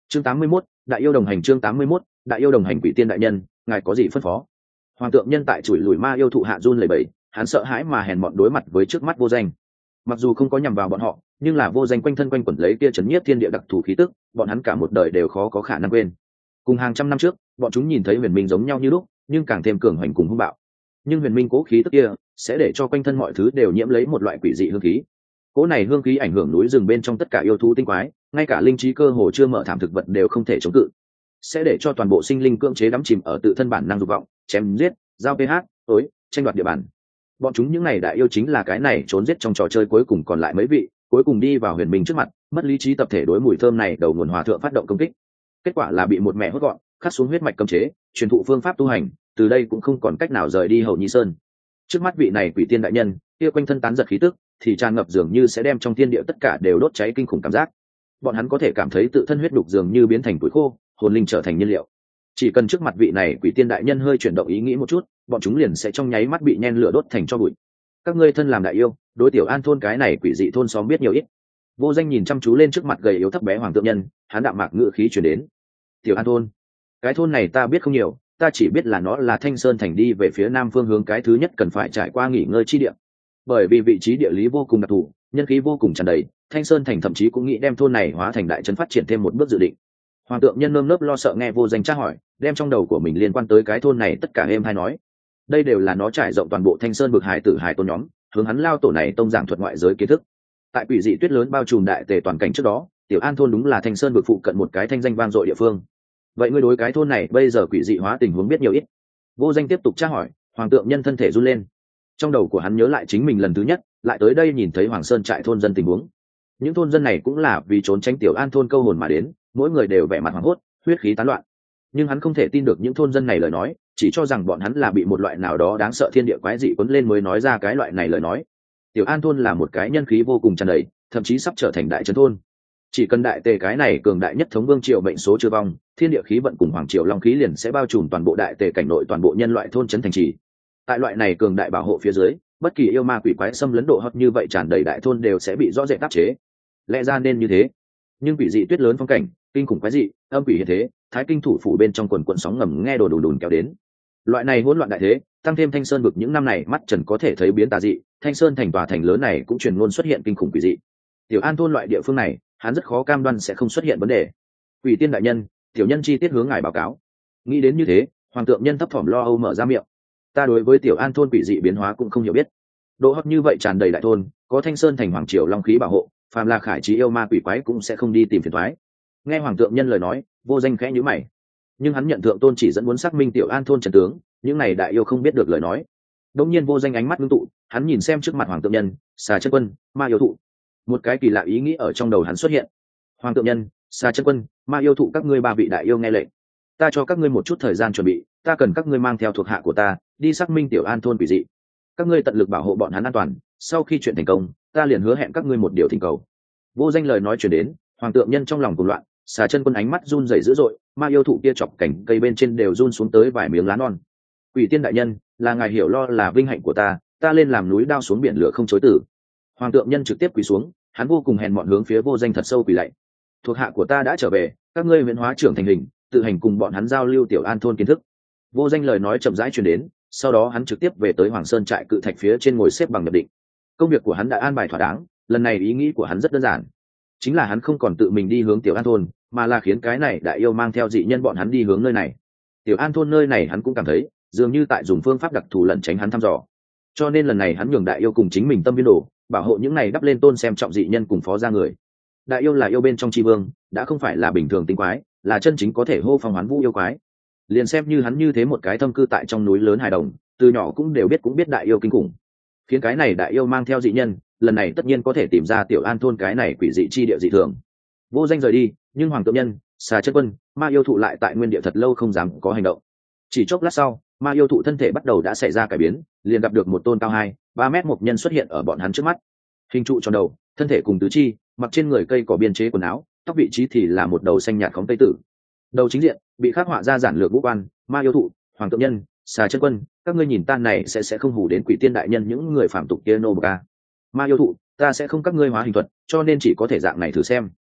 Chương 81, đại yêu đồng hành. Chương 81, đại yêu đồng hành. Quỷ tiên đại nhân, ngài có gì phân phó? Hoàng tượng nhân tại chùi lùi ma yêu thụ hạ run lẩy bẩy, hắn sợ hãi mà hèn mọn đối mặt với trước mắt vô danh. Mặc dù không có nhằm vào bọn họ, nhưng là vô danh quanh thân quanh quẩn lấy kia chấn nhiếp thiên địa đặc thù khí tức, bọn hắn cả một đời đều khó có khả năng quên. Cùng hàng trăm năm trước, bọn chúng nhìn thấy huyền minh giống nhau như lúc, nhưng càng thêm cường hoành cùng hung bạo. Nhưng huyền minh cố khí tức kia sẽ để cho quanh thân mọi thứ đều nhiễm lấy một loại quỷ dị hương khí. Cỗ này hương khí ảnh hưởng núi rừng bên trong tất cả yêu thú tinh quái, ngay cả linh trí cơ hồ chưa mở thảm thực vật đều không thể chống cự, sẽ để cho toàn bộ sinh linh cưỡng chế đắm chìm ở tự thân bản năng dục vọng, chém giết, giao ph, tối, tranh đoạt địa bàn. Bọn chúng những này đại yêu chính là cái này trốn giết trong trò chơi cuối cùng còn lại mấy vị, cuối cùng đi vào huyền minh trước mặt, mất lý trí tập thể đối mùi thơm này đầu nguồn hòa thượng phát động công kích. Kết quả là bị một mẹ hốt gọn, khắc xuống huyết mạch cấm chế, truyền thụ phương pháp tu hành, từ đây cũng không còn cách nào rời đi Hậu Nhi Sơn. Trước mắt vị này quỷ tiên đại nhân, kia quanh thân tán giật khí tức, thì tràn ngập dường như sẽ đem trong thiên địa tất cả đều đốt cháy kinh khủng cảm giác. Bọn hắn có thể cảm thấy tự thân huyết đục dường như biến thành củi khô, hồn linh trở thành nhiên liệu. Chỉ cần trước mặt vị này quỷ tiên đại nhân hơi chuyển động ý nghĩ một chút, bọn chúng liền sẽ trong nháy mắt bị nhen lửa đốt thành tro bụi. Các ngươi thân làm đại yêu, đối tiểu an thôn cái này quỷ dị thôn xóm biết nhiều ít. Vô danh nhìn chăm chú lên trước mặt gầy yếu thấp bé hoàng tượng nhân, hắn đạm mạc ngữ khí truyền đến. Tiểu an thôn, cái thôn này ta biết không nhiều, ta chỉ biết là nó là Thanh Sơn thành đi về phía nam phương hướng cái thứ nhất cần phải trải qua nghỉ ngơi chi địa. Bởi vì vị trí địa lý vô cùng đặc thù, nhân khí vô cùng tràn đầy, Thanh Sơn thành thậm chí cũng nghĩ đem thôn này hóa thành đại trấn phát triển thêm một bước dự định. Hoàng tượng nhân nơm nớp lo sợ nghe vô danh tra hỏi, đem trong đầu của mình liên quan tới cái thôn này tất cả êm hay nói. Đây đều là nó trải rộng toàn bộ Thanh Sơn bực hải tử hải tôn nhóm, hướng hắn lao tổ này tông giảng thuật ngoại giới kiến thức. Tại quỷ dị tuyết lớn bao trùm đại tề toàn cảnh trước đó, tiểu an thôn đúng là Thanh Sơn bực phụ cận một cái thanh danh vang dội địa phương. Vậy ngươi đối cái thôn này bây giờ quỷ dị hóa tình huống biết nhiều ít? Vô danh tiếp tục tra hỏi. Hoàng tượng nhân thân thể run lên, trong đầu của hắn nhớ lại chính mình lần thứ nhất lại tới đây nhìn thấy Hoàng Sơn trại thôn dân tình huống. Những thôn dân này cũng là vì trốn tránh tiểu an thôn câu hồn mà đến, mỗi người đều vẻ mặt hoảng hốt, huyết khí tán loạn. Nhưng hắn không thể tin được những thôn dân này lời nói, chỉ cho rằng bọn hắn là bị một loại nào đó đáng sợ thiên địa quái dị cuốn lên mới nói ra cái loại này lời nói. Tiểu an thôn là một cái nhân khí vô cùng tràn đầy, thậm chí sắp trở thành đại trấn thôn. Chỉ cần đại tề cái này cường đại nhất thống vương triều mệnh số chưa vong, thiên địa khí vận cùng hoàng triều long khí liền sẽ bao trùm toàn bộ đại tề cảnh nội toàn bộ nhân loại thôn trấn thành trì. Tại loại này cường đại bảo hộ phía dưới, bất kỳ yêu ma quỷ quái xâm lấn độ hấp như vậy tràn đầy đại thôn đều sẽ bị rõ rệt áp chế. Lẽ ra nên như thế, nhưng quỷ dị tuyết lớn phong cảnh, kinh khủng quái dị, âm quỷ hiện thế, thái kinh thủ phủ bên trong quần quần sóng ngầm nghe đồn đùn kéo đến. Loại này hỗn loạn đại thế, tăng thêm Thanh Sơn vực những năm này mắt trần có thể thấy biến tà dị, Thanh Sơn thành tòa thành lớn này cũng truyền ngôn xuất hiện kinh khủng quỷ dị. Tiểu an thôn loại địa phương này, hắn rất khó cam đoan sẽ không xuất hiện vấn đề. Quỷ tiên đại nhân, tiểu nhân chi tiết hướng ngài báo cáo. Nghĩ đến như thế, hoàng tượng nhân thấp thỏm lo âu mở ra miệng. Ta đối với tiểu an thôn quỷ dị biến hóa cũng không hiểu biết. Độ hấp như vậy tràn đầy đại thôn, có Thanh Sơn thành hoàng triều long khí bảo hộ, phàm là khải trí yêu ma quỷ quái cũng sẽ không đi tìm phiền toái. Nghe hoàng tượng nhân lời nói, vô danh khẽ nhíu mày. Nhưng hắn nhận thượng tôn chỉ dẫn muốn xác minh tiểu an thôn trần tướng, những này đại yêu không biết được lời nói. Đống nhiên vô danh ánh mắt ngưng tụ, hắn nhìn xem trước mặt hoàng tượng nhân, xà chân quân, ma yêu thụ. Một cái kỳ lạ ý nghĩ ở trong đầu hắn xuất hiện. Hoàng tượng nhân, xà chân quân, ma yêu thụ, các ngươi ba vị đại yêu nghe lệnh. Ta cho các ngươi một chút thời gian chuẩn bị, ta cần các ngươi mang theo thuộc hạ của ta đi xác minh tiểu an thôn quỷ dị. Các ngươi tận lực bảo hộ bọn hắn an toàn, sau khi chuyện thành công, ta liền hứa hẹn các ngươi một điều thỉnh cầu. Vô danh lời nói truyền đến, hoàng tượng nhân trong lòng cuồng loạn, xà chân quân ánh mắt run rẩy dữ dội, ma yêu thụ kia chọc cảnh cây bên trên đều run xuống tới vài miếng lá non. Quỷ tiên đại nhân, là ngài hiểu lo là vinh hạnh của ta lên làm núi đao xuống biển lửa không chối từ. Hoàng tượng nhân trực tiếp quỳ xuống, hắn vô cùng hèn mọn hướng phía vô danh thật sâu quỳ lạy. Thuộc hạ của ta đã trở về, các ngươi huyễn hóa trưởng thành hình, tự hành cùng bọn hắn giao lưu tiểu an thôn kiến thức. Vô danh lời nói chậm rãi truyền đến, sau đó hắn trực tiếp về tới Hoàng Sơn trại cự thạch phía trên ngồi xếp bằng nhập định. Công việc của hắn đã an bài thỏa đáng, lần này ý nghĩ của hắn rất đơn giản, chính là hắn không còn tự mình đi hướng tiểu an thôn, mà là khiến cái này đại yêu mang theo dị nhân bọn hắn đi hướng nơi này. Tiểu an thôn nơi này hắn cũng cảm thấy dường như tại dùng phương pháp đặc thù lẩn tránh hắn thăm dò, cho nên lần này hắn nhường đại yêu cùng chính mình tâm viên đồ, bảo hộ những này đắp lên tôn xem trọng dị nhân cùng phó gia người. Đại yêu là yêu bên trong tri vương, đã không phải là bình thường tinh quái, là chân chính có thể hô phong hoán vũ yêu quái. Liền xem như hắn như thế một cái thâm cư tại trong núi lớn hài đồng, từ nhỏ cũng đều biết đại yêu kinh khủng, khiến cái này đại yêu mang theo dị nhân, lần này tất nhiên có thể tìm ra tiểu an thôn cái này quỷ dị chi địa dị thường. Vô danh rời đi, nhưng hoàng tượng nhân, xà chân quân, ma yêu thụ lại tại nguyên địa thật lâu không dám có hành động. Chỉ chốc lát sau, ma yêu thụ thân thể bắt đầu đã xảy ra cải biến, liền gặp được một tôn cao 2-3 mét mộc nhân xuất hiện ở bọn hắn trước mắt. Hình trụ tròn đầu, thân thể cùng tứ chi, mặc trên người cây cỏ biên chế quần áo, tóc vị trí thì là một đầu xanh nhạt khóm tây tử. Đầu chính diện bị khắc họa ra giản lược ngũ quan, ma yêu thụ, hoàng tượng nhân, xà chân quân, các ngươi nhìn tan này sẽ không hù đến quỷ tiên đại nhân những người phạm tục kia nô bờ ca. Ma yêu thụ, ta sẽ không các ngươi hóa hình thuật, cho nên chỉ có thể dạng này thử xem.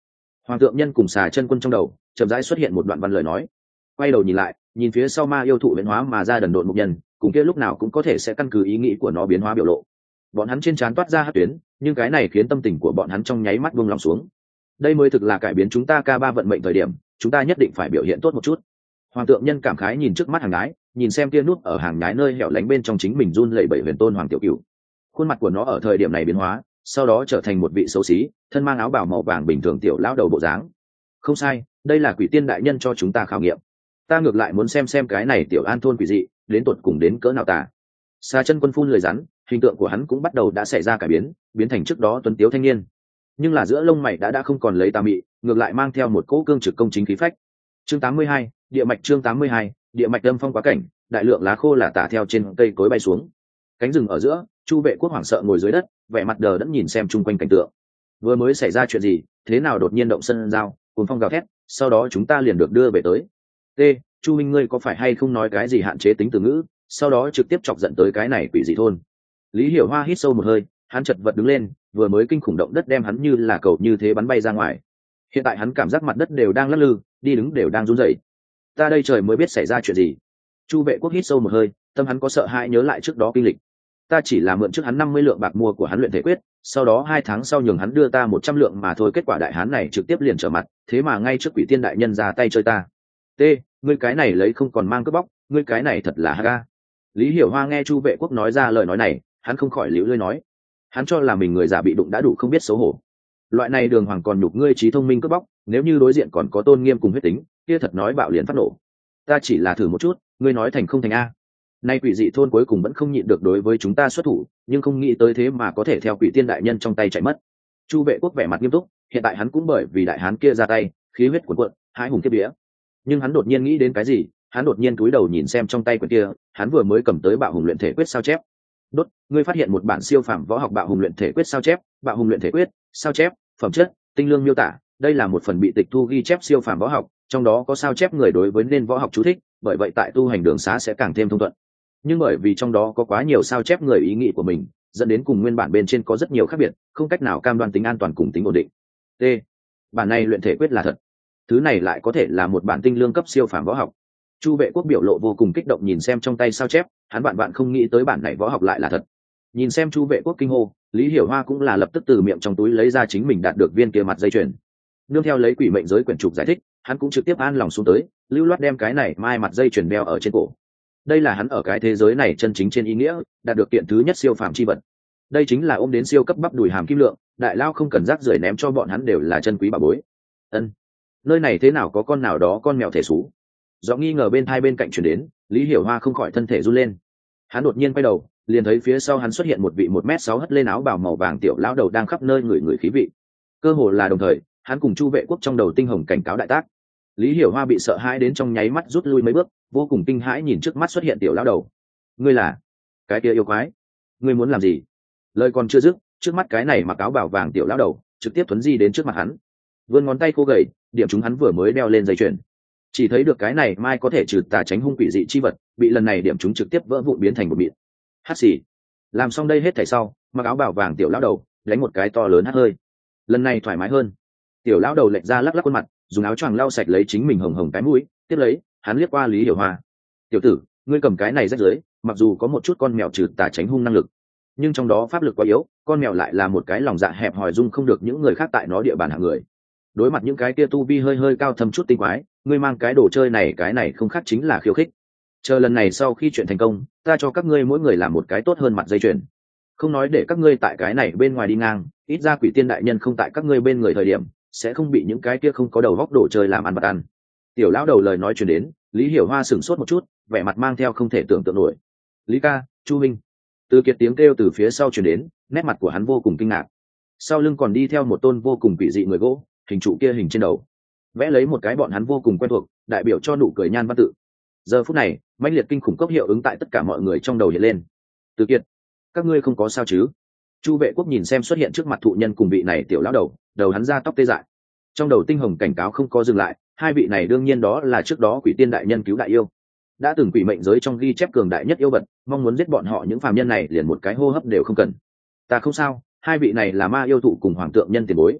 Hoàng tượng nhân cùng xà chân quân trong đầu chậm rãi xuất hiện một đoạn văn lời nói. Quay đầu nhìn lại, nhìn phía sau ma yêu thụ biến hóa mà ra đần độn mục nhân, cùng kia lúc nào cũng có thể sẽ căn cứ ý nghĩ của nó biến hóa biểu lộ. Bọn hắn trên trán toát ra hắc tuyến, nhưng cái này khiến tâm tình của bọn hắn trong nháy mắt buông lòng xuống. Đây mới thực là cải biến chúng ta K3 vận mệnh thời điểm, chúng ta nhất định phải biểu hiện tốt một chút. Hoàng tượng nhân cảm khái nhìn trước mắt hàng nhái, nhìn xem kia nút ở hàng nhái nơi hẻo lánh bên trong chính mình run lẩy bẩy huyền tôn Hoàng Tiểu Cửu. Khuôn mặt của nó ở thời điểm này biến hóa, sau đó trở thành một vị xấu xí, thân mang áo bào màu vàng bình thường tiểu lão đầu bộ dáng. Không sai, đây là quỷ tiên đại nhân cho chúng ta khảo nghiệm. Ta ngược lại muốn xem cái này tiểu an thôn quỷ dị đến tột cùng đến cỡ nào tà. Xà chân quân phun lời rắn, hình tượng của hắn cũng bắt đầu đã xảy ra cải biến, biến thành trước đó tuấn tiếu thanh niên, nhưng là giữa lông mày đã không còn lấy tà mị, ngược lại mang theo một cỗ cương trực công chính khí phách. Chương 82, địa mạch. Chương 82, địa mạch đâm phong quá cảnh, đại lượng lá khô là tả theo trên cây cối bay xuống. Cánh rừng ở giữa, Chu Vệ Quốc hoảng sợ ngồi dưới đất, vẻ mặt đờ đẫn nhìn xem chung quanh cảnh tượng. Vừa mới xảy ra chuyện gì, thế nào đột nhiên động sân giao, cuồng phong gào thét, sau đó chúng ta liền được đưa về tới. T, Chu minh ngươi có phải hay không nói cái gì hạn chế tính từ ngữ, sau đó trực tiếp chọc giận tới cái này quỷ dị thôn. Lý Hiểu Hoa hít sâu một hơi, hắn chật vật đứng lên, vừa mới kinh khủng động đất đem hắn như là cầu như thế bắn bay ra ngoài. Hiện tại hắn cảm giác mặt đất đều đang lắc lư, đi đứng đều đang run rẩy. Ta đây trời mới biết xảy ra chuyện gì. Chu Vệ Quốc hít sâu một hơi, tâm hắn có sợ hãi nhớ lại trước đó kinh lịch. Ta chỉ là mượn trước hắn 50 lượng bạc mua của hắn luyện thể quyết, sau đó 2 tháng sau nhường hắn đưa ta 100 lượng mà thôi, kết quả đại hán này trực tiếp liền trở mặt, thế mà ngay trước quỷ tiên đại nhân ra tay chơi ta. T, ngươi cái này lấy không còn mang cướp bóc, ngươi cái này thật là ha. Lý Hiểu Hoa nghe Chu Vệ Quốc nói ra lời nói này, hắn không khỏi liễu lơi nói, hắn cho là mình người già bị đụng đã đủ không biết xấu hổ. Loại này đường hoàng còn nhục ngươi trí thông minh cướp bóc, nếu như đối diện còn có tôn nghiêm cùng huyết tính, kia thật nói bạo liền phát nổ. Ta chỉ là thử một chút, ngươi nói thành không thành a. Nay quỷ dị thôn cuối cùng vẫn không nhịn được đối với chúng ta xuất thủ, nhưng không nghĩ tới thế mà có thể theo quỷ tiên đại nhân trong tay chạy mất. Chu Vệ Quốc vẻ mặt nghiêm túc, hiện tại hắn cũng bởi vì đại hán kia ra tay, khí huyết cuồn cuộn, hãi hùng kiếp vía. Nhưng hắn đột nhiên nghĩ đến cái gì, hắn đột nhiên cúi đầu nhìn xem trong tay quyển kia, hắn vừa mới cầm tới Bạo Hùng luyện thể quyết sao chép. Đốt, ngươi phát hiện một bản siêu phàm võ học Bạo Hùng luyện thể quyết sao chép, Bạo Hùng luyện thể quyết, sao chép, phẩm chất, tinh lương miêu tả, đây là một phần bị tịch thu ghi chép siêu phàm võ học, trong đó có sao chép người đối với nên võ học chú thích, bởi vậy tại tu hành đường xá sẽ càng thêm thông thuận. Nhưng bởi vì trong đó có quá nhiều sao chép người ý nghĩ của mình, dẫn đến cùng nguyên bản bên trên có rất nhiều khác biệt, không cách nào cam đoan tính an toàn cùng tính ổn định. T, bản này luyện thể quyết là thật, thứ này lại có thể là một bản tinh lương cấp siêu phàm võ học. Chu Vệ Quốc biểu lộ vô cùng kích động nhìn xem trong tay sao chép, hắn bạn không nghĩ tới bản này võ học lại là thật. Nhìn xem Chu Vệ Quốc kinh hô, Lý Hiểu Hoa cũng là lập tức từ miệng trong túi lấy ra chính mình đạt được viên kia mặt dây chuyền. Nương theo lấy quỷ mệnh giới quyển trục giải thích, hắn cũng trực tiếp an lòng xuống tới, lưu loát đem cái này mai mặt dây chuyền đeo ở trên cổ. Đây là hắn ở cái thế giới này chân chính trên ý nghĩa đạt được kiện thứ nhất siêu phàm chi vật. Đây chính là ôm đến siêu cấp bắp đùi hàm kim lượng, đại lao không cần rác rưởi ném cho bọn hắn đều là chân quý bảo bối. Ân, nơi này thế nào có con nào đó con mèo thể xú? Do nghi ngờ bên hai bên cạnh chuyển đến, Lý Hiểu Hoa không khỏi thân thể run lên. Hắn đột nhiên quay đầu, liền thấy phía sau hắn xuất hiện một vị 1m6 hất lên áo bào màu vàng tiểu lão đầu đang khắp nơi ngửi khí vị. Cơ hồ là đồng thời, hắn cùng Chu Vệ Quốc trong đầu tinh hồng cảnh cáo đại tác. Lý Hiểu Hoa bị sợ hãi đến trong nháy mắt rút lui mấy bước, vô cùng kinh hãi nhìn trước mắt xuất hiện tiểu lão đầu. Ngươi là cái kia yêu quái? Ngươi muốn làm gì? Lời còn chưa dứt, trước mắt cái này mặc áo bào vàng tiểu lão đầu trực tiếp thuấn di đến trước mặt hắn, vươn ngón tay khô gầy điểm chúng hắn vừa mới đeo lên dây chuyền. Chỉ thấy được cái này mai có thể trừ tà tránh hung quỷ dị chi vật, bị lần này điểm chúng trực tiếp vỡ vụn biến thành một mịn. Hắt xì. Làm xong đây hết thảy sau, mặc áo bào vàng tiểu lão đầu đánh một cái to lớn hắt hơi. Lần này thoải mái hơn. Tiểu lão đầu lệch ra lắc lắc khuôn mặt, dùng áo choàng lau sạch lấy chính mình hồng hồng cái mũi, tiếp lấy hắn liếc qua Lý Hiểu Hoa. Tiểu tử, ngươi cầm cái này rách rưới, mặc dù có một chút con mèo trừ tà tránh hung năng lực, nhưng trong đó pháp lực quá yếu, con mèo lại là một cái lòng dạ hẹp hòi dung không được những người khác tại nó địa bàn hạng người. Đối mặt những cái kia tu vi hơi cao thâm chút tinh quái, ngươi mang cái đồ chơi này cái này không khác chính là khiêu khích. Chờ lần này sau khi chuyện thành công, ta cho các ngươi mỗi người làm một cái tốt hơn mặt dây chuyền. Không nói để các ngươi tại cái này bên ngoài đi ngang, ít ra quỷ tiên đại nhân không tại các ngươi bên người thời điểm, sẽ không bị những cái kia không có đầu góc đồ chơi làm ăn bạt ăn. Tiểu lão đầu lời nói truyền đến, Lý Hiểu Hoa sửng sốt một chút, vẻ mặt mang theo không thể tưởng tượng nổi. Lý ca, Chu minh. Từ Kiệt tiếng kêu từ phía sau truyền đến, nét mặt của hắn vô cùng kinh ngạc. Sau lưng còn đi theo một tôn vô cùng quỷ dị người gỗ, hình trụ kia hình trên đầu vẽ lấy một cái bọn hắn vô cùng quen thuộc, đại biểu cho nụ cười nhan văn tự. Giờ phút này, mãnh liệt kinh khủng cốc hiệu ứng tại tất cả mọi người trong đầu hiện lên. Từ Kiệt, các ngươi không có sao chứ? Chu Vệ Quốc nhìn xem xuất hiện trước mặt thụ nhân cùng vị này tiểu lão đầu hắn ra tóc tê dại. Trong đầu tinh hồng cảnh cáo không có dừng lại, hai vị này đương nhiên đó là trước đó quỷ tiên đại nhân cứu đại yêu, đã từng quỷ mệnh giới trong ghi chép cường đại nhất yêu vật, mong muốn giết bọn họ những phàm nhân này liền một cái hô hấp đều không cần. Ta không sao, hai vị này là ma yêu thụ cùng hoàng tượng nhân tiền bối.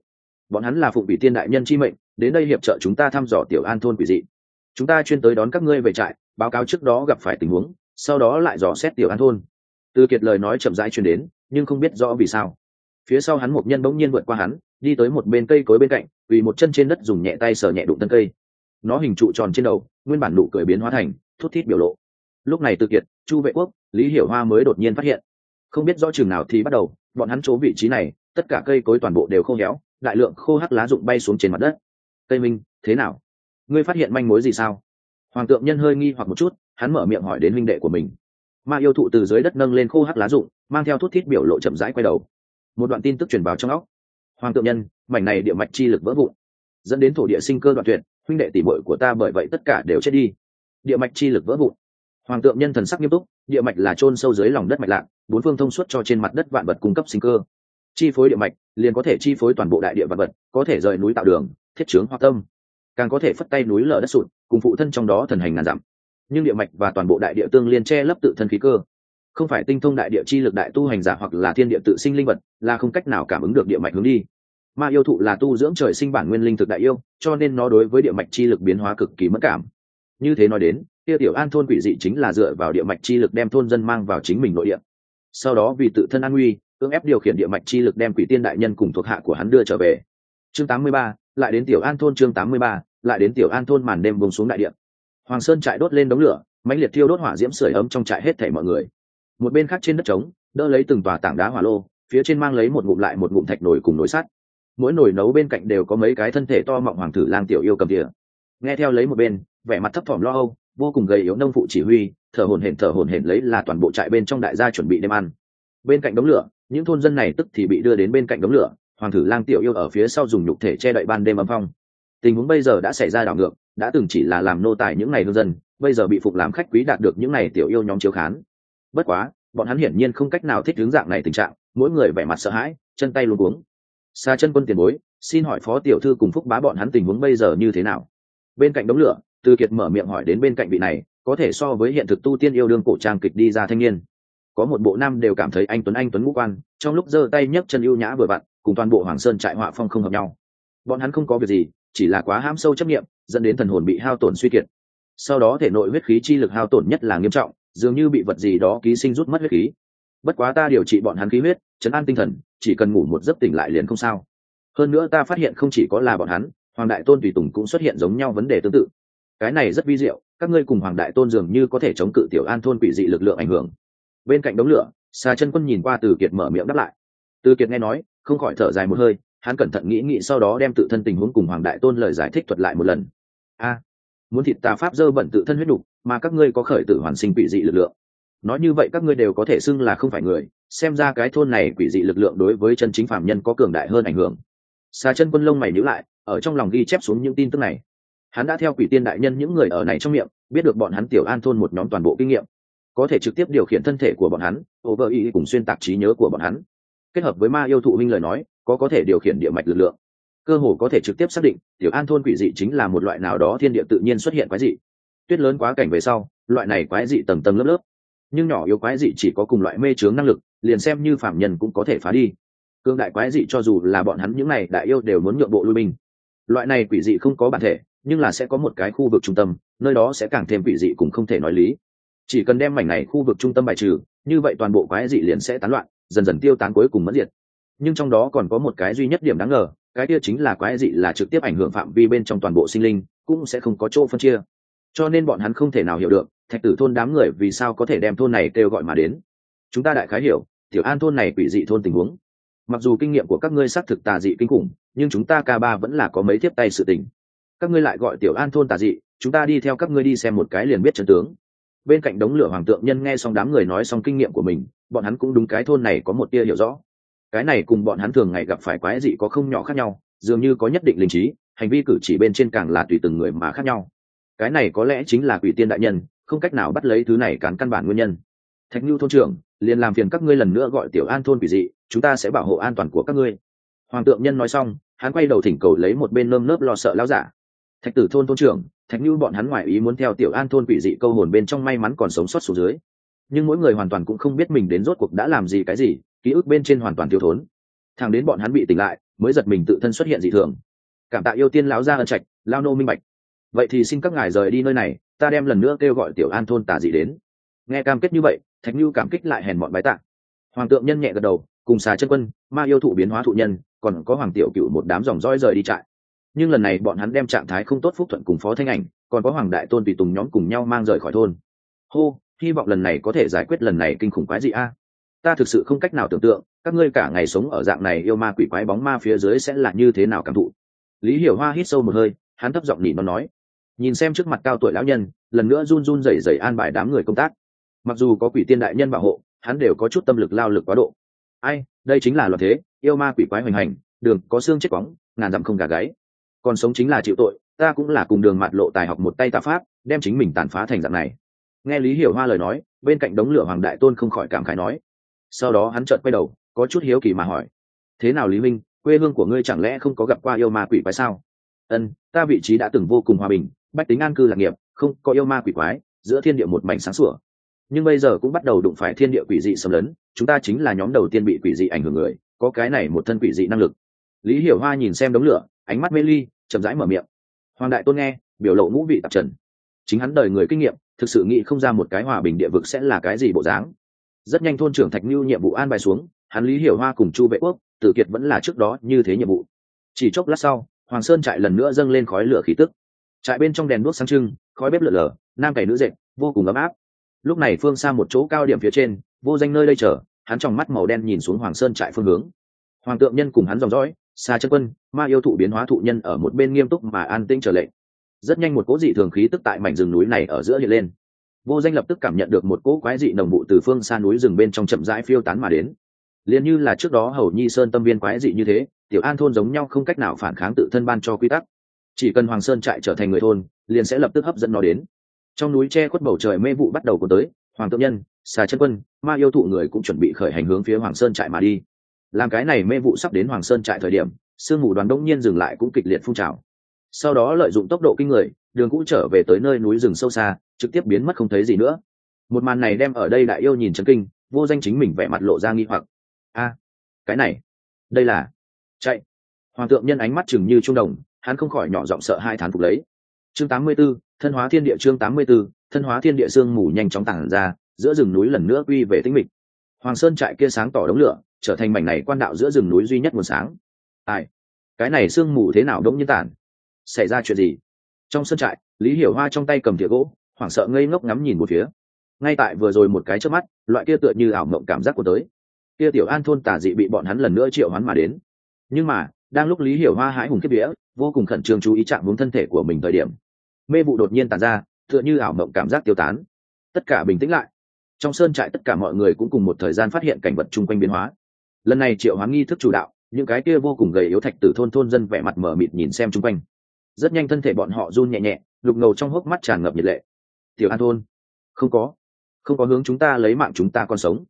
bọn hắn là phụng vị tiên đại nhân chi mệnh đến đây hiệp trợ chúng ta thăm dò tiểu an thôn quỷ dị. Chúng ta chuyên tới đón các ngươi về trại báo cáo trước đó gặp phải tình huống, sau đó lại dò xét tiểu an thôn. Từ Kiệt lời nói chậm rãi truyền đến, nhưng không biết rõ vì sao phía sau hắn một nhân bỗng nhiên vượt qua hắn, đi tới một bên cây cối bên cạnh, vì một chân trên đất dùng nhẹ tay sờ nhẹ đụng thân cây. Nó hình trụ tròn trên đầu, nguyên bản nụ cười biến hóa thành thút thít biểu lộ. Lúc này Từ Kiệt, Chu Vệ Quốc, Lý Hiểu Hoa mới đột nhiên phát hiện, không biết rõ chừng nào thì bắt đầu, bọn hắn chỗ vị trí này, tất cả cây cối toàn bộ đều khô héo, đại lượng khô hắc lá rụng bay xuống trên mặt đất. Tây Minh, thế nào? Ngươi phát hiện manh mối gì sao? Hoàng Tượng Nhân hơi nghi hoặc một chút, hắn mở miệng hỏi đến huynh đệ của mình. Ma yêu thụ từ dưới đất nâng lên khô hắc lá rụng, mang theo thút thít biểu lộ chậm rãi quay đầu. Một đoạn tin tức truyền vào trong óc. Hoàng Tượng Nhân, mảnh này địa mạch chi lực vỡ vụn, dẫn đến thổ địa sinh cơ đoạn tuyệt, huynh đệ tỷ muội của ta bởi vậy tất cả đều chết đi. Địa mạch chi lực vỡ vụn. Hoàng Tượng Nhân thần sắc nghiêm túc, địa mạch là chôn sâu dưới lòng đất mạch lạc, bốn phương thông suốt cho trên mặt đất vạn vật cung cấp sinh cơ. Chi phối địa mạch, liền có thể chi phối toàn bộ đại địa vạn vật, có thể rời núi tạo đường, thiết chướng hoặc tâm, càng có thể phất tay núi lở đất sụt, cùng phụ thân trong đó thần hành ngàn dặm. Nhưng địa mạch và toàn bộ đại địa tương liên che lấp tự thân khí cơ, không phải tinh thông đại địa chi lực đại tu hành giả hoặc là thiên địa tự sinh linh vật, là không cách nào cảm ứng được địa mạch hướng đi. Ma yêu thụ là tu dưỡng trời sinh bản nguyên linh thực đại yêu, cho nên nó đối với địa mạch chi lực biến hóa cực kỳ mất cảm. Như thế nói đến, kia tiểu an thôn quỷ dị chính là dựa vào địa mạch chi lực đem thôn dân mang vào chính mình nội địa, sau đó vì tự thân an nguy, cưỡng ép điều khiển địa mạch chi lực đem quỷ tiên đại nhân cùng thuộc hạ của hắn đưa trở về. Chương 83, lại đến tiểu an thôn. Chương 83, lại đến tiểu an thôn. Màn đêm buông xuống đại địa. Hoàng Sơn trại đốt lên đống lửa, mãnh liệt thiêu đốt hỏa diễm sưởi ấm trong trại hết thảy mọi người. Một bên khác trên đất trống, đỡ lấy từng tòa tảng đá hỏa lô, phía trên mang lấy một ngụm lại một ngụm thạch nồi cùng nồi sắt. Mỗi nồi nấu bên cạnh đều có mấy cái thân thể to mọng hoàng tử lang tiểu yêu cầm thìa. Nghe theo lấy một bên, vẻ mặt thấp thỏm lo âu, vô cùng gầy yếu nông phụ chỉ huy, thở hổn hển lấy là toàn bộ trại bên trong đại gia chuẩn bị đêm ăn. Bên cạnh đống lửa, những thôn dân này tức thì bị đưa đến bên cạnh đống lửa, hoàng tử lang tiểu yêu ở phía sau dùng nhục thể che đậy ban đêm âm phong. Tình huống bây giờ đã xảy ra đảo ngược, đã từng chỉ là làm nô tài những ngày hương dân, bây giờ bị phục làm khách quý đạt được những ngày tiểu yêu nhóm chiếu khán. Bất quá, bọn hắn hiển nhiên không cách nào thích hướng dạng này tình trạng, mỗi người vẻ mặt sợ hãi, chân tay luống cuống. Sa Chân Quân tiền bối, xin hỏi phó tiểu thư cùng Phúc Bá bọn hắn tình huống bây giờ như thế nào? Bên cạnh đống lửa, Từ Kiệt mở miệng hỏi đến bên cạnh vị này, có thể so với hiện thực tu tiên yêu đương cổ trang kịch đi ra thanh niên. Có một bộ nam đều cảm thấy anh tuấn ngũ quan, trong lúc giơ tay nhấc chân ưu nhã vừa vặn, cùng toàn bộ Hoàng Sơn trại họa phong không hợp nhau. Bọn hắn không có việc gì, chỉ là quá hãm sâu chấp niệm, dẫn đến thần hồn bị hao tổn suy kiệt. Sau đó thể nội huyết khí chi lực hao tổn nhất là nghiêm trọng, dường như bị vật gì đó ký sinh rút mất huyết khí. Bất quá ta điều trị bọn hắn khí huyết, trấn an tinh thần, chỉ cần ngủ một giấc tỉnh lại liền không sao. Hơn nữa ta phát hiện không chỉ có là bọn hắn, Hoàng Đại Tôn tùy tùng cũng xuất hiện giống nhau vấn đề tương tự. Cái này rất vi diệu, các ngươi cùng Hoàng Đại Tôn dường như có thể chống cự tiểu an thôn quỷ dị lực lượng ảnh hưởng. Bên cạnh đống lửa, Sa Chân Quân nhìn qua Từ Kiệt mở miệng đáp lại. Từ Kiệt nghe nói, không khỏi thở dài một hơi, hắn cẩn thận nghĩ sau đó đem tự thân tình huống cùng Hoàng Đại Tôn lời giải thích thuật lại một lần. Muốn thịt tà pháp dơ bẩn tự thân huyết đục, mà các ngươi có khởi tử hoàn sinh quỷ dị lực lượng. Nói như vậy các ngươi đều có thể xưng là không phải người, xem ra cái thôn này quỷ dị lực lượng đối với chân chính phàm nhân có cường đại hơn ảnh hưởng. Sa Chân Quân lông mày nhíu lại, ở trong lòng ghi chép xuống những tin tức này. Hắn đã theo quỷ tiên đại nhân những người ở này trong miệng, biết được bọn hắn tiểu an thôn một nhóm toàn bộ kinh nghiệm, có thể trực tiếp điều khiển thân thể của bọn hắn, overy cùng xuyên tạc trí nhớ của bọn hắn. Kết hợp với ma yêu thụ minh lời nói, có thể điều khiển địa mạch lực lượng, cơ hồ có thể trực tiếp xác định tiểu an thôn quỷ dị chính là một loại nào đó thiên địa tự nhiên xuất hiện quái dị. Tuyết lớn quá cảnh về sau, loại này quái dị tầng tầng lớp lớp, nhưng nhỏ yếu quái dị chỉ có cùng loại mê chướng năng lực, liền xem như phạm nhân cũng có thể phá đi. Cương đại quái dị cho dù là bọn hắn những này đại yêu đều muốn nhượng bộ lui binh. Loại này quỷ dị không có bản thể, nhưng là sẽ có một cái khu vực trung tâm, nơi đó sẽ càng thêm quỷ dị cũng không thể nói lý. Chỉ cần đem mảnh này khu vực trung tâm bài trừ, như vậy toàn bộ quái dị liền sẽ tán loạn, dần dần tiêu tán cuối cùng mất diệt. Nhưng trong đó còn có một cái duy nhất điểm đáng ngờ, cái kia chính là quái dị là trực tiếp ảnh hưởng phạm vi bên trong toàn bộ sinh linh, cũng sẽ không có chỗ phân chia. Cho nên bọn hắn không thể nào hiểu được Thạch Tử thôn đám người vì sao có thể đem thôn này kêu gọi mà đến. Chúng ta đại khái hiểu tiểu an thôn này quỷ dị thôn tình huống. Mặc dù kinh nghiệm của các ngươi xác thực tà dị kinh khủng, nhưng chúng ta K3 vẫn là có mấy tiếp tay sự tình. Các ngươi lại gọi tiểu an thôn tà dị, chúng ta đi theo các ngươi đi xem một cái liền biết chân tướng. Bên cạnh đống lửa Hoàng Tượng Nhân nghe xong đám người nói xong kinh nghiệm của mình, bọn hắn cũng đúng cái thôn này có một tia hiểu rõ. Cái này cùng bọn hắn thường ngày gặp phải quái dị có không nhỏ khác nhau, dường như có nhất định linh trí, hành vi cử chỉ bên trên càng là tùy từng người mà khác nhau. Cái này có lẽ chính là quỷ tiên đại nhân không cách nào bắt lấy thứ này cán căn bản nguyên nhân. Thạch Nhu thôn trưởng, liền làm phiền các ngươi lần nữa gọi tiểu an thôn quỷ dị, chúng ta sẽ bảo hộ an toàn của các ngươi. Hoàng Tượng Nhân nói xong, hắn quay đầu thỉnh cầu lấy một bên nơm nớp lo sợ lão giả. Thạch Tử thôn thôn trưởng, Thạch Nhu bọn hắn ngoại ý muốn theo tiểu an thôn quỷ dị câu hồn bên trong may mắn còn sống sót xuống dưới, nhưng mỗi người hoàn toàn cũng không biết mình đến rốt cuộc đã làm gì cái gì, ký ức bên trên hoàn toàn thiếu thốn. Thằng đến bọn hắn bị tỉnh lại, mới giật mình tự thân xuất hiện dị thường. Cảm tạ yêu tiên lão gia ân trạch, lao nô minh bạch. Vậy thì xin các ngài rời đi nơi này, ta đem lần nữa kêu gọi Tiểu An thôn tả dị đến. Nghe cam kết như vậy, Thạch Nhu cảm kích lại hèn mọn bái tạ. Hoàng Tượng Nhân nhẹ gật đầu, cùng Xà Chân Quân, Ma Yêu Thụ biến hóa thụ nhân, còn có Hoàng Tiểu Cửu một đám dòng dõi rời đi trại. Nhưng lần này bọn hắn đem trạng thái không tốt Phúc Thuận cùng Phó Thanh Ảnh, còn có Hoàng Đại Tôn tùy tùng nhóm cùng nhau mang rời khỏi thôn. Hô, hy vọng lần này có thể giải quyết lần này kinh khủng quái dị a. Ta thực sự không cách nào tưởng tượng, các ngươi cả ngày sống ở dạng này yêu ma quỷ quái bóng ma phía dưới sẽ là như thế nào cảm thụ. Lý Hiểu Hoa hít sâu một hơi, hắn thấp giọng nỉ nó nói, nhìn xem trước mặt cao tuổi lão nhân, lần nữa run run rẩy rẩy an bài đám người công tác. Mặc dù có quỷ tiên đại nhân bảo hộ, hắn đều có chút tâm lực lao lực quá độ. Ai, đây chính là loạn thế, yêu ma quỷ quái hoành hành, đường có xương chết bóng, ngàn dặm không gà gáy. Còn sống chính là chịu tội, ta cũng là cùng đường mạt lộ tài học một tay tà pháp, đem chính mình tàn phá thành dạng này. Nghe Lý Hiểu Hoa lời nói, bên cạnh đống lửa Hoàng Đại Tôn không khỏi cảm khái nói. Sau đó hắn chợt quay đầu, có chút hiếu kỳ mà hỏi, thế nào Lý Minh, quê hương của ngươi chẳng lẽ không có gặp qua yêu ma quỷ quái sao? Ân, ta vị trí đã từng vô cùng hòa bình, bách tính an cư lạc nghiệp, không có yêu ma quỷ quái, giữa thiên địa một mảnh sáng sủa. Nhưng bây giờ cũng bắt đầu đụng phải thiên địa quỷ dị xâm lấn, chúng ta chính là nhóm đầu tiên bị quỷ dị ảnh hưởng người, có cái này một thân quỷ dị năng lực. Lý Hiểu Hoa nhìn xem đống lửa, ánh mắt mê ly, chậm rãi mở miệng. Hoàng Đại Tôn nghe, biểu lộ ngũ vị tạp trần. Chính hắn đời người kinh nghiệm, thực sự nghĩ không ra một cái hòa bình địa vực sẽ là cái gì bộ dáng. Rất nhanh thôn trưởng Thạch Nưu nhiệm vụ an bài xuống, hắn Lý Hiểu Hoa cùng Chu Vệ Quốc, Tử Kiệt vẫn là trước đó như thế nhiệm vụ. Chỉ chốc lát sau, Hoàng Sơn trại lần nữa dâng lên khói lửa khí tức. Trại bên trong đèn đuốc sáng trưng, khói bếp lượn lờ, nam cày nữ dệt, vô cùng ấm áp. Lúc này phương xa một chỗ cao điểm phía trên, Vô Danh nơi đây chờ, hắn trong mắt màu đen nhìn xuống Hoàng Sơn trại phương hướng. Hoàng Tượng Nhân cùng hắn dòng dõi, Xà Chân Quân, Ma Yêu Thụ biến hóa thụ nhân ở một bên nghiêm túc mà an tĩnh chờ lệnh. Rất nhanh một cỗ dị thường khí tức tại mảnh rừng núi này ở giữa hiện lên. Vô Danh lập tức cảm nhận được một cỗ quái dị nồng vụ từ phương xa núi rừng bên trong chậm rãi phiêu tán mà đến. Liền như là trước đó Hầu Nhi Sơn tâm viên quái dị như thế, Tiểu An thôn giống nhau không cách nào phản kháng tự thân ban cho quy tắc. Chỉ cần Hoàng Sơn trại trở thành người thôn, liền sẽ lập tức hấp dẫn nó đến. Trong núi che khuất bầu trời mê vụ bắt đầu cuốn tới, Hoàng Tượng Nhân, Xà Chân Quân, Ma Yêu Thụ người cũng chuẩn bị khởi hành hướng phía Hoàng Sơn trại mà đi. Làm cái này mê vụ sắp đến Hoàng Sơn trại thời điểm, sương mù đoàn đông nhiên dừng lại cũng kịch liệt phun trào. Sau đó lợi dụng tốc độ kinh người, đường cũ trở về tới nơi núi rừng sâu xa, trực tiếp biến mất không thấy gì nữa. Một màn này đem ở đây đại yêu nhìn chấn kinh, Vô Danh chính mình vẻ mặt lộ ra nghi hoặc. A, cái này, đây là chạy. Hoàng Tượng Nhân ánh mắt chừng như trung đồng, hắn không khỏi nhỏ giọng sợ hai thán phục lấy. Chương 84, thân hóa thiên địa. Chương 84, thân hóa thiên địa. Sương mù nhanh chóng tản ra, giữa rừng núi lần nữa quy về tĩnh mịch. Hoàng Sơn trại kia sáng tỏ đống lửa, trở thành mảnh này quan đạo giữa rừng núi duy nhất nguồn sáng. Ai, cái này sương mù thế nào đống nhiên tản? Xảy ra chuyện gì? Trong sân trại, Lý Hiểu Hoa trong tay cầm thìa gỗ, hoảng sợ ngây ngốc ngắm nhìn một phía. Ngay tại vừa rồi một cái chớp mắt, loại kia tựa như ảo mộng cảm giác của tới. Kia Tiểu An thôn tà dị bị bọn hắn lần nữa triệu hoán mà đến. Nhưng mà, đang lúc Lý Hiểu Hoa hãi hùng kiếp vía, vô cùng khẩn trương chú ý trạng huống thân thể của mình thời điểm, mê vụ đột nhiên tàn ra, tựa như ảo mộng cảm giác tiêu tán. Tất cả bình tĩnh lại. Trong sơn trại tất cả mọi người cũng cùng một thời gian phát hiện cảnh vật chung quanh biến hóa. Lần này triệu hoán nghi thức chủ đạo, những cái kia vô cùng gầy yếu thạch tử thôn dân vẻ mặt mờ mịt nhìn xem chung quanh. Rất nhanh thân thể bọn họ run nhẹ nhẹ, lục ngầu trong hốc mắt tràn ngập nhiệt lệ. Tiểu An thôn, không có hướng chúng ta lấy mạng chúng ta còn sống.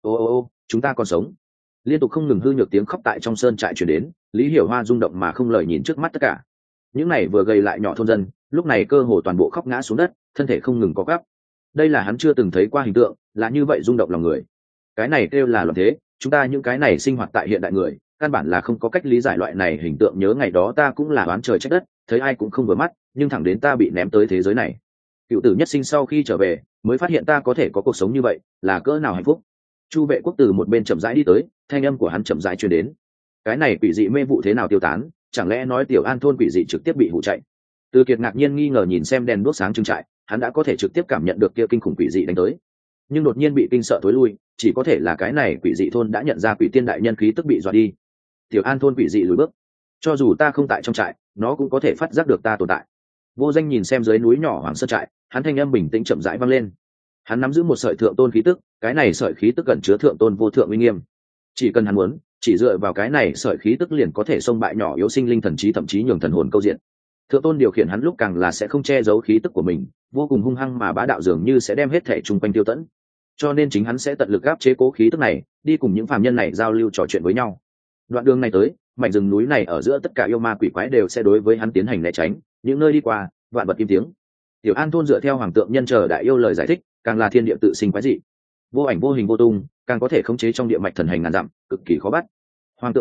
Ô, chúng ta còn sống. Liên tục không ngừng hư nhược tiếng khóc tại trong sơn trại truyền đến, Lý Hiểu Hoa rung động mà không lời nhìn trước mắt tất cả. Những này vừa gầy lại nhỏ thôn dân, lúc này cơ hồ toàn bộ khóc ngã xuống đất, thân thể không ngừng có gắp. Đây là hắn chưa từng thấy qua hình tượng, là như vậy rung động lòng người. Cái này kêu là loạn thế, chúng ta những cái này sinh hoạt tại hiện đại người, căn bản là không có cách lý giải loại này hình tượng. Nhớ ngày đó ta cũng là oán trời trách đất, thấy ai cũng không vừa mắt, nhưng thẳng đến ta bị ném tới thế giới này. Cựu tử nhất sinh sau khi trở về, mới phát hiện ta có thể có cuộc sống như vậy, là cỡ nào hạnh phúc. Chu Vệ Quốc từ một bên chậm rãi đi tới, thanh âm của hắn chậm rãi truyền đến. Cái này quỷ dị mê vụ thế nào tiêu tán, chẳng lẽ nói Tiểu An thôn quỷ dị trực tiếp bị hủ chạy? Từ Kiệt ngạc nhiên nghi ngờ nhìn xem đèn đuốc sáng trưng trại, hắn đã có thể trực tiếp cảm nhận được kia kinh khủng quỷ dị đánh tới, nhưng đột nhiên bị kinh sợ thối lui, chỉ có thể là cái này quỷ dị thôn đã nhận ra quỷ tiên đại nhân khí tức bị dọa đi. Tiểu An thôn quỷ dị lùi bước, cho dù ta không tại trong trại, nó cũng có thể phát giác được ta tồn tại. Vô Danh nhìn xem dưới núi nhỏ Hoàng Sơn trại, hắn thanh âm bình tĩnh chậm rãi vang lên. Hắn nắm giữ một sợi thượng tôn khí tức, cái này sợi khí tức gần chứa thượng tôn vô thượng uy nghiêm. Chỉ cần hắn muốn, chỉ dựa vào cái này sợi khí tức liền có thể xông bại nhỏ yếu sinh linh thần trí, thậm chí nhường thần hồn câu diện. Thượng tôn điều khiển hắn lúc càng là sẽ không che giấu khí tức của mình, vô cùng hung hăng mà bá đạo, dường như sẽ đem hết thể chung quanh tiêu tẫn. Cho nên chính hắn sẽ tận lực áp chế cố khí tức này, đi cùng những phàm nhân này giao lưu trò chuyện với nhau. Đoạn đường này tới, mảnh rừng núi này ở giữa tất cả yêu ma quỷ quái đều sẽ đối với hắn tiến hành né tránh, những nơi đi qua, vạn vật im tiếng. Tiểu An thôn dựa theo Hoàng Tượng Nhân chờ đại yêu lời giải thích, càng là thiên địa tự sinh quái dị, vô ảnh vô hình vô tung, càng có thể khống chế trong địa mạch thần hành ngàn dặm, cực kỳ khó bắt. Hoàng Tượng Nhân,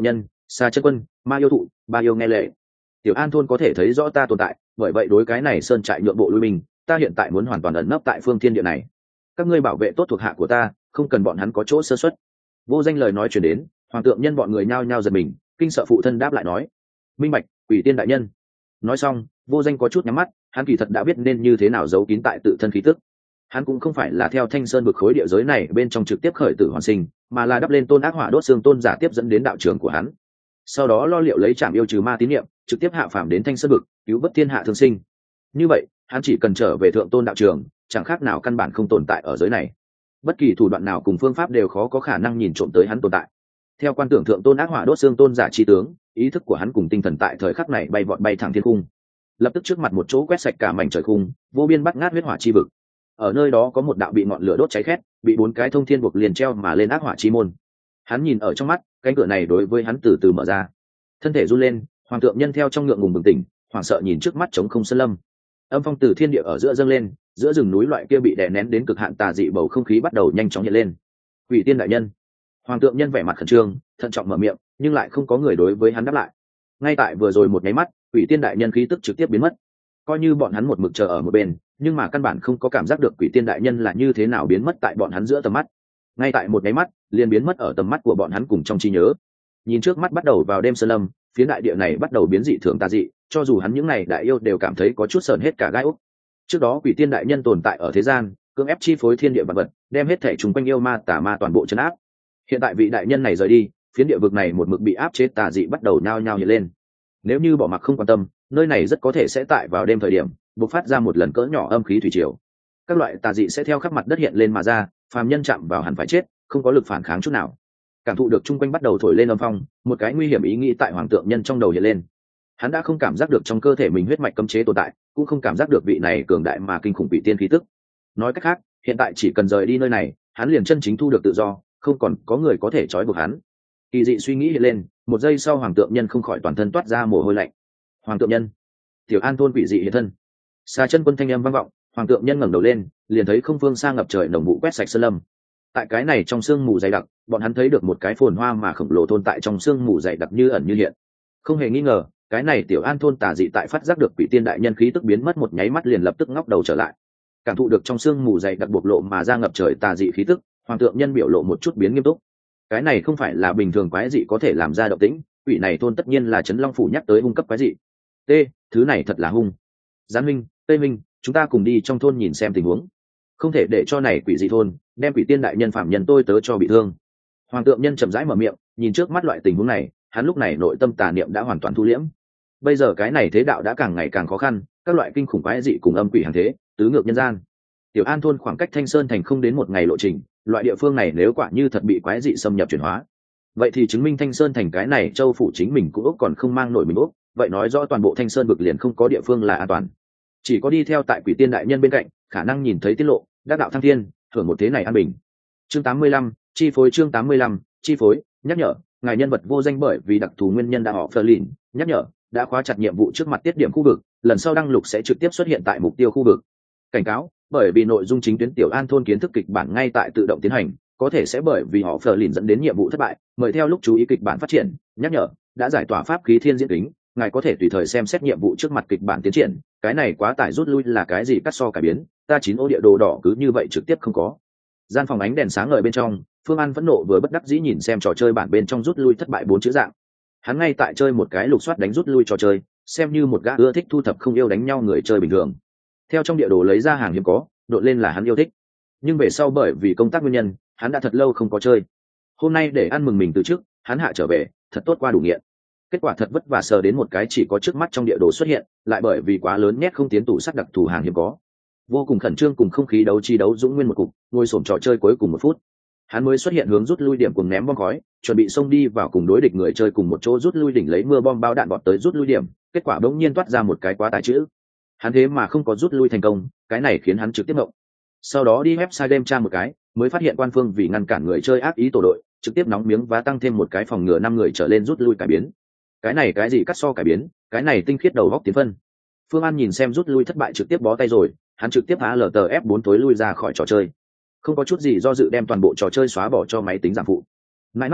Xa chân quân, ma yêu thụ, ba yêu nghe lệ. Tiểu An thôn có thể thấy rõ ta tồn tại, bởi vậy đối cái này sơn trại nhượng bộ lui mình, ta hiện tại muốn hoàn toàn ẩn nấp tại phương thiên địa này. Các ngươi bảo vệ tốt thuộc hạ của ta, không cần bọn hắn có chỗ sơ suất. Vô Danh lời nói truyền đến, Hoàng Tượng Nhân bọn người nhao nhao giật mình, kinh sợ phụ thân đáp lại nói: minh bạch, Quỷ Tiên đại nhân. Nói xong, Vô Danh có chút nhắm mắt, hắn kỳ thật đã biết nên như thế nào giấu kín tại tự thân khí tức. Hắn cũng không phải là theo Thanh Sơn vực khối địa giới này bên trong trực tiếp khởi tử hoàn sinh, mà là đắp lên tôn ác hỏa đốt xương tôn giả tiếp dẫn đến đạo trường của hắn. Sau đó lo liệu lấy trảm yêu trừ ma tín niệm, trực tiếp hạ phàm đến Thanh Sơn vực, cứu vớt thiên hạ thương sinh. Như vậy, hắn chỉ cần trở về thượng tôn đạo trường, chẳng khác nào căn bản không tồn tại ở giới này. Bất kỳ thủ đoạn nào cùng phương pháp đều khó có khả năng nhìn trộm tới hắn tồn tại. Theo quan tưởng thượng tôn ác hỏa đốt xương tôn giả chi tướng, ý thức của hắn cùng tinh thần tại thời khắc này bay vọt bay thẳng thiên cung. Lập tức trước mặt một chỗ quét sạch cả mảnh trời khung, vô biên bắt ngát huyết hỏa chi vực. Ở nơi đó có một đạo bị ngọn lửa đốt cháy khét, bị 4 cái thông thiên buộc liền treo mà lên ác hỏa chi môn. Hắn nhìn ở trong mắt, cánh cửa này đối với hắn từ từ mở ra. Thân thể run lên, Hoàng Tượng Nhân theo trong ngượng ngùng bừng tỉnh, hoảng sợ nhìn trước mắt trống không sơn lâm. Âm phong từ thiên địa ở giữa dâng lên, giữa rừng núi loại kia bị đè nén đến cực hạn tà dị bầu không khí bắt đầu nhanh chóng hiện lên. Quỷ Tiên đại nhân. Hoàng Tượng Nhân vẻ mặt khẩn trương, thận trọng mở miệng, nhưng lại không có người đối với hắn đáp lại. Ngay tại vừa rồi một nháy mắt, Quỷ Tiên đại nhân khí tức trực tiếp biến mất. Coi như bọn hắn một mực chờ ở một bên, nhưng mà căn bản không có cảm giác được Quỷ Tiên đại nhân là như thế nào biến mất tại bọn hắn giữa tầm mắt. Ngay tại một nháy mắt, liền biến mất ở tầm mắt của bọn hắn cùng trong trí nhớ. Nhìn trước mắt bắt đầu vào đêm sơn lâm, phía đại địa này bắt đầu biến dị thường tà dị, cho dù hắn những này đại yêu đều cảm thấy có chút sờn hết cả gai ốc. Trước đó Quỷ Tiên đại nhân tồn tại ở thế gian, cưỡng ép chi phối thiên địa vật vật, đem hết thể chúng quanh yêu ma tà ma toàn bộ trấn áp. Hiện tại vị đại nhân này rời đi, phiến địa vực này một mực bị áp chế tà dị bắt đầu nhao nhao hiện lên. Nếu như bỏ mặc không quan tâm, nơi này rất có thể sẽ tại vào đêm thời điểm bộc phát ra một lần cỡ nhỏ âm khí thủy triều. Các loại tà dị sẽ theo khắp mặt đất hiện lên mà ra, phàm nhân chạm vào hẳn phải chết, không có lực phản kháng chút nào. Cảm thụ được chung quanh bắt đầu thổi lên âm phong, một cái nguy hiểm ý nghĩ tại Hoàng Tượng Nhân trong đầu hiện lên. Hắn đã không cảm giác được trong cơ thể mình huyết mạch cấm chế tồn tại, cũng không cảm giác được vị này cường đại mà kinh khủng vị tiên khí tức. Nói cách khác, hiện tại chỉ cần rời đi nơi này, hắn liền chân chính thu được tự do, không còn có người có thể trói buộc hắn. Kỳ dị suy nghĩ hiện lên, một giây sau Hoàng Tượng Nhân không khỏi toàn thân toát ra mồ hôi lạnh. Hoàng Tượng Nhân, Tiểu An thôn quỷ dị hiện thân. Xa chân quân thanh âm vang vọng, Hoàng Tượng Nhân ngẩng đầu lên, liền thấy không phương xa ngập trời nồng vụ quét sạch sơn lâm. Tại cái này trong sương mù dày đặc, bọn hắn thấy được một cái phồn hoa mà khổng lồ tồn tại trong sương mù dày đặc như ẩn như hiện. Không hề nghi ngờ, cái này Tiểu An thôn tà dị tại phát giác được Quỷ Tiên đại nhân khí tức biến mất một nháy mắt liền lập tức ngóc đầu trở lại. Cảm thụ được trong sương mù dày đặc bộc lộ mà ra ngập trời tà dị khí tức, Hoàng Tượng Nhân biểu lộ một chút biến nghiêm túc. Cái này không phải là bình thường quái dị có thể làm ra động tĩnh, quỷ này thôn tất nhiên là Trấn Long phủ nhắc tới hung cấp quái dị. T, thứ này thật là hung. Gián Minh, Tây Minh, chúng ta cùng đi trong thôn nhìn xem tình huống. Không thể để cho này quỷ dị thôn đem Quỷ Tiên đại nhân phạm nhân tôi tớ cho bị thương. Hoàng Tượng Nhân chậm rãi mở miệng, nhìn trước mắt loại tình huống này, hắn lúc này nội tâm tà niệm đã hoàn toàn thu liễm. Bây giờ cái này thế đạo đã càng ngày càng khó khăn, các loại kinh khủng quái dị cùng âm quỷ hàng thế, tứ ngược nhân gian. Tiểu An thôn khoảng cách Thanh Sơn thành không đến một ngày lộ trình, loại địa phương này nếu quả như thật bị quái dị xâm nhập chuyển hóa, vậy thì chứng minh Thanh Sơn thành cái này châu phủ chính mình cũng úc còn không mang nổi mình úc, vậy nói rõ toàn bộ Thanh Sơn vực liền không có địa phương là an toàn. Chỉ có đi theo tại Quỷ Tiên đại nhân bên cạnh, khả năng nhìn thấy tiết lộ, đắc đạo thăng thiên, thưởng một thế này an bình. Chương 85, chi phối. Chương 85, chi phối. Nhắc nhở, ngài nhân vật vô danh bởi vì đặc thù nguyên nhân đã họ Fleur nhắc nhở, đã khóa chặt nhiệm vụ trước mặt tiết điểm khu vực, lần sau đăng lục sẽ trực tiếp xuất hiện tại mục tiêu khu vực. Cảnh cáo, bởi vì nội dung chính tuyến Tiểu An thôn kiến thức kịch bản ngay tại tự động tiến hành, có thể sẽ bởi vì họ Fleur dẫn đến nhiệm vụ thất bại, mời theo lúc chú ý kịch bản phát triển. Nhắc nhở, đã giải tỏa pháp khí thiên diễn kính, ngài có thể tùy thời xem xét nhiệm vụ trước mặt kịch bản tiến triển. Cái này quá tải rút lui là cái gì cắt so cải biến, ta 9 ô địa đồ đỏ cứ như vậy trực tiếp không có. Gian phòng ánh đèn sáng ngời bên trong, Phương An phẫn nộ vừa bất đắc dĩ nhìn xem trò chơi bản bên trong rút lui thất bại 4 chữ dạng. Hắn ngay tại chơi một cái lục soát đánh rút lui trò chơi, xem như một gã ưa thích thu thập không yêu đánh nhau người chơi bình thường. Theo trong địa đồ lấy ra hàng hiếm có, đột lên là hắn yêu thích. Nhưng về sau bởi vì công tác nguyên nhân, hắn đã thật lâu không có chơi. Hôm nay để ăn mừng mình từ trước, hắn hạ trở về, thật tốt qua đủ nghiện. Kết quả thật vất vả sờ đến một cái chỉ có trước mắt trong địa đồ xuất hiện, lại bởi vì quá lớn nhét không tiến tủ sắt đặc thù hàng hiếm có. Vô cùng khẩn trương cùng không khí đấu chi đấu dũng nguyên một cục, ngồi xổm trò chơi cuối cùng 1 phút. Hắn mới xuất hiện hướng rút lui điểm cùng ném bom khói, chuẩn bị xông đi vào cùng đối địch người chơi cùng một chỗ rút lui đỉnh lấy mưa bom bao đạn bọt tới rút lui điểm, kết quả bỗng nhiên toát ra một cái quá tải chữ. Hắn thế mà không có rút lui thành công, cái này khiến hắn trực tiếp ngộng. Sau đó đi website game tra một cái, mới phát hiện quan phương vì ngăn cản người chơi ác ý tổ đội, trực tiếp nóng miếng và tăng thêm một cái phòng ngừa 5 người trở lên rút lui cải biến. Cái này cái gì cắt so cải biến, cái này tinh khiết đầu góc tiến phân. Phương An nhìn xem rút lui thất bại trực tiếp bó tay rồi, hắn trực tiếp ALTF4 tối lui ra khỏi trò chơi. Không có chút gì do dự đem toàn bộ trò chơi xóa bỏ cho máy tính giảm phụ. Mãi mãi,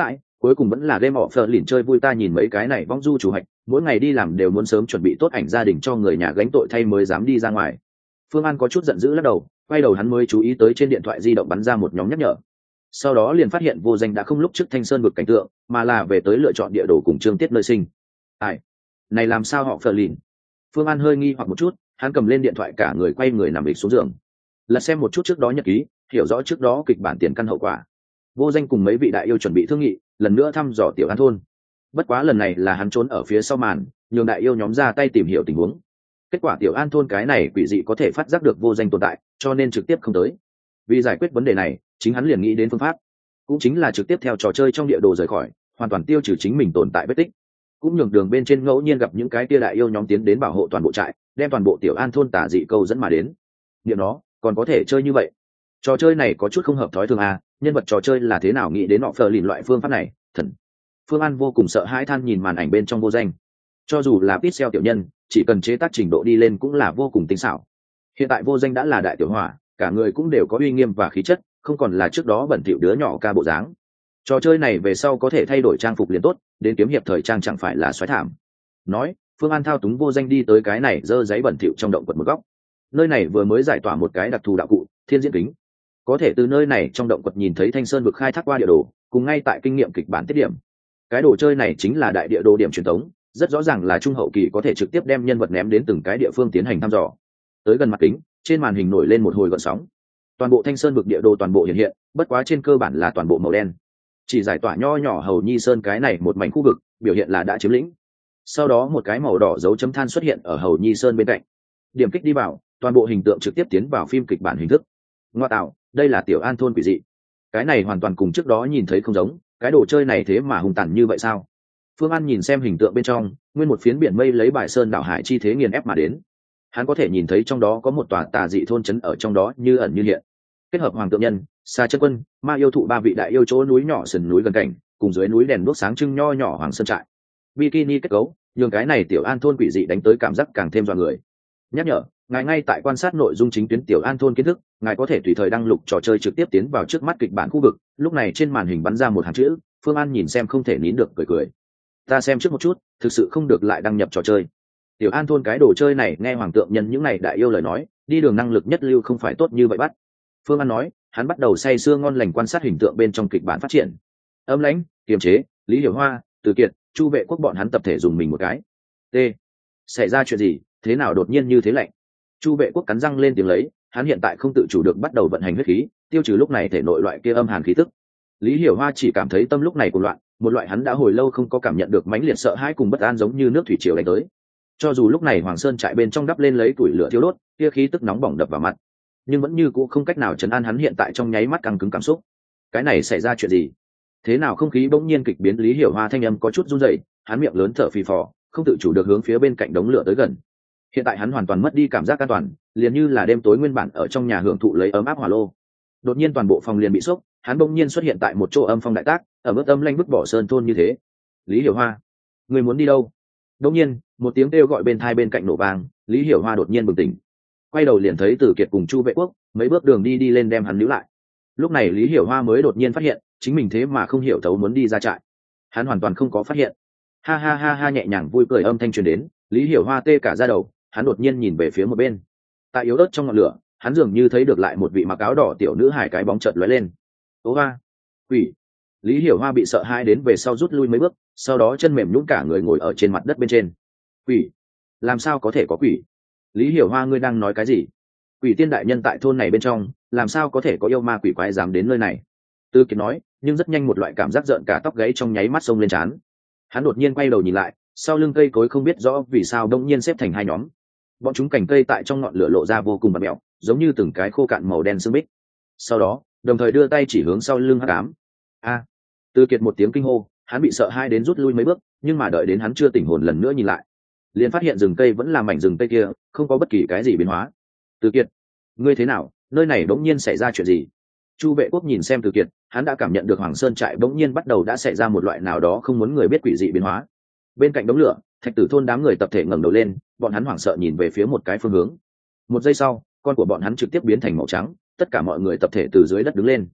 cuối cùng vẫn là game offer lìn chơi vui, ta nhìn mấy cái này vong du chủ hạch mỗi ngày đi làm đều muốn sớm chuẩn bị tốt ảnh gia đình cho người nhà gánh tội thay mới dám đi ra ngoài. Phương An có chút giận dữ lắc đầu, quay đầu hắn mới chú ý tới trên điện thoại di động bắn ra một nhóm nhắc nhở. Sau đó liền phát hiện vô danh đã không lúc trước Thanh Sơn vực cảnh tượng, mà là về tới lựa chọn địa đồ cùng chương tiết nơi sinh. Ai, này làm sao họ phờ lìn? Phương An hơi nghi hoặc một chút, hắn cầm lên điện thoại cả người quay người nằm ịch xuống giường, lật xem một chút trước đó nhật ký, hiểu rõ trước đó kịch bản tiền căn hậu quả. Vô danh cùng mấy vị đại yêu chuẩn bị thương nghị, lần nữa thăm dò Tiểu An thôn. Bất quá lần này là hắn trốn ở phía sau màn, nhường đại yêu nhóm ra tay tìm hiểu tình huống. Kết quả Tiểu An thôn cái này quỷ dị có thể phát giác được vô danh tồn tại, cho nên trực tiếp không tới. Vì giải quyết vấn đề này, chính hắn liền nghĩ đến phương pháp, cũng chính là trực tiếp theo trò chơi trong địa đồ rời khỏi, hoàn toàn tiêu trừ chính mình tồn tại vết tích, cũng nhường đường bên trên ngẫu nhiên gặp những cái tia đại yêu nhóm tiến đến bảo hộ toàn bộ trại, đem toàn bộ Tiểu An thôn tả dị câu dẫn mà đến. Niệm nó còn có thể chơi như vậy, trò chơi này có chút không hợp thói thường à, nhân vật trò chơi là thế nào nghĩ đến họ phờ lìn loại phương pháp này, thần. Phương An vô cùng sợ hãi than nhìn màn ảnh bên trong vô danh, cho dù là pixel tiểu nhân, chỉ cần chế tác trình độ đi lên cũng là vô cùng tinh xảo. Hiện tại vô danh đã là đại tiểu hỏa, cả người cũng đều có uy nghiêm và khí chất, không còn là trước đó bẩn thỉu đứa nhỏ ca bộ dáng. Trò chơi này về sau có thể thay đổi trang phục liền tốt, đến kiếm hiệp thời trang chẳng phải là xoáy thảm. Nói, Phương An thao túng vô danh đi tới cái này dơ giấy bẩn thỉu trong động quật một góc. Nơi này vừa mới giải tỏa một cái đặc thù đạo cụ, thiên diễn kính. Có thể từ nơi này trong động quật nhìn thấy Thanh Sơn vực khai thác qua địa đồ, cùng ngay tại kinh nghiệm kịch bản tiết điểm. Cái đồ chơi này chính là đại địa đồ điểm truyền thống, rất rõ ràng là trung hậu kỳ có thể trực tiếp đem nhân vật ném đến từng cái địa phương tiến hành thăm dò. Tới gần mặt kính, trên màn hình nổi lên một hồi gợn sóng. Toàn bộ Thanh Sơn vực địa đồ toàn bộ hiện hiện, bất quá trên cơ bản là toàn bộ màu đen. Chỉ giải tỏa nho nhỏ Hầu Nhi Sơn cái này một mảnh khu vực, biểu hiện là đã chiếm lĩnh. Sau đó một cái màu đỏ dấu chấm than xuất hiện ở Hầu Nhi Sơn bên cạnh. Điểm kích đi vào, toàn bộ hình tượng trực tiếp tiến vào phim kịch bản hình thức. Ngoa tạo, đây là Tiểu An thôn quỷ dị. Cái này hoàn toàn cùng trước đó nhìn thấy không giống, cái đồ chơi này thế mà hung tàn như vậy sao? Phương An nhìn xem hình tượng bên trong, nguyên một phiến biển mây lấy bài sơn đảo hải chi thế nghiền ép mà đến. Hắn có thể nhìn thấy trong đó có một tòa tà dị thôn trấn ở trong đó như ẩn như hiện. Kết hợp Hoàng Tượng Nhân, Sa Chân Quân, Ma Yêu Thụ ba vị đại yêu chỗ núi nhỏ sườn núi gần cảnh, cùng dưới núi đèn đuốc sáng trưng nho nhỏ Hoàng Sơn trại. Bikini kết cấu, nhường cái này Tiểu An thôn quỷ dị đánh tới cảm giác càng thêm dọa người. Nhắc nhở, ngài ngay tại quan sát nội dung chính tuyến Tiểu An thôn kiến thức, ngài có thể tùy thời đăng lục trò chơi trực tiếp tiến vào trước mắt kịch bản khu vực. Lúc này trên màn hình bắn ra một hàng chữ, Phương An nhìn xem không thể nín được cười cười. Ta xem trước một chút, thực sự không được lại đăng nhập trò chơi. Tiểu An thôn cái đồ chơi này nghe Hoàng Tượng Nhân những này đại yêu lời nói, đi đường năng lực nhất lưu không phải tốt như vậy bắt. Phương An nói, hắn bắt đầu say sưa ngon lành quan sát hình tượng bên trong kịch bản phát triển. Âm Lãnh, Kiềm Chế, Lý Hiểu Hoa, Từ Kiệt, Chu Vệ Quốc bọn hắn tập thể dùng mình một cái. T. Xảy ra chuyện gì, thế nào đột nhiên như thế lạnh? Chu Vệ Quốc cắn răng lên tiếng lấy, hắn hiện tại không tự chủ được bắt đầu vận hành huyết khí, tiêu trừ lúc này thể nội loại kia âm hàn khí tức. Lý Hiểu Hoa chỉ cảm thấy tâm lúc này cuồng loạn, một loại hắn đã hồi lâu không có cảm nhận được mãnh liệt sợ hãi cùng bất an giống như nước thủy triều đánh tới. Cho dù lúc này Hoàng Sơn trại bên trong đắp lên lấy củi lửa thiêu đốt, kia khí tức nóng bỏng đập vào mặt, nhưng vẫn như cũ không cách nào trấn an hắn hiện tại trong nháy mắt căng cứng cảm xúc. Cái này xảy ra chuyện gì? Thế nào không khí bỗng nhiên kịch biến? Lý Hiểu Hoa thanh âm có chút run rẩy, hắn miệng lớn thở phì phò, không tự chủ được hướng phía bên cạnh đống lửa tới gần. Hiện tại hắn hoàn toàn mất đi cảm giác an toàn, liền như là đêm tối nguyên bản ở trong nhà hưởng thụ lấy ấm áp hỏa lô. Đột nhiên toàn bộ phòng liền bị sốc, hắn bỗng nhiên xuất hiện tại một chỗ âm phong đại tác, ở mức âm lanh bức bỏ sơn thôn như thế. Lý Hiểu Hoa, người muốn đi đâu? Đột nhiên một tiếng kêu gọi bên thai bên cạnh nổ vang, Lý Hiểu Hoa đột nhiên bừng tỉnh, quay đầu liền thấy Từ Kiệt cùng Chu Vệ Quốc mấy bước đường đi lên đem hắn níu lại. Lúc này Lý Hiểu Hoa mới đột nhiên phát hiện chính mình thế mà không hiểu thấu muốn đi ra trại, hắn hoàn toàn không có phát hiện. Ha ha ha ha, nhẹ nhàng vui cười âm thanh truyền đến, Lý Hiểu Hoa tê cả da đầu, hắn đột nhiên nhìn về phía một bên. Tại yếu ớt trong ngọn lửa, hắn dường như thấy được lại một vị mặc áo đỏ tiểu nữ hài, cái bóng chợt lóe lên. Ô hoa, quỷ! Lý Hiểu Hoa bị sợ hãi đến về sau rút lui mấy bước, sau đó chân mềm nhũn cả người ngồi ở trên mặt đất bên trên. Quỷ? Làm sao có thể có quỷ? Lý Hiểu Hoa, ngươi đang nói cái gì? Quỷ tiên đại nhân tại thôn này bên trong, làm sao có thể có yêu ma quỷ quái dám đến nơi này? Từ Kiệt nói, nhưng rất nhanh một loại cảm giác rợn cả tóc gáy trong nháy mắt xông lên trán. Hắn đột nhiên quay đầu nhìn lại, sau lưng cây cối không biết rõ vì sao đông nhiên xếp thành hai nhóm. Bọn chúng cành cây tại trong ngọn lửa lộ ra vô cùng bặm mẹo, giống như từng cái khô cạn màu đen xương bích. Sau đó, đồng thời đưa tay chỉ hướng sau lưng Hắc Ám. A! Từ Kiệt một tiếng kinh hô, hắn bị sợ hai đến rút lui mấy bước, nhưng mà đợi đến hắn chưa tỉnh hồn lần nữa nhìn lại, liền phát hiện rừng cây vẫn là mảnh rừng cây kia, không có bất kỳ cái gì biến hóa. Từ Kiệt, ngươi thế nào? Nơi này bỗng nhiên xảy ra chuyện gì? Chu Vệ Quốc nhìn xem Từ Kiệt, hắn đã cảm nhận được Hoàng Sơn trại bỗng nhiên bắt đầu đã xảy ra một loại nào đó không muốn người biết quỷ dị biến hóa. Bên cạnh đống lửa, Thạch Tử thôn đám người tập thể ngẩng đầu lên, bọn hắn hoảng sợ nhìn về phía một cái phương hướng. Một giây sau, con của bọn hắn trực tiếp biến thành màu trắng, tất cả mọi người tập thể từ dưới đất đứng lên.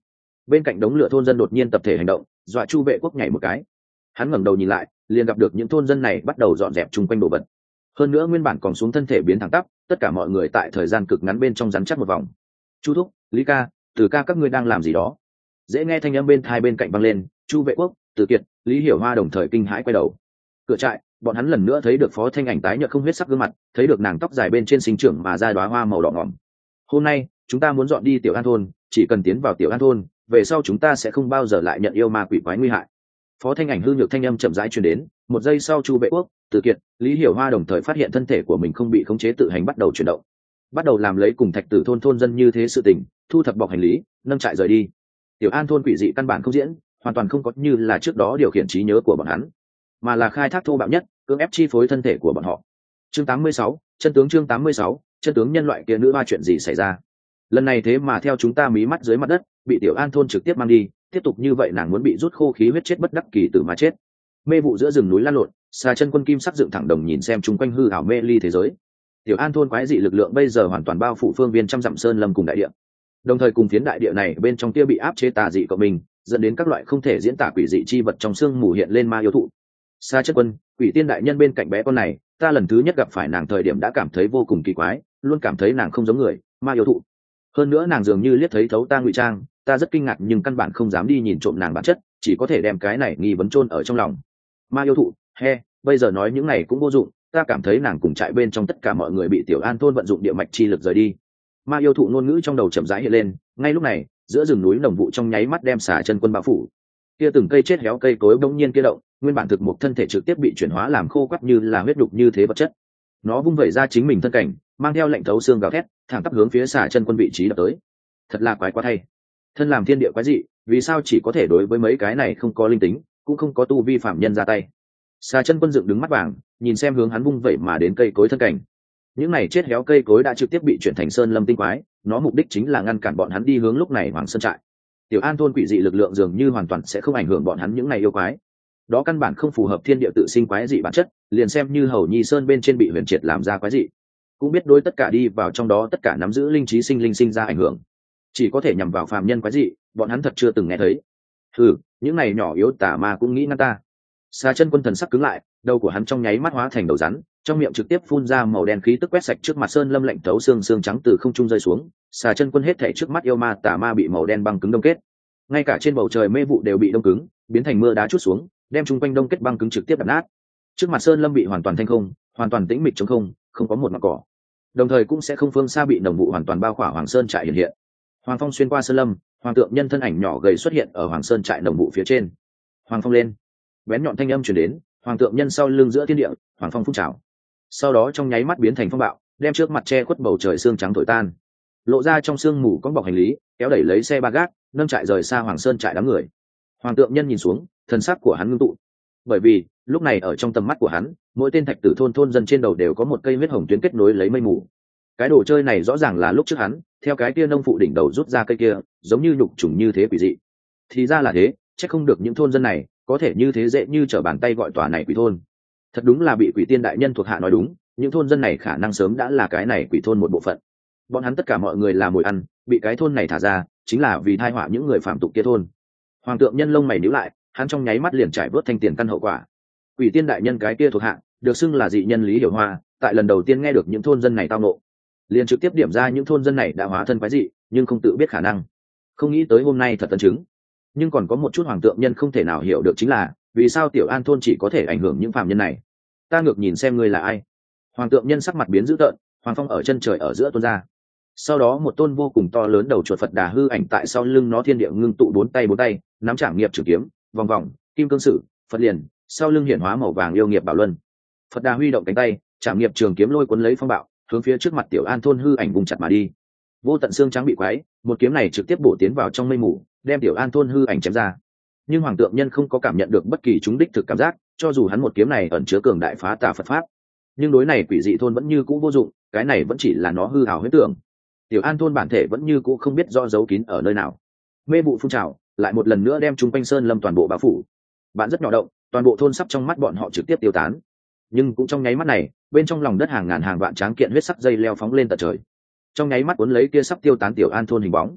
Bên cạnh đống lửa thôn dân đột nhiên tập thể hành động, dọa Chu Vệ Quốc nhảy một cái. Hắn ngẩng đầu nhìn lại, liền gặp được những thôn dân này bắt đầu dọn dẹp chung quanh đồ vật. Hơn nữa nguyên bản còn xuống thân thể biến thẳng tắp, tất cả mọi người tại thời gian cực ngắn bên trong rắn chắc một vòng. Chu thúc, Lý ca, Từ ca, các ngươi đang làm gì đó? Dễ nghe thanh âm bên tai bên cạnh vang lên. Chu Vệ Quốc, Từ Kiệt, Lý Hiểu Hoa đồng thời kinh hãi quay đầu. Cửa trại, bọn hắn lần nữa thấy được Phó Thanh Ảnh tái nhợt không huyết sắc gương mặt, thấy được nàng tóc dài bên trên sinh trưởng mà ra đóa hoa màu đỏ ngỏm. Hôm nay chúng ta muốn dọn đi Tiểu An thôn, chỉ cần tiến vào Tiểu An thôn, về sau chúng ta sẽ không bao giờ lại nhận yêu ma quỷ quái nguy hại. Phó Thanh Ảnh hư nhược thanh âm chậm rãi truyền đến. Một giây sau, Chu Vệ Quốc, Từ Kiệt, Lý Hiểu Hoa đồng thời phát hiện thân thể của mình không bị khống chế tự hành bắt đầu chuyển động, bắt đầu làm lấy cùng Thạch Tử thôn thôn dân như thế sự tình, thu thập bọc hành lý, nâng trại rời đi. Tiểu An thôn quỷ dị căn bản không diễn, hoàn toàn không có như là trước đó điều khiển trí nhớ của bọn hắn, mà là khai thác thô bạo nhất, cưỡng ép chi phối thân thể của bọn họ. Chương 86, chân tướng. Chương 86, chân tướng. Nhân loại kia nữ ba chuyện gì xảy ra? Lần này thế mà theo chúng ta mí mắt dưới mặt đất, bị Tiểu An thôn trực tiếp mang đi, tiếp tục như vậy nàng muốn bị rút khô khí huyết chết bất đắc kỳ tử mà chết. Mê vụ giữa rừng núi lan lộn, Xà Chân Quân kim sắc dựng thẳng đồng nhìn xem chung quanh hư ảo mê ly thế giới. Tiểu An thôn quái dị lực lượng bây giờ hoàn toàn bao phủ phương viên trăm dặm sơn lâm cùng đại địa, đồng thời cùng phiến đại địa này bên trong kia bị áp chế tà dị của mình, dẫn đến các loại không thể diễn tả quỷ dị chi vật trong xương mù hiện lên ma yêu thụ. Xà Chân Quân, Quỷ Tiên đại nhân bên cạnh bé con này, ta lần thứ nhất gặp phải nàng thời điểm đã cảm thấy vô cùng kỳ quái, luôn cảm thấy nàng không giống người, ma yêu thụ. Hơn nữa nàng dường như liếc thấy thấu ta ngụy trang, ta rất kinh ngạc nhưng căn bản không dám đi nhìn trộm nàng bản chất, chỉ có thể đem cái này nghi vấn chôn ở trong lòng. Ma yêu thụ, bây giờ nói những này cũng vô dụng, ta cảm thấy nàng cùng trại bên trong tất cả mọi người bị Tiểu An thôn vận dụng địa mạch chi lực rời đi. Ma yêu thụ ngôn ngữ trong đầu chậm rãi hiện lên. Ngay lúc này, giữa rừng núi nồng vụ trong nháy mắt đem Xà Chân Quân bao phủ. Kia từng cây chết héo cây cối bỗng nhiên kia động, nguyên bản thực một thân thể trực tiếp bị chuyển hóa làm khô quắt như là huyết đục như thế vật chất. Nó vung vẩy ra chính mình thân cảnh, mang theo lệnh thấu xương gào thét, thẳng tắp hướng phía Xà Chân Quân vị trí đập tới. Thật là quái quá thay. Thân làm thiên địa quái dị, vì sao chỉ có thể đối với mấy cái này không có linh tính, cũng không có tu vi phạm nhân ra tay. Xà Chân Quân dựng đứng mắt vàng, nhìn xem hướng hắn vung vẩy mà đến cây cối thân cảnh. Những này chết héo cây cối đã trực tiếp bị chuyển thành sơn lâm tinh quái, nó mục đích chính là ngăn cản bọn hắn đi hướng lúc này Hoàng Sơn trại. Tiểu An thôn quỷ dị lực lượng dường như hoàn toàn sẽ không ảnh hưởng bọn hắn những này yêu quái. Đó căn bản không phù hợp thiên địa tự sinh quái dị bản chất, liền xem như Hầu Nhi Sơn bên trên bị huyền triệt làm ra quái dị, cũng biết đối tất cả đi vào trong đó tất cả nắm giữ linh trí sinh linh sinh ra ảnh hưởng, chỉ có thể nhằm vào phàm nhân quái dị, bọn hắn thật chưa từng nghe thấy. Những này nhỏ yếu tà ma cũng nghĩ ngăn ta. Xà Chân Quân thần sắc cứng lại, đầu của hắn trong nháy mắt hóa thành đầu rắn, trong miệng trực tiếp phun ra màu đen khí tức quét sạch trước mặt sơn lâm lạnh thấu xương xương trắng từ không trung rơi xuống. Xà Chân Quân hết thảy trước mắt yêu ma tà ma bị màu đen băng cứng đông kết, ngay cả trên bầu trời mê vụ đều bị đông cứng, biến thành mưa đá chút xuống, đem chung quanh đông kết băng cứng trực tiếp đập nát. Trước mặt sơn lâm bị hoàn toàn thanh không, hoàn toàn tĩnh mịch trống không, không có một mảng cỏ. Đồng thời cũng sẽ không phương xa bị nồng vụ hoàn toàn bao khỏa Hoàng Sơn trại hiện hiện. Hoàng Phong xuyên qua sơn lâm, Hoàng Tượng Nhân thân ảnh nhỏ gầy xuất hiện ở Hoàng Sơn trại nồng vụ phía trên. Hoàng Phong lên, bén nhọn thanh âm truyền đến. Hoàng Tượng Nhân sau lưng giữa thiên địa, Hoàng Phong phun trào, sau đó trong nháy mắt biến thành phong bạo, đem trước mặt che khuất bầu trời sương trắng thổi tan, lộ ra trong sương mù có bọc hành lý, kéo đẩy lấy xe ba gác, nâng trại rời xa Hoàng Sơn trại đám người. Hoàng Tượng Nhân nhìn xuống, thần sắc của hắn ngưng tụ, bởi vì lúc này ở trong tầm mắt của hắn, mỗi tên Thạch Tử thôn thôn dân trên đầu đều có một cây huyết hồng tuyến kết nối lấy mây mù. Cái đồ chơi này rõ ràng là lúc trước hắn theo cái kia nông phụ đỉnh đầu rút ra cây kia, giống như nhục trùng như thế quỷ dị. Thì ra là thế, chắc không được những thôn dân này có thể như thế dễ như trở bàn tay gọi tòa này quỷ thôn. Thật đúng là bị Quỷ Tiên đại nhân thuộc hạ nói đúng, những thôn dân này khả năng sớm đã là cái này quỷ thôn một bộ phận. Bọn hắn tất cả mọi người là mồi ăn, bị cái thôn này thả ra chính là vì thai họa những người phạm tục kia thôn. Hoàng Tượng Nhân lông mày nhíu lại, hắn trong nháy mắt liền trải vớt thanh tiền căn hậu quả. Quỷ Tiên đại nhân cái kia thuộc hạ được xưng là dị nhân Lý Hiểu Hoa, tại lần đầu tiên nghe được những thôn dân này tao nộ, liền trực tiếp điểm ra những thôn dân này đã hóa thân quái dị, nhưng không tự biết khả năng. Không nghĩ tới hôm nay thật tân chứng. Nhưng còn có một chút Hoàng Tượng Nhân không thể nào hiểu được chính là vì sao Tiểu An thôn chỉ có thể ảnh hưởng những phạm nhân này. Ta ngược nhìn xem ngươi là ai. Hoàng Tượng Nhân sắc mặt biến dữ tợn, Hoàng Phong ở chân trời ở giữa tuôn ra. Sau đó một tôn vô cùng to lớn đầu chuột Phật Đà hư ảnh tại sau lưng nó thiên địa ngưng tụ bốn tay, nắm chạm nghiệp trường kiếm, vòng vòng, kim cương sử, Phật liền, sau lưng hiển hóa màu vàng yêu nghiệp bảo luân. Phật Đà huy động cánh tay, chạm nghiệp trường kiếm lôi cuốn lấy phong bạo, hướng phía trước mặt Tiểu An thôn hư ảnh vùng chặt mà đi. Vô tận xương trắng bị quái, một kiếm này trực tiếp bổ tiến vào trong mây mù, đem Tiểu An thôn hư ảnh chém ra. Nhưng Hoàng Tượng Nhân không có cảm nhận được bất kỳ trúng đích thực cảm giác, cho dù hắn một kiếm này ẩn chứa cường đại phá tà Phật pháp, nhưng đối này quỷ dị thôn vẫn như cũ vô dụng, cái này vẫn chỉ là nó hư hào huyễn tưởng. Tiểu An thôn bản thể vẫn như cũ không biết do giấu kín ở nơi nào. Mê vụ phun trào, lại một lần nữa đem chúng quanh sơn lâm toàn bộ bao phủ. Bạn rất nhỏ động, toàn bộ thôn sắp trong mắt bọn họ trực tiếp tiêu tán. Nhưng cũng trong nháy mắt này, bên trong lòng đất hàng ngàn hàng vạn tráng kiện huyết sắc dây leo phóng lên tận trời, trong nháy mắt cuốn lấy kia sắp tiêu tán Tiểu An thôn hình bóng.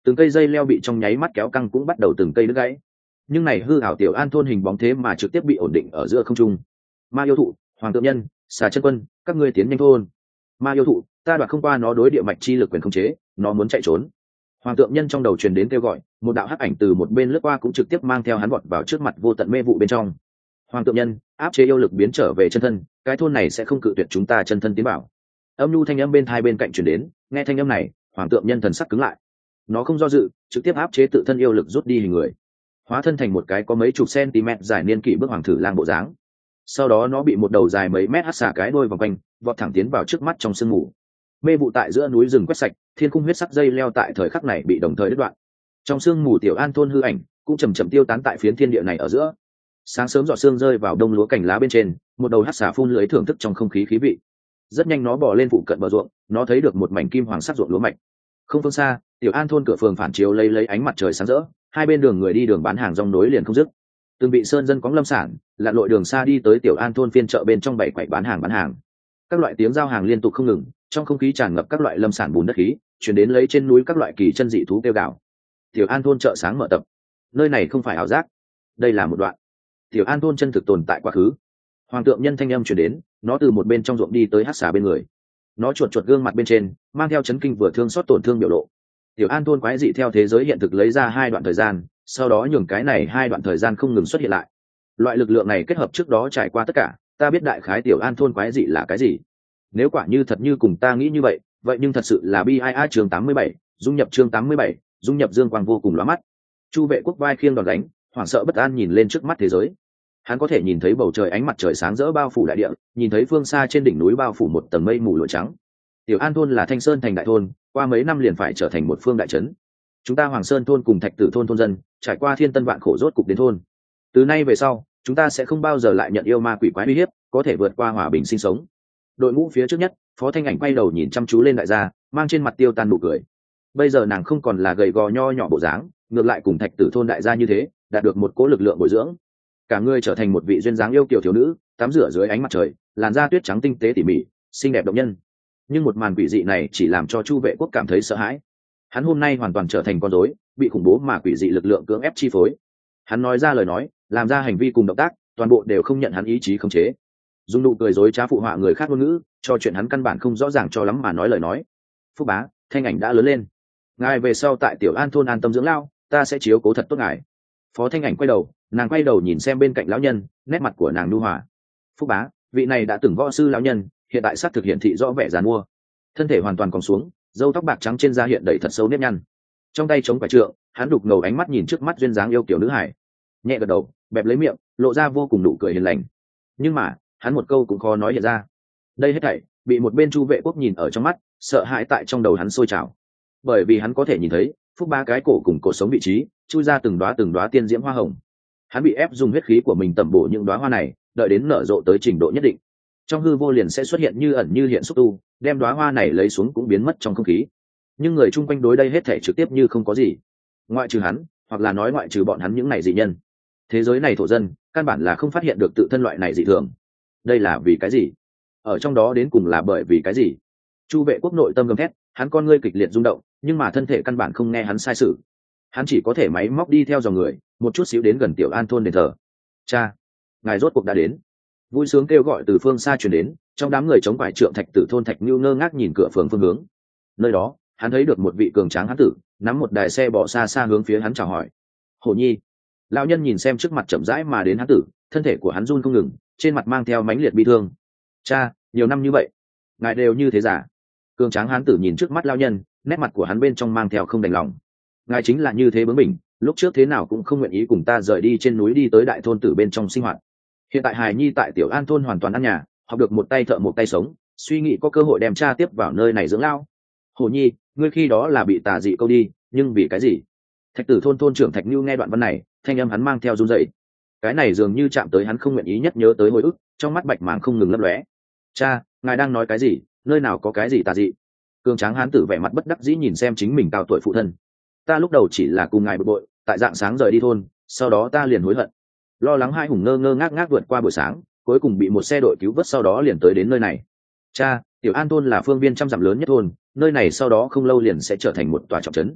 từng cây dây leo bị trong nháy mắt kéo căng cũng bắt đầu từng cây đứt gãy. Nhưng này hư ảo tiểu an thôn hình bóng thế mà trực tiếp bị ổn định ở giữa không trung. Ma yêu thụ, hoàng tượng nhân, xà chân quân, các ngươi tiến nhanh thôn. Ma yêu thụ, ta đoạt không qua nó đối địa mạch chi lực quyền khống chế, nó muốn chạy trốn. Hoàng tượng nhân trong đầu truyền đến kêu gọi, một đạo hắc ảnh từ một bên lướt qua cũng trực tiếp mang theo hắn vọt vào trước mặt vô tận mê vụ bên trong. Hoàng tượng nhân, áp chế yêu lực biến trở về chân thân, cái thôn này sẽ không cự tuyệt chúng ta chân thân tiến bảo. Âm nhu thanh âm bên hai bên cạnh truyền đến, nghe thanh âm này, hoàng tượng nhân thần sắc cứng lại. Nó không do dự, trực tiếp áp chế tự thân yêu lực rút đi hình người, hóa thân thành một cái có mấy chục cm dài niên kỷ bước hoàng thử lang bộ dáng. Sau đó nó bị một đầu dài mấy mét hất xả cái đuôi vòng quanh, vọt thẳng tiến vào trước mắt trong sương mù. Mê vụ tại giữa núi rừng quét sạch, thiên khung huyết sắc dây leo tại thời khắc này bị đồng thời đứt đoạn. Trong sương mù tiểu an thôn hư ảnh cũng chầm chậm tiêu tán tại phiến thiên địa này ở giữa. Sáng sớm giọt sương rơi vào đông lúa cành lá bên trên, một đầu hắc xà phun lưới thưởng thức trong không khí khí vị. Rất nhanh nó bò lên phụ cận bờ ruộng, nó thấy được một mảnh kim hoàng sắc ruộng lúa mạch. Không phương xa, tiểu an thôn cửa phường phản chiếu lấy ánh mặt trời sáng rỡ, hai bên đường người đi đường bán hàng rong nối liền không dứt. Từng bị sơn dân cóng lâm sản, lặn lội đường xa đi tới tiểu an thôn phiên chợ bên trong bảy quầy bán hàng. Các loại tiếng giao hàng liên tục không ngừng, trong không khí tràn ngập các loại lâm sản bùn đất khí, chuyển đến lấy trên núi các loại kỳ chân dị thú kêu gào. Tiểu an thôn chợ sáng mở tập. Nơi này không phải ảo giác, đây là một đoạn tiểu an thôn chân thực tồn tại quá khứ. Hoàng tượng nhân thanh âm chuyển đến, nó từ một bên trong ruộng đi tới hắc xà bên người. Nó chuột gương mặt bên trên mang theo chấn kinh vừa thương xót tổn thương biểu lộ. Tiểu an thôn quái dị theo thế giới hiện thực lấy ra hai đoạn thời gian, sau đó nhường cái này hai đoạn thời gian không ngừng xuất hiện lại. Loại lực lượng này kết hợp trước đó trải qua tất cả, ta biết đại khái tiểu an thôn quái dị là cái gì. Nếu quả như thật như cùng ta nghĩ như vậy, vậy nhưng thật sự là BIA chương 87, dung nhập chương 87, dung nhập dương quang vô cùng lóa mắt. Chu Vệ Quốc vai khiêng đòn đánh, hoảng sợ bất an nhìn lên trước mắt thế giới. Hắn có thể nhìn thấy bầu trời ánh mặt trời sáng rỡ bao phủ đại địa, nhìn thấy phương xa trên đỉnh núi bao phủ một tầng mây mù lụa trắng. Tiểu An thôn là Thanh Sơn thành đại thôn, qua mấy năm liền phải trở thành một phương đại trấn. Chúng ta Hoàng Sơn thôn cùng Thạch Tử thôn thôn dân, trải qua thiên tân vạn khổ rốt cục đến thôn. Từ nay về sau, chúng ta sẽ không bao giờ lại nhận yêu ma quỷ quái uy hiếp, có thể vượt qua hòa bình sinh sống. Đội ngũ phía trước nhất, Phó Thanh Ảnh quay đầu nhìn chăm chú lên đại gia, mang trên mặt tiêu tan nụ cười. Bây giờ nàng không còn là gầy gò nho nhỏ bộ dáng, ngược lại cùng Thạch Tử thôn đại gia như thế, đạt được một cỗ lực lượng bồi dưỡng. Cả người trở thành một vị duyên dáng yêu kiều thiếu nữ, tắm rửa dưới ánh mặt trời, làn da tuyết trắng tinh tế tỉ mỉ, xinh đẹp động nhân. Nhưng một màn quỷ dị này chỉ làm cho Chu Vệ Quốc cảm thấy sợ hãi. Hắn hôm nay hoàn toàn trở thành con rối, bị khủng bố mà quỷ dị lực lượng cưỡng ép chi phối. Hắn nói ra lời nói, làm ra hành vi cùng động tác, toàn bộ đều không nhận hắn ý chí khống chế. Dùng nụ cười dối trá phụ họa người khác ngôn ngữ, cho chuyện hắn căn bản không rõ ràng cho lắm mà nói lời nói. Phúc bá, Thanh Ảnh đã lớn lên, ngài về sau tại Tiểu An thôn an tâm dưỡng lao, ta sẽ chiếu cố thật tốt ngài. Phó Thanh Ảnh quay đầu, nàng quay đầu nhìn xem bên cạnh lão nhân, nét mặt của nàng nhu hòa. Phúc bá, vị này đã từng võ sư lão nhân, hiện tại sắp thực hiện thị rõ vẻ giàn mua, thân thể hoàn toàn còng xuống, râu tóc bạc trắng trên da hiện đầy thật sâu nếp nhăn. Trong tay chống quả trượng, hắn đục ngầu ánh mắt nhìn trước mắt duyên dáng yêu kiểu nữ hải, nhẹ gật đầu, bẹp lấy miệng, lộ ra vô cùng nụ cười hiền lành. Nhưng mà hắn một câu cũng khó nói hiện ra. Đây hết thảy bị một bên Chu Vệ Quốc nhìn ở trong mắt, sợ hãi tại trong đầu hắn sôi trào. Bởi vì hắn có thể nhìn thấy Phúc bá cái cổ cùng cổ sống vị trí chui ra từng đóa tiên diễm hoa hồng. Hắn bị ép dùng huyết khí của mình tẩm bổ những đóa hoa này, đợi đến nở rộ tới trình độ nhất định, trong hư vô liền sẽ xuất hiện như ẩn như hiện xúc tu, đem đóa hoa này lấy xuống cũng biến mất trong không khí. Nhưng người chung quanh đối đây hết thể trực tiếp như không có gì, ngoại trừ hắn, hoặc là nói ngoại trừ bọn hắn những này dị nhân. Thế giới này thổ dân căn bản là không phát hiện được tự thân loại này dị thường. Đây là vì cái gì? Ở trong đó đến cùng là bởi vì cái gì? Chu Vệ Quốc nội tâm gầm thét, hắn con ngươi kịch liệt rung động, nhưng mà thân thể căn bản không nghe hắn sai sự. Hắn chỉ có thể máy móc đi theo dòng người, một chút xíu đến gần Tiểu An thôn đền thờ. Cha, ngài rốt cuộc đã đến. Vui sướng kêu gọi từ phương xa truyền đến, trong đám người chống quải trượng Thạch Tử thôn Thạch Nưu ngơ ngác nhìn cửa phường phương hướng. Nơi đó, hắn thấy được một vị cường tráng hán tử, nắm một đài xe bò xa xa hướng phía hắn chào hỏi. Hổ Nhi. Lão nhân nhìn xem trước mặt chậm rãi mà đến hán tử, thân thể của hắn run không ngừng, trên mặt mang theo mãnh liệt bi thương. Cha, nhiều năm như vậy, ngài đều như thế giả? Cường tráng hán tử nhìn trước mắt lão nhân, nét mặt của hắn bên trong mang theo không đành lòng. Ngài chính là như thế bướng bỉnh, lúc trước thế nào cũng không nguyện ý cùng ta rời đi trên núi đi tới đại thôn tử bên trong sinh hoạt. Hiện tại hài nhi tại Tiểu An thôn hoàn toàn ăn nhà, học được một tay thợ một tay sống, suy nghĩ có cơ hội đem cha tiếp vào nơi này dưỡng lao. Hồ Nhi, ngươi khi đó là bị tà dị câu đi, nhưng vì cái gì? Thạch Tử thôn thôn trưởng Thạch Nưu nghe đoạn văn này, thanh âm hắn mang theo run rẩy. Cái này dường như chạm tới hắn không nguyện ý nhất nhớ tới hồi ức, trong mắt bạch màng không ngừng lấp lóe. Cha, ngài đang nói cái gì? Nơi nào có cái gì tà dị? Cường tráng hán tử vẻ mặt bất đắc dĩ nhìn xem chính mình cao tuổi phụ thân. Ta lúc đầu chỉ là cùng ngài bực bội, tại dạng sáng rời đi thôn, sau đó ta liền hối hận, lo lắng hai hùng ngơ ngác ngác vượt qua buổi sáng, cuối cùng bị một xe đội cứu vớt, sau đó liền tới đến nơi này. Cha, Tiểu An thôn là phương viên trăm dặm lớn nhất thôn, nơi này sau đó không lâu liền sẽ trở thành một tòa trọng trấn.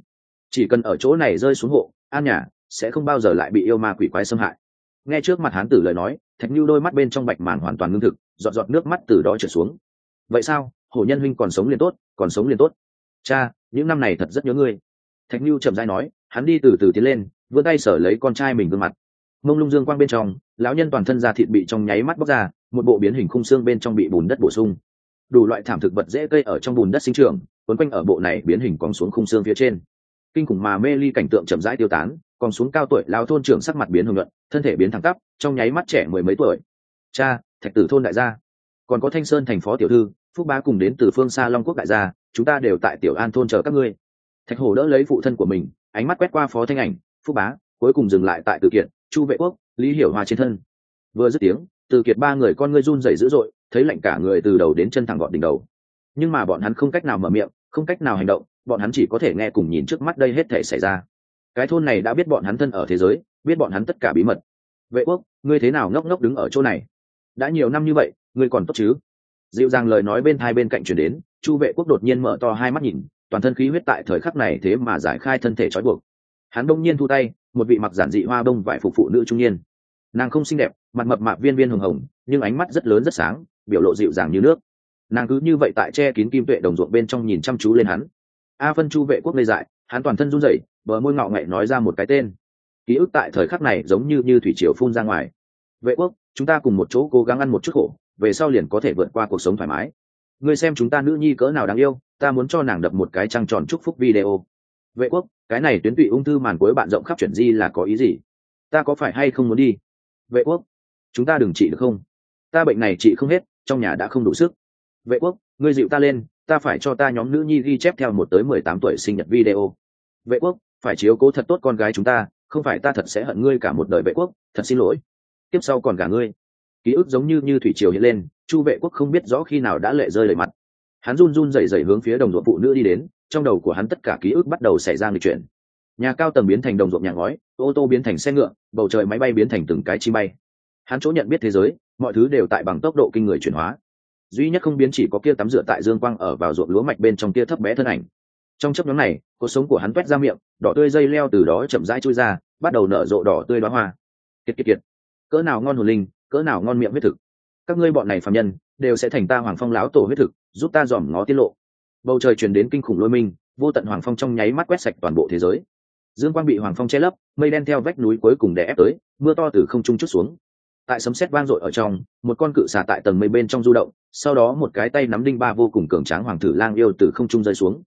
chỉ cần ở chỗ này rơi xuống hộ an nhà sẽ không bao giờ lại bị yêu ma quỷ quái xâm hại. Nghe trước mặt hán tử lời nói, Thạch Nưu đôi mắt bên trong bạch màn hoàn toàn ngưng thực, giọt giọt nước mắt từ đó trượt xuống. Vậy sao, hổ nhân huynh còn sống liền tốt, còn sống liền tốt. Cha, những năm này thật rất nhớ ngươi. Thạch Nưu chậm rãi nói, hắn đi từ từ tiến lên, vươn tay sờ lấy con trai mình gương mặt. Mông lung dương quang bên trong, lão nhân toàn thân da thịt bị trong nháy mắt bóc ra, một bộ biến hình khung xương bên trong bị bùn đất bổ sung. Đủ loại thảm thực vật dễ cây ở trong bùn đất sinh trưởng, quấn quanh ở bộ này biến hình còn xuống khung xương phía trên. Kinh khủng mà mê ly cảnh tượng chậm rãi tiêu tán, còn xuống cao tuổi lão thôn trưởng sắc mặt biến hồng nhuận, thân thể biến thẳng tắp, trong nháy mắt trẻ mười mấy tuổi. Cha, Thạch Tử thôn đại gia, còn có Thanh Sơn thành phó tiểu thư, Phúc bá cùng đến từ phương xa Long quốc đại gia, chúng ta đều tại Tiểu An thôn chờ các ngươi. Thạch Hổ đỡ lấy phụ thân của mình, ánh mắt quét qua Phó Thanh Ảnh, Phúc bá, cuối cùng dừng lại tại Từ Kiệt, Chu Vệ Quốc, Lý Hiểu Hoa trên thân. Vừa dứt tiếng, Từ Kiệt ba người con ngươi run rẩy dữ dội, thấy lạnh cả người từ đầu đến chân thẳng gọn đỉnh đầu. Nhưng mà bọn hắn không cách nào mở miệng, không cách nào hành động, bọn hắn chỉ có thể nghe cùng nhìn trước mắt đây hết thảy xảy ra. Cái thôn này đã biết bọn hắn thân ở thế giới, biết bọn hắn tất cả bí mật. Vệ Quốc, ngươi thế nào ngốc ngốc đứng ở chỗ này? Đã nhiều năm như vậy, ngươi còn tốt chứ? Dịu dàng lời nói bên tai bên cạnh truyền đến, Chu Vệ Quốc đột nhiên mở to hai mắt nhìn, toàn thân khí huyết tại thời khắc này thế mà giải khai thân thể trói buộc. Hắn đông nhiên thu tay, một vị mặc giản dị hoa bông vải phục phụ nữ trung niên. Nàng không xinh đẹp, mặt mập mạp viên viên hồng hồng, nhưng ánh mắt rất lớn rất sáng, biểu lộ dịu dàng như nước. Nàng cứ như vậy tại che kín kim tuệ đồng ruộng bên trong nhìn chăm chú lên hắn. A Phân Chu Vệ Quốc lê dại, hắn toàn thân run rẩy, bờ môi ngọ ngậy nói ra một cái tên. Ký ức tại thời khắc này giống như thủy triều phun ra ngoài. Vệ Quốc, chúng ta cùng một chỗ cố gắng ăn một chút khổ, về sau liền có thể vượt qua cuộc sống thoải mái. Ngươi xem chúng ta nữ nhi cỡ nào đáng yêu, ta muốn cho nàng đập một cái trăng tròn chúc phúc video. Vệ Quốc, cái này tuyến tụy ung thư màn cuối bạn rộng khắp chuyển di là có ý gì? Ta có phải hay không muốn đi? Vệ Quốc, chúng ta đừng trị được không? Ta bệnh này trị không hết, trong nhà đã không đủ sức. Vệ Quốc, ngươi dịu ta lên, ta phải cho ta nhóm nữ nhi ghi chép theo 1 tới 18 tuổi sinh nhật video. Vệ Quốc, phải chiếu cố thật tốt con gái chúng ta, không phải ta thật sẽ hận ngươi cả một đời. Vệ Quốc, thật xin lỗi. Tiếp sau còn cả ngươi. Ký ức giống như thủy triều hiện lên, Chu Vệ Quốc không biết rõ khi nào đã lệ rơi lệ mặt. Hắn run run rẩy rẩy hướng phía đồng ruộng phụ nữ đi đến, trong đầu của hắn tất cả ký ức bắt đầu xảy ra nghịch chuyển. Nhà cao tầng biến thành đồng ruộng nhà ngói, ô tô biến thành xe ngựa, bầu trời máy bay biến thành từng cái chim bay. Hắn chỗ nhận biết thế giới, mọi thứ đều tại bằng tốc độ kinh người chuyển hóa. Duy nhất không biến chỉ có kia tắm rửa tại dương quang ở vào ruộng lúa mạch bên trong kia thấp bé thân ảnh. Trong chốc ngắn này, cuộc sống của hắn toét ra miệng, đỏ tươi dây leo từ đó chậm rãi chui ra, bắt đầu nở rộ đỏ tươi đóa hoa. Kiệt, cỡ nào ngon hồn linh, cỡ nào ngon miệng huyết thực. Các ngươi bọn này phàm nhân đều sẽ thành ta Hoàng Phong lão tổ huyết thực, giúp ta dòm ngó tiết lộ. Bầu trời truyền đến kinh khủng lôi minh, vô tận Hoàng Phong trong nháy mắt quét sạch toàn bộ thế giới. Dương quang bị Hoàng Phong che lấp, mây đen theo vách núi cuối cùng đè ép tới, mưa to từ không trung chút xuống. Tại sấm sét vang dội ở trong, một con cự xà tại tầng mây bên trong du động, sau đó một cái tay nắm đinh ba vô cùng cường tráng hoàng tử lang yêu từ không trung rơi xuống.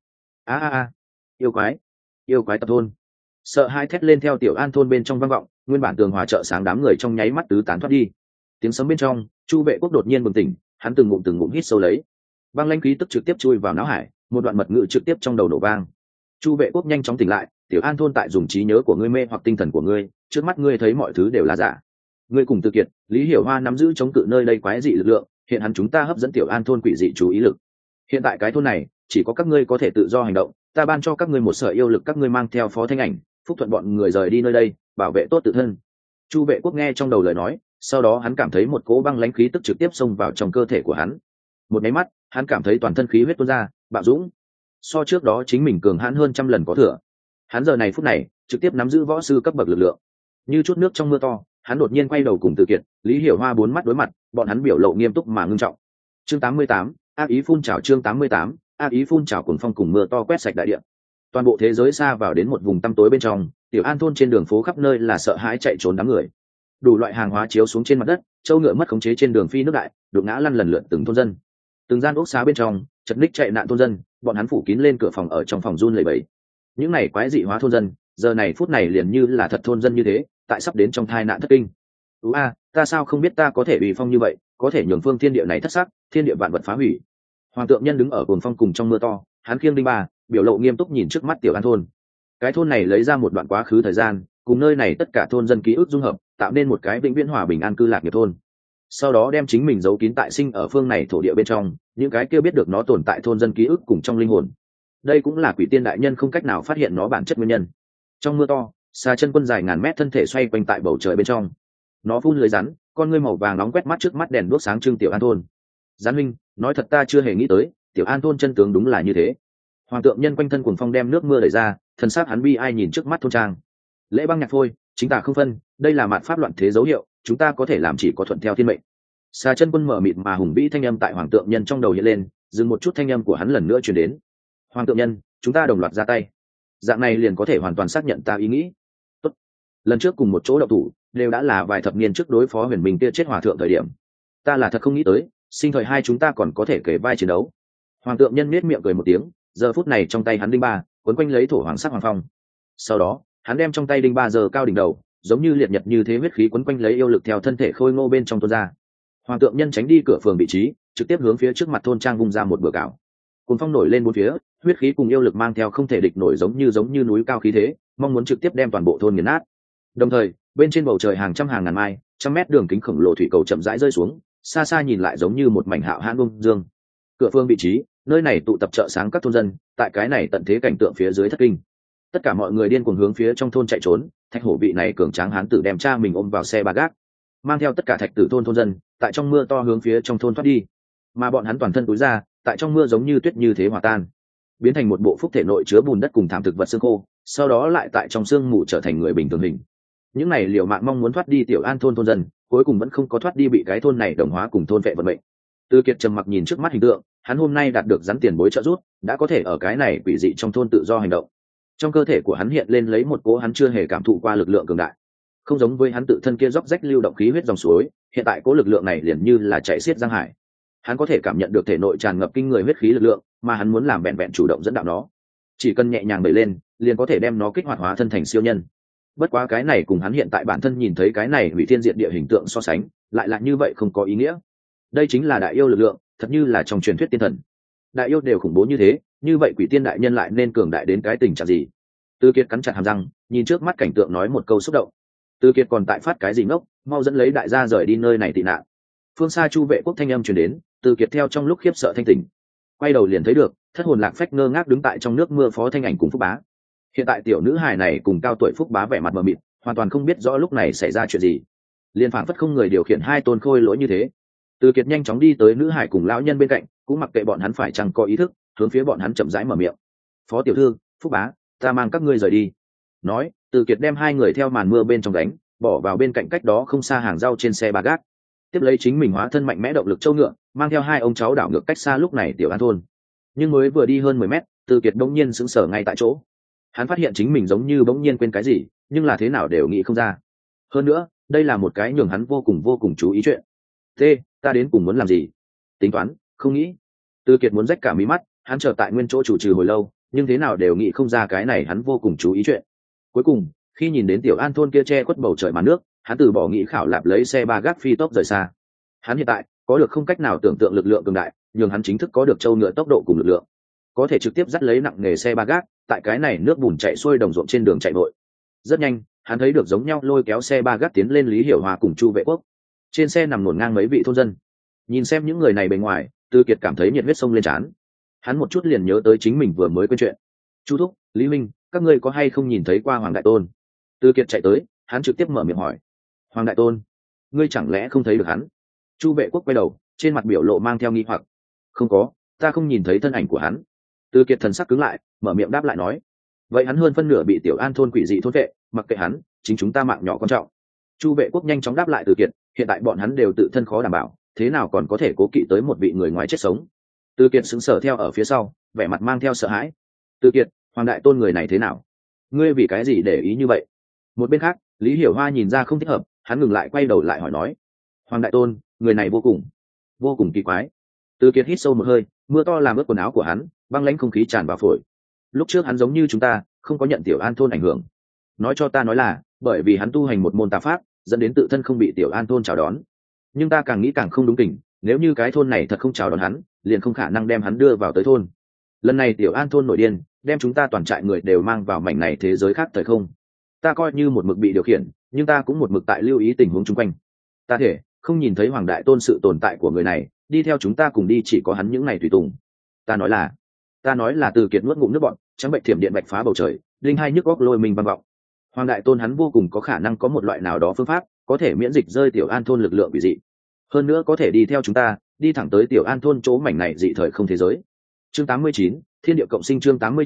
Yêu quái tập thôn. Sợ hai thét lên theo Tiểu An thôn bên trong vang vọng, nguyên bản tường hòa chợ sáng đám người trong nháy mắt tứ tán thoát đi. Tiếng sấm bên trong, Chu Vệ Quốc đột nhiên bừng tỉnh, hắn từng ngụm hít sâu lấy. Băng lãnh khí tức trực tiếp chui vào não hải, một đoạn mật ngữ trực tiếp trong đầu nổ vang. Chu Vệ Quốc nhanh chóng tỉnh lại, Tiểu An thôn tại dùng trí nhớ của ngươi mê hoặc tinh thần của ngươi, trước mắt ngươi thấy mọi thứ đều là giả. Ngươi cùng Từ Kiệt, Lý Hiểu Hoa nắm giữ chống cự nơi đây quái dị lực lượng, hiện hắn chúng ta hấp dẫn Tiểu An thôn quỷ dị chú ý lực. Hiện tại cái thôn này, chỉ có các ngươi có thể tự do hành động, ta ban cho các ngươi một sợi yêu lực, các ngươi mang theo Phó Thanh Ảnh, Phúc Thuận bọn người rời đi nơi đây, bảo vệ tốt tự thân. Chu Vệ Quốc nghe trong đầu lời nói, sau đó hắn cảm thấy một cỗ băng lãnh khí tức trực tiếp xông vào trong cơ thể của hắn. Một máy mắt, hắn cảm thấy toàn thân khí huyết tuôn ra, bạo dũng. So trước đó chính mình cường hãn hơn trăm lần có thừa. Hắn giờ này phút này, trực tiếp nắm giữ võ sư cấp bậc lực lượng. Như chút nước trong mưa to, hắn đột nhiên quay đầu cùng Từ Kiệt, Lý Hiểu Hoa bốn mắt đối mặt, bọn hắn biểu lộ nghiêm túc mà ngưng trọng. Chương 88, ác ý phun trào. Chương 88, ác ý phun trào, cuồng phong cùng mưa to quét sạch đại địa. Toàn bộ thế giới xa vào đến một vùng tăm tối bên trong, Tiểu An thôn trên đường phố khắp nơi là sợ hãi chạy trốn đám người. Đủ loại hàng hóa chiếu xuống trên mặt đất, châu ngựa mất khống chế trên đường phi nước đại, đụng ngã lăn lần lượt từng thôn dân. Từng gian ốc xá bên trong, chật ních chạy nạn thôn dân, bọn hắn phủ kín lên cửa phòng ở trong phòng run lẩy bẩy. Những này quái dị hóa thôn dân, giờ này phút này liền như là thật thôn dân như thế, tại sắp đến trong thai nạn thất kinh. Ta sao không biết ta có thể uy phong như vậy, có thể nhường phương thiên địa này thất sắc, thiên địa vạn vật phá hủy. Hoàng tượng nhân đứng ở cồn phong cùng trong mưa to, hắn khiêng đinh ba, biểu lộ nghiêm túc nhìn trước mắt Tiểu An thôn. Cái thôn này lấy ra một đoạn quá khứ thời gian, cùng nơi này tất cả thôn dân ký ức dung hợp, tạo nên một cái vĩnh viễn hòa bình an cư lạc nghiệp thôn. Sau đó đem chính mình giấu kín tại sinh ở phương này thổ địa bên trong, những cái kia biết được nó tồn tại thôn dân ký ức cùng trong linh hồn. Đây cũng là quỷ tiên đại nhân không cách nào phát hiện nó bản chất nguyên nhân. Trong mưa to, xà chân quân dài ngàn mét thân thể xoay quanh tại bầu trời bên trong. Nó phun lưới rắn, con ngươi màu vàng nóng quét mắt trước mắt đèn đuốc sáng trưng Tiểu An thôn. Gián huynh, nói thật ta chưa hề nghĩ tới, Tiểu An thôn chân tướng đúng là như thế. Hoàng tượng nhân quanh thân cuồng phong đem nước mưa đẩy ra, thân xác hắn bi ai nhìn trước mắt thôn trang. Lễ băng nhạc phôi, chính tà không phân, đây là mạt pháp loạn thế dấu hiệu, chúng ta có thể làm chỉ có thuận theo thiên mệnh. Xà Chân Quân mở mịt mà hùng vĩ thanh âm tại Hoàng Tượng Nhân trong đầu hiện lên, dừng một chút thanh âm của hắn lần nữa truyền đến. Hoàng Tượng Nhân, chúng ta đồng loạt ra tay, dạng này liền có thể hoàn toàn xác nhận ta ý nghĩ. Tốt. Lần trước cùng một chỗ động thủ đều đã là vài thập niên trước đối phó Huyền Minh kia chết hòa thượng thời điểm, ta là thật không nghĩ tới sinh thời hai chúng ta còn có thể kể vai chiến đấu. Hoàng Tượng Nhân nết miệng cười một tiếng, giờ phút này trong tay hắn đinh ba quấn quanh lấy thổ hoàng sắc hoàng phong. Sau đó hắn đem trong tay đinh ba giờ cao đỉnh đầu, giống như liệt nhật như thế huyết khí quấn quanh lấy yêu lực theo thân thể khôi ngô bên trong tuôn ra. Hoàng Tượng Nhân tránh đi cửa phường vị trí, trực tiếp hướng phía trước mặt thôn trang vung ra một bừa cào. Cuồng phong nổi lên bốn phía, huyết khí cùng yêu lực mang theo không thể địch nổi giống như núi cao khí thế, mong muốn trực tiếp đem toàn bộ thôn nghiền nát. Đồng thời, bên trên bầu trời hàng trăm hàng ngàn mai, trăm mét đường kính khổng lồ thủy cầu chậm rãi rơi xuống, xa xa nhìn lại giống như một mảnh hạo hãn bông dương. Cửa phương vị trí, nơi này tụ tập chợ sáng các thôn dân, tại cái này tận thế cảnh tượng phía dưới thất kinh. Tất cả mọi người điên cuồng hướng phía trong thôn chạy trốn, Thạch Hổ vị này cường tráng hán tử đem cha mình ôm vào xe ba gác, mang theo tất cả thạch tử thôn dân, tại trong mưa to hướng phía trong thôn thoát đi. Mà bọn hắn toàn thân túi ra, tại trong mưa giống như tuyết như thế hòa tan, biến thành một bộ phúc thể nội chứa bùn đất cùng thảm thực vật xương khô, sau đó lại tại trong xương mù trở thành người bình thường hình. Những này liều mạng mong muốn thoát đi Tiểu An thôn dân, cuối cùng vẫn không có thoát đi, bị cái thôn này đồng hóa cùng thôn vệ vận mệnh. Từ Kiệt trầm mặc nhìn trước mắt hình tượng, hắn hôm nay đạt được rắn tiền bối trợ giúp, đã có thể ở cái này quỷ dị trong thôn tự do hành động. Trong cơ thể của hắn hiện lên lấy một cỗ hắn chưa hề cảm thụ qua lực lượng cường đại, không giống với hắn tự thân kia róc rách lưu động khí huyết dòng suối, hiện tại cỗ lực lượng này liền như là chảy xiết giang hải. Hắn có thể cảm nhận được thể nội tràn ngập kinh người huyết khí lực lượng, mà hắn muốn làm vẹn vẹn chủ động dẫn đạo nó, chỉ cần nhẹ nhàng đẩy lên, liền có thể đem nó kích hoạt hóa thân thành siêu nhân. Bất quá cái này cùng hắn hiện tại bản thân nhìn thấy cái này hủy thiên diệt địa hình tượng so sánh, lại là như vậy không có ý nghĩa. Đây chính là đại yêu lực lượng, thật như là trong truyền thuyết tiên thần. Đại yêu đều khủng bố như thế, như vậy quỷ tiên đại nhân lại nên cường đại đến cái tình trạng gì? Từ Kiệt cắn chặt hàm răng, nhìn trước mắt cảnh tượng nói một câu xúc động. Từ Kiệt còn tại phát cái gì ngốc, mau dẫn lấy đại gia rời đi nơi này tị nạn. Phương xa Chu Vệ Quốc thanh âm truyền đến, Từ Kiệt theo trong lúc khiếp sợ thanh tỉnh, quay đầu liền thấy được thất hồn lạc phách ngơ ngác đứng tại trong nước mưa Phó Thanh Ảnh cùng Phúc Bá. Hiện tại tiểu nữ hài này cùng cao tuổi Phúc Bá vẻ mặt mờ mịt, hoàn toàn không biết rõ lúc này xảy ra chuyện gì, liền phảng phất không người điều khiển hai tôn khôi lỗi như thế. Từ Kiệt nhanh chóng đi tới nữ hải cùng lão nhân bên cạnh, cũng mặc kệ bọn hắn phải chăng có ý thức, hướng phía bọn hắn chậm rãi mở miệng. Phó tiểu thư, Phúc Bá, ta mang các ngươi rời đi. Nói, Từ Kiệt đem hai người theo màn mưa bên trong đánh, bỏ vào bên cạnh cách đó không xa hàng rau trên xe ba gác. Tiếp lấy chính mình hóa thân mạnh mẽ động lực châu ngựa, mang theo hai ông cháu đảo ngược cách xa lúc này Tiểu An thôn. Nhưng mới vừa đi hơn 10 mét, Từ Kiệt bỗng nhiên sững sờ ngay tại chỗ. Hắn phát hiện chính mình giống như bỗng nhiên quên cái gì, nhưng là thế nào đều nghĩ không ra. Hơn nữa, đây là một cái nhường hắn vô cùng chú ý chuyện. Ta đến cùng muốn làm gì? Tính toán, không nghĩ. Từ Kiệt muốn rách cả mí mắt, hắn chờ tại nguyên chỗ chủ trừ hồi lâu, nhưng thế nào đều nghĩ không ra cái này hắn vô cùng chú ý chuyện. Cuối cùng, khi nhìn đến Tiểu An thôn kia che khuất bầu trời màn nước, hắn từ bỏ nghĩ khảo lạp lấy xe ba gác phi tốc rời xa. Hắn hiện tại có được không cách nào tưởng tượng lực lượng cường đại, nhường hắn chính thức có được châu ngựa tốc độ cùng lực lượng, có thể trực tiếp dắt lấy nặng nghề xe ba gác tại cái này nước bùn chạy xuôi đồng ruộng trên đường chạy vội. Rất nhanh, hắn thấy được giống nhau lôi kéo xe ba gác tiến lên Lý Hiểu Hòa cùng Chu Vệ Quốc. Trên xe nằm ngổn ngang mấy vị thôn dân. Nhìn xem những người này bề ngoài, Từ Kiệt cảm thấy nhiệt huyết sông lên trán. Hắn một chút liền nhớ tới chính mình vừa mới quên chuyện. Chu thúc, Lý minh, các ngươi có hay không nhìn thấy qua Hoàng đại tôn? Từ Kiệt chạy tới, hắn trực tiếp mở miệng hỏi. Hoàng đại tôn? Ngươi chẳng lẽ không thấy được hắn? Chu Vệ Quốc quay đầu, trên mặt biểu lộ mang theo nghi hoặc. Không có, ta không nhìn thấy thân ảnh của hắn. Từ Kiệt thần sắc cứng lại, mở miệng đáp lại nói. Vậy hắn hơn phân nửa bị Tiểu An thôn quỷ dị thôn vệ, mặc kệ hắn, chính chúng ta mạng nhỏ quan trọng. Chu Vệ Quốc nhanh chóng đáp lại Từ Kiệt, hiện tại bọn hắn đều tự thân khó đảm bảo, thế nào còn có thể cố kỵ tới một vị người ngoài chết sống. Từ Kiệt sững sờ theo ở phía sau, vẻ mặt mang theo sợ hãi. Từ Kiệt, Hoàng đại tôn người này thế nào? Ngươi vì cái gì để ý như vậy? Một bên khác, Lý Hiểu Hoa nhìn ra không thích hợp, hắn ngừng lại quay đầu lại hỏi nói. Hoàng đại tôn, người này vô cùng kỳ quái. Từ Kiệt hít sâu một hơi, mưa to làm ướt quần áo của hắn, băng lãnh không khí tràn vào phổi. Lúc trước hắn giống như chúng ta, không có nhận Tiểu An thôn ảnh hưởng. Nói cho ta nói là, bởi vì hắn tu hành một môn tà pháp, dẫn đến tự thân không bị Tiểu An thôn chào đón. Nhưng ta càng nghĩ càng không đúng kỉnh, nếu như cái thôn này thật không chào đón hắn, liền không khả năng đem hắn đưa vào tới thôn. Lần này Tiểu An thôn nổi điên, đem chúng ta toàn trại người đều mang vào mảnh này thế giới khác thời không. Ta coi như một mực bị điều khiển, nhưng ta cũng một mực tại lưu ý tình huống xung quanh. Ta thể không nhìn thấy Hoàng đại tôn sự tồn tại của người này, đi theo chúng ta cùng đi chỉ có hắn những ngày tùy tùng. Ta nói là Từ Kiệt nuốt ngụm nước bọt, trắng bệnh thiểm điện bạch phá bầu trời, linh hai nhức góc lôi mình vang vọng. Hoàng đại tôn hắn vô cùng có khả năng có một loại nào đó phương pháp, có thể miễn dịch rơi Tiểu An thôn lực lượng quỷ dị. Hơn nữa có thể đi theo chúng ta, đi thẳng tới Tiểu An thôn chỗ mảnh này dị thời không thế giới. Chương 89, Thiên địa cộng sinh chương 89,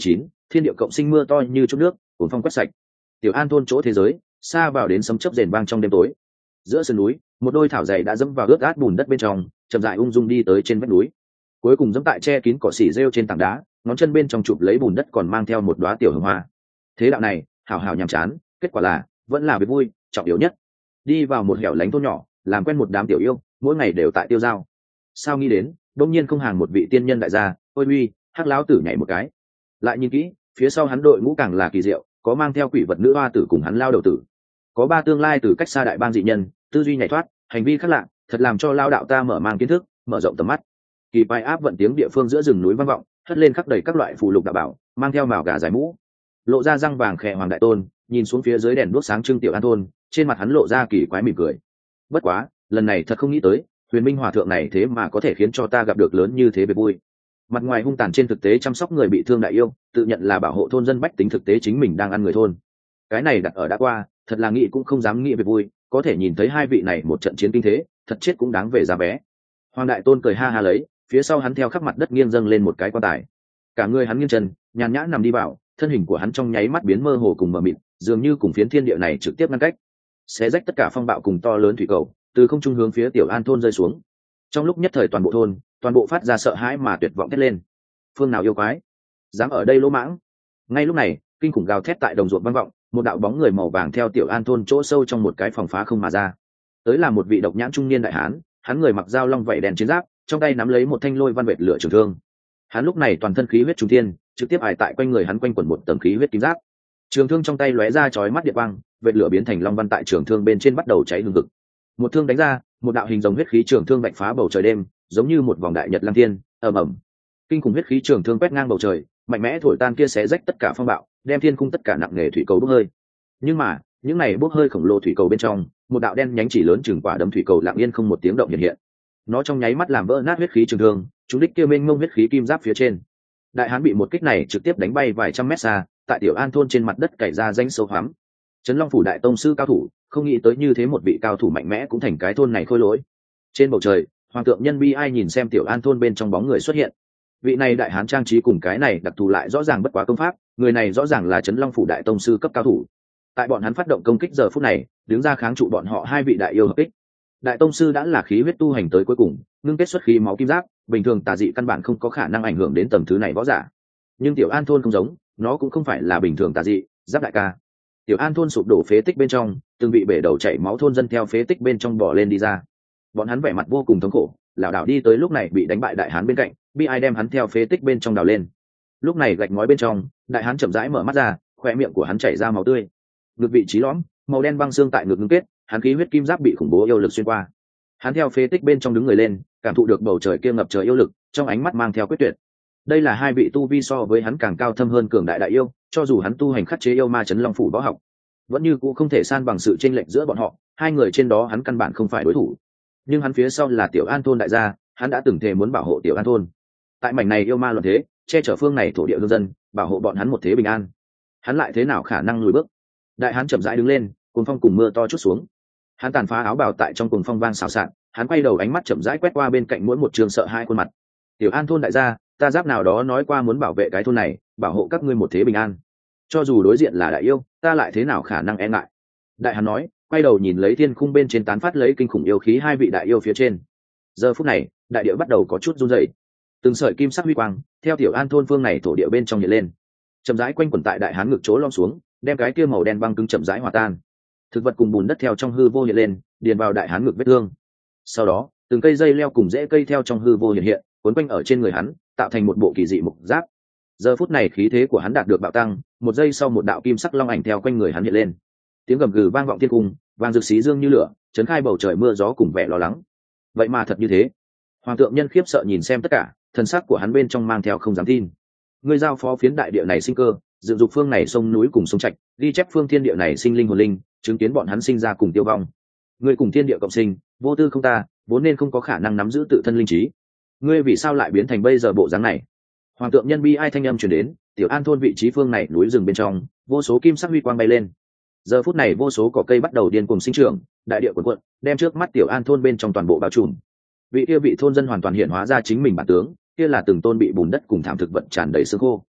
thiên địa cộng sinh mưa to như chút nước, cuốn phong quét sạch. Tiểu An thôn chỗ thế giới, xa vào đến sấm chớp rền vang trong đêm tối. Giữa sườn núi, một đôi thảo dày đã dẫm vào ướt át bùn đất bên trong, chậm rãi ung dung đi tới trên vách núi. Cuối cùng dẫm tại che kín cỏ xỉ rêu trên tảng đá, ngón chân bên trong chụp lấy bùn đất còn mang theo một đóa tiểu hồng hoa. Thế đạo này, hảo hảo nhàm chán, kết quả là vẫn là việc vui, trọng yếu nhất. Đi vào một hẻo lánh thôn nhỏ, làm quen một đám tiểu yêu, mỗi ngày đều tại tiêu dao. Sao nghĩ đến, đột nhiên không hàng một vị tiên nhân đại gia, ôi uy, hắc lão tử nhảy một cái. Lại nhìn kỹ, phía sau hắn đội ngũ càng là kỳ diệu, có mang theo quỷ vật nữ hoa tử cùng hắn lao đầu tử, có ba tương lai từ cách xa đại bang dị nhân, tư duy nhảy thoát, hành vi khác lạ, thật làm cho lao đạo ta mở mang kiến thức, mở rộng tầm mắt. Kỳ bài áp vận tiếng địa phương giữa rừng núi vang vọng, hất lên khắp đầy các loại phù lục đạo bảo, mang theo mào gà dài mũ, lộ ra răng vàng khè hoàng đại tôn, nhìn xuống phía dưới đèn đuốc sáng trưng Tiểu An thôn, trên mặt hắn lộ ra kỳ quái mỉm cười. Bất quá, lần này thật không nghĩ tới, huyền minh hòa thượng này thế mà có thể khiến cho ta gặp được lớn như thế về vui. Mặt ngoài hung tàn, trên thực tế chăm sóc người bị thương đại yêu, tự nhận là bảo hộ thôn dân bách tính, thực tế chính mình đang ăn người thôn. Cái này đặt ở đã qua, thật là nghĩ cũng không dám nghĩ về vui, có thể nhìn thấy hai vị này một trận chiến kinh thế, thật chết cũng đáng về giá vé. Hoàng đại tôn cười ha ha lấy, phía sau hắn theo khắp mặt đất nghiêng dâng lên một cái quan tài, cả người hắn nghiêng chân, nhàn nhã nằm đi vào, thân hình của hắn trong nháy mắt biến mơ hồ cùng mờ mịt, dường như cùng phiến thiên địa này trực tiếp ngăn cách, xé rách tất cả phong bạo cùng to lớn thủy cầu, từ không trung hướng phía Tiểu An thôn rơi xuống. Trong lúc nhất thời toàn bộ thôn, toàn bộ phát ra sợ hãi mà tuyệt vọng thét lên. Phương nào yêu quái, dám ở đây lỗ mãng? Ngay lúc này, kinh khủng gào thét tại đồng ruộng vang vọng, một đạo bóng người màu vàng theo Tiểu An thôn chỗ sâu trong một cái phòng phá không mà ra. Tới là một vị độc nhãn trung niên đại hán, hắn người mặc dao long vảy đen chiến giáp, trong tay nắm lấy một thanh lôi văn vệt lửa trường thương. Hắn lúc này toàn thân khí huyết trung thiên, trực tiếp ải tại quanh người hắn quanh quẩn một tầng khí huyết kim giáp. Trường thương trong tay lóe ra chói mắt điện quang, vệt lửa biến thành long văn tại trường thương bên trên bắt đầu cháy hừng hực. Một thương đánh ra, một đạo hình rồng huyết khí trường thương vạch phá bầu trời đêm, giống như một vòng đại nhật lăng thiên, ầm ầm. Kinh khủng huyết khí trường thương quét ngang bầu trời, mạnh mẽ thổi tan kia xé rách tất cả phong bạo, đem thiên cung tất cả nặng nề thủy cầu bốc hơi. Nhưng mà, những này bốc hơi khổng lồ thủy cầu bên trong, một đạo đen nhánh chỉ lớn chừng quả đấm thủy cầu lặng yên không một tiếng động hiện hiện. Nó trong nháy mắt làm vỡ nát huyết khí trường thương, trúng đích kia mênh mông huyết khí kim giáp phía trên. Đại hán bị một kích này trực tiếp đánh bay vài trăm mét xa, tại Tiểu An thôn trên mặt đất cày ra danh sâu hoắm. Trấn Long phủ đại tông sư cao thủ, không nghĩ tới như thế một vị cao thủ mạnh mẽ cũng thành cái thôn này khôi lỗi. Trên bầu trời, hoàng tượng nhân bi ai nhìn xem Tiểu An thôn bên trong bóng người xuất hiện. Vị này đại hán trang trí cùng cái này đặc thù lại rõ ràng bất quá công pháp, người này rõ ràng là Trấn Long phủ đại tông sư cấp cao thủ. Tại bọn hắn phát động công kích giờ phút này, đứng ra kháng trụ bọn họ hai vị đại yêu hợp kích. Đại tông sư đã là khí huyết tu hành tới cuối cùng, ngưng kết xuất khí máu kim giáp, bình thường tà dị căn bản không có khả năng ảnh hưởng đến tầng thứ này võ giả. Nhưng Tiểu An thôn không giống, nó cũng không phải là bình thường tà dị, giáp đại ca. Tiểu An thôn sụp đổ phế tích bên trong, từng bị bể đầu chảy máu thôn dân theo phế tích bên trong bỏ lên đi ra. Bọn hắn vẻ mặt vô cùng thống khổ, lảo đảo đi tới lúc này bị đánh bại đại hán bên cạnh, bi ai đem hắn theo phế tích bên trong đào lên. Lúc này gạch ngói bên trong, đại hán chậm rãi mở mắt ra, khoe miệng của hắn chảy ra máu tươi. Ngực vị trí lõm, màu đen băng xương tại ngực ngưng kết, hắn khí huyết kim giáp bị khủng bố yêu lực xuyên qua. Hắn theo phế tích bên trong đứng người lên, cảm thụ được bầu trời kia ngập trời yêu lực, trong ánh mắt mang theo quyết tuyệt. Đây là hai vị tu vi so với hắn càng cao thâm hơn cường đại đại yêu, cho dù hắn tu hành khắc chế yêu ma Trấn Long phủ võ học, vẫn như cũng không thể san bằng sự chênh lệch giữa bọn họ, hai người trên đó hắn căn bản không phải đối thủ. Nhưng hắn phía sau là Tiểu An thôn đại gia, hắn đã từng thề muốn bảo hộ Tiểu An thôn. Tại mảnh này yêu ma luận thế, che chở phương này thổ địa hương dân, bảo hộ bọn hắn một thế bình an. Hắn lại thế nào khả năng lùi bước? Đại hán chậm rãi đứng lên, cuồng phong cùng mưa to chút xuống. Hắn tàn phá áo bào tại trong cuồng phong vang xào xạc, hắn quay đầu ánh mắt chậm rãi quét qua bên cạnh mỗi một trường sợ hai khuôn mặt. Tiểu An thôn đại gia, ta giáp nào đó nói qua muốn bảo vệ cái thôn này, bảo hộ các ngươi một thế bình an. Cho dù đối diện là đại yêu, ta lại thế nào khả năng e ngại? Đại hán nói, quay đầu nhìn lấy thiên khung bên trên tán phát lấy kinh khủng yêu khí hai vị đại yêu phía trên. Giờ phút này, đại địa bắt đầu có chút run rẩy, từng sợi kim sắc huy quang theo Tiểu An thôn phương này thổ địa bên trong hiện lên, chậm rãi quanh quẩn tại đại hán ngực chỗ lom xuống, đem cái kia màu đen băng cứng chậm rãi hòa tan. Thực vật cùng bùn đất theo trong hư vô hiện lên, điền vào đại hán ngực vết thương. Sau đó, từng cây dây leo cùng rễ cây theo trong hư vô hiện hiện, quấn quanh ở trên người hắn, tạo thành một bộ kỳ dị mục giáp. Giờ phút này khí thế của hắn đạt được bạo tăng, một giây sau một đạo kim sắc long ảnh theo quanh người hắn hiện lên. Tiếng gầm gừ vang vọng thiên cung, vàng rực xí dương như lửa, chấn khai bầu trời mưa gió cùng vẻ lo lắng. Vậy mà thật như thế? Hoàng tượng nhân khiếp sợ nhìn xem tất cả, thần sắc của hắn bên trong mang theo không dám tin. Ngươi giao phó phiến đại địa này sinh cơ, dựng dục phương này sông núi cùng sông trạch, ghi chép phương thiên địa này sinh linh hồn linh, chứng kiến bọn hắn sinh ra cùng tiêu vong. Ngươi cùng thiên địa cộng sinh, vô tư không ta, vốn nên không có khả năng nắm giữ tự thân linh trí. Ngươi vì sao lại biến thành bây giờ bộ dáng này? Hoàng tượng nhân bi ai thanh âm truyền đến, Tiểu An thôn vị trí phương này núi rừng bên trong, vô số kim sắc huy quang bay lên. Giờ phút này vô số cỏ cây bắt đầu điên cuồng sinh trưởng, đại địa cuộn cuộn, đem trước mắt Tiểu An thôn bên trong toàn bộ bao trùm. Vị kia vị thôn dân hoàn toàn hiện hóa ra chính mình bản tướng, kia là từng tôn bị bùn đất cùng thảm thực vật tràn đầy xương khô.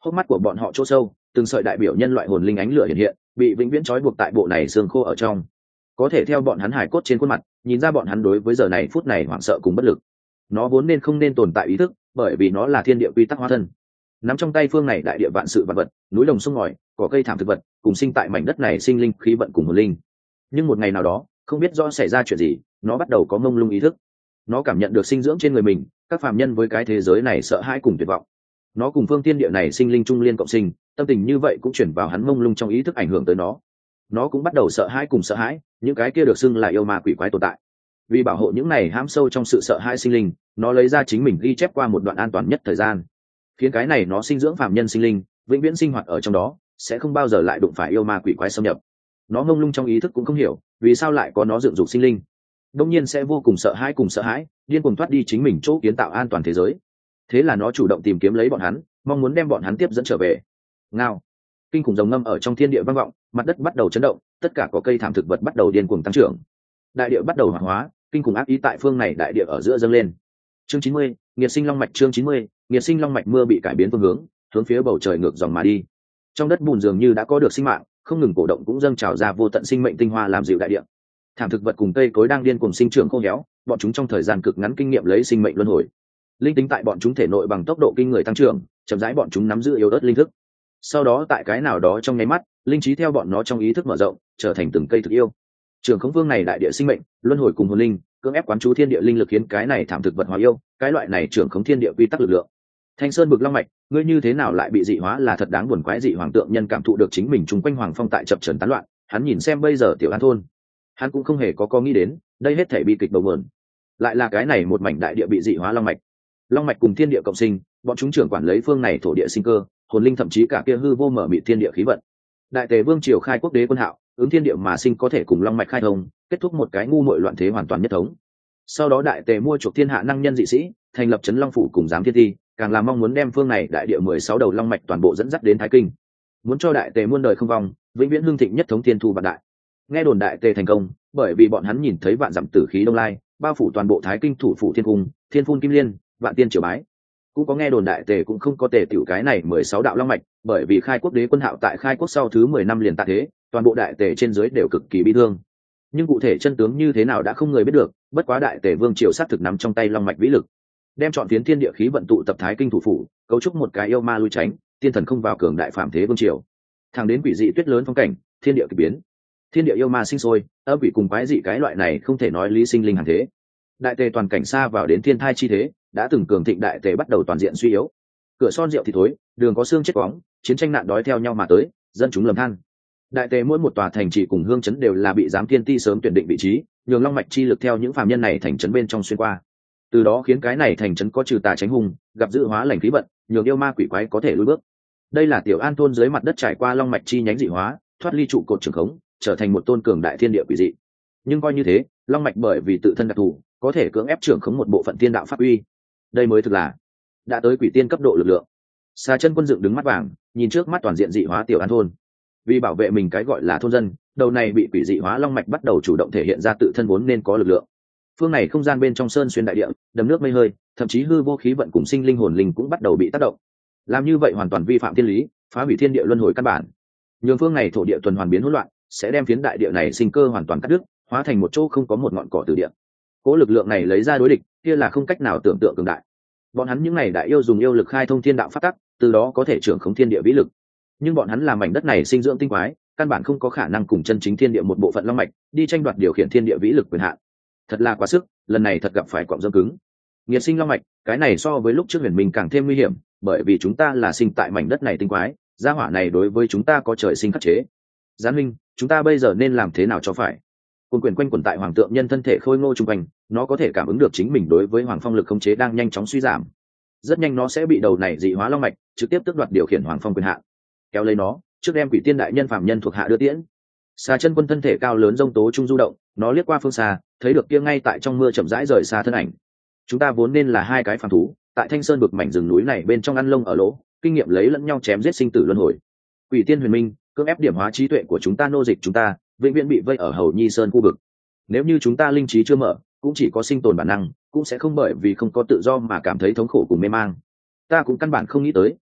hốc mắt của bọn họ chỗ sâu từng sợi đại biểu nhân loại hồn linh ánh lửa hiện hiện, bị vĩnh viễn trói buộc tại bộ này xương khô ở trong. Có thể theo bọn hắn hải cốt trên khuôn mặt nhìn ra bọn hắn đối với giờ này phút này hoảng sợ cùng bất lực. Nó vốn nên không nên tồn tại ý thức, bởi vì nó là thiên địa quy tắc hóa thân. Nắm trong tay phương này đại địa vạn sự vạn vật, núi đồng sông ngòi, cỏ cây thảm thực vật, cùng sinh tại mảnh đất này sinh linh khí vận cùng hồn linh. Nhưng một ngày nào đó, không biết do xảy ra chuyện gì, nó bắt đầu có mông lung ý thức. Nó cảm nhận được sinh dưỡng trên người mình, các phàm nhân với cái thế giới này sợ hãi cùng tuyệt vọng. Nó cùng phương thiên địa này sinh linh trung liên cộng sinh, tâm tình như vậy cũng chuyển vào hắn mông lung trong ý thức ảnh hưởng tới nó. Nó cũng bắt đầu sợ hãi cùng sợ hãi những cái kia được xưng là yêu ma quỷ quái tồn tại. Vì bảo hộ những này hãm sâu trong sự sợ hãi sinh linh, nó lấy ra chính mình ghi chép qua một đoạn an toàn nhất thời gian, khiến cái này nó sinh dưỡng phàm nhân sinh linh vĩnh viễn sinh hoạt ở trong đó, sẽ không bao giờ lại đụng phải yêu ma quỷ quái xâm nhập. Nó mông lung trong ý thức cũng không hiểu vì sao lại có nó dựng dục sinh linh, đông nhiên sẽ vô cùng sợ hãi, điên cuồng thoát đi chính mình chỗ kiến tạo an toàn thế giới. Thế là nó chủ động tìm kiếm lấy bọn hắn, mong muốn đem bọn hắn tiếp dẫn trở về. Ngao, kinh khủng rồng ngâm ở trong thiên địa vang vọng, mặt đất bắt đầu chấn động, tất cả có cây thảm thực vật bắt đầu điên cuồng tăng trưởng, đại địa bắt đầu hoạt hóa, kinh khủng ác ý tại phương này đại địa ở giữa dâng lên. Chương 90, nghiệt sinh long mạch. Chương 90, nghiệt sinh long mạch. Mưa bị cải biến phương hướng, hướng phía bầu trời ngược dòng mà đi. Trong đất bùn dường như đã có được sinh mạng, không ngừng cổ động cũng dâng trào ra vô tận sinh mệnh tinh hoa làm dịu đại địa. Thảm thực vật cùng cây cối đang điên cuồng sinh trưởng khô héo, bọn chúng trong thời gian cực ngắn kinh nghiệm lấy sinh mệnh luân hồi. Linh tính tại bọn chúng thể nội bằng tốc độ kinh người tăng trưởng, chậm rãi bọn chúng nắm giữ yếu ớt linh thức. Sau đó tại cái nào đó trong nháy mắt, linh trí theo bọn nó trong ý thức mở rộng, trở thành từng cây thực yêu. Trường khống vương này đại địa sinh mệnh, luân hồi cùng hồn linh, cưỡng ép quán chú thiên địa linh lực khiến cái này thảm thực vật hóa yêu, cái loại này trường khống thiên địa quy tắc lực lượng. Thanh Sơn bực long mạch, ngươi như thế nào lại bị dị hóa là thật đáng buồn. Quái dị hoàng tượng nhân cảm thụ được chính mình chung quanh hoàng phong tại chập chờn tán loạn, hắn nhìn xem bây giờ tiểu an thôn, hắn cũng không hề có nghĩ đến, đây hết thể bi kịch đầu nguồn, lại là cái này một mảnh đại địa bị dị hóa long mạch. Long mạch cùng thiên địa cộng sinh, bọn chúng trưởng quản lấy phương này thổ địa sinh cơ, hồn linh thậm chí cả kia hư vô mở mịt thiên địa khí vận. Đại Tề Vương triều khai quốc đế quân Hạo, ứng thiên địa mà sinh có thể cùng long mạch khai thông, kết thúc một cái ngu muội loạn thế hoàn toàn nhất thống. Sau đó Đại Tề mua chuộc thiên hạ năng nhân dị sĩ, thành lập trấn Long phủ cùng giám thiên thi, càng là mong muốn đem phương này đại địa 16 đầu long mạch toàn bộ dẫn dắt đến Thái Kinh, muốn cho Đại Tề muôn đời không vong, vĩnh viễn hưng thịnh nhất thống thiên thu vạn đại. Nghe đồn Đại Tề thành công, bởi vì bọn hắn nhìn thấy vạn dặm tử khí đông lai, bao phủ toàn bộ Thái Kinh thủ phủ thiên cung, thiên phun kim liên, vạn tiên triều bái. Cũng có nghe đồn Đại Tề cũng không có tề tiểu cái này 16 đạo long mạch, bởi vì khai quốc đế quân Hạo tại khai quốc sau thứ 10 năm liền tạ thế, toàn bộ Đại Tề trên dưới đều cực kỳ bi thương. Nhưng cụ thể chân tướng như thế nào đã không người biết được, bất quá Đại Tề Vương triều sát thực nắm trong tay long mạch vĩ lực, đem chọn phiến thiên địa khí vận tụ tập Thái Kinh thủ phủ, cấu trúc một cái yêu ma lui tránh, tiên thần không vào cường đại phạm thế vương triều. Thẳng đến quỷ dị tuyết lớn phong cảnh, thiên địa kỳ biến, thiên địa yêu ma sinh sôi, âm quỷ cùng quái dị cái loại này không thể nói lý sinh linh hàng thế. Đại Tề toàn cảnh xa vào đến thiên thai chi thế, đã từng cường thịnh Đại Tề bắt đầu toàn diện suy yếu. Cửa son rượu thì thối, đường có xương chết bóng, chiến tranh nạn đói theo nhau mà tới, dân chúng lầm than. Đại Tề mỗi một tòa thành trì cùng hương trấn đều là bị giám thiên ti sớm tuyển định vị trí, nhường long mạch chi lực theo những phàm nhân này thành trấn bên trong xuyên qua. Từ đó khiến cái này thành trấn có trừ tà tránh hung, gặp dự hóa lành khí vận, nhường yêu ma quỷ quái có thể lùi bước. Đây là tiểu an thôn dưới mặt đất trải qua long mạch chi nhánh dị hóa, thoát ly trụ cột trường khống, trở thành một tôn cường đại thiên địa quỷ dị. Nhưng coi như thế, long mạch bởi vì tự thân đặc thù, có thể cưỡng ép trưởng khống một bộ phận thiên đạo pháp uy. Đây mới thực là đã tới quỷ tiên cấp độ lực lượng. Xà Chân Quân dựng đứng mắt vàng, nhìn trước mắt toàn diện dị hóa tiểu an thôn. Vì bảo vệ mình cái gọi là thôn dân, đầu này bị quỷ dị hóa long mạch bắt đầu chủ động thể hiện ra tự thân vốn nên có lực lượng. Phương này không gian bên trong sơn xuyên đại địa, đầm nước mây hơi, thậm chí hư vô khí vận cùng sinh linh hồn linh cũng bắt đầu bị tác động. Làm như vậy hoàn toàn vi phạm thiên lý, phá hủy thiên địa luân hồi căn bản. Nhường phương này thổ địa tuần hoàn biến hỗn loạn, sẽ đem phiến đại địa này sinh cơ hoàn toàn cắt đứt, hóa thành một chỗ không có một ngọn cỏ từ địa. Cố lực lượng này lấy ra đối địch, kia là không cách nào tưởng tượng cường đại. Bọn hắn những này đại yêu dùng yêu lực khai thông thiên đạo pháp tắc, từ đó có thể trưởng khống thiên địa vĩ lực. Nhưng bọn hắn làm mảnh đất này sinh dưỡng tinh quái, căn bản không có khả năng cùng chân chính thiên địa một bộ phận long mạch đi tranh đoạt điều khiển thiên địa vĩ lực quyền hạn. Thật là quá sức, lần này thật gặp phải cọm dâm cứng. Nghiệt sinh long mạch, cái này so với lúc trước huyền minh càng thêm nguy hiểm, bởi vì chúng ta là sinh tại mảnh đất này tinh quái, gia hỏa này đối với chúng ta có trời sinh khắc chế. Giáng minh, chúng ta bây giờ nên làm thế nào cho phải? Côn quyền quanh quẩn tại hoàng tượng nhân thân thể khôi ngô trung quanh, nó có thể cảm ứng được chính mình đối với hoàng phong lực khống chế đang nhanh chóng suy giảm. Rất nhanh nó sẽ bị đầu này dị hóa long mạch trực tiếp tước đoạt điều khiển hoàng phong quyền hạn. Kéo lấy nó, trước đem quỷ tiên đại nhân phạm nhân thuộc hạ đưa tiễn. Xà Chân Quân thân thể cao lớn rông tố trung du động, nó liếc qua phương xa, thấy được kia ngay tại trong mưa chậm rãi rời xa thân ảnh. Chúng ta vốn nên là hai cái phàm thú, tại Thanh Sơn bực mảnh rừng núi này bên trong ăn lông ở lỗ, kinh nghiệm lấy lẫn nhau chém giết sinh tử luân hồi. Quỷ tiên huyền minh, cưỡng ép điểm hóa trí tuệ của chúng ta, nô dịch chúng ta, vĩnh viễn bị vây ở Hầu Nhi Sơn khu vực. Nếu như chúng ta linh trí chưa mở, cũng chỉ có sinh tồn bản năng, cũng sẽ không bởi vì không có tự do mà cảm thấy thống khổ cùng mê mang. Ta cũng căn bản không nghĩ tới,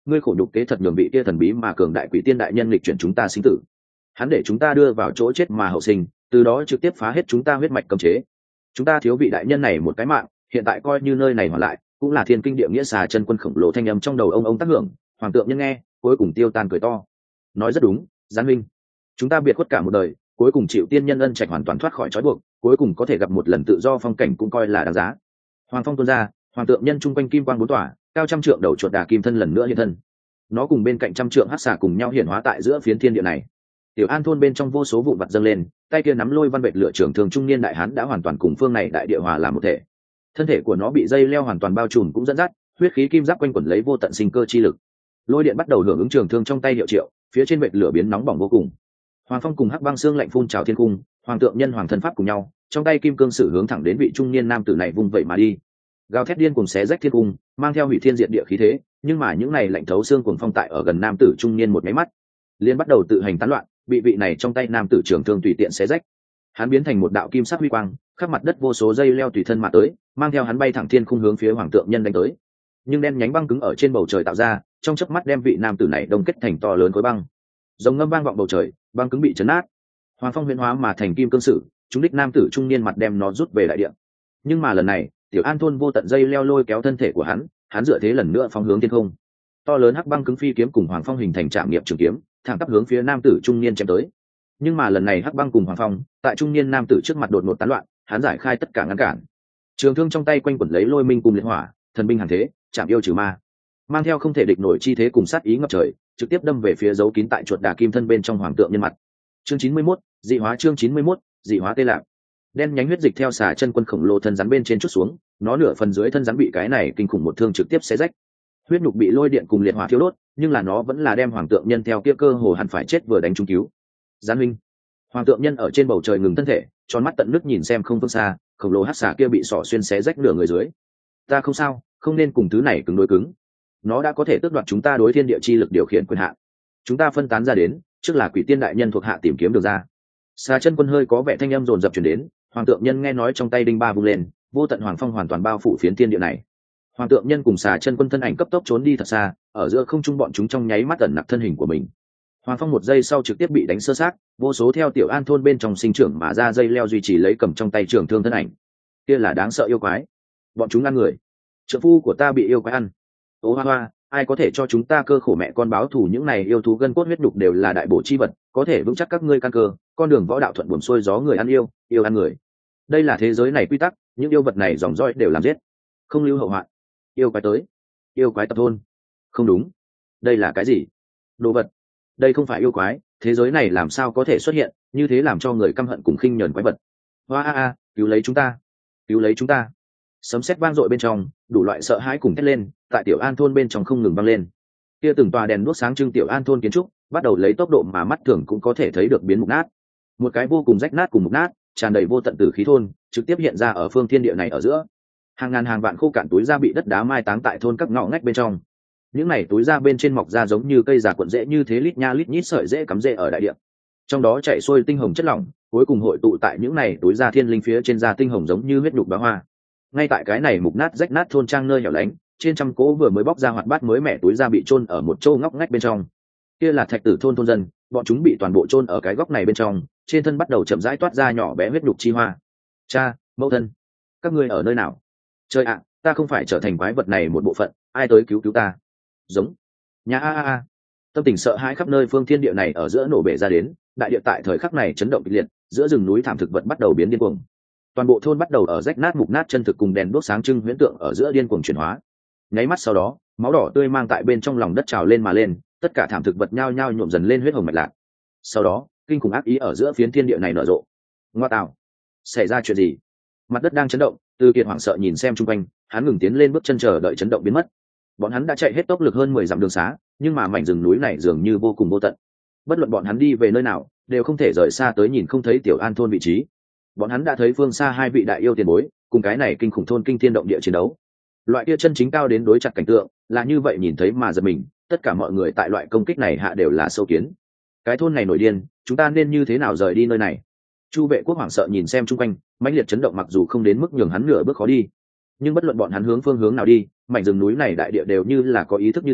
ngươi khổ nhục kế thật nhường vị kia thần bí mà cường đại quỷ tiên đại nhân lịch chuyển chúng ta sinh tử. Hắn để chúng ta đưa vào chỗ chết mà hậu sinh, từ đó trực tiếp phá hết chúng ta huyết mạch cấm chế. Chúng ta thiếu vị đại nhân này một cái mạng, hiện tại coi như nơi này hoàn lại cũng là thiên kinh địa nghĩa. Xà chân quân khổng lồ thanh âm trong đầu ông tác hưởng. Hoàng tượng nhân nghe cuối cùng tiêu tan cười to, nói rất đúng, Gián Minh, chúng ta biệt khuất cả một đời, cuối cùng chịu tiên nhân ân trạch hoàn toàn thoát khỏi trói buộc, cuối cùng có thể gặp một lần tự do phong cảnh cũng coi là đáng giá. Hoàng phong tuôn ra, hoàng tượng nhân chung quanh kim quang bốn tỏa, cao trăm trượng đầu chuột đà kim thân lần nữa hiện thân. Nó cùng bên cạnh trăm trượng hắc xà cùng nhau hiển hóa tại giữa phiến thiên địa này. Tiểu An thôn bên trong vô số vụn vặt dâng lên, tay kia nắm lôi văn bệt lửa trưởng thường trung niên đại hán đã hoàn toàn cùng phương này đại địa hòa làm một thể. Thân thể của nó bị dây leo hoàn toàn bao trùm cũng dẫn dắt, huyết khí kim giáp quanh quẩn lấy vô tận sinh cơ chi lực. Lôi điện bắt đầu hưởng ứng trường thương trong tay hiệu triệu, phía trên bệt lửa biến nóng bỏng vô cùng. Hoàng phong cùng hắc băng xương lạnh phun trào thiên cung, hoàng tượng nhân hoàng thân pháp cùng nhau, trong tay kim cương sử hướng thẳng đến vị trung niên nam tử này vung vậy mà đi. Gào thét điên cùng xé rách thiên cung, mang theo hủy thiên diệt địa khí thế, nhưng mà những này lạnh thấu xương cuồng phong tại ở gần nam tử trung niên một máy mắt, liền bắt đầu tự hành tán loạn, bị vị này trong tay nam tử trường thương tùy tiện xé rách. Hắn biến thành một đạo kim sắc huy quang, khắp mặt đất vô số dây leo tùy thân mà tới, mang theo hắn bay thẳng thiên khung hướng phía hoàng tượng nhân đánh tới. Nhưng đen nhánh băng cứng ở trên bầu trời tạo ra, trong chớp mắt đem vị nam tử này đông kết thành to lớn khối băng. Giống ngâm vang vọng bầu trời, băng cứng bị chấn nát. Hoàng phong huyễn hóa mà thành kim cương sử, chúng đích nam tử trung niên mặt đem nó rút về đại địa. Nhưng mà lần này, Tiểu An thôn vô tận dây leo lôi kéo thân thể của hắn dựa thế lần nữa phóng hướng thiên không. To lớn hắc băng cứng phi kiếm cùng hoàng phong hình thành trảm nghiệp trường kiếm, thẳng tắp hướng phía nam tử trung niên chém tới. Nhưng mà lần này hắc băng cùng hoàng phong tại trung niên nam tử trước mặt đột ngột tán loạn, hắn giải khai tất cả ngăn cản. Trường thương trong tay quanh quẩn lấy lôi minh cùng liệt hỏa, thần binh hàn thế, chạm yêu trừ ma, mang theo không thể địch nổi chi thế cùng sát ý ngập trời, trực tiếp đâm về phía giấu kín tại chuột đà kim thân bên trong hoàng tượng nhân mặt. Chương 91, dị hóa. Chương 91, dị hóa tê lạc. Đen nhánh huyết dịch theo xà chân quân khổng lồ thân rắn bên trên chút xuống, nó nửa phần dưới thân rắn bị cái này kinh khủng một thương trực tiếp xé rách. Huyết nhục bị lôi điện cùng liệt hỏa thiêu đốt, nhưng là nó vẫn là đem hoàng tượng nhân theo kia cơ hồ hẳn phải chết vừa đánh trúng cứu. Gián huynh. Hoàng tượng nhân ở trên bầu trời ngừng thân thể, tròn mắt tận nước nhìn xem không phương xa, khổng lồ hắc xà kia bị sỏ xuyên xé rách nửa người dưới. Ta không sao, không nên cùng thứ này cứng đối cứng. Nó đã có thể tước đoạt chúng ta đối thiên địa chi lực điều khiển quyền hạn. Chúng ta phân tán ra đến, trước là quỷ tiên đại nhân thuộc hạ tìm kiếm được ra. Xà chân quân hơi có vẻ thanh âm dồn dập truyền đến, hoàng tượng nhân nghe nói trong tay đinh ba vung lên, vô tận hoàng phong hoàn toàn bao phủ phiến thiên địa này. Hoàng tượng nhân cùng xà chân quân thân ảnh cấp tốc trốn đi thật xa, ở giữa không trung bọn chúng trong nháy mắt ẩn nặc thân hình của mình. Hoàng phong một giây sau trực tiếp bị đánh sơ xác, vô số theo Tiểu An thôn bên trong sinh trưởng mà ra dây leo duy trì lấy cầm trong tay trường thương thân ảnh. Kia là đáng sợ yêu quái, bọn chúng ăn người. Trợ phu của ta bị yêu quái ăn. Ô hoa hoa, ai có thể cho chúng ta cơ khổ mẹ con báo thù? Những này yêu thú gân cốt huyết đục đều là đại bổ chi vật, có thể vững chắc các ngươi căn cơ. Con đường võ đạo thuận buồm xuôi gió, người ăn yêu, yêu ăn người. Đây là thế giới này quy tắc, những yêu vật này dòng dõi đều làm giết, không lưu hậu hoạn. Yêu quái tới, yêu quái tập thôn. Không đúng, đây là cái gì? Đồ vật. Đây không phải yêu quái, thế giới này làm sao có thể xuất hiện như thế làm cho người căm hận cùng khinh nhờn quái vật. Hoa a a, cứu lấy chúng ta, cứu lấy chúng ta. Sấm sét vang dội bên trong, đủ loại sợ hãi cùng thét lên tại Tiểu An thôn bên trong không ngừng vang lên. Kia từng tòa đèn đuốc sáng trưng Tiểu An thôn kiến trúc bắt đầu lấy tốc độ mà mắt thường cũng có thể thấy được biến mục nát. Một cái vô cùng rách nát cùng mục nát, tràn đầy vô tận tử khí thôn trực tiếp hiện ra ở phương thiên địa này ở giữa. Hàng ngàn hàng vạn khô cạn túi da bị đất đá mai táng tại thôn các ngõ ngách bên trong. Những này túi da bên trên mọc ra giống như cây già cuộn rễ như thế, lít nha lít nhít sợi rễ cắm rễ ở đại địa, trong đó chảy xuôi tinh hồng chất lỏng, cuối cùng hội tụ tại những này túi da thiên linh phía trên da tinh hồng giống như huyết nhục bá hoa. Ngay tại cái này mục nát rách nát thôn trang nơi hẻo lánh, trên trăm cỗ vừa mới bóc ra hoạt bát mới mẻ túi da bị chôn ở một chỗ ngóc ngách bên trong. Kia là thạch tử thôn thôn dân, bọn chúng bị toàn bộ chôn ở cái góc này bên trong, trên thân bắt đầu chậm rãi toát ra nhỏ bé huyết nhục chi hoa. Cha, mẫu thân, các ngươi ở nơi nào? Trời ạ, ta không phải trở thành quái vật này một bộ phận, ai tới cứu cứu ta? Giống nhà a. Tâm tình sợ hãi khắp nơi phương thiên địa này ở giữa nổ bể ra đến, đại địa tại thời khắc này chấn động kịch liệt, giữa rừng núi thảm thực vật bắt đầu biến điên cuồng. Toàn bộ thôn bắt đầu ở rách nát mục nát chân thực cùng đèn đuốc sáng trưng huyễn tượng ở giữa điên cuồng chuyển hóa. Nháy mắt sau đó, máu đỏ tươi mang tại bên trong lòng đất trào lên mà lên, tất cả thảm thực vật nhao nhao nhuộm dần lên huyết hồng mạch lạc. Sau đó, kinh khủng ác ý ở giữa phiến thiên địa này nở rộ. Ngoa tạo, xảy ra chuyện gì? Mặt đất đang chấn động, Từ Kiệt hoảng sợ nhìn xem chung quanh, hắn ngừng tiến lên bước chân chờ đợi chấn động biến mất. Bọn hắn đã chạy hết tốc lực hơn 10 dặm đường xá, nhưng mà mảnh rừng núi này dường như vô cùng vô tận. Bất luận bọn hắn đi về nơi nào, đều không thể rời xa tới nhìn không thấy Tiểu An thôn vị trí. Bọn hắn đã thấy phương xa hai vị đại yêu tiền bối, cùng cái này kinh khủng thôn kinh thiên động địa chiến đấu. Loại kia chân chính cao đến đối chặt cảnh tượng, là như vậy nhìn thấy mà giật mình, tất cả mọi người tại loại công kích này hạ đều là sâu kiến. Cái thôn này nổi điên, chúng ta nên như thế nào rời đi nơi này? Chu Vệ Quốc hoảng sợ nhìn xem chung quanh, mãnh liệt chấn động mặc dù không đến mức nhường hắn nửa bước khó đi, nhưng bất luận bọn hắn hướng phương hướng nào đi, mảnh rừng núi này đại địa đều như là có ý thức như thế,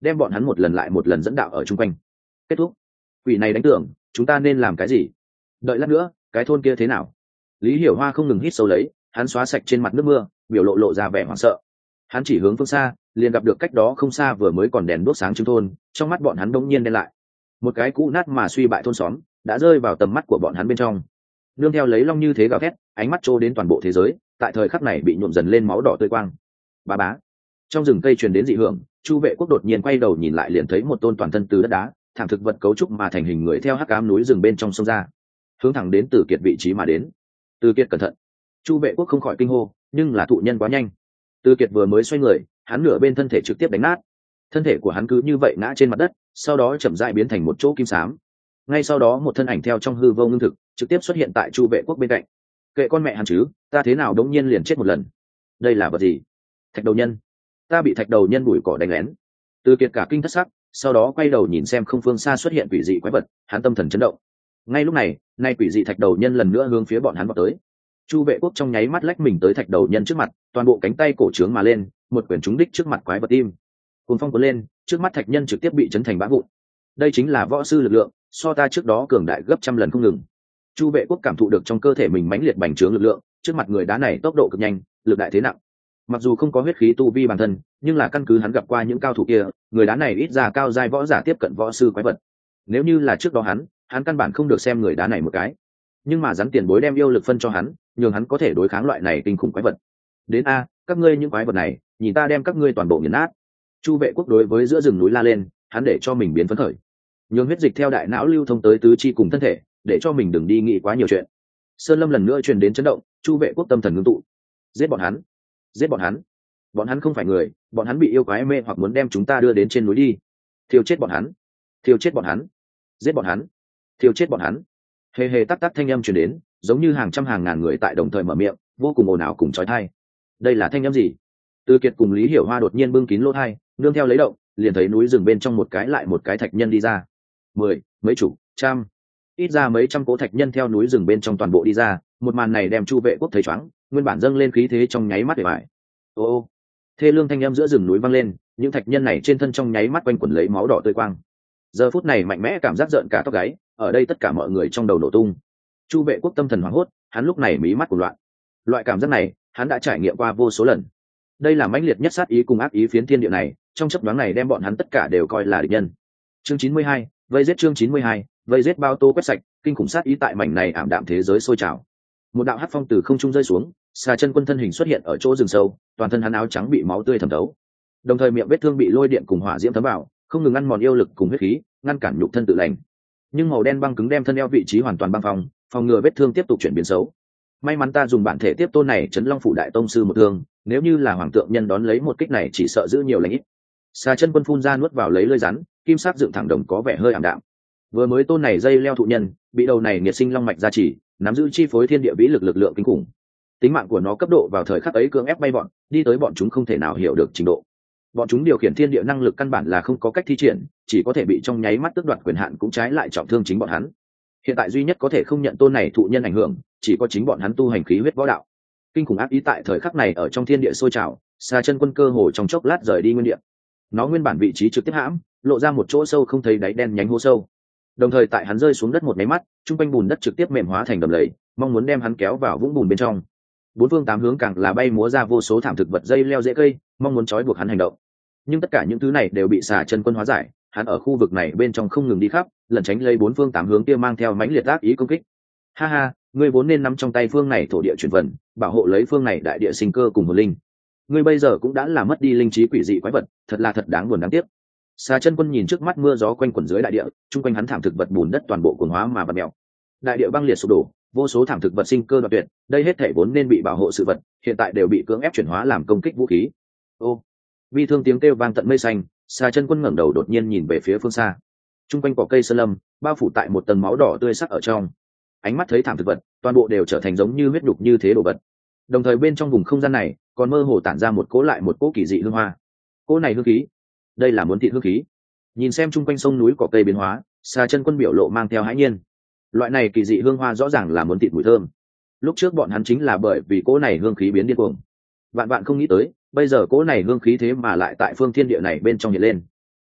đem bọn hắn một lần lại một lần dẫn đạo ở chung quanh. Kết thúc. Quỷ này đánh tưởng chúng ta nên làm cái gì? Đợi lát nữa cái thôn kia thế nào? Lý Hiểu Hoa không ngừng hít sâu lấy, hắn xóa sạch trên mặt nước mưa, biểu lộ ra vẻ hoảng sợ. Hắn chỉ hướng phương xa, liền gặp được cách đó không xa vừa mới còn đèn đuốc sáng trưng thôn, trong mắt bọn hắn đống nhiên đen lại. Một cái cũ nát mà suy bại thôn xóm đã rơi vào tầm mắt của bọn hắn bên trong. Nương theo lấy long như thế gào thét, ánh mắt trô đến toàn bộ thế giới, tại thời khắc này bị nhuộm dần lên máu đỏ tươi quang. Bá bá. Trong rừng cây truyền đến dị hưởng, Chu Vệ Quốc đột nhiên quay đầu nhìn lại liền thấy một tôn toàn thân từ đất đá, thảm thực vật cấu trúc mà thành hình người theo hắc ám núi rừng bên trong sông ra, hướng thẳng đến Từ Kiệt vị trí mà đến. Từ Kiệt cẩn thận. Chu Vệ Quốc không khỏi kinh hô, nhưng là thụ nhân quá nhanh. Từ Kiệt vừa mới xoay người, hắn nửa bên thân thể trực tiếp đánh nát. Thân thể của hắn cứ như vậy ngã trên mặt đất, sau đó chậm rãi biến thành một chỗ kim xám. Ngay sau đó một thân ảnh theo trong hư vô ngưng thực, trực tiếp xuất hiện tại Chu Vệ Quốc bên cạnh. Kệ con mẹ hắn chứ, ta thế nào đống nhiên liền chết một lần. Đây là vật gì? Thạch đầu nhân. Ta bị thạch đầu nhân bụi cỏ đánh lén. Từ Kiệt cả kinh thất sắc, sau đó quay đầu nhìn xem không phương xa xuất hiện quỷ dị quái vật, hắn tâm thần chấn động. Ngay lúc này, nay quỷ dị thạch đầu nhân lần nữa hướng phía bọn hắn vọt tới. Chu Vệ Quốc trong nháy mắt lách mình tới thạch đầu nhân trước mặt, toàn bộ cánh tay cổ trướng mà lên, một quyển trúng đích trước mặt quái vật tim. Cuồng phong cuốn lên, trước mắt thạch nhân trực tiếp bị chấn thành bã vụn. Đây chính là võ sư lực lượng, so ta trước đó cường đại gấp trăm lần không ngừng. Chu Vệ Quốc cảm thụ được trong cơ thể mình mãnh liệt bành trướng lực lượng, trước mặt người đá này tốc độ cực nhanh, lực đại thế nặng. Mặc dù không có huyết khí tu vi bản thân, nhưng là căn cứ hắn gặp qua những cao thủ kia, người đá này ít ra cao giai võ giả tiếp cận võ sư quái vật. Nếu như là trước đó hắn căn bản không được xem người đá này một cái. Nhưng mà rắn tiền bối đem yêu lực phân cho hắn, nhường hắn có thể đối kháng loại này kinh khủng quái vật. Đến a, các ngươi những quái vật này, nhìn ta đem các ngươi toàn bộ nghiền nát. Chu Vệ Quốc đối với giữa rừng núi la lên, hắn để cho mình biến phấn khởi, nhường huyết dịch theo đại não lưu thông tới tứ chi cùng thân thể, để cho mình đừng đi nghĩ quá nhiều chuyện. Sơn lâm lần nữa truyền đến chấn động, Chu Vệ Quốc tâm thần ngưng tụ. Giết bọn hắn, giết bọn hắn. Bọn hắn không phải người, bọn hắn bị yêu quái mê hoặc muốn đem chúng ta đưa đến trên núi đi. Thiêu chết bọn hắn, thiêu chết bọn hắn, giết bọn hắn, thiêu chết bọn hắn. Hề hề tắc tắc thanh âm truyền đến, giống như hàng trăm hàng ngàn người tại đồng thời mở miệng, vô cùng ồn ào cùng chói tai. Đây là thanh âm gì? Từ Kiệt cùng Lý Hiểu Hoa đột nhiên bưng kín lỗ tai, nương theo lấy động, liền thấy núi rừng bên trong một cái lại một cái thạch nhân đi ra. 10, mấy chục, trăm, ít ra mấy trăm cỗ thạch nhân theo núi rừng bên trong toàn bộ đi ra. Một màn này đem Chu Vệ Quốc thấy choáng, nguyên bản dâng lên khí thế trong nháy mắt để bại. Ô, thê lương thanh âm giữa rừng núi vang lên, những thạch nhân này trên thân trong nháy mắt quanh quẩn lấy máu đỏ tươi quang. Giờ phút này mạnh mẽ cảm giác rợn cả tóc gáy, ở đây tất cả mọi người trong đầu nổ tung. Chu Vệ Quốc tâm thần hoảng hốt, hắn lúc này mí mắt cuồng loạn. Loại cảm giác này, hắn đã trải nghiệm qua vô số lần. Đây là mãnh liệt nhất sát ý cùng ác ý phiến thiên địa này, trong chớp nhoáng này đem bọn hắn tất cả đều coi là địch nhân. Chương 92, vây giết chương 92, vây giết bao tô quét sạch, kinh khủng sát ý tại mảnh này ảm đạm thế giới sôi trào. Một đạo hắc phong từ không trung rơi xuống, Xà Chân Quân thân hình xuất hiện ở chỗ rừng sâu, toàn thân hắn áo trắng bị máu tươi thấm thấu, đồng thời miệng vết thương bị lôi điện cùng hỏa diễm thấm vào, không ngừng ăn mòn yêu lực cùng huyết khí, ngăn cản nhục thân tự lành. Nhưng màu đen băng cứng đem thân eo vị trí hoàn toàn băng phong, phòng ngừa vết thương tiếp tục chuyển biến xấu. May mắn ta dùng bản thể tiếp tôn này chấn long phủ đại tông sư một thương, nếu như là hoàng tượng nhân đón lấy một kích này chỉ sợ giữ nhiều lãnh ít. Xà Chân Quân phun ra nuốt vào lấy lưỡi rắn, kim sắc dựng thẳng đồng có vẻ hơi ảm đạm. Vừa mới tôn này dây leo thụ nhân, bị đầu này nghiệt sinh long mạch gia trì, nắm giữ chi phối thiên địa vĩ lực lượng kinh khủng. Tính mạng của nó cấp độ vào thời khắc ấy cưỡng ép bay bọn, đi tới bọn chúng không thể nào hiểu được trình độ. Bọn chúng điều khiển thiên địa năng lực căn bản là không có cách thi triển, chỉ có thể bị trong nháy mắt tước đoạt quyền hạn cũng trái lại trọng thương chính bọn hắn. Hiện tại duy nhất có thể không nhận tôn này thụ nhân ảnh hưởng, chỉ có chính bọn hắn tu hành khí huyết võ đạo. Kinh khủng ác ý tại thời khắc này ở trong thiên địa sôi trào, Xà Chân Quân cơ hồ trong chốc lát rời đi nguyên địa. Nó nguyên bản vị trí trực tiếp hãm, lộ ra một chỗ sâu không thấy đáy đen nhánh hố sâu. Đồng thời tại hắn rơi xuống đất một máy mắt, trung quanh bùn đất trực tiếp mềm hóa thành đầm lầy, mong muốn đem hắn kéo vào vũng bùn bên trong. Bốn phương tám hướng càng là bay múa ra vô số thảm thực vật dây leo rễ cây, mong muốn trói buộc hắn hành động. Nhưng tất cả những thứ này đều bị Xà Chân Quân hóa giải, hắn ở khu vực này bên trong không ngừng đi khắp, lẩn tránh lấy bốn phương tám hướng kia mang theo mãnh liệt ác ý công kích. Ha ha, ngươi vốn nên nắm trong tay phương này thổ địa chuyển vận, bảo hộ lấy phương này đại địa sinh cơ cùng hồn linh. Ngươi bây giờ cũng đã là mất đi linh trí quỷ dị quái vật, thật là thật đáng buồn đáng tiếc. Xà Chân Quân nhìn trước mắt mưa gió quanh quẩn dưới đại địa, chung quanh hắn thảm thực vật bùn đất toàn bộ cuồng hóa mà bật mèo. Đại địa băng liệt sụp đổ, vô số thảm thực vật sinh cơ đoạn tuyệt, đây hết thảy vốn nên bị bảo hộ sự vật, hiện tại đều bị cưỡng ép chuyển hóa làm công kích vũ khí. Ô, vi thương tiếng kêu vang tận mây xanh, Xà Chân Quân ngẩng đầu đột nhiên nhìn về phía phương xa. Chung quanh cỏ cây sơn lâm, bao phủ tại một tầng máu đỏ tươi sắc ở trong. Ánh mắt thấy thảm thực vật, toàn bộ đều trở thành giống như huyết nhục như thế đồ vật. Đồng thời bên trong vùng không gian này, còn mơ hồ tản ra một cỗ lại một cỗ kỳ dị hương hoa. Cỗ này hương khí, đây là muốn thịt hương khí. Nhìn xem chung quanh sông núi cỏ cây biến hóa, Xà Chân Quân biểu lộ mang theo hãi nhiên. Loại này kỳ dị hương hoa rõ ràng là muốn thịt mùi thơm. Lúc trước bọn hắn chính là bởi vì cỗ này hương khí biến điên cuồng. Vạn vạn không nghĩ tới, bây giờ cỗ này hương khí thế mà lại tại phương thiên địa này bên trong hiện lên.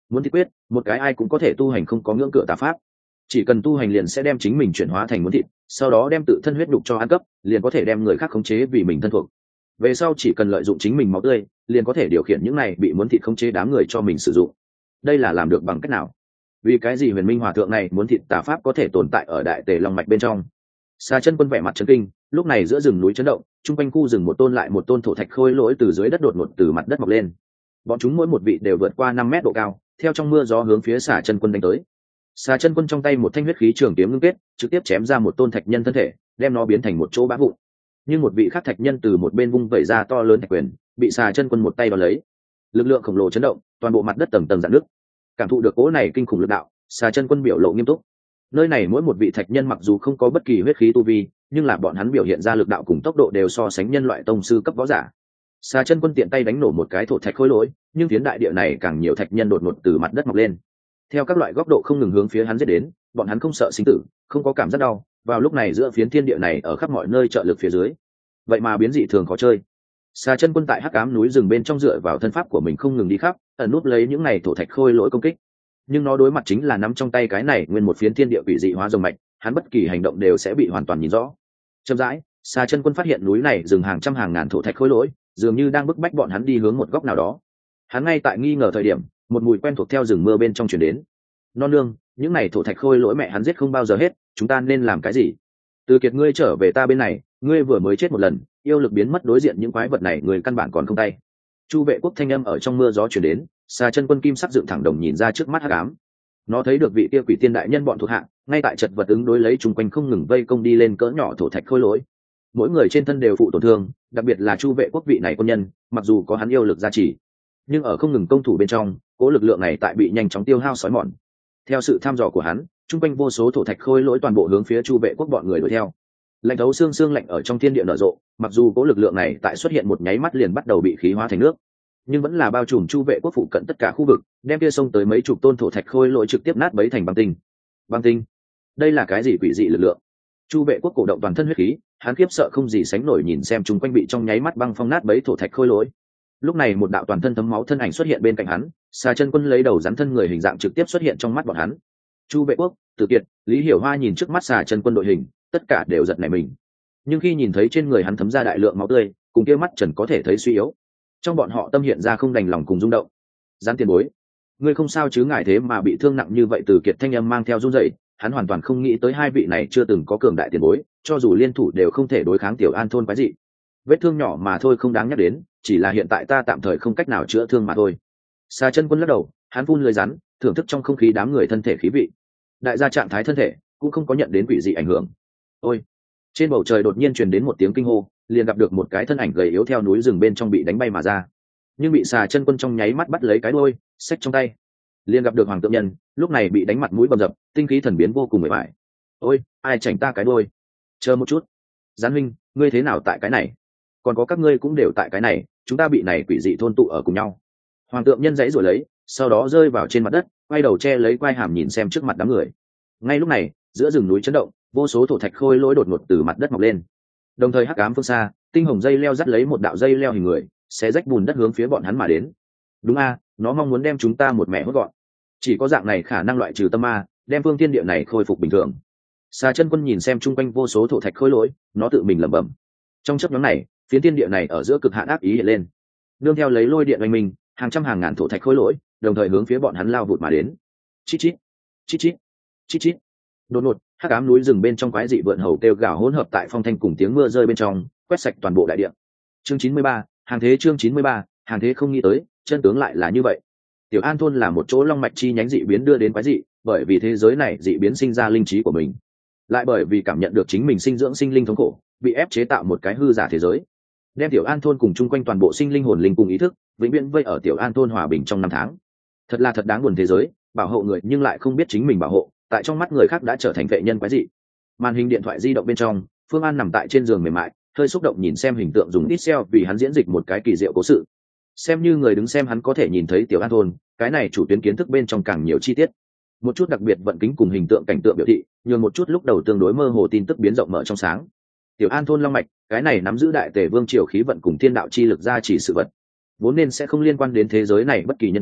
muốn thịt quyết, một cái ai cũng có thể tu hành không có ngưỡng cửa tà pháp, chỉ cần tu hành liền sẽ đem chính mình chuyển hóa thành muốn thịt, sau đó đem tự thân huyết đục cho ăn cấp, liền có thể đem người khác khống chế vì mình thân thuộc. Về sau chỉ cần lợi dụng chính mình máu tươi, liền có thể điều khiển những này bị muốn thịt khống chế đám người cho mình sử dụng. Đây là làm được bằng cách nào? Vì cái gì Huyền Minh Hòa thượng này muốn thịt tà pháp có thể tồn tại ở Đại Tề Long mạch bên trong? Xà Chân Quân vẻ mặt chấn kinh, lúc này giữa rừng núi chấn động, trung quanh khu rừng một tôn lại một tôn thổ thạch khôi lỗi từ dưới đất đột ngột từ mặt đất mọc lên. Bọn chúng mỗi một vị đều vượt qua 5 mét độ cao, theo trong mưa gió hướng phía Xà Chân Quân đánh tới. Xà Chân Quân trong tay một thanh huyết khí trường kiếm ngưng kết, trực tiếp chém ra một tôn thạch nhân thân thể, đem nó biến thành một chỗ bã vụn. Nhưng một vị khác thạch nhân từ một bên vung vẩy ra to lớn thạch quyền, bị Xà Chân Quân một tay đón lấy. Lực lượng khổng lồ chấn động, toàn bộ mặt đất tầng tầng rạn nứt. Cảm thụ được cỗ này kinh khủng lực đạo, Xà Chân Quân biểu lộ nghiêm túc. Nơi này mỗi một vị thạch nhân mặc dù không có bất kỳ huyết khí tu vi, nhưng là bọn hắn biểu hiện ra lực đạo cùng tốc độ đều so sánh nhân loại tông sư cấp võ giả. Xà Chân Quân tiện tay đánh nổ một cái thổ thạch khối lỗi, nhưng phiến đại địa này càng nhiều thạch nhân đột ngột từ mặt đất mọc lên. Theo các loại góc độ không ngừng hướng phía hắn giết đến, bọn hắn không sợ sinh tử, không có cảm giác đau. Vào lúc này giữa phiến thiên địa này ở khắp mọi nơi trợ lực phía dưới, vậy mà biến dị thường khó chơi. Xà Chân Quân tại hắc ám núi rừng bên trong dựa vào thân pháp của mình không ngừng đi khắp, ẩn núp lấy những này thổ thạch khôi lỗi công kích. Nhưng nó đối mặt chính là nắm trong tay cái này nguyên một phiến thiên địa quỷ dị hóa rồng mạch, hắn bất kỳ hành động đều sẽ bị hoàn toàn nhìn rõ. Chậm rãi, Xà Chân Quân phát hiện núi này dừng hàng trăm hàng ngàn thổ thạch khôi lỗi, dường như đang bức bách bọn hắn đi hướng một góc nào đó. Hắn ngay tại nghi ngờ thời điểm, một mùi quen thuộc theo rừng mưa bên trong truyền đến. Non nương, những này thổ thạch khôi lỗi mẹ hắn giết không bao giờ hết, chúng ta nên làm cái gì? Từ Kiệt ngươi trở về ta bên này, ngươi vừa mới chết một lần, yêu lực biến mất đối diện những quái vật này người căn bản còn không tay. Chu Vệ Quốc thanh âm ở trong mưa gió truyền đến, Xà Chân Quân kim sắc dựng thẳng đồng nhìn ra trước mắt hắc ám. Nó thấy được vị kia quỷ tiên đại nhân bọn thuộc hạ, ngay tại chật vật ứng đối lấy chung quanh không ngừng vây công đi lên cỡ nhỏ thổ thạch khôi lỗi. Mỗi người trên thân đều phụ tổn thương, đặc biệt là Chu Vệ Quốc vị này quân nhân, mặc dù có hắn yêu lực gia trì, nhưng ở không ngừng công thủ bên trong, cố lực lượng này tại bị nhanh chóng tiêu hao sói mòn. Theo sự thăm dò của hắn, chung quanh vô số thổ thạch khôi lỗi toàn bộ hướng phía Chu Vệ Quốc bọn người đuổi theo. Lạnh thấu xương xương lạnh ở trong thiên địa nở rộ, mặc dù cố lực lượng này tại xuất hiện một nháy mắt liền bắt đầu bị khí hóa thành nước, nhưng vẫn là bao trùm Chu Vệ Quốc phụ cận tất cả khu vực, đem kia sông tới mấy chục tôn thổ thạch khôi lỗi trực tiếp nát bấy thành băng tinh. Băng tinh? Đây là cái gì quỷ dị lực lượng? Chu Vệ Quốc cổ động toàn thân huyết khí, hắn khiếp sợ không gì sánh nổi nhìn xem chung quanh bị trong nháy mắt băng phong nát bấy thổ thạch khôi lỗi. Lúc này một đạo toàn thân thấm máu thân ảnh xuất hiện bên cạnh hắn, Xà Chân Quân lấy đầu rắn thân người hình dạng trực tiếp xuất hiện trong mắt bọn hắn. Chu Vệ Quốc, Tử Kiệt, Lý Hiểu Hoa nhìn trước mắt Xà Chân Quân đội hình, tất cả đều giật nảy mình. Nhưng khi nhìn thấy trên người hắn thấm ra đại lượng máu tươi, cùng kia mắt trần có thể thấy suy yếu, trong bọn họ tâm hiện ra không đành lòng cùng rung động. Gián tiền bối, ngươi không sao chứ? Ngài thế mà bị thương nặng như vậy. Tử Kiệt thanh âm mang theo run rẩy, hắn hoàn toàn không nghĩ tới hai vị này chưa từng có cường đại tiền bối, cho dù liên thủ đều không thể đối kháng Tiểu An thôn quái dị. Vết thương nhỏ mà thôi không đáng nhắc đến, chỉ là hiện tại ta tạm thời không cách nào chữa thương mà thôi. Xà Chân Quân lắc đầu, hắn phun lưỡi rắn, thưởng thức trong không khí đám người thân thể khí vị. Đại gia trạng thái thân thể cũng không có nhận đến quỷ dị ảnh hưởng. Ôi! Trên bầu trời đột nhiên truyền đến một tiếng kinh hô, liền gặp được một cái thân ảnh gầy yếu theo núi rừng bên trong bị đánh bay mà ra, nhưng bị Xà Chân Quân trong nháy mắt bắt lấy cái đuôi, xách trong tay. Liền gặp được Hoàng Tượng Nhân, lúc này bị đánh mặt mũi bầm dập, tinh khí thần biến vô cùng mệt mỏi. Ôi, ai chảnh ta cái đuôi? Chờ một chút, Gián huynh, ngươi thế nào tại cái này? Còn có các ngươi cũng đều tại cái này, chúng ta bị này quỷ dị thôn tụ ở cùng nhau. Hoàng Tượng Nhân giãy giụa lấy, sau đó rơi vào trên mặt đất, quay đầu che lấy quai hàm nhìn xem trước mặt đám người. Ngay lúc này, giữa rừng núi chấn động, vô số thổ thạch khôi lỗi đột ngột từ mặt đất mọc lên. Đồng thời hắc ám phương xa, tinh hồng dây leo dắt lấy một đạo dây leo hình người, xé rách bùn đất hướng phía bọn hắn mà đến. Đúng a, nó mong muốn đem chúng ta một mẻ hốt gọn. Chỉ có dạng này khả năng loại trừ tâm ma, đem phương thiên địa này khôi phục bình thường. Xà Chân Quân nhìn xem chung quanh vô số thổ thạch khôi lỗi, nó tự mình lẩm bẩm. Trong chớp nhoáng này, phiến thiên địa này ở giữa cực hạn ác ý hiện lên. Nương theo lấy lôi điện oanh minh, hàng trăm hàng ngàn thổ thạch khôi lỗi, đồng thời hướng phía bọn hắn lao vụt mà đến. Chít chít, chít chít, chít chít. Đột ngột, hắc ám núi rừng bên trong quái dị vượn hầu kêu gào hỗn hợp tại phong thanh cùng tiếng mưa rơi bên trong, quét sạch toàn bộ đại địa. Chương 93, hàng thế. Chương 93, hàng thế. Không nghĩ tới, chân tướng lại là như vậy. Tiểu An thôn là một chỗ long mạch chi nhánh dị biến đưa đến quái dị, bởi vì thế giới này dị biến sinh ra linh trí của mình, lại bởi vì cảm nhận được chính mình sinh dưỡng sinh linh thống khổ, bị ép chế tạo một cái hư giả thế giới, đem Tiểu An thôn cùng chung quanh toàn bộ sinh linh hồn linh cùng ý thức vĩnh viễn vây ở Tiểu An thôn hòa bình trong 5 tháng. Thật là thật đáng buồn, thế giới bảo hộ người nhưng lại không biết chính mình bảo hộ, tại trong mắt người khác đã trở thành vệ nhân quái dị. Màn hình điện thoại di động bên trong, Phương An nằm tại trên giường mềm mại, hơi xúc động nhìn xem hình tượng dùng pixel vì hắn diễn dịch một cái kỳ diệu cố sự. Xem như người đứng xem, hắn có thể nhìn thấy Tiểu An thôn cái này chủ tuyến kiến thức bên trong càng nhiều chi tiết, một chút đặc biệt vận kính cùng hình tượng cảnh tượng biểu thị, nhường một chút lúc đầu tương đối mơ hồ tin tức biến rộng mở trong sáng. Tiểu An thôn long mạch, cái này nắm giữ đại tề vương triều khí vận cùng thiên đạo chi lực gia trì sự vật, vốn nên sẽ không liên quan đến thế giới này bất kỳ nhân quả,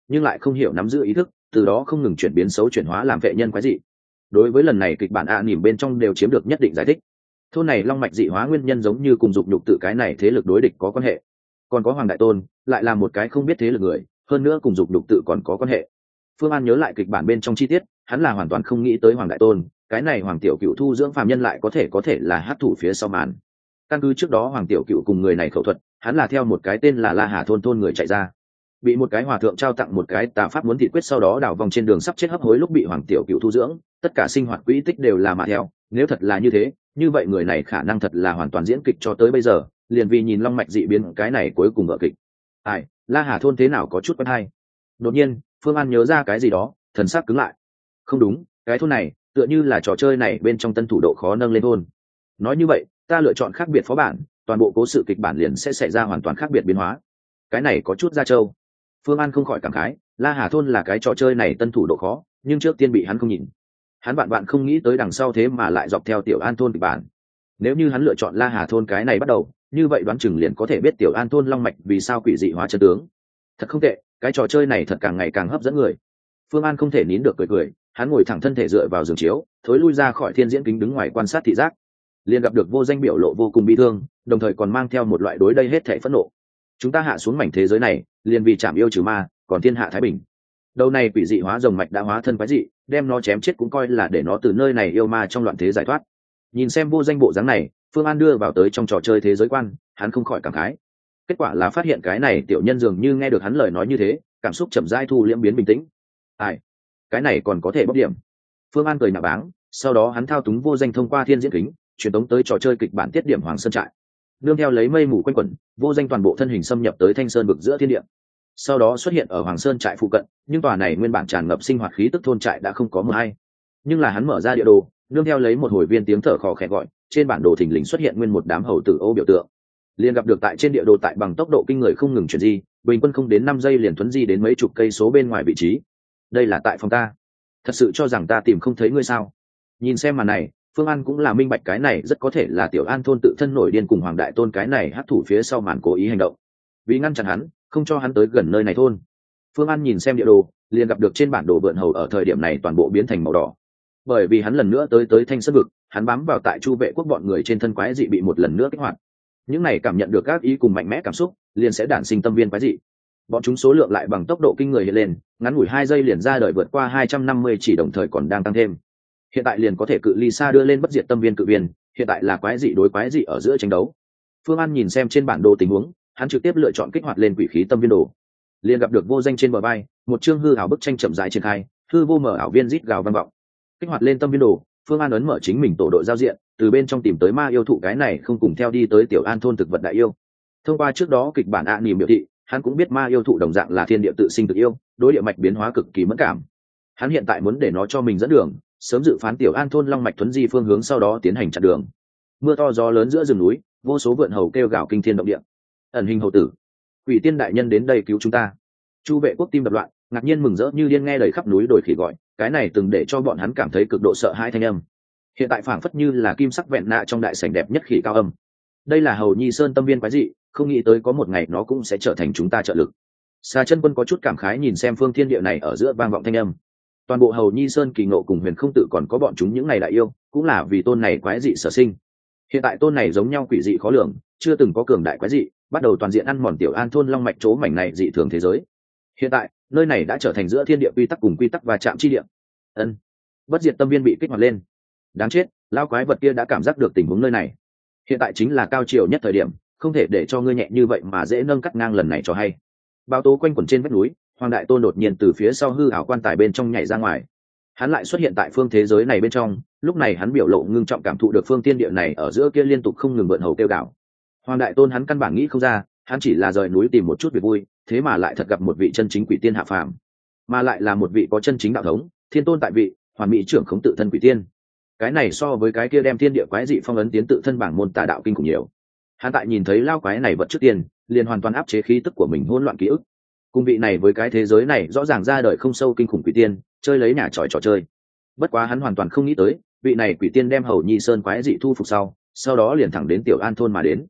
nhưng lại không hiểu nắm giữ ý thức, từ đó không ngừng chuyển biến xấu chuyển hóa làm vệ nhân quái dị. Đối với lần này kịch bản nỉm bên trong đều chiếm được nhất định giải thích. Thôn này long mạch dị hóa nguyên nhân giống như cùng dục nhục tự cái này thế lực đối địch có quan hệ, còn có Hoàng Đại Tôn lại là một cái không biết thế lực người, hơn nữa cùng dục nhục tự còn có quan hệ. Phương An nhớ lại kịch bản bên trong chi tiết, hắn là hoàn toàn không nghĩ tới Hoàng Đại Tôn, cái này Hoàng Tiểu Cựu thu dưỡng phàm nhân lại có thể là hắc thủ phía sau màn. Căn cứ trước đó Hoàng Tiểu Cựu cùng người này khẩu thuật, hắn là theo một cái tên là La Hà thôn người chạy ra, bị một cái hòa thượng trao tặng một cái tà pháp muốn thị quyết, sau đó đảo vòng trên đường sắp chết hấp hối lúc bị Hoàng Tiểu Cựu thu dưỡng, tất cả sinh hoạt quỹ tích đều là mà theo. Nếu thật là như thế, như vậy người này khả năng thật là hoàn toàn diễn kịch cho tới bây giờ, liền vì nhìn long mạch dị biến cái này cuối cùng vở kịch. Ai, La Hà thôn thế nào có chút quen hay. Đột nhiên Phương An nhớ ra cái gì đó, thần sắc cứng lại. Không đúng, cái thôn này tựa như là trò chơi này bên trong tân thủ độ khó nâng lên thôn. Nói như vậy ta lựa chọn khác biệt phó bản, toàn bộ cố sự kịch bản liền sẽ xảy ra hoàn toàn khác biệt biến hóa. Cái này có chút ra trâu. Phương An không khỏi cảm khái, La Hà thôn là cái trò chơi này tân thủ độ khó, nhưng trước tiên bị hắn không nhìn. Hắn bạn không nghĩ tới đằng sau thế mà lại dọc theo Tiểu An thôn kịch bản. Nếu như hắn lựa chọn La Hà thôn cái này bắt đầu, như vậy đoán chừng liền có thể biết Tiểu An thôn long mạch vì sao quỷ dị hóa chân tướng. Thật không tệ, cái trò chơi này thật càng ngày càng hấp dẫn người. Phương An không thể nín được cười, hắn ngồi thẳng thân thể dựa vào giường chiếu, thối lui ra khỏi thiên diễn kính đứng ngoài quan sát thị giác. Liền gặp được Vô Danh biểu lộ vô cùng bi thương, đồng thời còn mang theo một loại đối đây hết thảy phẫn nộ. Chúng ta hạ xuống mảnh thế giới này, liền vì chạm yêu trừ ma, còn thiên hạ thái bình. Đầu này quỷ dị hóa rồng mạch đã hóa thân quái dị, đem nó chém chết cũng coi là để nó từ nơi này yêu ma trong loạn thế giải thoát. Nhìn xem Vô Danh bộ dáng này, Phương An đưa vào tới trong trò chơi thế giới quan, hắn không khỏi cảm khái. Kết quả là phát hiện cái này tiểu nhân dường như nghe được hắn lời nói như thế, cảm xúc chậm rãi thu liễm biến bình tĩnh. Ai, cái này còn có thể bóc điểm. Phương An cười nhạo báng, sau đó hắn thao túng Vô Danh thông qua thiên diễn kính truyền tống tới trò chơi kịch bản tiết điểm Hoàng Sơn trại. Nương theo lấy mây mù quanh quẩn, Vô Danh toàn bộ thân hình xâm nhập tới Thanh Sơn vực giữa thiên địa, sau đó xuất hiện ở Hoàng Sơn trại phụ cận. Nhưng tòa này nguyên bản tràn ngập sinh hoạt khí tức thôn trại đã không có mờ hay. Nhưng là hắn mở ra địa đồ, nương theo lấy một hồi viên tiếng thở khò khẽ gọi, trên bản đồ thình lình xuất hiện nguyên một đám hầu tử ô biểu tượng. Liền gặp được tại trên địa đồ tại bằng tốc độ kinh người không ngừng chuyển di, bình quân không đến 5 giây liền thuấn di đến mấy chục cây số bên ngoài vị trí. Đây là tại phòng ta. Thật sự cho rằng ta tìm không thấy ngươi sao? Nhìn xem màn này, Phương An cũng là minh bạch cái này rất có thể là Tiểu An thôn tự thân nổi điên cùng Hoàng Đại Tôn cái này hắc thủ phía sau màn cố ý hành động, vì ngăn chặn hắn, không cho hắn tới gần nơi này thôn. Phương An nhìn xem địa đồ, liền gặp được trên bản đồ vượn hầu ở thời điểm này toàn bộ biến thành màu đỏ, bởi vì hắn lần nữa tới Thanh Sơn vực, hắn bám vào tại Chu Vệ Quốc bọn người trên thân quái dị bị một lần nữa kích hoạt. Những này cảm nhận được các ý cùng mạnh mẽ cảm xúc, liền sẽ đản sinh tâm viên quái dị. Bọn chúng số lượng lại bằng tốc độ kinh người hiện lên, ngắn ngủi 2 giây liền ra đời vượt qua 250 chỉ, đồng thời còn đang tăng thêm. Hiện tại liền có thể cự ly xa đưa lên bất diệt tâm viên cự viên, hiện tại là quái dị đối quái dị ở giữa tranh đấu. Phương An nhìn xem trên bản đồ tình huống, hắn trực tiếp lựa chọn kích hoạt lên quỷ khí tâm viên đồ. Liền gặp được Vô Danh trên bờ vai, một chương hư ảo bức tranh chậm rãi triển khai, hư vô mở ảo viên rít gào vang vọng. Kích hoạt lên tâm viên đồ, Phương An ấn mở chính mình tổ đội giao diện, từ bên trong tìm tới ma yêu thụ cái này không cùng theo đi tới Tiểu An thôn thực vật đại yêu. Thông qua trước đó kịch bản nỉm biểu thị, hắn cũng biết ma yêu thụ đồng dạng là thiên địa tự sinh tự yêu, đối địa mạch biến hóa cực kỳ mẫn cảm. Hắn hiện tại muốn để nó cho mình dẫn đường, sớm dự phán Tiểu An thôn long mạch thuấn di phương hướng, sau đó tiến hành chặn đường. Mưa to gió lớn giữa rừng núi, vô số vượn hầu kêu gào kinh thiên động địa. Ẩn hình hầu tử, Quỷ Tiên đại nhân đến đây cứu chúng ta. Chu Vệ Quốc tim đập loạn, ngạc nhiên mừng rỡ như điên nghe đầy khắp núi đồi khỉ gọi, cái này từng để cho bọn hắn cảm thấy cực độ sợ hãi thanh âm. Hiện tại phảng phất như là kim sắc vẹn nạ trong đại sảnh đẹp nhất khỉ cao âm. Đây là Hầu Nhi Sơn tâm viên quái dị, không nghĩ tới có một ngày nó cũng sẽ trở thành chúng ta trợ lực. Xà Chân Quân có chút cảm khái nhìn xem phương thiên địa này ở giữa vang vọng thanh âm. Toàn bộ Hầu Nhi Sơn kỳ ngộ cùng Huyền Không Tự còn có bọn chúng những ngày đại yêu, cũng là vì tôn này quái dị sở sinh. Hiện tại tôn này giống nhau quỷ dị khó lường, chưa từng có cường đại quái dị, bắt đầu toàn diện ăn mòn Tiểu An thôn long mạch chỗ mảnh này dị thường thế giới. Hiện tại, nơi này đã trở thành giữa thiên địa quy tắc cùng quy tắc và chạm chi địa. Ân, bất diệt tâm viên bị kích hoạt lên. Đáng chết, lao quái vật kia đã cảm giác được tình huống nơi này. Hiện tại chính là cao triều nhất thời điểm, không thể để cho ngươi nhẹ như vậy mà dễ nâng cắt ngang lần này cho hay. Bao tố quanh quẩn trên vách núi, Hoàng Đại Tôn đột nhiên từ phía sau hư ảo quan tài bên trong nhảy ra ngoài. Hắn lại xuất hiện tại phương thế giới này bên trong, lúc này hắn biểu lộ ngưng trọng cảm thụ được phương thiên địa này ở giữa kia liên tục không ngừng vượn hầu kêu gào. Hoàng Đại Tôn hắn căn bản nghĩ không ra, hắn chỉ là rời núi tìm một chút việc vui, thế mà lại thật gặp một vị chân chính quỷ tiên hạ phàm, mà lại là một vị có chân chính đạo thống, thiên tôn tại vị, hoàn mỹ trưởng khống tự thân quỷ tiên. Cái này so với cái kia đem thiên địa quái dị phong ấn tiến tự thân bảng môn tà đạo kinh khủng nhiều. Hắn tại nhìn thấy lao quái này vật trước tiên, liền hoàn toàn áp chế khí tức của mình hỗn loạn ký ức. Cùng vị này với cái thế giới này rõ ràng ra đời không sâu kinh khủng quỷ tiên, chơi lấy nhà trò chơi. Bất quá hắn hoàn toàn không nghĩ tới, vị này quỷ tiên đem Hầu Nhi Sơn quái dị thu phục sau đó liền thẳng đến Tiểu An thôn mà đến.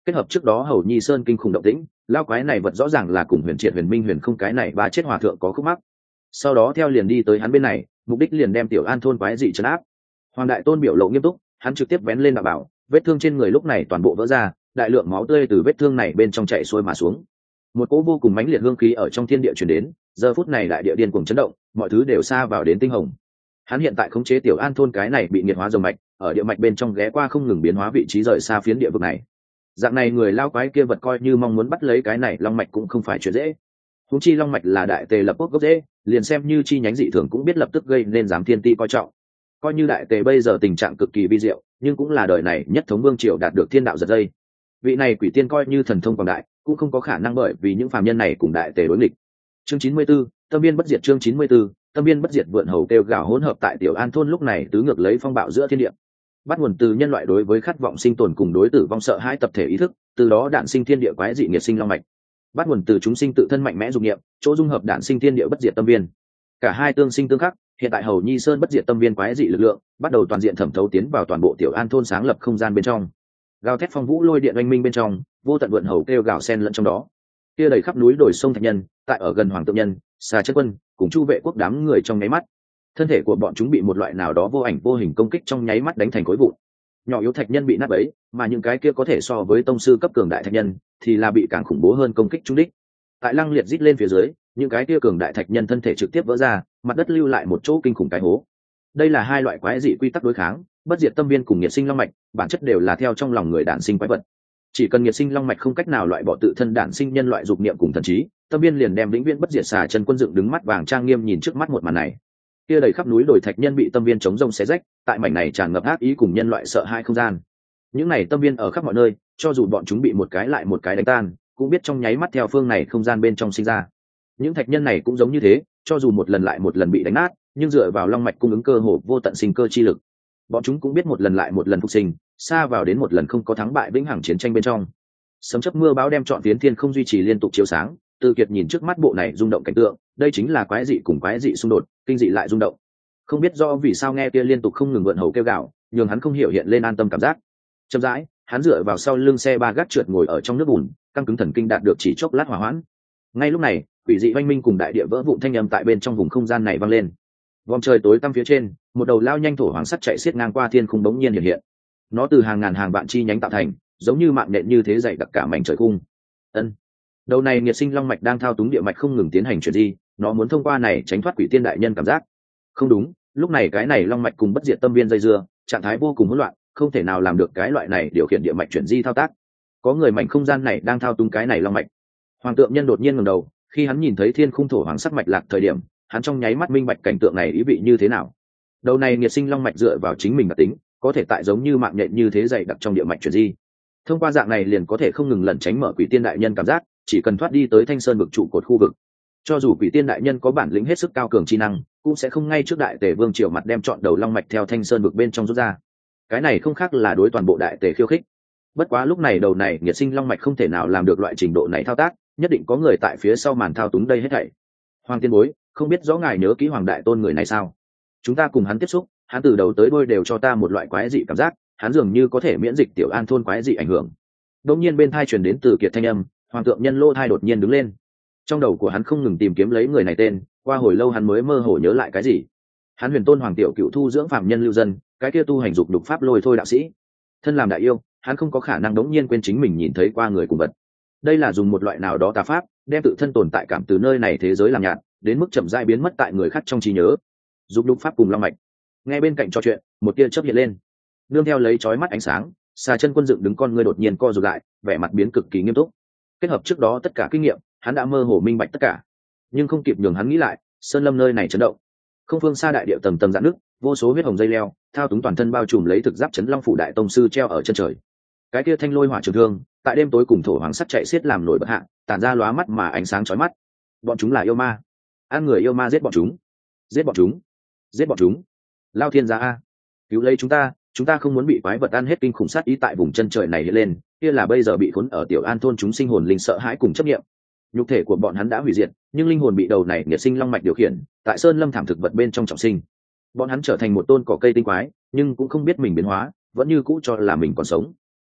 kết hợp trước đó hầu nhi sơn kinh khủng động tĩnh, lao quái này vật rõ ràng là cùng huyền triệt huyền minh huyền không cái này ba chết hòa thượng có khúc mắc. Sau đó theo liền đi tới hắn bên này, mục đích liền đem tiểu an thôn quái dị trấn áp. Hoàng đại tôn biểu lộ nghiêm túc, hắn trực tiếp vén lên đạo bảo, vết thương trên người lúc này toàn bộ vỡ ra, đại lượng máu tươi từ vết thương này bên trong chảy xuôi mà xuống. Một cỗ vô cùng mãnh liệt hương khí ở trong thiên địa truyền đến, giờ phút này đại địa điên cuồng chấn động, mọi thứ đều xa vào đến tinh hồng. Hắn hiện tại khống chế tiểu an thôn cái này bị nghiệt hóa dòng mạch, ở địa mạch bên trong ghé qua không ngừng biến hóa vị trí rời xa phiến địa vực này. Dạng này người lao quái kia vật coi như mong muốn bắt lấy cái này long mạch cũng không phải chuyện dễ. Huống chi long mạch là đại tề lập quốc gốc dễ, liền xem như chi nhánh dị thường cũng biết lập tức gây nên dám thiên ti coi trọng. Coi như đại tề bây giờ tình trạng cực kỳ vi diệu, nhưng cũng là đời này nhất thống vương triều đạt được thiên đạo giật dây. Vị này quỷ tiên coi như thần thông quảng đại, cũng không có khả năng bởi vì những phàm nhân này cùng đại tề đối nghịch. Chương 94, tâm biên bất diệt. Chương 94, tâm biên bất diệt. Vượn hầu kêu gào hỗn hợp tại tiểu an thôn lúc này tứ ngược lấy phong bạo giữa thiên địa, bắt nguồn từ nhân loại đối với khát vọng sinh tồn cùng đối tử vong sợ hãi tập thể ý thức, từ đó đản sinh thiên địa quái dị nghiệt sinh long mạch. Bắt nguồn từ chúng sinh tự thân mạnh mẽ dục niệm, chỗ dung hợp đản sinh thiên địa bất diệt tâm biên. Cả hai tương sinh tương khắc, hiện tại hầu nhi sơn bất diệt tâm biên quái dị lực lượng bắt đầu toàn diện thẩm thấu tiến vào toàn bộ tiểu an thôn sáng lập không gian bên trong. Gào thét phong vũ lôi điện oanh minh bên trong, vô tận vượn hầu kêu gào xen lẫn trong đó. Kia đầy khắp núi đồi sông thạch nhân, tại ở gần hoàng tượng nhân, xà chân quân cùng chu vệ quốc đám người trong nháy mắt, thân thể của bọn chúng bị một loại nào đó vô ảnh vô hình công kích trong nháy mắt đánh thành khối vụn. Nhỏ yếu thạch nhân bị nát bấy, mà những cái kia có thể so với tông sư cấp cường đại thạch nhân thì là bị càng khủng bố hơn công kích trúng đích. Tại lăng liệt rít lên phía dưới, những cái kia cường đại thạch nhân thân thể trực tiếp vỡ ra, mặt đất lưu lại một chỗ kinh khủng cái hố. Đây là hai loại quái dị quy tắc đối kháng, bất diệt tâm biên cùng nhiệt sinh long mạch, bản chất đều là theo trong lòng người đản sinh quái vật. Chỉ cần nhiệt sinh long mạch không cách nào loại bỏ tự thân đản sinh nhân loại dục niệm cùng thần trí, tâm biên liền đem vĩnh viễn bất diệt xà chân quân dựng đứng mắt vàng trang nghiêm nhìn trước mắt một màn này. Kia đầy khắp núi đồi thạch nhân bị tâm biên chống rông xé rách, tại mảnh này tràn ngập ác ý cùng nhân loại sợ hãi không gian. Những này tâm biên ở khắp mọi nơi, cho dù bọn chúng bị một cái lại một cái đánh tan, cũng biết trong nháy mắt theo phương này không gian bên trong sinh ra. Những thạch nhân này cũng giống như thế, cho dù một lần lại một lần bị đánh nát, nhưng dựa vào long mạch cung ứng cơ hồ vô tận sinh cơ chi lực, bọn chúng cũng biết một lần lại một lần phục sinh, xa vào đến một lần không có thắng bại vĩnh hằng chiến tranh bên trong. Sấm chớp mưa bão đem trọn phiến thiên không duy trì liên tục chiếu sáng, Từ Kiệt nhìn trước mắt bộ này rung động cảnh tượng, đây chính là quái dị cùng quái dị xung đột, kinh dị lại rung động. Không biết do vì sao nghe kia liên tục không ngừng vượn hầu kêu gào, nhường hắn không hiểu hiện lên an tâm cảm giác. Chậm rãi, hắn dựa vào sau lưng xe ba gác trượt ngồi ở trong nước bùn, căng cứng thần kinh đạt được chỉ chốc lát hòa hoãn. Ngay lúc này, quỷ dị oanh minh cùng đại địa vỡ vụn thanh âm tại bên trong vùng không gian này vang lên. Vòng trời tối tăm phía trên, một đầu lao nhanh thổ hoàng sắt chạy xiết ngang qua thiên khung bỗng nhiên hiện hiện. Nó từ hàng ngàn hàng vạn chi nhánh tạo thành, giống như mạng nện như thế dày đặc cả mảnh trời khung. Ân, đầu này nghiệt sinh long mạch đang thao túng địa mạch không ngừng tiến hành chuyển di, nó muốn thông qua này tránh thoát quỷ tiên đại nhân cảm giác. Không đúng, lúc này cái này long mạch cùng bất diệt tâm viên dây dưa, trạng thái vô cùng hỗn loạn, không thể nào làm được cái loại này điều khiển địa mạch chuyển di thao tác. Có người mảnh không gian này đang thao túng cái này long mạch. Hoàng tượng nhân đột nhiên ngẩng đầu, khi hắn nhìn thấy thiên khung thổ hoàng sắc mạch lạc thời điểm, hắn trong nháy mắt minh bạch cảnh tượng này ý vị như thế nào. Đầu này nghiệt sinh long mạch dựa vào chính mình đặc tính, có thể tại giống như mạng nhện như thế dày đặc trong địa mạch chuyển di. Thông qua dạng này liền có thể không ngừng lẩn tránh mở quỷ tiên đại nhân cảm giác, chỉ cần thoát đi tới Thanh Sơn vực trụ cột khu vực. Cho dù quỷ tiên đại nhân có bản lĩnh hết sức cao cường chi năng, cũng sẽ không ngay trước đại tề vương triều mặt đem chọn đầu long mạch theo Thanh Sơn vực bên trong rút ra. Cái này không khác là đối toàn bộ đại tề khiêu khích. Bất quá lúc này đầu này nghiệt sinh long mạch không thể nào làm được loại trình độ này thao tác, nhất định có người tại phía sau màn thao túng đây hết thảy. Hoàng tiên bối, không biết rõ ngài nhớ kỹ Hoàng đại tôn người này sao? Chúng ta cùng hắn tiếp xúc, hắn từ đầu tới đuôi đều cho ta một loại quái dị cảm giác, hắn dường như có thể miễn dịch tiểu an thôn quái dị ảnh hưởng. Đột nhiên bên thai truyền đến Từ Kiệt thanh âm, Hoàng tượng nhân lô thai đột nhiên đứng lên. Trong đầu của hắn không ngừng tìm kiếm lấy người này tên, qua hồi lâu hắn mới mơ hồ nhớ lại cái gì. Hắn huyền tôn Hoàng tiểu cựu thu dưỡng phạm nhân lưu dân, cái kia tu hành dục đục pháp lôi thôi đạo sĩ. Thân làm đại yêu, hắn không có khả năng đống nhiên quên chính mình nhìn thấy qua người cùng vật. Đây là dùng một loại nào đó tà pháp, đem tự thân tồn tại cảm từ nơi này thế giới làm nhạt, đến mức chậm rãi biến mất tại người khác trong trí nhớ. Dục đục pháp cùng long mạch. Ngay bên cạnh trò chuyện, một tia chớp hiện lên, nương theo lấy chói mắt ánh sáng, xà chân quân dựng đứng con ngươi đột nhiên co rụt lại, vẻ mặt biến cực kỳ nghiêm túc. Kết hợp trước đó tất cả kinh nghiệm, hắn đã mơ hồ minh bạch tất cả, nhưng không kịp nhường hắn nghĩ lại, sơn lâm nơi này chấn động. Không phương xa đại địa tầng tầng rạn nứt, vô số huyết hồng dây leo, thao túng toàn thân bao trùm lấy thực giáp chấn long phủ đại tông sư treo ở chân trời. Cái kia thanh lôi hỏa trường thương, tại đêm tối cùng thổ hoàng sắt chạy xiết làm nổi bật hạ, tản ra lóa mắt mà ánh sáng chói mắt. Bọn chúng là yêu ma, ăn người yêu ma giết bọn chúng, giết bọn chúng, giết bọn chúng. Lao thiên gia a, cứu lấy chúng ta không muốn bị quái vật ăn hết. Kinh khủng sát ý tại vùng chân trời này hiện lên, kia là bây giờ bị khốn ở tiểu an thôn chúng sinh hồn linh sợ hãi cùng chấp niệm. Nhục thể của bọn hắn đã hủy diệt, nhưng linh hồn bị đầu này nghiệt sinh long mạch điều khiển, tại sơn lâm thảm thực vật bên trong trọng sinh. Bọn hắn trở thành một tôn cỏ cây tinh quái, nhưng cũng không biết mình biến hóa, vẫn như cũ cho là mình còn sống.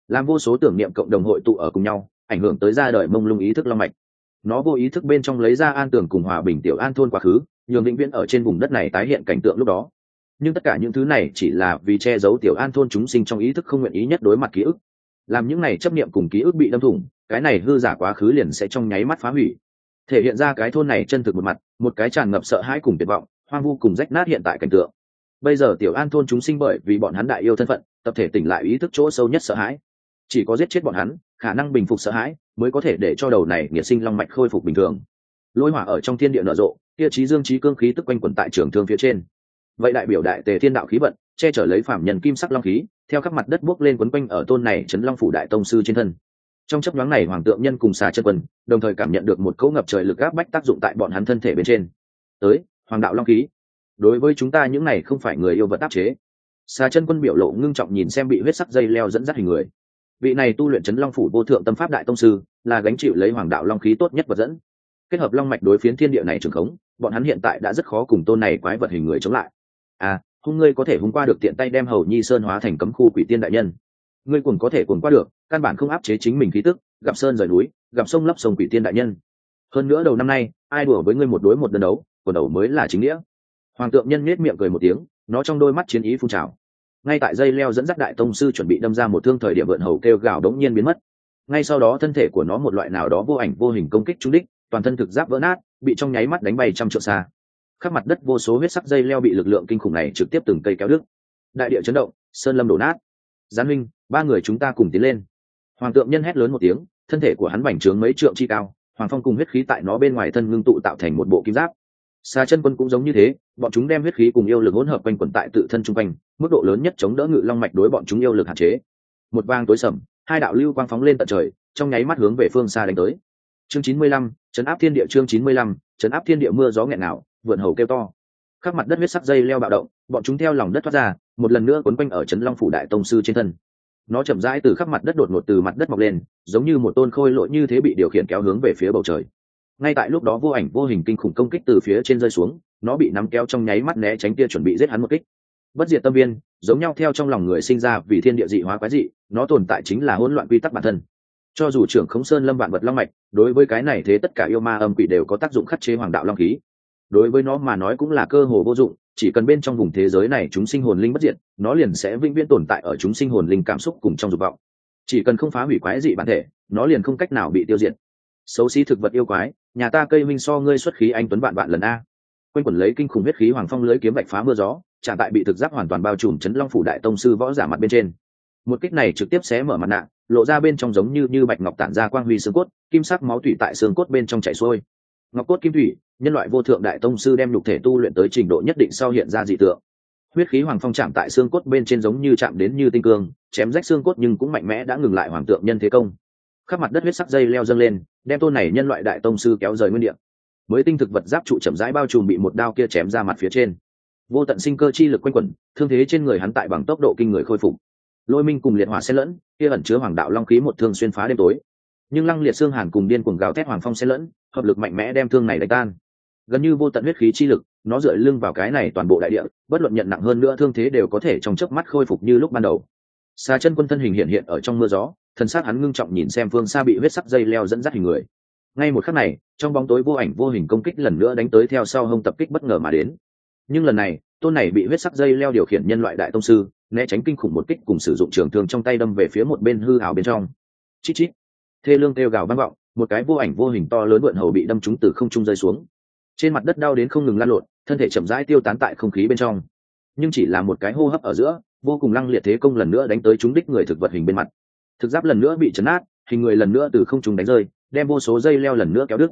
làm vô số tưởng niệm cộng đồng hội tụ ở cùng nhau, ảnh hưởng tới ra đời mông lung ý thức long mạch. Nó vô ý thức bên trong lấy ra An Tường cùng Hòa Bình tiểu An thôn quá khứ, nhường vĩnh viễn ở trên vùng đất này tái hiện cảnh tượng lúc đó. Nhưng tất cả những thứ này chỉ là vì che giấu tiểu An thôn chúng sinh trong ý thức không nguyện ý nhất đối mặt ký ức. Làm những này chấp niệm cùng ký ức bị đâm thủng, cái này hư giả quá khứ liền sẽ trong nháy mắt phá hủy, thể hiện ra cái thôn này chân thực một mặt, một cái tràn ngập sợ hãi cùng tuyệt vọng, hoang vu cùng rách nát hiện tại cảnh tượng. Bây giờ tiểu An thôn chúng sinh bởi vì bọn hắn đại yêu thân phận, tập thể tỉnh lại ý thức chỗ sâu nhất sợ hãi. Chỉ có giết chết bọn hắn, khả năng bình phục sợ hãi, mới có thể để cho đầu này nghiệt sinh long mạch khôi phục bình thường. Lôi hỏa ở trong thiên địa nở rộ, kia trí dương trí cương khí tức quanh quẩn tại trường thương phía trên. Vậy đại biểu đại tề thiên đạo khí vận, che chở lấy phàm nhân kim sắc long khí, theo khắp mặt đất bước lên quấn quanh ở tôn này trấn long phủ đại tông sư trên thân. Trong chớp nhoáng này hoàng tượng nhân cùng xà chân quân đồng thời cảm nhận được một cỗ ngập trời lực áp bách tác dụng tại bọn hắn thân thể bên trên. Tới, hoàng đạo long khí. Đối với chúng ta những này không phải người yêu vật áp chế. Xà chân quân biểu lộ ngưng trọng nhìn xem bị huyết sắc dây leo dẫn dắt hình người. Vị này tu luyện trấn long phủ vô thượng tâm pháp đại tông sư, là gánh chịu lấy hoàng đạo long khí tốt nhất vật dẫn. Kết hợp long mạch đối phiến thiên địa này trường khống, bọn hắn hiện tại đã rất khó cùng tôn này quái vật hình người chống lại. À, hung ngươi có thể hung qua được tiện tay đem Hầu Nhi Sơn hóa thành cấm khu quỷ tiên đại nhân. Ngươi cuồng có thể cuồng qua được, căn bản không áp chế chính mình khí tức, gặp sơn rời núi, gặp sông lấp sông quỷ tiên đại nhân. Hơn nữa đầu năm nay, ai đùa với ngươi một đối một đơn đấu, quần đầu mới là chính nghĩa. Hoàng tượng nhân nhếch miệng cười một tiếng, nó trong đôi mắt chiến ý phun trào. Ngay tại dây leo dẫn dắt đại tông sư chuẩn bị đâm ra một thương thời điểm vượn hầu kêu gào đống nhiên biến mất. Ngay sau đó thân thể của nó một loại nào đó vô ảnh vô hình công kích trúng đích, toàn thân thực giáp vỡ nát, bị trong nháy mắt đánh bay trăm trượng xa. Khắp mặt đất vô số huyết sắc dây leo bị lực lượng kinh khủng này trực tiếp từng cây kéo đứt. Đại địa chấn động, sơn lâm đổ nát. Gián huynh, ba người chúng ta cùng tiến lên. Hoàng tượng nhân hét lớn một tiếng, thân thể của hắn bành trướng mấy trượng chi cao, hoàng phong cùng huyết khí tại nó bên ngoài thân ngưng tụ tạo thành một bộ kim giáp. Xà chân quân cũng giống như thế, bọn chúng đem huyết khí cùng yêu lực hỗn hợp quanh quẩn tại tự thân trung quanh, mức độ lớn nhất chống đỡ ngự long mạch đối bọn chúng yêu lực hạn chế. Một vang tối sầm, hai đạo lưu quang phóng lên tận trời, trong nháy mắt hướng về phương xa đánh tới. Chương 95, trấn áp thiên địa. Chương 95, trấn áp thiên địa. Mưa gió nghẹn nào, vượn hầu kêu to. Khắp mặt đất huyết sắc dây leo bạo động, bọn chúng theo lòng đất thoát ra, một lần nữa quấn quanh ở trấn long phủ đại tông sư trên thân. Nó chậm rãi từ khắp mặt đất đột ngột từ mặt đất mọc lên, giống như một tôn khôi lỗi như thế bị điều khiển kéo hướng về phía bầu trời. Ngay tại lúc đó vô ảnh vô hình kinh khủng công kích từ phía trên rơi xuống, nó bị nắm kéo trong nháy mắt né tránh kia chuẩn bị giết hắn một kích. Bất diệt tâm viên, giống nhau theo trong lòng người sinh ra vì thiên địa dị hóa quái dị, nó tồn tại chính là hỗn loạn quy tắc bản thân. Cho dù trưởng khống sơn lâm vạn vật long mạch, đối với cái này thế tất cả yêu ma âm quỷ đều có tác dụng khắc chế hoàng đạo long khí. Đối với nó mà nói cũng là cơ hồ vô dụng, chỉ cần bên trong vùng thế giới này chúng sinh hồn linh bất diệt, nó liền sẽ vĩnh viễn tồn tại ở chúng sinh hồn linh cảm xúc cùng trong dục vọng. Chỉ cần không phá hủy quái dị bản thể, nó liền không cách nào bị tiêu diệt. Xấu xí thực vật yêu quái, nhà ta cây minh so ngươi xuất khí anh tuấn vạn vạn lần a. Quanh quẩn lấy kinh khủng huyết khí hoàng phong lưới kiếm vạch phá mưa gió, chạm tại bị thực giáp hoàn toàn bao trùm trấn long phủ đại tông sư võ giả mặt bên trên. Một kích này trực tiếp xé mở mặt nạ, lộ ra bên trong giống như bạch ngọc tản ra quang huy xương cốt, kim sắc máu thủy tại xương cốt bên trong chảy xuôi. Ngọc cốt kim thủy, nhân loại vô thượng đại tông sư đem nhục thể tu luyện tới trình độ nhất định sau hiện ra dị tượng. Huyết khí hoàng phong chạm tại xương cốt bên trên giống như chạm đến như tinh cương, chém rách xương cốt nhưng cũng mạnh mẽ đã ngừng lại hoàng tượng nhân thế công. Khắp mặt đất huyết sắc dây leo dâng lên, đem tôn này nhân loại đại tông sư kéo rời nguyên địa. Mới tinh thực vật giáp trụ chậm rãi bao trùm bị một đao kia chém ra mặt phía trên. Vô tận sinh cơ chi lực quanh quẩn, thương thế trên người hắn tại bằng tốc độ kinh người khôi phục. Lôi minh cùng liệt hỏa xen lẫn, kia ẩn chứa hoàng đạo long khí một thương xuyên phá đêm tối. Nhưng lăng liệt xương hàn cùng điên cuồng gào thét hoàng phong xen lẫn, hợp lực mạnh mẽ đem thương này đánh tan. Gần như vô tận huyết khí chi lực, nó dựa lưng vào cái này toàn bộ đại địa, bất luận nhận nặng hơn nữa thương thế đều có thể trong chớp mắt khôi phục như lúc ban đầu. Xà chân quân thân hình hiện hiện ở trong mưa gió, thân xác hắn ngưng trọng nhìn xem phương xa bị huyết sắc dây leo dẫn dắt hình người. Ngay một khắc này, trong bóng tối vô ảnh vô hình công kích lần nữa đánh tới theo sau hông tập kích bất ngờ mà đến. Nhưng lần này, tôn này bị huyết sắc dây leo điều khiển nhân loại đại tông sư, né tránh kinh khủng một kích cùng sử dụng trường thương trong tay đâm về phía một bên hư ảo bên trong. Chít chít. Thê lương kêu gào vang vọng, một cái vô ảnh vô hình to lớn vượn hầu bị đâm trúng từ không trung rơi xuống. Trên mặt đất đau đến không ngừng lăn lộn, thân thể chậm rãi tiêu tán tại không khí bên trong. Nhưng chỉ là một cái hô hấp ở giữa, vô cùng lăng liệt thế công lần nữa đánh tới trúng đích người thực vật hình bên mặt. Thực giáp lần nữa bị chấn nát, hình người lần nữa từ không trung đánh rơi, đem vô số dây leo lần nữa kéo đứt.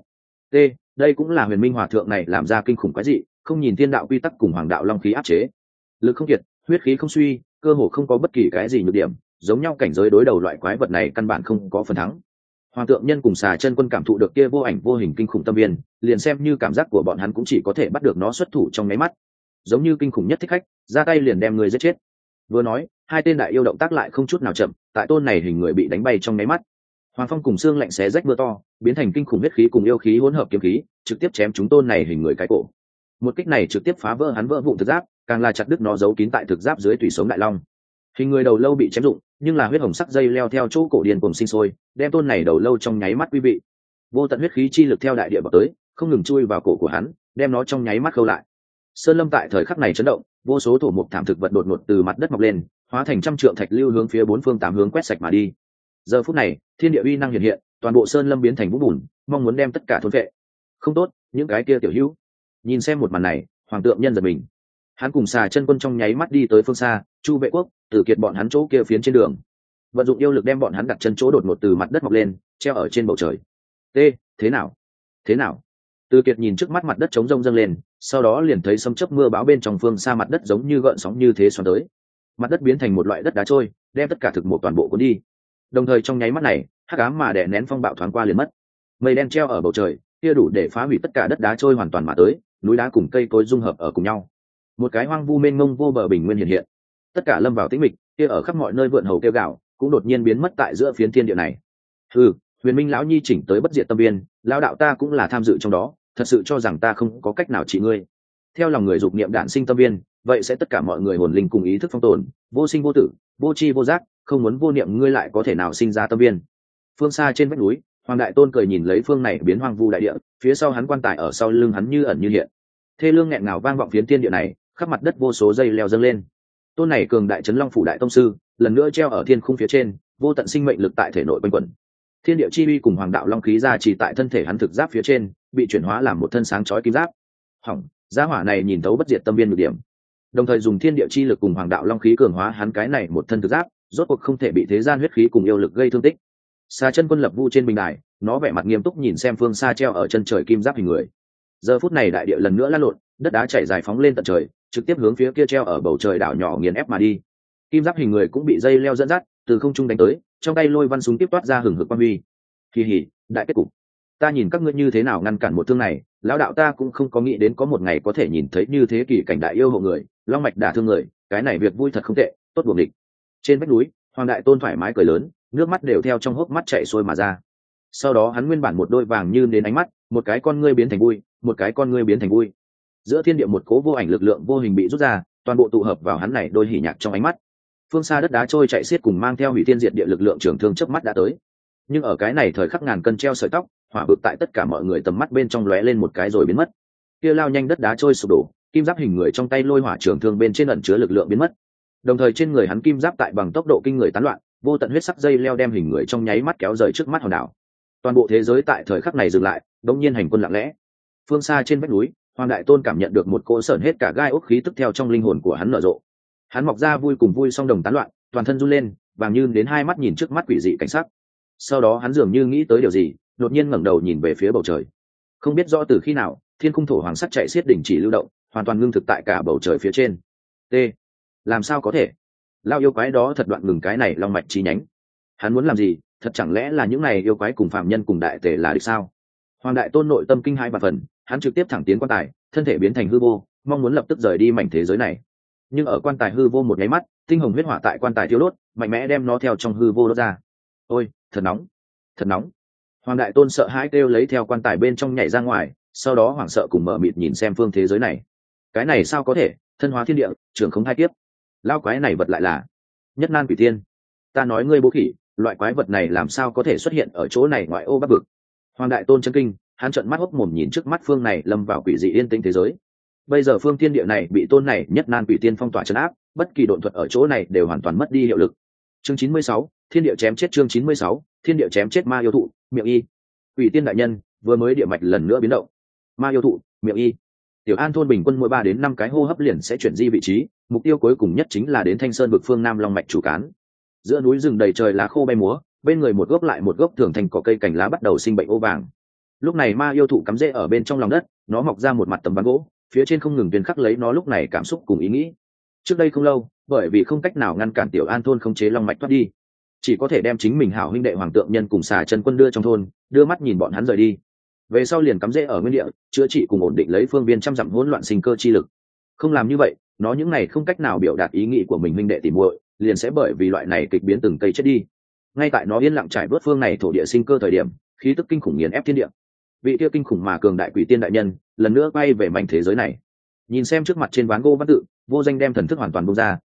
Đây cũng là huyền minh hòa thượng này làm ra kinh khủng quái dị, không nhìn thiên đạo quy tắc cùng hoàng đạo long khí áp chế. Lực không kiệt, huyết khí không suy, cơ hồ không có bất kỳ cái gì nhược điểm, giống nhau cảnh giới đối đầu loại quái vật này căn bản không có phần thắng. Hoàng tượng nhân cùng xà chân quân cảm thụ được kia vô ảnh vô hình kinh khủng tâm viên, liền xem như cảm giác của bọn hắn cũng chỉ có thể bắt được nó xuất thủ trong nháy mắt. Giống như kinh khủng nhất thích khách, ra tay liền đem người giết chết. Vừa nói, hai tên đại yêu động tác lại không chút nào chậm, tại tôn này hình người bị đánh bay trong nháy mắt. Hoàng phong cùng xương lạnh xé rách mưa to, biến thành kinh khủng huyết khí cùng yêu khí hỗn hợp kiếm khí, trực tiếp chém chúng tôn này hình người cái cổ. Một kích này trực tiếp phá vỡ hắn vỡ vụn thực giáp, càng là chặt đứt nó giấu kín tại thực giáp dưới tủy sống đại long. Hình người đầu lâu bị chém rụng, nhưng là huyết hồng sắc dây leo theo chỗ cổ điên cùng sinh sôi, đem tôn này đầu lâu trong nháy mắt quý vị. Vô tận huyết khí chi lực theo đại địa vào tới, không ngừng chui vào cổ của hắn, đem nó trong nháy mắt khâu lại. Sơn lâm tại thời khắc này chấn động, vô số thổ mục thảm thực vật đột ngột từ mặt đất mọc lên, hóa thành trăm trượng thạch lưu hướng phía bốn phương tám hướng quét sạch mà đi. Giờ phút này, thiên địa uy năng hiện hiện, toàn bộ sơn lâm biến thành vũng bùn, mong muốn đem tất cả thôn vệ. Không tốt, những cái kia tiểu hữu. Nhìn xem một màn này, hoàng tượng nhân giật mình. Hắn cùng xà chân quân trong nháy mắt đi tới phương xa, Chu Vệ Quốc, Tử Kiệt bọn hắn chỗ kia phiến trên đường. Vận dụng yêu lực đem bọn hắn đặt chân chỗ đột ngột từ mặt đất mọc lên, treo ở trên bầu trời. T, thế nào? Thế nào? Tử Kiệt nhìn trước mắt mặt đất trống rông dâng lên, sau đó liền thấy sấm chớp mưa bão bên trong phương xa mặt đất giống như gợn sóng như thế xoắn tới. Mặt đất biến thành một loại đất đá trôi, đem tất cả thực một toàn bộ cuốn đi. Đồng thời trong nháy mắt này, hắc ám mà đè nén phong bạo thoáng qua liền mất. Mây đen treo ở bầu trời, kia đủ để phá hủy tất cả đất đá trôi hoàn toàn mà tới, núi đá cùng cây cối dung hợp ở cùng nhau. Một cái hoang vu mênh mông vô bờ bình nguyên hiện hiện, tất cả lâm vào tĩnh mịch, kia ở khắp mọi nơi vượn hầu kêu gào, cũng đột nhiên biến mất tại giữa phiến thiên địa này. Huyền Minh lão nhi chỉnh tới bất diệt tâm viên, lão đạo ta cũng là tham dự trong đó, thật sự cho rằng ta không có cách nào trị ngươi. Theo lòng người dục niệm đản sinh tâm viên, vậy sẽ tất cả mọi người hồn linh cùng ý thức phong tồn, vô sinh vô tử, vô tri vô giác, không muốn vô niệm ngươi lại có thể nào sinh ra tâm viên. Phương xa trên vách núi, Hoàng Đại Tôn cười nhìn lấy phương này biến hoang vu đại địa, phía sau hắn quan tài ở sau lưng hắn như ẩn như hiện. Thê lương nghẹn ngào vang vọng phiến thiên địa này, khắp mặt đất vô số dây leo dâng lên. Tôn này cường đại trấn long phủ đại tông sư, lần nữa treo ở thiên khung phía trên, vô tận sinh mệnh lực tại thể nội quanh quẩn. Thiên địa chi uy cùng hoàng đạo long khí ra chỉ tại thân thể hắn thực giáp phía trên, bị chuyển hóa làm một thân sáng chói kim giáp. Hỏng, giá hỏa này nhìn thấu bất diệt tâm viên nhược điểm. Đồng thời dùng thiên địa chi lực cùng hoàng đạo long khí cường hóa hắn cái này một thân thực giáp, rốt cuộc không thể bị thế gian huyết khí cùng yêu lực gây thương tích. Xà chân quân lập vu trên bình đài, nó vẻ mặt nghiêm túc nhìn xem phương xa treo ở chân trời kim giáp hình người. Giờ phút này đại địa lần nữa lăn lộn, đất đá chảy dài phóng lên tận trời, trực tiếp hướng phía kia treo ở bầu trời đảo nhỏ nghiền ép mà đi. Kim giáp hình người cũng bị dây leo dẫn dắt, từ không trung đánh tới, trong tay lôi văn súng tiếp toát ra hừng hực quang huy. Kỳ hỉ, đại kết cục. Ta nhìn các ngươi như thế nào ngăn cản một thương này, lão đạo ta cũng không có nghĩ đến có một ngày có thể nhìn thấy như thế kỳ cảnh đại yêu hộ người, long mạch đả thương người, cái này việc vui thật không tệ, tốt buồng địch. Trên vách núi, Hoàng Đại Tôn thoải mái cười lớn, nước mắt đều theo trong hốc mắt chảy xuôi mà ra. Sau đó hắn nguyên bản một đôi vàng như đến ánh mắt, một cái con ngươi biến thành vui, một cái con ngươi biến thành vui. Giữa thiên địa một cố vô ảnh lực lượng vô hình bị rút ra, toàn bộ tụ hợp vào hắn này đôi hỉ nhạc trong ánh mắt. Phương xa đất đá trôi chạy xiết cùng mang theo hủy thiên diệt địa lực lượng trường thương chớp mắt đã tới. Nhưng ở cái này thời khắc ngàn cân treo sợi tóc, hỏa vực tại tất cả mọi người tầm mắt bên trong lóe lên một cái rồi biến mất. Kia lao nhanh đất đá trôi sụp đổ, kim giáp hình người trong tay lôi hỏa trường thương bên trên ẩn chứa lực lượng biến mất. Đồng thời trên người hắn kim giáp tại bằng tốc độ kinh người tán loạn, vô tận huyết sắc dây leo đem hình người trong nháy mắt kéo rời trước mắt hòn đảo. Toàn bộ thế giới tại thời khắc này dừng lại, đột nhiên hành quân lặng lẽ. Phương xa trên vách núi, Hoàng Đại Tôn cảm nhận được một cỗ sởn hết cả gai ốc khí tức theo trong linh hồn của hắn nở rộ. Hắn mọc ra vui cùng vui song đồng tán loạn, toàn thân run lên, vàng như đến hai mắt nhìn trước mắt quỷ dị cảnh sắc. Sau đó hắn dường như nghĩ tới điều gì, đột nhiên ngẩng đầu nhìn về phía bầu trời. Không biết rõ từ khi nào, thiên cung thổ hoàng sắc chạy xiết đỉnh chỉ lưu động, hoàn toàn ngưng thực tại cả bầu trời phía trên. T, làm sao có thể? Lao yêu quái đó thật đoạn ngừng cái này long mạch chi nhánh. Hắn muốn làm gì? Thật chẳng lẽ là những này yêu quái cùng phạm nhân cùng đại tề là địch sao? Hoàng Đại Tôn nội tâm kinh hai và phần, hắn trực tiếp thẳng tiến quan tài, thân thể biến thành hư vô, mong muốn lập tức rời đi mảnh thế giới này. Nhưng ở quan tài hư vô một nháy mắt, tinh hồng huyết hỏa tại quan tài thiêu đốt, mạnh mẽ đem nó theo trong hư vô đốt ra. Ôi, thật nóng, thật nóng! Hoàng Đại Tôn sợ hãi kêu lấy theo quan tài bên trong nhảy ra ngoài, sau đó hoảng sợ cùng mở mịt nhìn xem phương thế giới này. Cái này sao có thể? Thân hóa thiên địa, trưởng không hai tiếp. Lao quái này vật lại là nhất nan quỷ tiên. Ta nói ngươi bố khỉ, loại quái vật này làm sao có thể xuất hiện ở chỗ này ngoại ô bắc vực? Hoàng Đại Tôn chấn kinh, hắn trợn mắt hốc mồm nhìn trước mắt phương này lâm vào quỷ dị yên tĩnh thế giới. Bây giờ phương thiên địa này bị tôn này nhất nan quỷ tiên phong tỏa trấn áp, bất kỳ độn thuật ở chỗ này đều hoàn toàn mất đi hiệu lực. Chương 96, thiên địa chém chết. Chương 96, thiên địa chém chết ma yêu thụ, miệng y. Quỷ tiên đại nhân, vừa mới địa mạch lần nữa biến động. Ma yêu thụ, miệng y. Tiểu An thôn bình quân mỗi 3 đến 5 cái hô hấp liền sẽ chuyển di vị trí, mục tiêu cuối cùng nhất chính là đến Thanh Sơn vực phương Nam Long mạch chủ cán. Giữa núi rừng đầy trời lá khô bay múa, bên người một gốc lại một gốc thường thành cỏ cây cành lá bắt đầu sinh bệnh ô vàng. Lúc này ma yêu thụ cắm rễ ở bên trong lòng đất, nó mọc ra một mặt tấm ván gỗ, phía trên không ngừng tuyên khắc lấy nó lúc này cảm xúc cùng ý nghĩ. Trước đây không lâu, bởi vì không cách nào ngăn cản Tiểu An thôn khống chế long mạch thoát đi, chỉ có thể đem chính mình hảo huynh đệ Hoàng Tượng Nhân cùng Xà Chân Quân đưa trong thôn, đưa mắt nhìn bọn hắn rời đi. Về sau liền cắm rễ ở nguyên địa, chữa trị cùng ổn định lấy phương viên trăm dặm hỗn loạn sinh cơ chi lực. Không làm như vậy, nó những này không cách nào biểu đạt ý nghĩ của mình huynh đệ tỉ muội, liền sẽ bởi vì loại này kịch biến từng cây chết đi. Ngay tại nó yên lặng trải bớt phương này thổ địa sinh cơ thời điểm, khí tức kinh khủng nghiền ép thiên địa. Vị kia kinh khủng mà cường đại quỷ tiên đại nhân lần nữa quay về mảnh thế giới này. Nhìn xem trước mặt trên ván gỗ văn tự, vô danh đem thần thức hoàn toàn bung ra,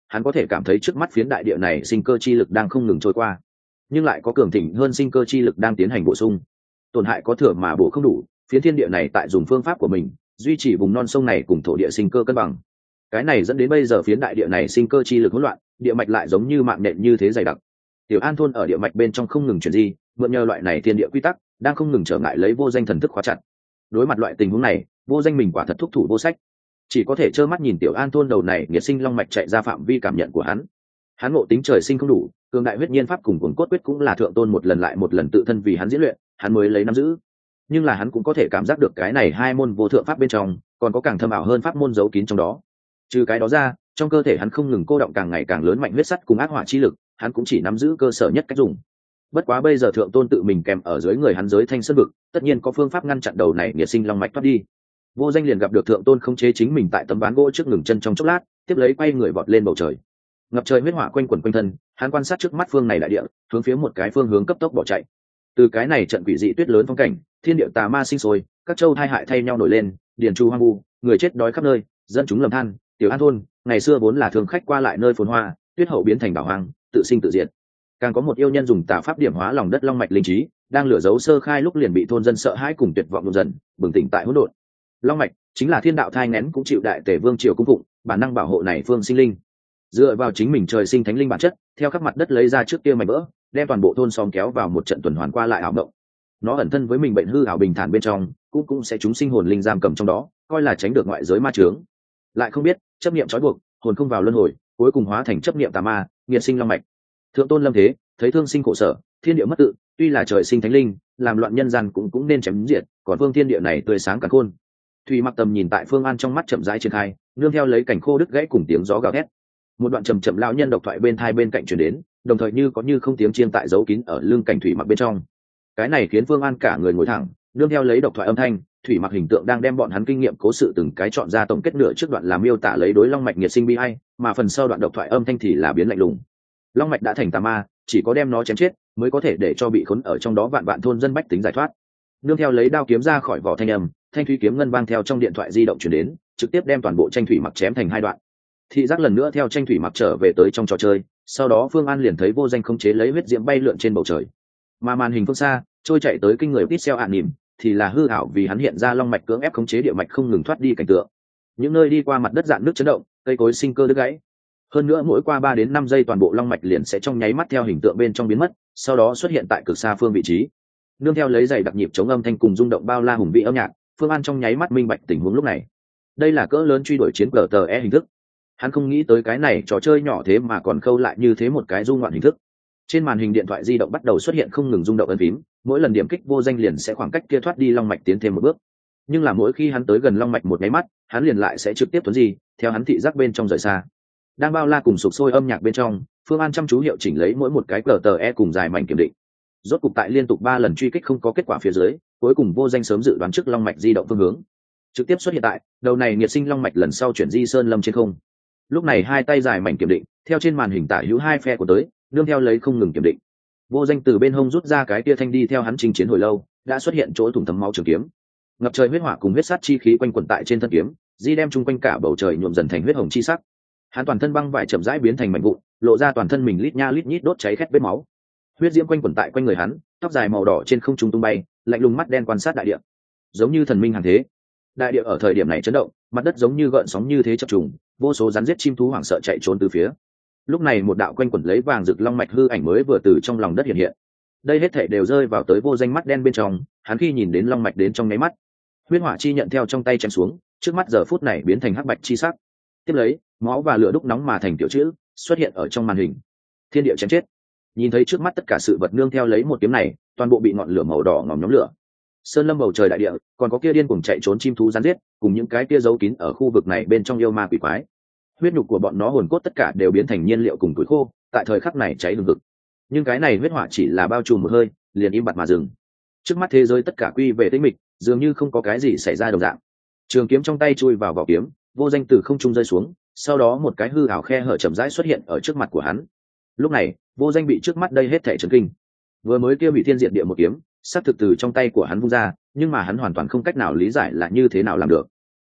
hắn có thể cảm thấy trước mắt phiến đại địa này sinh cơ chi lực đang không ngừng trôi qua, nhưng lại có cường thịnh hơn sinh cơ chi lực đang tiến hành bổ sung. Tổn hại có thừa mà bổ không đủ, phiến thiên địa này tại dùng phương pháp của mình duy trì vùng non sông này cùng thổ địa sinh cơ cân bằng. Cái này dẫn đến bây giờ phiến đại địa này sinh cơ chi lực hỗn loạn, địa mạch lại giống như mạng nện như thế dày đặc. Tiểu An thôn ở địa mạch bên trong không ngừng chuyển di, mượn nhờ loại này thiên địa quy tắc đang không ngừng trở ngại lấy Vô Danh thần thức khóa chặt. Đối mặt loại tình huống này, Vô Danh mình quả thật thúc thủ vô sách, chỉ có thể trơ mắt nhìn Tiểu An thôn đầu này nghiệt sinh long mạch chạy ra phạm vi cảm nhận của hắn. Hắn ngộ tính trời sinh không đủ, cường đại huyết nhiên pháp cùng cuồng cốt quyết cũng là thượng tôn một lần lại một lần tự thân vì hắn diễn luyện, hắn mới lấy nắm giữ. Nhưng là hắn cũng có thể cảm giác được cái này hai môn vô thượng pháp bên trong còn có càng thâm ảo hơn pháp môn giấu kín trong đó. Trừ cái đó ra, trong cơ thể hắn không ngừng cô động càng ngày càng lớn mạnh huyết sắt cùng ác hỏa chi lực, hắn cũng chỉ nắm giữ cơ sở nhất cách dùng. Bất quá bây giờ thượng tôn tự mình kèm ở dưới người hắn giới thanh sơn vực, tất nhiên có phương pháp ngăn chặn đầu này nghiệt sinh long mạch thoát đi. Vô Danh liền gặp được thượng tôn khống chế chính mình tại tấm ván gỗ trước ngừng chân trong chốc lát, tiếp lấy quay người vọt lên bầu trời. Ngập trời huyết hỏa quanh quẩn quanh thân, hắn quan sát trước mắt phương này đại địa, hướng phía một cái phương hướng cấp tốc bỏ chạy. Từ cái này trận quỷ dị tuyết lớn phong cảnh, thiên địa tà ma sinh sôi, các châu thai hại thay nhau nổi lên, điền tru hoang vu, người chết đói khắp nơi, dân chúng lầm than. Tiểu An thôn ngày xưa vốn là thường khách qua lại nơi phồn hoa, tuyết hậu biến thành đảo hoang, tự sinh tự diệt. Càng có một yêu nhân dùng tà pháp điểm hóa lòng đất long mạch linh trí, đang lửa giấu sơ khai lúc liền bị thôn dân sợ hãi cùng tuyệt vọng dần dần bừng tỉnh tại hỗn độn. Long mạch chính là thiên đạo thai nghén cũng chịu đại tể vương triều cung phụng, bản năng bảo hộ này phương sinh linh. Dựa vào chính mình trời sinh thánh linh bản chất, theo khắp mặt đất lấy ra trước kia mảnh vỡ, đem toàn bộ thôn xóm kéo vào một trận tuần hoàn qua lại ảo động. Nó ẩn thân với mình bệnh hư ảo bình thản bên trong, cũng sẽ chúng sinh hồn linh giam cầm trong đó, coi là tránh được ngoại giới ma chướng. Lại không biết chấp niệm trói buộc, hồn không vào luân hồi, cuối cùng hóa thành chấp niệm tà ma, nghiệt sinh long mạch. Thượng tôn lâm thế, thấy thương sinh khổ sở, thiên địa mất tự, tuy là trời sinh thánh linh, làm loạn nhân gian cũng nên chém diệt, còn phương thiên địa này tươi sáng cả khôn. Thủy Mặc Tầm nhìn tại Phương An trong mắt chậm rãi triển khai, nương theo lấy cảnh khô đứt gãy cùng tiếng gió gào thét. Một đoạn trầm chậm lão nhân độc thoại bên thai bên cạnh truyền đến, đồng thời như có như không tiếng chiên tại giấu kín ở lưng cảnh Thủy Mặc bên trong. Cái này khiến Phương An cả người ngồi thẳng, nương theo lấy độc thoại âm thanh, Thủy Mặc hình tượng đang đem bọn hắn kinh nghiệm cố sự từng cái chọn ra tổng kết nửa trước đoạn làm miêu tả lấy đối long mạch nghiệt sinh bi ai, mà phần sau đoạn độc thoại âm thanh thì là biến lạnh lùng. Long mạch đã thành tà ma, chỉ có đem nó chém chết mới có thể để cho bị khốn ở trong đó vạn vạn thôn dân bách tính giải thoát. Nương theo lấy đao kiếm ra khỏi vỏ thanh âm, thanh thủy kiếm ngân vang theo trong điện thoại di động truyền đến, trực tiếp đem toàn bộ tranh Thủy Mặc chém thành hai đoạn. Thị giác lần nữa theo tranh Thủy Mặc trở về tới trong trò chơi, sau đó Phương An liền thấy Vô Danh khống chế lấy huyết diễm bay lượn trên bầu trời, mà màn hình phương xa trôi chạy tới kinh người pixel ạn nỉm thì là hư ảo vì hắn hiện ra long mạch cưỡng ép khống chế địa mạch không ngừng thoát đi cảnh tượng. Những nơi đi qua mặt đất dạn nước chấn động, cây cối sinh cơ đứt gãy. Hơn nữa mỗi qua 3 đến 5 giây toàn bộ long mạch liền sẽ trong nháy mắt theo hình tượng bên trong biến mất, sau đó xuất hiện tại cực xa phương vị trí. Nương theo lấy giày đặc nhịp chống âm thanh cùng rung động bao la hùng vĩ âm nhạc, Phương An trong nháy mắt minh bạch tình huống lúc này. Đây là cỡ lớn truy đuổi chiến GTE hình thức. Hắn không nghĩ tới cái này trò chơi nhỏ thế mà còn khâu lại như thế một cái du ngoạn hình thức. Trên màn hình điện thoại di động bắt đầu xuất hiện không ngừng rung động ấn phím, mỗi lần điểm kích Vô Danh liền sẽ khoảng cách kia thoát đi long mạch tiến thêm một bước. Nhưng là mỗi khi hắn tới gần long mạch một nháy mắt, hắn liền lại sẽ trực tiếp tuấn di, theo hắn thị giác bên trong rời xa. Đang bao la cùng sục sôi âm nhạc bên trong, Phương An chăm chú hiệu chỉnh lấy mỗi một cái GTE cùng dài mảnh kiểm định. Rốt cục tại liên tục 3 lần truy kích không có kết quả phía dưới, cuối cùng Vô Danh sớm dự đoán trước long mạch di động phương hướng. Trực tiếp xuất hiện tại, đầu này nghiệt sinh long mạch lần sau chuyển di sơn lâm trên không. Lúc này hai tay dài mảnh kiểm định, theo trên màn hình tả hữu hai phe của tới, nương theo lấy không ngừng kiểm định. Vô Danh từ bên hông rút ra cái tia thanh đi theo hắn chinh chiến hồi lâu, đã xuất hiện chỗ thủng thấm máu trường kiếm. Ngập trời huyết hỏa cùng huyết sát chi khí quanh quẩn tại trên thân kiếm, di đem chung quanh cả bầu trời nhuộm dần thành huyết hồng chi sắc. Hắn toàn thân băng vải chậm rãi biến thành mảnh vụn, lộ ra toàn thân mình lít nha lít nhít đốt cháy khét vết máu. Huyết diễm quanh quẩn tại quanh người hắn, tóc dài màu đỏ trên không trung tung bay, lạnh lùng mắt đen quan sát đại địa, giống như thần minh hàng thế. Đại địa ở thời điểm này chấn động, mặt đất giống như gợn sóng như thế chập trùng, vô số rắn giết chim thú hoảng sợ chạy trốn từ phía. Lúc này một đạo quanh quẩn lấy vàng rực long mạch hư ảnh mới vừa từ trong lòng đất hiện hiện. Đây hết thảy đều rơi vào tới Vô Danh mắt đen bên trong, hắn khi nhìn đến long mạch đến trong nháy mắt, huyết hỏa chi nhận theo trong tay chém xuống, trước mắt giờ phút này biến thành hắc bạch chi sắc. Tiếp lấy, máu và lửa đúc nóng mà thành tiểu chữ xuất hiện ở trong màn hình. Thiên địa chém chết. Nhìn thấy trước mắt tất cả sự vật nương theo lấy một kiếm này, toàn bộ bị ngọn lửa màu đỏ ngòm nhóm lửa. Sơn lâm bầu trời đại địa, còn có kia điên cuồng chạy trốn chim thú rắn giết, cùng những cái kia giấu kín ở khu vực này bên trong yêu ma quỷ quái. Huyết nhục của bọn nó hồn cốt tất cả đều biến thành nhiên liệu cùng tuổi khô, tại thời khắc này cháy hừng hực. Nhưng cái này huyết hỏa chỉ là bao trùm một hơi, liền im bặt mà dừng. Trước mắt thế giới tất cả quy về tĩnh mịch, dường như không có cái gì xảy ra đồng dạng. Trường kiếm trong tay chui vào vỏ kiếm, Vô Danh từ không trung rơi xuống, sau đó một cái hư ảo khe hở chậm rãi xuất hiện ở trước mặt của hắn. Lúc này, Vô Danh bị trước mắt đây hết thảy chấn kinh. Vừa mới kia bị thiên diệt địa một kiếm, sát thực từ trong tay của hắn vung ra, nhưng mà hắn hoàn toàn không cách nào lý giải là như thế nào làm được.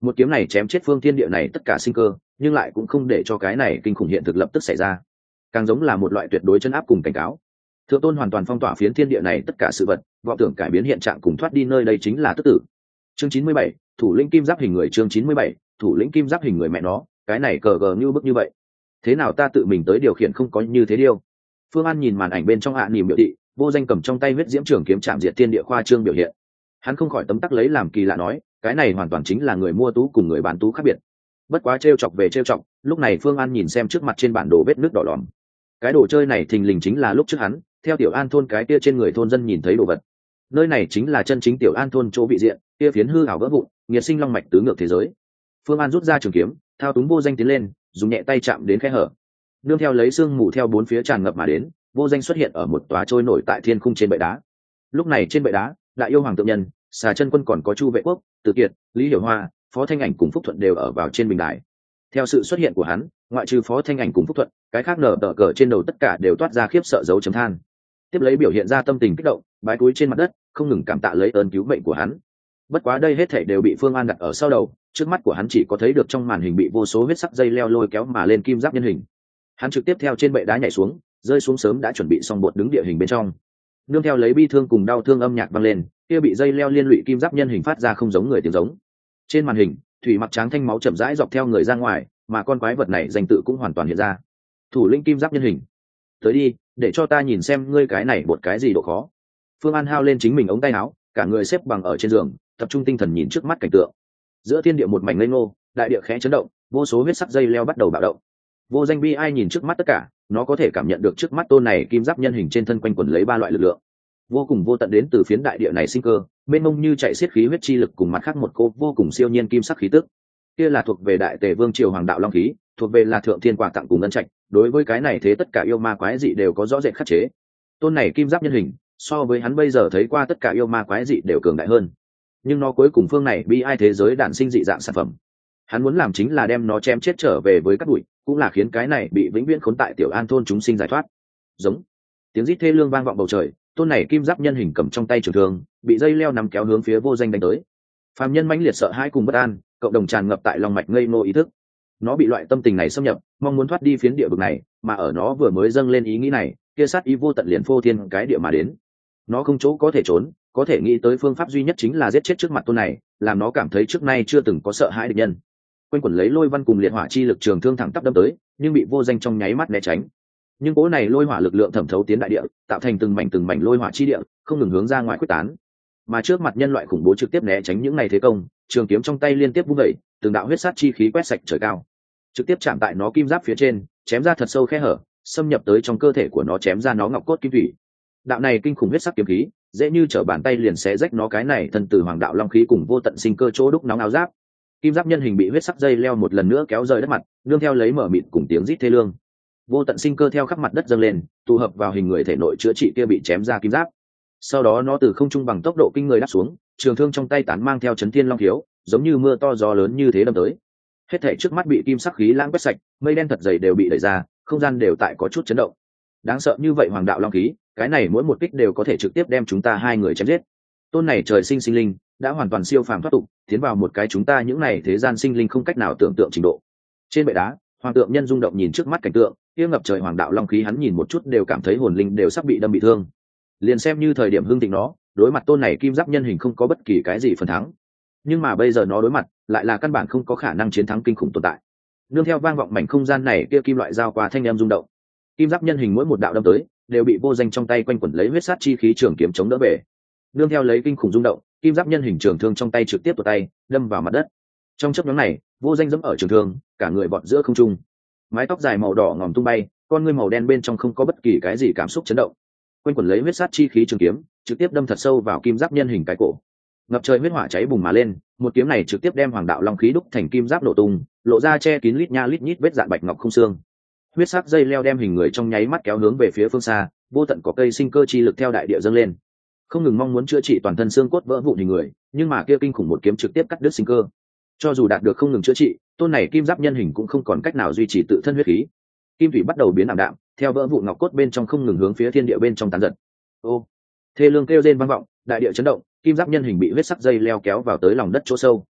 Một kiếm này chém chết phương thiên địa này tất cả sinh cơ, nhưng lại cũng không để cho cái này kinh khủng hiện thực lập tức xảy ra, càng giống là một loại tuyệt đối chân áp cùng cảnh cáo. Thượng tôn hoàn toàn phong tỏa phiến thiên địa này tất cả sự vật, vọng tưởng cải biến hiện trạng cùng thoát đi nơi đây chính là tức tử. Chương 97, thủ lĩnh kim giáp hình người. Chương 97, thủ lĩnh kim giáp hình người. Mẹ nó, cái này cờ gờ như bức như vậy, thế nào ta tự mình tới điều khiển không có như thế điêu. Phương An nhìn màn ảnh bên trong nỉm biểu thị, vô danh cầm trong tay huyết diễm trường kiếm chạm diệt thiên địa khoa trương biểu hiện. Hắn không khỏi tấm tắc lấy làm kỳ lạ nói, cái này hoàn toàn chính là người mua tú cùng người bán tú khác biệt. Bất quá trêu chọc về trêu chọc, lúc này Phương An nhìn xem trước mặt trên bản đồ vết nước đỏ lòm. Cái đồ chơi này thình lình chính là lúc trước hắn theo Tiểu An thôn cái kia trên người thôn dân nhìn thấy đồ vật. Nơi này chính là chân chính Tiểu An thôn chỗ vị diện, kia phiến hư ảo vỡ vụn, nghiệt sinh long mạch tứ ngược thế giới. Phương An rút ra trường kiếm, thao túng vô danh tiến lên, dùng nhẹ tay chạm đến khe hở. Nương theo lấy sương mù theo bốn phía tràn ngập mà đến, vô danh xuất hiện ở một tòa trôi nổi tại thiên khung trên bệ đá. Lúc này trên bệ đá, đại yêu hoàng tượng nhân, xà chân quân còn có Chu Vệ Quốc, Từ Kiệt, Lý Hiểu Hoa, Phó Thanh Ảnh cùng Phúc Thuận đều ở vào trên bình đài. Theo sự xuất hiện của hắn, ngoại trừ Phó Thanh Ảnh cùng Phúc Thuận, cái khác nở tờ cờ trên đầu tất cả đều toát ra khiếp sợ dấu chấm than. Tiếp lấy biểu hiện ra tâm tình kích động, bái cúi trên mặt đất, không ngừng cảm tạ lấy ơn cứu mệnh của hắn. Bất quá đây hết thảy đều bị Phương An đặt ở sau đầu, trước mắt của hắn chỉ có thấy được trong màn hình bị vô số huyết sắc dây leo lôi kéo mà lên kim giáp nhân hình. Hắn trực tiếp theo trên bệ đá nhảy xuống, rơi xuống sớm đã chuẩn bị xong bột đứng địa hình bên trong. Nương theo lấy bi thương cùng đau thương âm nhạc vang lên, kia bị dây leo liên lụy kim giáp nhân hình phát ra không giống người tiếng giống. Trên màn hình, thủy mặc trắng thanh máu chậm rãi dọc theo người ra ngoài, mà con quái vật này danh tự cũng hoàn toàn hiện ra. Thủ lĩnh kim giáp nhân hình, tới đi, để cho ta nhìn xem ngươi cái này bột cái gì độ khó. Phương An hao lên chính mình ống tay áo, cả người xếp bằng ở trên giường, tập trung tinh thần nhìn trước mắt cảnh tượng. Giữa thiên địa một mảnh ngây ngô, đại địa khẽ chấn động, vô số huyết sắc dây leo bắt đầu bạo động. Vô danh bi ai nhìn trước mắt tất cả, nó có thể cảm nhận được trước mắt tôn này kim giáp nhân hình trên thân quanh quẩn lấy ba loại lực lượng vô cùng vô tận đến từ phiến đại địa này sinh cơ, mênh mông như chạy xiết khí huyết chi lực cùng mặt khác một cô vô cùng siêu nhiên kim sắc khí tức. Kia là thuộc về đại tề vương triều hoàng đạo long khí, thuộc về là thượng thiên quà tặng cùng ngân trạch, đối với cái này thế tất cả yêu ma quái dị đều có rõ rệt khắc chế. Tôn này kim giáp nhân hình, so với hắn bây giờ thấy qua tất cả yêu ma quái dị đều cường đại hơn. Nhưng nó cuối cùng phương này bi ai thế giới đản sinh dị dạng sản phẩm. Hắn muốn làm chính là đem nó chém chết trở về với các bụi, cũng là khiến cái này bị vĩnh viễn khốn tại Tiểu An thôn chúng sinh giải thoát. Giống tiếng rít thê lương vang vọng bầu trời, tôn này kim giáp nhân hình cầm trong tay trường thương, bị dây leo nắm kéo hướng phía vô danh đánh tới. Phàm nhân mãnh liệt sợ hãi cùng bất an, cộng đồng tràn ngập tại lòng mạch ngây ngô ý thức. Nó bị loại tâm tình này xâm nhập, mong muốn thoát đi phiến địa vực này, mà ở nó vừa mới dâng lên ý nghĩ này, kia sát ý vô tận liền phô thiên cái địa mà đến. Nó không chỗ có thể trốn, có thể nghĩ tới phương pháp duy nhất chính là giết chết trước mặt tôn này, làm nó cảm thấy trước nay chưa từng có sợ hãi địch nhân. Quanh quẩn lấy lôi văn cùng liệt hỏa chi lực trường thương thẳng tắp đâm tới, nhưng bị vô danh trong nháy mắt né tránh. Nhưng cỗ này lôi hỏa lực lượng thẩm thấu tiến đại địa, tạo thành từng mảnh lôi hỏa chi địa, không ngừng hướng ra ngoài quyết tán. Mà trước mặt nhân loại khủng bố trực tiếp né tránh những này thế công, trường kiếm trong tay liên tiếp vung vẩy, từng đạo huyết sát chi khí quét sạch trời cao, trực tiếp chạm tại nó kim giáp phía trên, chém ra thật sâu khe hở, xâm nhập tới trong cơ thể của nó, chém ra nó ngọc cốt kim thủy. Đạo này kinh khủng huyết sắc kiếm khí, dễ như trở bàn tay liền xé rách nó cái này thân từ hoàng đạo long khí cùng vô tận sinh cơ chỗ đúc nóng áo giáp. Kim giáp nhân hình bị huyết sắc dây leo một lần nữa kéo rời đất mặt, nương theo lấy mở mịt cùng tiếng rít thê lương. Vô tận sinh cơ theo khắp mặt đất dâng lên, tụ hợp vào hình người thể nội chữa trị kia bị chém ra kim giáp. Sau đó nó từ không trung bằng tốc độ kinh người đáp xuống, trường thương trong tay tán mang theo chấn thiên long khiếu, giống như mưa to gió lớn như thế đâm tới. Hết thảy trước mắt bị kim sắc khí lãng quét sạch, mây đen thật dày đều bị đẩy ra, không gian đều tại có chút chấn động. Đáng sợ như vậy hoàng đạo long khí, cái này mỗi một kích đều có thể trực tiếp đem chúng ta hai người chém giết. Tôn này trời sinh sinh linh đã hoàn toàn siêu phàm thoát tục, tiến vào một cái chúng ta những này thế gian sinh linh không cách nào tưởng tượng trình độ. Trên bệ đá, hoàng tượng nhân rung động nhìn trước mắt cảnh tượng, kia ngập trời hoàng đạo long khí hắn nhìn một chút đều cảm thấy hồn linh đều sắp bị đâm bị thương. Liền xem như thời điểm hưng thịnh nó, đối mặt tôn này kim giáp nhân hình không có bất kỳ cái gì phần thắng. Nhưng mà bây giờ nó đối mặt, lại là căn bản không có khả năng chiến thắng kinh khủng tồn tại. Nương theo vang vọng mảnh không gian này kia kim loại dao qua thanh em rung động. Kim giáp nhân hình mỗi một đạo đâm tới, đều bị vô danh trong tay quanh quẩn lấy huyết sát chi khí trường kiếm chống đỡ về. Nương theo lấy kinh khủng rung động, kim giáp nhân hình trường thương trong tay trực tiếp tuột tay, đâm vào mặt đất. Trong chớp nhoáng này, vô danh giẫm ở trường thương, cả người bọt giữa không trung. Mái tóc dài màu đỏ ngòm tung bay, con ngươi màu đen bên trong không có bất kỳ cái gì cảm xúc chấn động. Quanh quẩn lấy huyết sát chi khí trường kiếm, trực tiếp đâm thật sâu vào kim giáp nhân hình cái cổ. Ngập trời huyết hỏa cháy bùng mà lên, một kiếm này trực tiếp đem hoàng đạo long khí đúc thành kim giáp nổ tung, lộ ra che kín lít nha lít nhít vết dạn bạch ngọc không xương. Huyết sắc dây leo đem hình người trong nháy mắt kéo hướng về phía phương xa, vô tận có cây sinh cơ chi lực theo đại địa dâng lên, không ngừng mong muốn chữa trị toàn thân xương cốt vỡ vụn hình người, nhưng mà kia kinh khủng một kiếm trực tiếp cắt đứt sinh cơ. Cho dù đạt được không ngừng chữa trị, tôn này kim giáp nhân hình cũng không còn cách nào duy trì tự thân huyết khí. Kim thủy bắt đầu biến ảm đạm, theo vỡ vụn ngọc cốt bên trong không ngừng hướng phía thiên địa bên trong tán giật. Ô, thê lương kêu rên vang vọng, đại địa chấn động, kim giáp nhân hình bị huyết sắc dây leo kéo vào tới lòng đất chỗ sâu.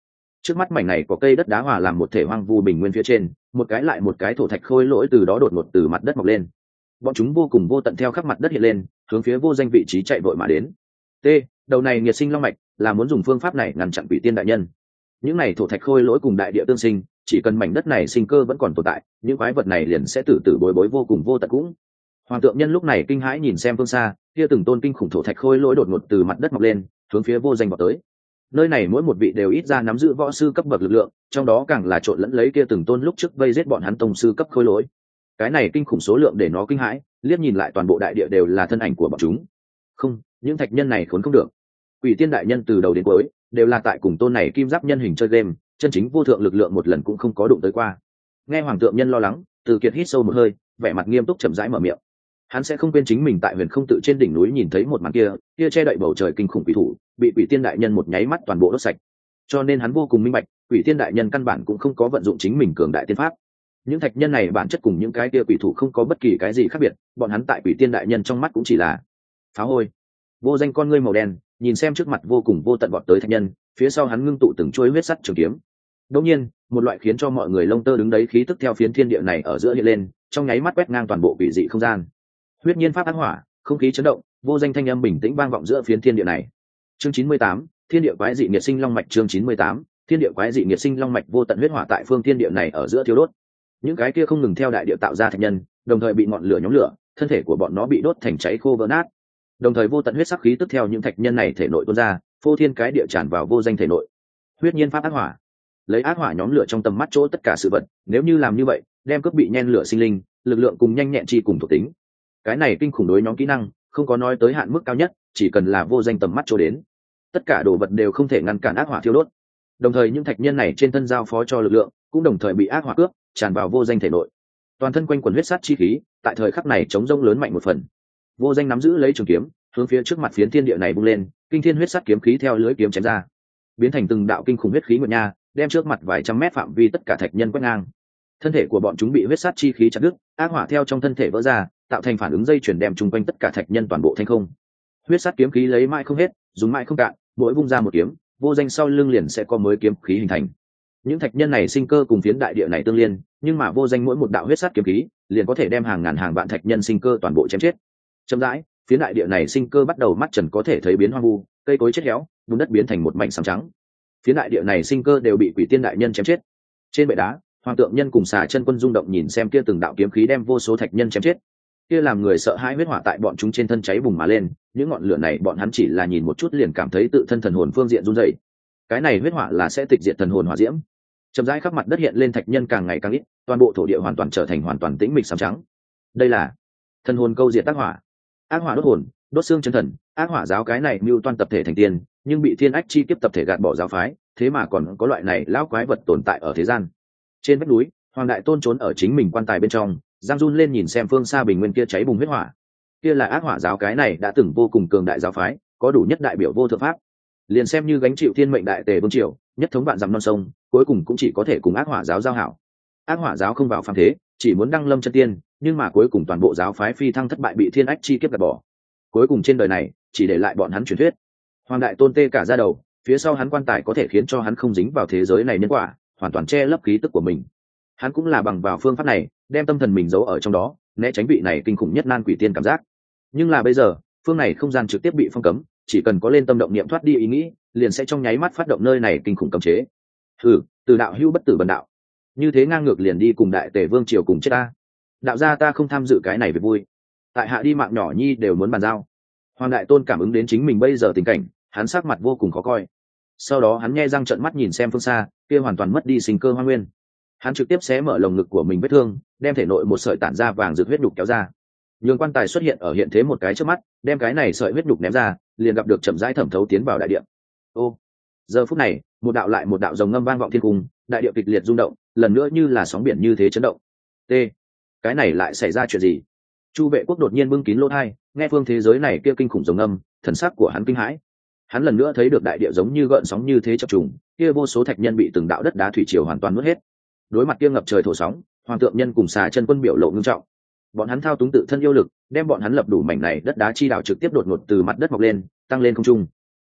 Trước mắt mảnh này có cây đất đá hòa làm một thể hoang vu bình nguyên phía trên, một cái lại một cái thổ thạch khôi lỗi từ đó đột ngột từ mặt đất mọc lên. Bọn chúng vô cùng vô tận theo khắp mặt đất hiện lên, hướng phía vô danh vị trí chạy vội mà đến. T, đầu này nghiệt sinh long mạch là muốn dùng phương pháp này ngăn chặn quỷ tiên đại nhân. Những này thổ thạch khôi lỗi cùng đại địa tương sinh, chỉ cần mảnh đất này sinh cơ vẫn còn tồn tại, những quái vật này liền sẽ từ từ bối bối vô cùng vô tận cũng. Hoàng tượng nhân lúc này kinh hãi nhìn xem phương xa, kia từng tôn kinh khủng thổ thạch khôi lỗi đột ngột từ mặt đất mọc lên, hướng phía vô danh vọt tới. Nơi này mỗi một vị đều ít ra nắm giữ võ sư cấp bậc lực lượng, trong đó càng là trộn lẫn lấy kia từng tôn lúc trước vây giết bọn hắn tông sư cấp khôi lỗi. Cái này kinh khủng số lượng để nó kinh hãi, liếc nhìn lại toàn bộ đại địa đều là thân ảnh của bọn chúng. Không, những thạch nhân này khốn không được. Quỷ tiên đại nhân từ đầu đến cuối đều là tại cùng tôn này kim giáp nhân hình chơi game, chân chính vô thượng lực lượng một lần cũng không có đụng tới qua. Nghe hoàng tượng nhân lo lắng, Từ Kiệt hít sâu một hơi, vẻ mặt nghiêm túc chậm rãi mở miệng. Hắn sẽ không quên chính mình tại huyền không tự trên đỉnh núi nhìn thấy một màn kia che đậy bầu trời kinh khủng quỷ thủ, bị quỷ tiên đại nhân một nháy mắt toàn bộ đốt sạch. Cho nên hắn vô cùng minh bạch, quỷ tiên đại nhân căn bản cũng không có vận dụng chính mình cường đại tiên pháp. Những thạch nhân này bản chất cùng những cái kia quỷ thủ không có bất kỳ cái gì khác biệt, bọn hắn tại quỷ tiên đại nhân trong mắt cũng chỉ là phá hôi. Vô danh con ngươi màu đen, nhìn xem trước mặt vô cùng vô tận vọt tới thạch nhân, phía sau hắn ngưng tụ từng chuôi huyết sắt trường kiếm. Đột nhiên, một loại khiến cho mọi người lông tơ đứng đấy khí tức theo phiến thiên địa này ở giữa hiện lên, trong nháy mắt quét ngang toàn bộ quỷ dị không gian. Huyết nhiên pháp ác hỏa, không khí chấn động, vô danh thanh âm bình tĩnh vang vọng giữa phiến thiên địa này. Chương 98, thiên địa quái dị nghiệt sinh long mạch. Chương 98, thiên địa quái dị nghiệt sinh long mạch. Vô tận huyết hỏa tại phương thiên địa này ở giữa thiêu đốt. Những cái kia không ngừng theo đại địa tạo ra thạch nhân, đồng thời bị ngọn lửa nhóm lửa, thân thể của bọn nó bị đốt thành cháy khô vỡ nát. Đồng thời vô tận huyết sắc khí tức theo những thạch nhân này thể nội tuôn ra, phô thiên cái địa tràn vào vô danh thể nội. Huyết nhiên pháp ác hỏa, lấy ác hỏa nhóm lửa trong tầm mắt chỗ tất cả sự vật, nếu như làm như vậy, đem cướp bị nhen lửa sinh linh, lực lượng cùng nhanh nhẹn chi cùng thuộc tính. Cái này kinh khủng đối nhóm kỹ năng, không có nói tới hạn mức cao nhất, chỉ cần là vô danh tầm mắt chỗ đến, tất cả đồ vật đều không thể ngăn cản ác hỏa thiêu đốt. Đồng thời những thạch nhân này trên thân giao phó cho lực lượng, cũng đồng thời bị ác hỏa cướp, tràn vào vô danh thể nội. Toàn thân quanh quần huyết sát chi khí, tại thời khắc này chống rông lớn mạnh một phần. Vô danh nắm giữ lấy trường kiếm, hướng phía trước mặt phiến thiên địa này bung lên, kinh thiên huyết sát kiếm khí theo lưới kiếm chém ra, biến thành từng đạo kinh khủng huyết khí nguyệt nha, đem trước mặt vài trăm mét phạm vi tất cả thạch nhân quét ngang. Thân thể của bọn chúng bị huyết sát chi khí chặt đứt, ác hỏa theo trong thân thể vỡ ra, tạo thành phản ứng dây chuyển đem chung quanh tất cả thạch nhân toàn bộ thành không. Huyết sát kiếm khí lấy mãi không hết, dùng mãi không cạn, mỗi vung ra một kiếm, vô danh sau lưng liền sẽ có mới kiếm khí hình thành. Những thạch nhân này sinh cơ cùng phiến đại địa này tương liên, nhưng mà vô danh mỗi một đạo huyết sát kiếm khí liền có thể đem hàng ngàn hàng vạn thạch nhân sinh cơ toàn bộ chém chết. Chậm rãi, phiến đại địa này sinh cơ bắt đầu mắt trần có thể thấy biến hoang vu, cây cối chết héo, bùn đất biến thành một mảnh sám trắng. Phiến đại địa này sinh cơ đều bị quỷ tiên đại nhân chém chết. Trên bệ đá, hoàng tượng nhân cùng xà chân quân rung động nhìn xem kia từng đạo kiếm khí đem vô số thạch nhân chém chết. Kia làm người sợ hãi huyết hỏa tại bọn chúng trên thân cháy bùng mà lên, những ngọn lửa này bọn hắn chỉ là nhìn một chút liền cảm thấy tự thân thần hồn phương diện run rẩy. Cái này huyết hỏa là sẽ tịch diệt thần hồn hỏa diễm. Chậm rãi khắp mặt đất hiện lên thạch nhân càng ngày càng ít, toàn bộ thổ địa hoàn toàn trở thành hoàn toàn tĩnh mịch sám trắng. Đây là thần hồn câu diệt ác hỏa. Ác hỏa đốt hồn, đốt xương chân thần, ác hỏa giáo cái này mưu toan tập thể thành tiên, nhưng bị thiên ách chi kiếp tập thể gạt bỏ giáo phái, thế mà còn có loại này lão quái vật tồn tại ở thế gian. Trên vách núi, hoàng đại tôn trốn ở chính mình quan tài bên trong, giang run lên nhìn xem phương xa bình nguyên kia cháy bùng huyết hỏa. Kia là ác hỏa giáo cái này đã từng vô cùng cường đại giáo phái, có đủ nhất đại biểu vô thượng pháp, liền xem như gánh chịu thiên mệnh đại tề vương triều, nhất thống vạn dặm non sông, cuối cùng cũng chỉ có thể cùng ác hỏa giáo giao hảo. Ác hỏa giáo không vào phàm thế, chỉ muốn đăng lâm chân tiên, nhưng mà cuối cùng toàn bộ giáo phái phi thăng thất bại, bị thiên ách chi kiếp gạt bỏ. Cuối cùng trên đời này chỉ để lại bọn hắn truyền thuyết. Hoàng đại tôn tê cả ra đầu, phía sau hắn quan tài có thể khiến cho hắn không dính vào thế giới này nhân quả, hoàn toàn che lấp khí tức của mình. Hắn cũng là bằng vào phương pháp này, đem tâm thần mình giấu ở trong đó, né tránh vị này kinh khủng nhất nan quỷ tiên cảm giác. Nhưng là bây giờ, phương này không gian trực tiếp bị phong cấm, chỉ cần có lên tâm động niệm thoát đi ý nghĩ, liền sẽ trong nháy mắt phát động nơi này kinh khủng cấm chế. Từ đạo hữu bất tử bần đạo, như thế ngang ngược liền đi cùng đại tề vương triều cùng chết ta. Đạo gia ta không tham dự cái này về vui, tại hạ đi mạng nhỏ nhi đều muốn bàn giao. Hoàng đại tôn cảm ứng đến chính mình bây giờ tình cảnh, hắn sắc mặt vô cùng khó coi. Sau đó hắn nhe răng trợn mắt nhìn xem phương xa, kia hoàn toàn mất đi sinh cơ hoa nguyên. Hắn trực tiếp xé mở lồng ngực của mình vết thương, đem thể nội một sợi tản ra vàng rực huyết đục kéo ra. Nhường quan tài xuất hiện ở hiện thế một cái trước mắt, đem cái này sợi huyết đục ném ra, liền gặp được chậm rãi thẩm thấu tiến vào đại địa. Ô, giờ phút này, một đạo lại một đạo rồng ngâm vang vọng thiên cung, đại địa kịch liệt rung động, lần nữa như là sóng biển như thế chấn động. T, cái này lại xảy ra chuyện gì? Chu Vệ Quốc đột nhiên bưng kín lỗ tai, nghe phương thế giới này kia kinh khủng rồng ngâm, thần sắc của hắn kinh hãi. Hắn lần nữa thấy được đại địa giống như gợn sóng như thế chập trùng, kia vô số thạch nhân bị từng đạo đất đá thủy triều hoàn toàn nuốt hết. Đối mặt kia ngập trời thổ sóng, hoàng tượng nhân cùng xà chân quân biểu lộ ngưng trọng. Bọn hắn thao túng tự thân yêu lực, đem bọn hắn lập đủ mảnh này đất đá chi đảo trực tiếp đột ngột từ mặt đất mọc lên, tăng lên không trung.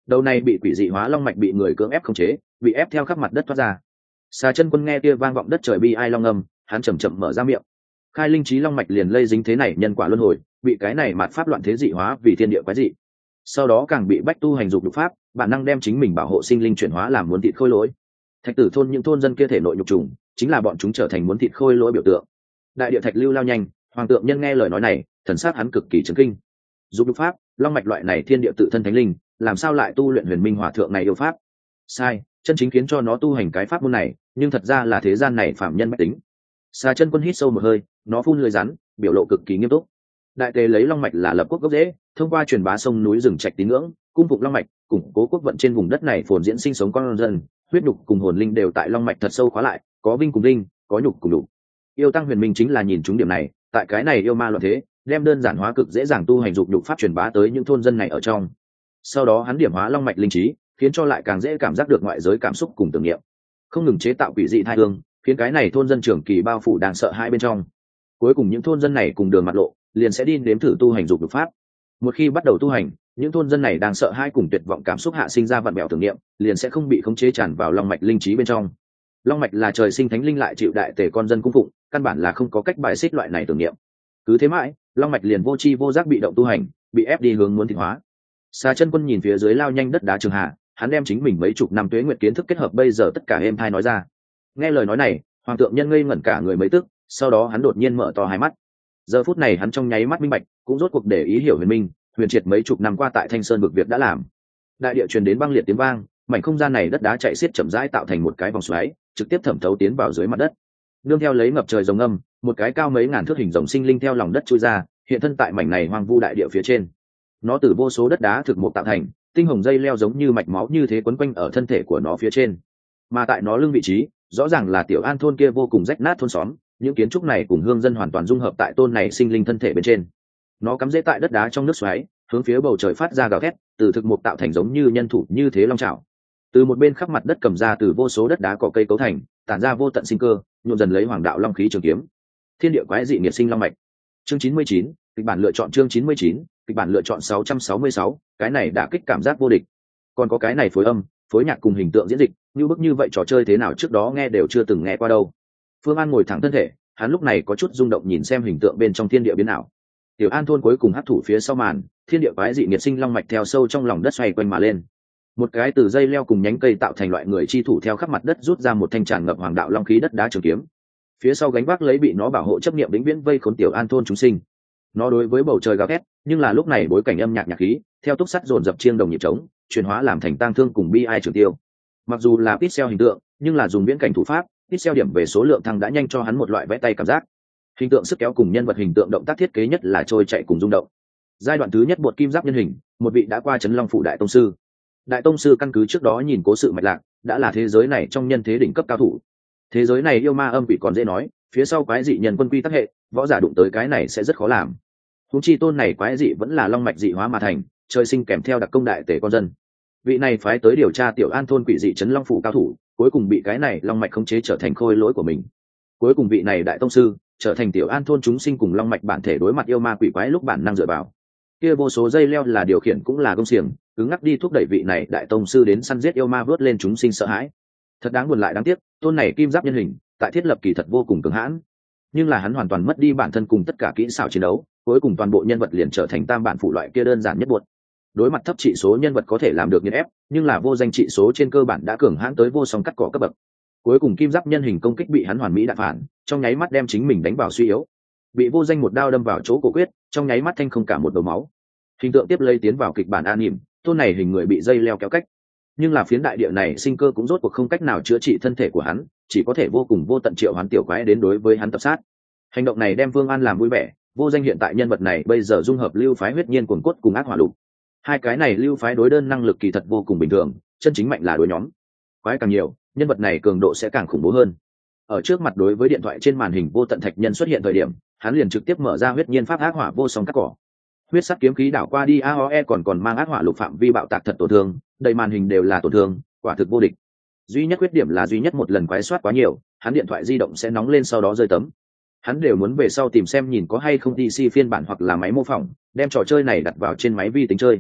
đầu này bị quỷ dị hóa long mạch bị người cưỡng ép khống chế, bị ép theo khắp mặt đất thoát ra. Xà Chân Quân nghe kia vang vọng đất trời bi ai long âm, hắn chậm chậm mở ra miệng. Khai linh trí long mạch liền lây dính thế này nhân quả luân hồi, bị cái này mạt pháp loạn thế dị hóa vì thiên địa quái dị. Sau đó càng bị bách tu hành dục nhục pháp, bản năng đem chính mình bảo hộ sinh linh chuyển hóa làm muốn thịt khôi lỗi. Thạch Tử thôn những thôn dân kia thể nội nhục trùng, chính là bọn chúng trở thành muốn thịt khôi lỗi biểu tượng. Đại địa thạch lưu lao nhanh, hoàng tượng nhân nghe lời nói này, thần sắc hắn cực kỳ chấn kinh. Dục nhục pháp, long mạch loại này thiên địa tự thân thánh linh, làm sao lại tu luyện huyền minh hòa thượng này yêu pháp? Sai, chân chính khiến cho nó tu hành cái pháp môn này, nhưng thật ra là thế gian này phạm nhân bách tính. Xà Chân Quân hít sâu một hơi, nó phun lưỡi rắn, biểu lộ cực kỳ nghiêm túc. Đại tề lấy long mạch là lập quốc gốc rễ, thông qua truyền bá sông núi rừng trạch tín ngưỡng, cung phụng long mạch, củng cố quốc vận trên vùng đất này phồn diễn sinh sống con dân, huyết nhục cùng hồn linh đều tại long mạch thật sâu khóa lại, có vinh cùng linh, có nhục cùng đủ. Yêu tăng huyền minh chính là nhìn trúng điểm này, tại cái này yêu ma loạn thế, đem đơn giản hóa cực dễ dàng tu hành dục nhục pháp truyền bá tới những thôn dân này ở trong. Sau đó hắn điểm hóa long mạch linh trí, khiến cho lại càng dễ cảm giác được ngoại giới cảm xúc cùng tưởng niệm, không ngừng chế tạo quỷ dị thai hương, khiến cái này thôn dân trưởng kỳ bao phủ đang sợ hãi bên trong. Cuối cùng những thôn dân này cùng đường mặt lộ, liền sẽ đi nếm thử tu hành dục nhục pháp. Một khi bắt đầu tu hành, những thôn dân này đang sợ hãi cùng tuyệt vọng cảm xúc hạ sinh ra vặn bẹo tưởng niệm, liền sẽ không bị khống chế tràn vào long mạch linh trí bên trong. Long mạch là trời sinh thánh linh lại chịu đại tề con dân cung phụng, căn bản là không có cách bài xích loại này tưởng niệm. Cứ thế mãi, long mạch liền vô tri vô giác bị động tu hành, bị ép đi hướng muốn thịnh hóa. Xà Chân Quân nhìn phía dưới lao nhanh đất đá trường hạ, hắn đem chính mình mấy chục năm tuế nguyệt kiến thức kết hợp bây giờ tất cả êm thai nói ra. Nghe lời nói này, hoàng tượng nhân ngây ngẩn cả người mấy tức, sau đó hắn đột nhiên mở to hai mắt. Giờ phút này hắn trong nháy mắt minh bạch, cũng rốt cuộc để ý hiểu huyền minh, huyền triệt mấy chục năm qua tại Thanh Sơn vực việc đã làm. Đại địa truyền đến băng liệt tiếng vang, mảnh không gian này đất đá chạy xiết chậm rãi tạo thành một cái vòng xoáy, trực tiếp thẩm thấu tiến vào dưới mặt đất. Nương theo lấy ngập trời rồng âm, một cái cao mấy ngàn thước hình rồng sinh linh theo lòng đất chui ra, hiện thân tại mảnh này hoang vu đại địa phía trên. Nó từ vô số đất đá thực mục tạo thành, tinh hồng dây leo giống như mạch máu như thế quấn quanh ở thân thể của nó phía trên. Mà tại nó lưng vị trí, rõ ràng là Tiểu An thôn kia vô cùng rách nát thôn xóm, những kiến trúc này cùng hương dân hoàn toàn dung hợp tại tôn này sinh linh thân thể bên trên. Nó cắm rễ tại đất đá trong nước xoáy, hướng phía bầu trời phát ra gào thét, từ thực mục tạo thành giống như nhân thủ như thế long trảo. Từ một bên khắp mặt đất cầm ra từ vô số đất đá cỏ cây cấu thành, tản ra vô tận sinh cơ, nhuộm dần lấy hoàng đạo long khí trường kiếm. Thiên địa quái dị nghiệt sinh long mạch. Chương 99, kịch bản lựa chọn chương 99, kịch bản lựa chọn 666, cái này đã kích cảm giác vô địch. Còn có cái này phối âm, phối nhạc cùng hình tượng diễn dịch, như bức như vậy trò chơi thế nào trước đó nghe đều chưa từng nghe qua đâu. Phương An ngồi thẳng thân thể, hắn lúc này có chút rung động nhìn xem hình tượng bên trong thiên địa biến ảo. Tiểu An thôn cuối cùng hấp thủ phía sau màn, thiên địa quái dị nghiệt sinh long mạch theo sâu trong lòng đất xoay quanh mà lên. Một cái từ dây leo cùng nhánh cây tạo thành loại người chi thủ theo khắp mặt đất rút ra một thanh tràn ngập hoàng đạo long khí đất đá trường kiếm. Phía sau gánh vác lấy bị nó bảo hộ chấp niệm vĩnh viễn vây khốn Tiểu An thôn chúng sinh. Nó đối với bầu trời gào thét, nhưng là lúc này bối cảnh âm nhạc nhạc khí, theo túc sắt dồn dập chiêng đồng nhịp trống, chuyển hóa làm thành tang thương cùng bi ai trường tiêu. Mặc dù là pixel hình tượng, nhưng là dùng viễn cảnh thủ pháp, pixel điểm về số lượng thăng đã nhanh cho hắn một loại vẽ tay cảm giác. Hình tượng sức kéo cùng nhân vật hình tượng động tác thiết kế nhất là trôi chạy cùng rung động. Giai đoạn thứ nhất bột kim giáp nhân hình, một vị đã qua Trấn Long phủ đại tông sư. Đại tông sư căn cứ trước đó nhìn cố sự mạch lạc, đã là thế giới này trong nhân thế đỉnh cấp cao thủ. Thế giới này yêu ma âm quỷ còn dễ nói, phía sau quái dị nhân quân quy tắc hệ, võ giả đụng tới cái này sẽ rất khó làm. Huống chi tôn này quái dị vẫn là long mạch dị hóa mà thành, trời sinh kèm theo đặc công đại tể con dân. Vị này phái tới điều tra Tiểu An thôn quỷ dị Trấn Long phủ cao thủ, cuối cùng bị cái này long mạch khống chế trở thành khôi lỗi của mình. Cuối cùng vị này đại tông sư trở thành Tiểu An thôn chúng sinh cùng long mạch bản thể đối mặt yêu ma quỷ quái lúc bản năng dựa vào. Kia vô số dây leo là điều khiển cũng là công xiềng, cứng ngắc đi thúc đẩy vị này đại tông sư đến săn giết yêu ma vớt lên chúng sinh sợ hãi. Thật đáng buồn lại đáng tiếc, tôn này kim giáp nhân hình, tại thiết lập kỳ thật vô cùng cường hãn, nhưng là hắn hoàn toàn mất đi bản thân cùng tất cả kỹ xảo chiến đấu, cuối cùng toàn bộ nhân vật liền trở thành tam bản phụ loại kia đơn giản nhất buột. Đối mặt thấp trị số nhân vật có thể làm được nghiền ép, nhưng là vô danh trị số trên cơ bản đã cường hãn tới vô song cắt cỏ cấp bậc. Cuối cùng kim giáp nhân hình công kích bị hắn hoàn mỹ đạn phản, trong nháy mắt đem chính mình đánh vào suy yếu. Bị vô danh một đao đâm vào chỗ cổ quyết, trong nháy mắt thanh không cả một đầu máu. Hình tượng tiếp lấy tiến vào kịch bản an nỉm, tôn này hình người bị dây leo kéo cách, nhưng là phiến đại địa này sinh cơ cũng rốt cuộc không cách nào chữa trị thân thể của hắn, chỉ có thể vô cùng vô tận triệu hoán tiểu quái đến đối với hắn tập sát. Hành động này đem Vương An làm vui vẻ, vô danh hiện tại nhân vật này bây giờ dung hợp lưu phái huyết nhiên cuồn cốt cùng ác hỏa lục. Hai cái này lưu phái đối đơn năng lực kỳ thật vô cùng bình thường, chân chính mạnh là đối nhóm. Quái càng nhiều, nhân vật này cường độ sẽ càng khủng bố hơn. Ở trước mặt đối với điện thoại trên màn hình vô tận thạch nhân xuất hiện thời điểm, hắn liền trực tiếp mở ra huyết nhiên pháp ác hỏa vô song cắt cỏ. Huyết sắc kiếm khí đảo qua đi AOE còn mang ác hỏa lục phạm vi bạo tạc thật tổn thương, đầy màn hình đều là tổn thương, quả thực vô địch. Duy nhất khuyết điểm là duy nhất một lần quái soát quá nhiều, hắn điện thoại di động sẽ nóng lên sau đó rơi tấm. Hắn đều muốn về sau tìm xem nhìn có hay không DC phiên bản hoặc là máy mô phỏng, đem trò chơi này đặt vào trên máy vi tính chơi.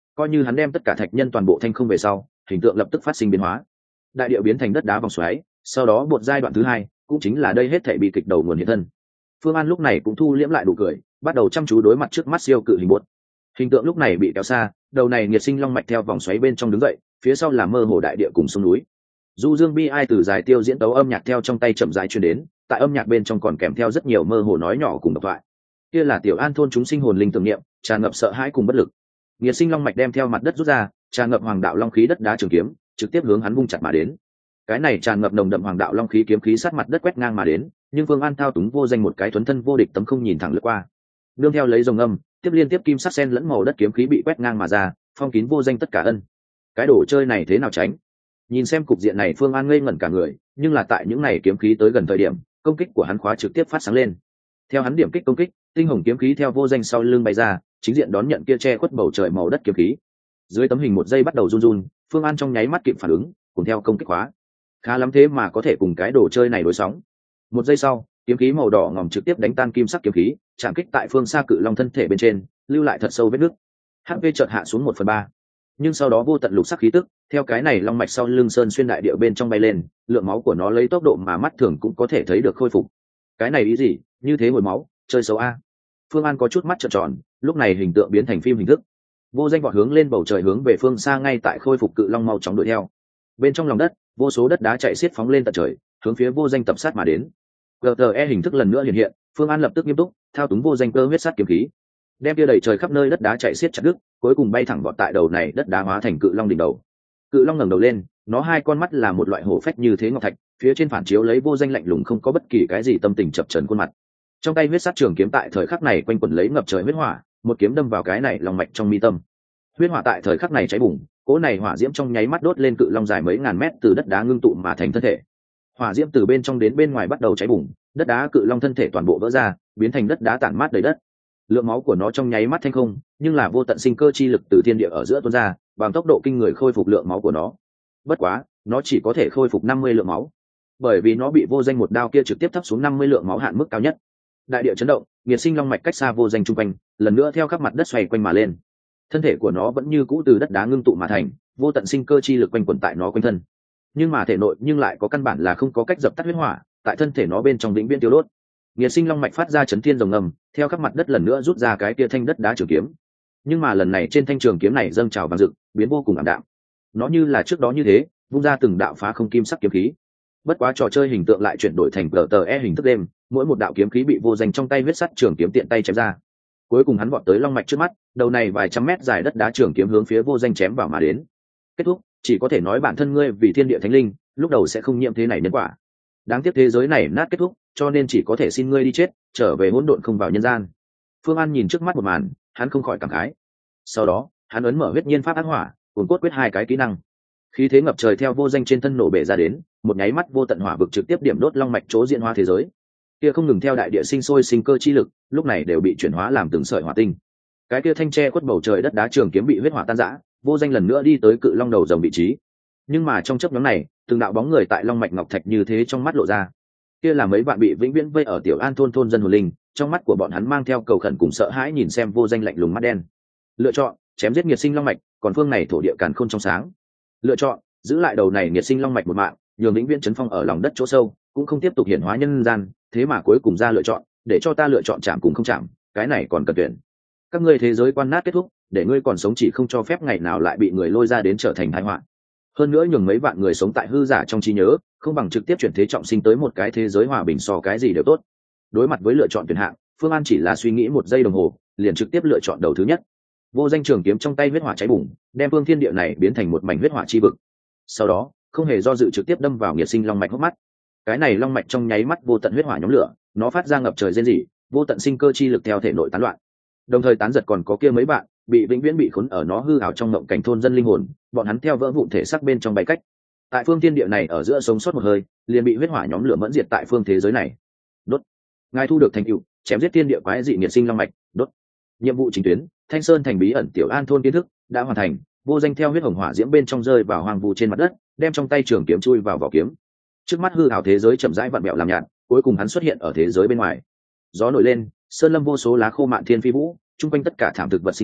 Coi như hắn đem tất cả thạch nhân toàn bộ thanh không về sau, hình tượng lập tức phát sinh biến hóa. Đại địa biến thành đất đá vòng xoáy, sau đó buộc giai đoạn thứ hai, cũng chính là đây hết thảy bị kịch đầu nguồn hiện thân. Phương An lúc này cũng thu liễm lại đủ cười, bắt đầu chăm chú đối mặt trước mắt siêu cự hình buốt. Hình tượng lúc này bị kéo xa, đầu này nghiệt sinh long mạch theo vòng xoáy bên trong đứng dậy, phía sau là mơ hồ đại địa cùng sông núi. Du Dương bi ai từ dài tiêu diễn tấu âm nhạc theo trong tay chậm rãi truyền đến, tại âm nhạc bên trong còn kèm theo rất nhiều mơ hồ nói nhỏ cùng độc thoại. Kia là Tiểu An thôn chúng sinh hồn linh tưởng niệm, tràn ngập sợ hãi cùng bất lực. Nghiệt sinh long mạch đem theo mặt đất rút ra, tràn ngập hoàng đạo long khí đất đá trường kiếm, trực tiếp hướng hắn vung chặt mà đến. Cái này tràn ngập nồng đậm hoàng đạo long khí kiếm khí sát mặt đất quét ngang mà đến, nhưng Phương An thao túng vô danh một cái thuấn thân vô địch tấm không nhìn thẳng lướt qua. Nương theo lấy rồng âm, tiếp liên tiếp kim sắc sen lẫn màu đất kiếm khí bị quét ngang mà ra, phong kín vô danh tất cả ân. Cái đồ chơi này thế nào tránh? Nhìn xem cục diện này Phương An ngây ngẩn cả người, nhưng là tại những này kiếm khí tới gần thời điểm, công kích của hắn khóa trực tiếp phát sáng lên. Theo hắn điểm kích công kích, tinh hồng kiếm khí theo vô danh sau lưng bay ra, chính diện đón nhận kia che khuất bầu trời màu đất kiếm khí. Dưới tấm hình một giây bắt đầu run run, Phương An trong nháy mắt kịp phản ứng, cùng theo công kích khóa. Khá lắm thế mà có thể cùng cái đồ chơi này đối sóng. Một giây sau, kiếm khí màu đỏ ngòm trực tiếp đánh tan kim sắc kiếm khí, chạm kích tại phương xa cự long thân thể bên trên, lưu lại thật sâu vết nứt. HP chợt hạ xuống 1/3. Nhưng sau đó vô tận lục sắc khí tức, theo cái này long mạch sau lưng sơn xuyên đại địa bên trong bay lên, lượng máu của nó lấy tốc độ mà mắt thường cũng có thể thấy được khôi phục. Cái này ý gì? Như thế hồi máu, chơi xấu a. Phương An có chút mắt trợn tròn, lúc này hình tượng biến thành phim hình thức. Vô danh vọt hướng lên bầu trời hướng về phương xa ngay tại khôi phục cự long mau chóng đuổi theo. Bên trong lòng đất, vô số đất đá chạy xiết phóng lên tận trời, hướng phía vô danh tập sát mà đến. GTE hình thức lần nữa hiện hiện, Phương An lập tức nghiêm túc, thao túng vô danh cơ huyết sát kiếm khí, đem kia đầy trời khắp nơi đất đá chạy xiết chặt đứt, cuối cùng bay thẳng vọt tại đầu này đất đá hóa thành cự long đỉnh đầu. Cự long ngẩng đầu lên, nó hai con mắt là một loại hổ phách như thế ngọc thạch, phía trên phản chiếu lấy vô danh lạnh lùng không có bất kỳ cái gì tâm tình chập chờn khuôn mặt. Trong tay huyết sát trường kiếm tại thời khắc này quanh quẩn lấy ngập trời huyết hỏa, một kiếm đâm vào cái này lòng mạch trong mi tâm. Huyết hỏa tại thời khắc này cháy bùng, cỗ này hỏa diễm trong nháy mắt đốt lên cự long dài mấy ngàn mét từ đất đá ngưng tụ mà thành thân thể. Hỏa diễm từ bên trong đến bên ngoài bắt đầu cháy bùng, đất đá cự long thân thể toàn bộ vỡ ra, biến thành đất đá tản mát đầy đất. Lượng máu của nó trong nháy mắt thanh không, nhưng là vô tận sinh cơ chi lực từ thiên địa ở giữa tuôn ra, bằng tốc độ kinh người khôi phục lượng máu của nó. Bất quá, nó chỉ có thể khôi phục 50 lượng máu, bởi vì nó bị vô danh một đao kia trực tiếp thấp xuống 50 lượng máu hạn mức cao nhất. Đại địa chấn động, nghiệt sinh long mạch cách xa vô danh trung quanh, lần nữa theo khắp mặt đất xoay quanh mà lên. Thân thể của nó vẫn như cũ từ đất đá ngưng tụ mà thành, vô tận sinh cơ chi lực quanh quẩn tại nó quanh thân. Nhưng mà thể nội nhưng lại có căn bản là không có cách dập tắt huyết hỏa, tại thân thể nó bên trong vĩnh viễn tiêu đốt. Nghiệt sinh long mạch phát ra chấn thiên rồng ngầm, theo khắp mặt đất lần nữa rút ra cái kia thanh đất đá trường kiếm. Nhưng mà lần này trên thanh trường kiếm này dâng trào vàng rực, biến vô cùng ảm đạm. Nó như là trước đó như thế, vung ra từng đạo phá không kim sắc kiếm khí. Bất quá trò chơi hình tượng lại chuyển đổi thành GTE hình thức đêm, mỗi một đạo kiếm khí bị vô danh trong tay huyết sắt trường kiếm tiện tay chém ra. Cuối cùng hắn vọt tới long mạch trước mắt, đầu này vài trăm mét dài đất đá trường kiếm hướng phía vô danh chém vào mà đến. Kết thúc, chỉ có thể nói bản thân ngươi vì thiên địa thánh linh, lúc đầu sẽ không nhiễm thế này nhân quả. Đáng tiếc thế giới này nát kết thúc, cho nên chỉ có thể xin ngươi đi chết, trở về hỗn độn không vào nhân gian. Phương An nhìn trước mắt một màn, hắn không khỏi cảm khái. Sau đó, hắn ấn mở huyết nhiên pháp ác hỏa, cuốn cốt quyết hai cái kỹ năng. Khí thế ngập trời theo vô danh trên thân nổ bể ra đến, một nháy mắt vô tận hỏa vực trực tiếp điểm đốt long mạch chỗ diễn hóa thế giới. Kia không ngừng theo đại địa sinh sôi sinh cơ chi lực, lúc này đều bị chuyển hóa làm từng sợi hỏa tinh. Cái kia thanh tre khuất bầu trời đất đá trường kiếm bị huyết hỏa tan rã, vô danh lần nữa đi tới cự long đầu rồng vị trí. Nhưng mà trong chớp nhoáng này, từng đạo bóng người tại long mạch ngọc thạch như thế trong mắt lộ ra. Kia là mấy bạn bị vĩnh viễn vây ở Tiểu An thôn thôn dân hồn linh, trong mắt của bọn hắn mang theo cầu khẩn cùng sợ hãi nhìn xem vô danh lạnh lùng mắt đen. Lựa chọn chém giết nghiệt sinh long mạch, còn phương này thổ địa càn khôn trong sáng. Lựa chọn giữ lại đầu này nghiệt sinh long mạch một mạng, nhường vĩnh viễn chấn phong ở lòng đất chỗ sâu, cũng không tiếp tục hiển hóa nhân gian. Thế mà cuối cùng ra lựa chọn, để cho ta lựa chọn chạm cùng không chạm, cái này còn cần tuyển. Các ngươi thế giới quan nát kết thúc, để ngươi còn sống chỉ không cho phép ngày nào lại bị người lôi ra đến trở thành tai họa. Hơn nữa nhường mấy vạn người sống tại hư giả trong trí nhớ, không bằng trực tiếp chuyển thế trọng sinh tới một cái thế giới hòa bình so cái gì đều tốt. Đối mặt với lựa chọn tuyển hạng, Phương An chỉ là suy nghĩ một giây đồng hồ, liền trực tiếp lựa chọn đầu thứ nhất. Vô danh trường kiếm trong tay huyết hỏa cháy bùng, đem phương thiên địa này biến thành một mảnh huyết hỏa chi vực. Sau đó, không hề do dự trực tiếp đâm vào nghiệt sinh long mạch hốc mắt. Cái này long mạch trong nháy mắt vô tận huyết hỏa nhóm lửa, nó phát ra ngập trời rên rỉ, vô tận sinh cơ chi lực theo thể nội tán loạn. Đồng thời tán giật còn có kia mấy bạn bị vĩnh viễn bị khốn ở nó hư ảo trong mộng cảnh thôn dân linh hồn, bọn hắn theo vỡ vụn thể xác bên trong bay cách. Tại phương thiên địa này ở giữa sống sót một hơi, liền bị huyết hỏa nhóm lửa mẫn diệt tại phương thế giới này. Đốt. Ngài thu được thành tựu, chém giết thiên địa quái dị nghiệt sinh long mạch. Đốt. Nhiệm vụ chính tuyến, Thanh Sơn thành bí ẩn Tiểu An thôn kiến thức đã hoàn thành. Vô danh theo huyết hồng hỏa diễm bên trong rơi vào hoang vu trên mặt đất, đem trong tay trường kiếm chui vào vỏ kiếm. Trước mắt hư ảo thế giới chậm rãi vặn vẹo làm nhạt, cuối cùng hắn xuất hiện ở thế giới bên ngoài. Gió nổi lên, sơn lâm vô số lá khô mạn thiên phi vũ, chung quanh tất cả thảm thực vật sinh cơ,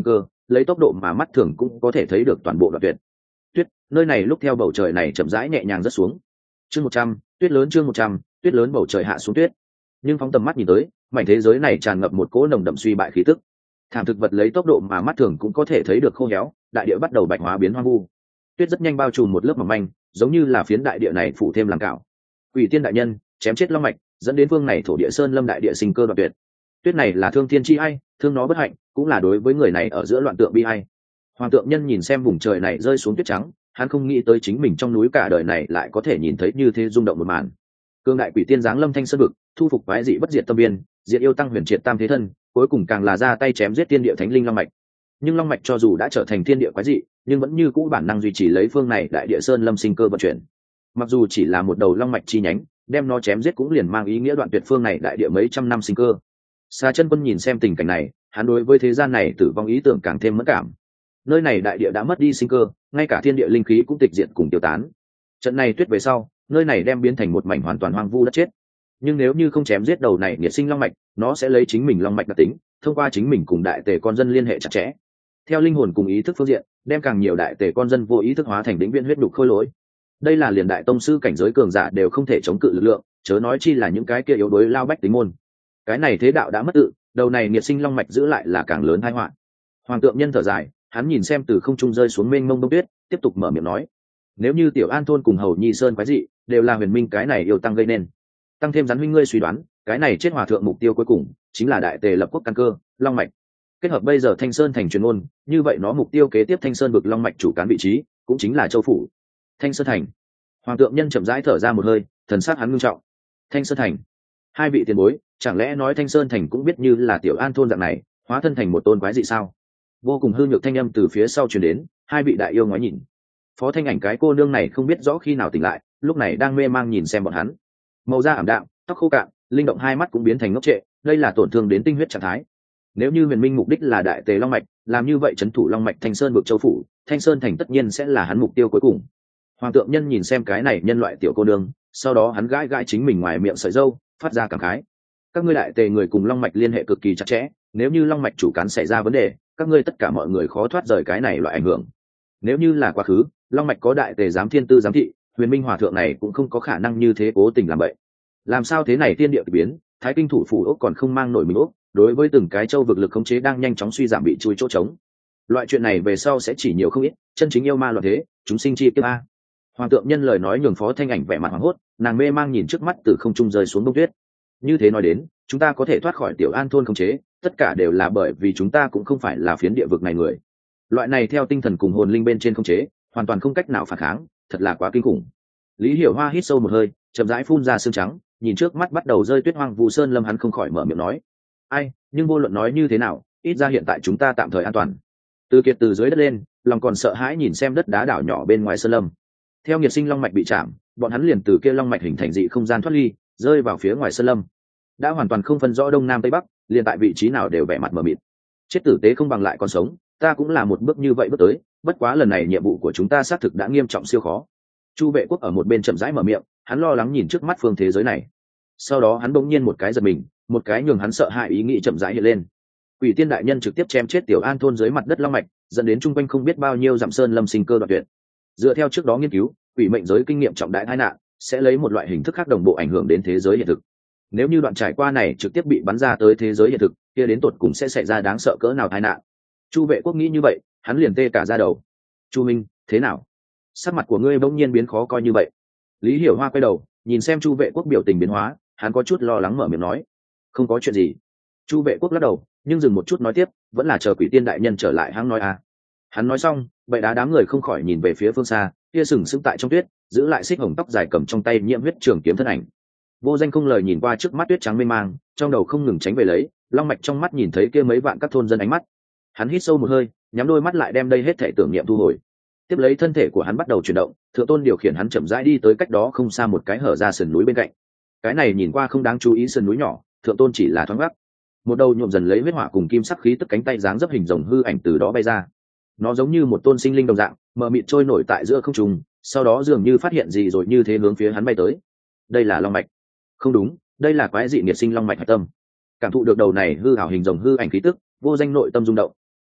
lấy tốc độ mà mắt thường cũng có thể thấy được toàn bộ đoạn tuyệt. Tuyết, nơi này lúc theo bầu trời này chậm rãi nhẹ nhàng rớt xuống. Chương 100, tuyết lớn chương 100, tuyết lớn bầu trời hạ xuống tuyết. Nhưng phóng tầm mắt nhìn tới, mảnh thế giới này tràn ngập một cỗ nồng đậm suy bại khí tức. Thảm thực vật lấy tốc độ mà mắt thường cũng có thể thấy được khô héo, đại địa bắt đầu bạch hóa biến hoang vu. Tuyết rất nhanh bao trùm một lớp mỏng manh, giống như là phiến đại địa này phủ thêm làm cạo. Quỷ tiên đại nhân chém chết long mạch, dẫn đến phương này thổ địa sơn lâm đại địa sinh cơ đoạn tuyệt. Tuyết này là thương thiên chi ai, thương nó bất hạnh, cũng là đối với người này ở giữa loạn tượng bi ai. Hoàng tượng nhân nhìn xem vùng trời này rơi xuống tuyết trắng, hắn không nghĩ tới chính mình trong núi cả đời này lại có thể nhìn thấy như thế rung động một màn. Cương đại quỷ tiên giáng lâm thanh sơn vực, thu phục quái dị bất diệt tâm biên, diệt yêu tăng huyền triệt tam thế thân, cuối cùng càng là ra tay chém giết tiên địa thánh linh long mạch. Nhưng long mạch cho dù đã trở thành thiên địa quái dị, nhưng vẫn như cũ bản năng duy trì lấy phương này đại địa sơn lâm sinh cơ vận chuyển. Mặc dù chỉ là một đầu long mạch chi nhánh, đem nó chém giết cũng liền mang ý nghĩa đoạn tuyệt phương này đại địa mấy trăm năm sinh cơ. Sa Chân Quân nhìn xem tình cảnh này, hắn đối với thế gian này tử vong ý tưởng càng thêm mẫn cảm. Nơi này đại địa đã mất đi sinh cơ, ngay cả thiên địa linh khí cũng tịch diệt cùng tiêu tán. Trận này tuyết về sau, nơi này đem biến thành một mảnh hoàn toàn hoang vu đất chết. Nhưng nếu như không chém giết đầu này nghiệt sinh long mạch, nó sẽ lấy chính mình long mạch đặc tính, thông qua chính mình cùng đại tề con dân liên hệ chặt chẽ. Theo linh hồn cùng ý thức phương diện, đem càng nhiều đại tề con dân vô ý thức hóa thành đỉnh viên huyết đục khôi lỗi. Đây là liền đại tông sư cảnh giới cường giả đều không thể chống cự lực lượng, chớ nói chi là những cái kia yếu đuối lao bách tính môn. Cái này thế đạo đã mất tự, đầu này nghiệt sinh long mạch giữ lại là càng lớn tai họa. Hoàng tượng nhân thở dài, hắn nhìn xem từ không trung rơi xuống mênh mông đông tuyết, tiếp tục mở miệng nói: nếu như tiểu an thôn cùng hầu nhi sơn quái dị đều là huyền minh cái này yêu tăng gây nên, tăng thêm rắn huynh ngươi suy đoán cái này chết hòa thượng mục tiêu cuối cùng chính là đại tề lập quốc căn cơ long mạch, kết hợp bây giờ thanh sơn thành truyền ôn, như vậy nó mục tiêu kế tiếp thanh sơn vực long mạch chủ cán vị trí cũng chính là châu phủ thanh sơn thành. Hoàng tượng nhân chậm rãi thở ra một hơi, thần sắc hắn ngưng trọng. Thanh sơn thành, hai vị tiền bối, chẳng lẽ nói thanh sơn thành cũng biết như là tiểu an thôn dạng này hóa thân thành một tôn quái dị sao? Vô cùng hư nhược thanh âm từ phía sau truyền đến, hai vị đại yêu ngoái nhìn. Phó Thanh Ảnh cái cô nương này không biết rõ khi nào tỉnh lại, lúc này đang mê mang nhìn xem bọn hắn. Màu da ảm đạm, tóc khô cạn, linh động hai mắt cũng biến thành ngốc trệ, đây là tổn thương đến tinh huyết trạng thái. Nếu như huyền minh mục đích là đại tề long mạch, làm như vậy trấn thủ long mạch thanh sơn vực châu phủ, thanh sơn thành tất nhiên sẽ là hắn mục tiêu cuối cùng. Hoàng tượng nhân nhìn xem cái này nhân loại tiểu cô nương, sau đó hắn gãi gãi chính mình ngoài miệng sợi râu, phát ra cảm khái. Các ngươi đại tề người cùng long mạch liên hệ cực kỳ chặt chẽ, nếu như long mạch chủ cán xảy ra vấn đề, các ngươi tất cả mọi người khó thoát rời cái này loại ảnh hưởng. Nếu như là quá khứ, long mạch có đại tề giám thiên tư giám thị, huyền minh hòa thượng này cũng không có khả năng như thế cố tình làm vậy. Làm sao thế này tiên địa kỳ biến, thái kinh thủ phủ ốc còn không mang nổi mình ốc, đối với từng cái châu vực lực khống chế đang nhanh chóng suy giảm bị chui chỗ trống. Loại chuyện này về sau sẽ chỉ nhiều không ít, chân chính yêu ma loạn thế, chúng sinh chi kiếp a. Hoàng tượng nhân lời nói nhường Phó Thanh Ảnh vẻ mặt hoảng hốt, nàng mê mang nhìn trước mắt từ không trung rơi xuống đông tuyết. Như thế nói đến, chúng ta có thể thoát khỏi tiểu an thôn khống chế, tất cả đều là bởi vì chúng ta cũng không phải là phiến địa vực này người. Loại này theo tinh thần cùng hồn linh bên trên khống chế, hoàn toàn không cách nào phản kháng, thật là quá kinh khủng. Lý Hiểu Hoa hít sâu một hơi, chậm rãi phun ra sương trắng, nhìn trước mắt bắt đầu rơi tuyết hoang vu sơn lâm, hắn không khỏi mở miệng nói: ai, nhưng vô luận nói như thế nào, ít ra hiện tại chúng ta tạm thời an toàn. Từ Kiệt từ dưới đất lên, lòng còn sợ hãi nhìn xem đất đá đảo nhỏ bên ngoài sơn lâm. Theo nghiệt sinh long mạch bị chạm, bọn hắn liền từ kia long mạch hình thành dị không gian thoát ly, rơi vào phía ngoài sơn lâm. Đã hoàn toàn không phân rõ đông nam tây bắc, liền tại vị trí nào đều vẻ mặt mờ mịt. Chết tử tế không bằng lại còn sống, ta cũng là một bước như vậy bước tới, bất quá lần này nhiệm vụ của chúng ta xác thực đã nghiêm trọng siêu khó. Chu Vệ Quốc ở một bên chậm rãi mở miệng, hắn lo lắng nhìn trước mắt phương thế giới này. Sau đó hắn bỗng nhiên một cái giật mình, một cái nhường hắn sợ hãi ý nghĩ chậm rãi hiện lên. Quỷ tiên đại nhân trực tiếp chém chết tiểu an thôn dưới mặt đất long mạch, dẫn đến trung quanh không biết bao nhiêu dặm sơn lâm sinh cơ đoạn tuyệt. Dựa theo trước đó nghiên cứu, quỷ mệnh giới kinh nghiệm trọng đại tai nạn sẽ lấy một loại hình thức khác đồng bộ ảnh hưởng đến thế giới hiện thực. Nếu như đoạn trải qua này trực tiếp bị bắn ra tới thế giới hiện thực, kia đến tột cùng sẽ xảy ra đáng sợ cỡ nào tai nạn. Chu Vệ Quốc nghĩ như vậy, hắn liền tê cả da đầu. Chu Minh, thế nào? Sắc mặt của ngươi bỗng nhiên biến khó coi như vậy. Lý Hiểu Hoa quay đầu, nhìn xem Chu Vệ Quốc biểu tình biến hóa, hắn có chút lo lắng mở miệng nói: không có chuyện gì. Chu Vệ Quốc lắc đầu, nhưng dừng một chút nói tiếp: vẫn là chờ quỷ tiên đại nhân trở lại hắn nói à. Hắn nói xong, vậy đám người không khỏi nhìn về phía phương xa, kia sừng sững tại trong tuyết, giữ lại xích hồng tóc dài cầm trong tay nhiễm huyết trường kiếm thân ảnh. Vô Danh không lời nhìn qua trước mắt tuyết trắng mênh mang, trong đầu không ngừng tránh về lấy, long mạch trong mắt nhìn thấy kia mấy vạn các thôn dân ánh mắt. Hắn hít sâu một hơi, nhắm đôi mắt lại đem đây hết thảy tưởng niệm thu hồi. Tiếp lấy thân thể của hắn bắt đầu chuyển động, Thượng Tôn điều khiển hắn chậm rãi đi tới cách đó không xa một cái hở ra sườn núi bên cạnh. Cái này nhìn qua không đáng chú ý sườn núi nhỏ, Thượng Tôn chỉ là thoáng gác. Một đầu nhuộm dần lấy huyết hỏa cùng kim sắc khí tức cánh tay dáng dấp hình rồng hư ảnh từ đó bay ra. Nó giống như một tôn sinh linh đồng dạng, mờ mịt trôi nổi tại giữa không trung, sau đó dường như phát hiện gì rồi như thế hướng phía hắn bay tới. Đây là long mạch. Không đúng, đây là quái dị nghiệt sinh long mạch hạch tâm. Cảm thụ được đầu này hư ảo hình rồng hư ảnh khí tức, Vô Danh nội tâm rung động.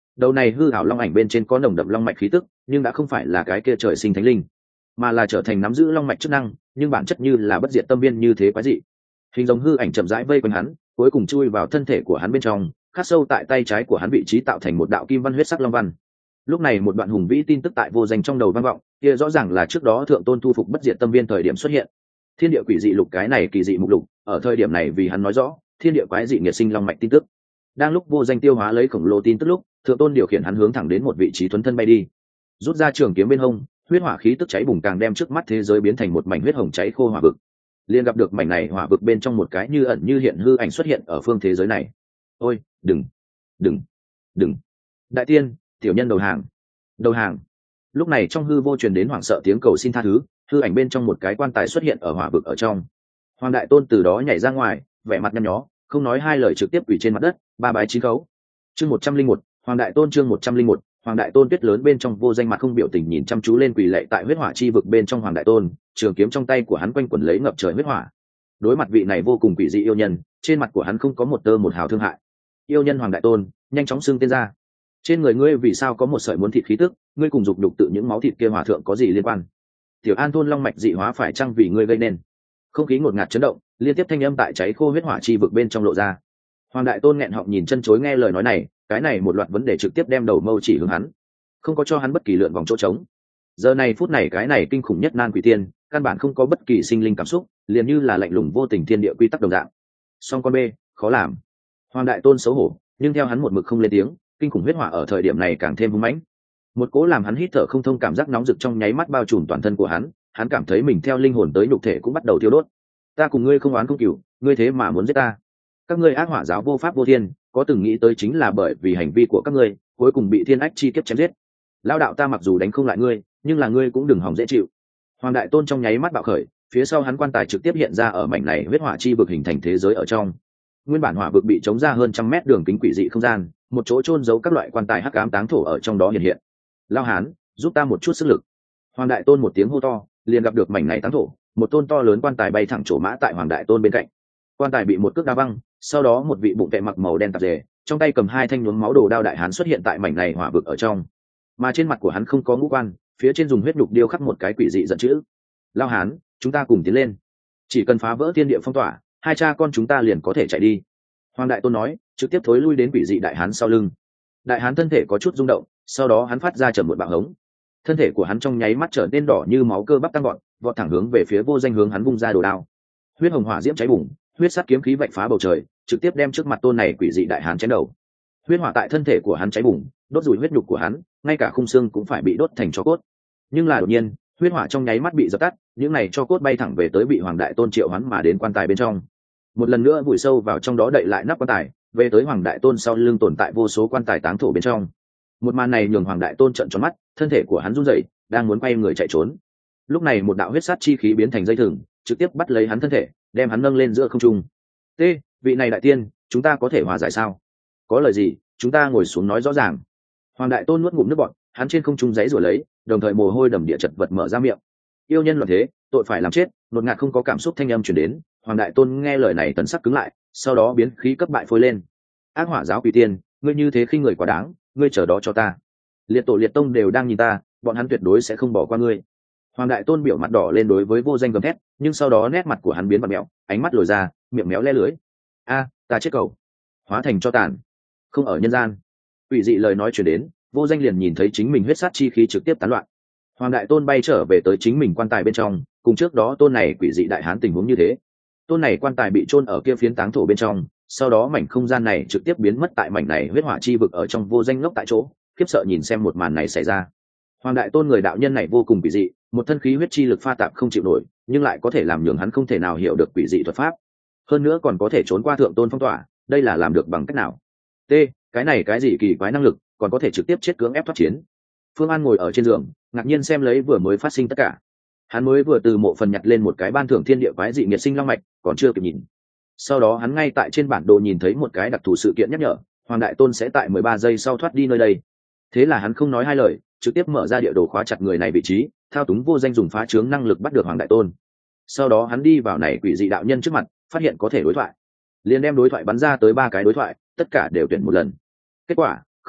Đầu này hư ảo long ảnh bên trên có nồng đậm long mạch khí tức, nhưng đã không phải là cái kia trời sinh thánh linh, mà là trở thành nắm giữ long mạch chức năng, nhưng bản chất như là bất diệt tâm viên như thế quái dị. Hình giống hư ảnh chậm rãi vây quanh hắn, cuối cùng chui vào thân thể của hắn bên trong, khắc sâu tại tay trái của hắn vị trí tạo thành một đạo kim văn huyết sắc long văn. Lúc này một đoạn hùng vĩ tin tức tại vô danh trong đầu vang vọng, kia rõ ràng là trước đó thượng tôn thu phục bất diệt tâm viên thời điểm xuất hiện. Thiên địa quỷ dị lục, cái này kỳ dị mục lục, ở thời điểm này vì hắn nói rõ thiên địa quái dị nghiệt sinh long mạch tin tức. Đang lúc vô danh tiêu hóa lấy khổng lồ tin tức lúc, thượng tôn điều khiển hắn hướng thẳng đến một vị trí thuấn thân bay đi, rút ra trường kiếm bên hông, huyết hỏa khí tức cháy bùng càng đem trước mắt thế giới biến thành một mảnh huyết hồng cháy khô hỏa vực. Liền gặp được mảnh này hỏa vực bên trong một cái như ẩn như hiện hư ảnh xuất hiện ở phương thế giới này. Ôi, đừng, đừng, đừng! Đại tiên, tiểu nhân đầu hàng, đầu hàng! Lúc này trong hư vô truyền đến hoảng sợ tiếng cầu xin tha thứ, hư ảnh bên trong một cái quan tài xuất hiện ở hỏa vực ở trong. Hoàng đại tôn từ đó nhảy ra ngoài, vẻ mặt nhăn nhó, không nói hai lời trực tiếp quỳ trên mặt đất, ba bái chín khấu. Chương 101, Hoàng đại tôn chương 101, Hoàng đại tôn tuyết lớn bên trong vô danh mặt không biểu tình nhìn chăm chú lên quỳ lạy tại huyết hỏa chi vực bên trong Hoàng đại tôn, trường kiếm trong tay của hắn quanh quẩn lấy ngập trời huyết hỏa. Đối mặt vị này vô cùng quỷ dị yêu nhân, trên mặt của hắn không có một tơ một hào thương hại. Yêu nhân Hoàng đại tôn, nhanh chóng xưng tên ra. Trên người ngươi vì sao có một sợi muốn thịt khí tức, ngươi cùng dục đục tự những máu thịt kia hòa thượng có gì liên quan? Tiểu An thôn long mạch dị hóa phải chăng vì ngươi gây nên? Không khí ngột ngạt chấn động, liên tiếp thanh âm tại cháy khô huyết hỏa chi vực bên trong lộ ra. Hoàng đại tôn nghẹn họng nhìn chân chối nghe lời nói này, cái này một loạt vấn đề trực tiếp đem đầu mâu chỉ hướng hắn, không có cho hắn bất kỳ lượn vòng chỗ trống. Giờ này phút này cái này kinh khủng nhất nan quỷ tiên, căn bản không có bất kỳ sinh linh cảm xúc, liền như là lạnh lùng vô tình thiên địa quy tắc đồng dạng. Song con bê, khó làm. Hoàng đại tôn xấu hổ, nhưng theo hắn một mực không lên tiếng, kinh khủng huyết hỏa ở thời điểm này càng thêm hung mãnh. Một cỗ làm hắn hít thở không thông cảm giác nóng rực trong nháy mắt bao trùm toàn thân của hắn cảm thấy mình theo linh hồn tới nhục thể cũng bắt đầu thiêu đốt. Ta cùng ngươi không oán không cừu, ngươi thế mà muốn giết ta. Các ngươi ác hỏa giáo vô pháp vô thiên, có từng nghĩ tới chính là bởi vì hành vi của các ngươi, cuối cùng bị thiên ách chi kiếp chém giết. Lao đạo ta mặc dù đánh không lại ngươi, nhưng là ngươi cũng đừng hòng dễ chịu. Hoàng đại tôn trong nháy mắt bạo khởi, phía sau hắn quan tài trực tiếp hiện ra ở mảnh này huyết hỏa chi vực hình thành thế giới ở trong. Nguyên bản hỏa vực bị chống ra hơn trăm mét đường kính quỷ dị không gian, một chỗ chôn giấu các loại quan tài hắc ám táng thổ ở trong đó hiện hiện. Lao hán, giúp ta một chút sức lực. Hoàng đại tôn một tiếng hô to, liền gặp được mảnh này táng thổ, một tôn to lớn quan tài bay thẳng trổ mã tại hoàng đại tôn bên cạnh. Quan tài bị một cước đá văng, sau đó một vị bụng vệ mặc màu đen tạp dề, trong tay cầm hai thanh nhuốm máu đồ đao đại hán xuất hiện tại mảnh này hỏa vực ở trong. Mà trên mặt của hắn không có ngũ quan, phía trên dùng huyết nhục điêu khắc một cái quỷ dị giận chữ. Lao hán, chúng ta cùng tiến lên, chỉ cần phá vỡ thiên địa phong tỏa, hai cha con chúng ta liền có thể chạy đi. Hoàng đại tôn nói, trực tiếp thối lui đến quỷ dị đại hán sau lưng. Đại hán thân thể có chút rung động, sau đó hắn phát ra trầm một bạo hống, thân thể của hắn trong nháy mắt trở nên đỏ như máu, cơ bắp tăng gọn, vọt thẳng hướng về phía vô danh, hướng hắn vung ra đồ đao. Huyết hồng hỏa diễm cháy bùng, huyết sắc kiếm khí vạch phá bầu trời, trực tiếp đem trước mặt tôn này quỷ dị đại hán chém đầu. Huyết hỏa tại thân thể của hắn cháy bùng, đốt rủi huyết nhục của hắn, ngay cả khung xương cũng phải bị đốt thành tro cốt. Nhưng là đột nhiên, huyết hỏa trong nháy mắt bị dập tắt, những này tro cốt bay thẳng về tới bị hoàng đại tôn triệu hoán mà đến quan tài bên trong. Một lần nữa vùi sâu vào trong đó, đậy lại nắp quan tài, về tới hoàng đại tôn sau lưng tồn tại vô số quan tài táng thổ bên trong. Một màn này nhường hoàng đại tôn trợn tròn mắt, thân thể của hắn run rẩy, đang muốn quay người chạy trốn. Lúc này một đạo huyết sát chi khí biến thành dây thừng, trực tiếp bắt lấy hắn thân thể, đem hắn nâng lên giữa không trung. T, vị này đại tiên, chúng ta có thể hòa giải sao? Có lời gì, chúng ta ngồi xuống nói rõ ràng. Hoàng đại tôn nuốt ngụm nước bọt, hắn trên không trung giãy giụa lấy, đồng thời mồ hôi đầm địa chật vật mở ra miệng. Yêu nhân loạn thế, tội phải làm chết, nột ngạt không có cảm xúc thanh âm truyền đến. Hoàng đại tôn nghe lời này tần sắc cứng lại, sau đó biến khí cấp bại phôi lên. Ác hỏa giáo quỷ tiên, ngươi như thế khinh người quá đáng, ngươi chờ đó cho ta. Liệt tổ liệt tông đều đang nhìn ta, bọn hắn tuyệt đối sẽ không bỏ qua ngươi. Hoàng đại tôn biểu mặt đỏ lên đối với vô danh gầm thét, nhưng sau đó nét mặt của hắn biến bặm mẹo, ánh mắt lồi ra, miệng méo le lưới. A, ta chết cầu, hóa thành cho tàn, không ở nhân gian. Quỷ dị lời nói truyền đến, vô danh liền nhìn thấy chính mình huyết sát chi khí trực tiếp tán loạn. Hoàng đại tôn bay trở về tới chính mình quan tài bên trong, cùng trước đó tôn này quỷ dị đại hán tình huống như thế. Tôn này quan tài bị chôn ở kia phiến táng thổ bên trong, sau đó mảnh không gian này trực tiếp biến mất tại mảnh này huyết hỏa chi vực ở trong. Vô danh ngốc tại chỗ, khiếp sợ nhìn xem một màn này xảy ra. Hoàng đại tôn người đạo nhân này vô cùng quỷ dị, một thân khí huyết chi lực pha tạp không chịu nổi, nhưng lại có thể làm nhường hắn không thể nào hiểu được quỷ dị thuật pháp, hơn nữa còn có thể trốn qua thượng tôn phong tỏa, đây là làm được bằng cách nào? T, cái này cái gì kỳ quái năng lực, còn có thể trực tiếp chết cưỡng ép thoát chiến. Phương An ngồi ở trên giường, ngạc nhiên xem lấy vừa mới phát sinh tất cả. Hắn mới vừa từ mộ phần nhặt lên một cái ban thưởng thiên địa quái dị nghiệt sinh long mạch, còn chưa kịp nhìn. Sau đó hắn ngay tại trên bản đồ nhìn thấy một cái đặc thù sự kiện nhắc nhở, Hoàng đại tôn sẽ tại 13 giây sau thoát đi nơi đây. Thế là hắn không nói hai lời, trực tiếp mở ra địa đồ khóa chặt người này vị trí, thao túng vô danh dùng phá trướng năng lực bắt được Hoàng đại tôn. Sau đó hắn đi vào này quỷ dị đạo nhân trước mặt, phát hiện có thể đối thoại, liền đem đối thoại bắn ra tới 3 cái đối thoại, tất cả đều tuyển một lần. Kết quả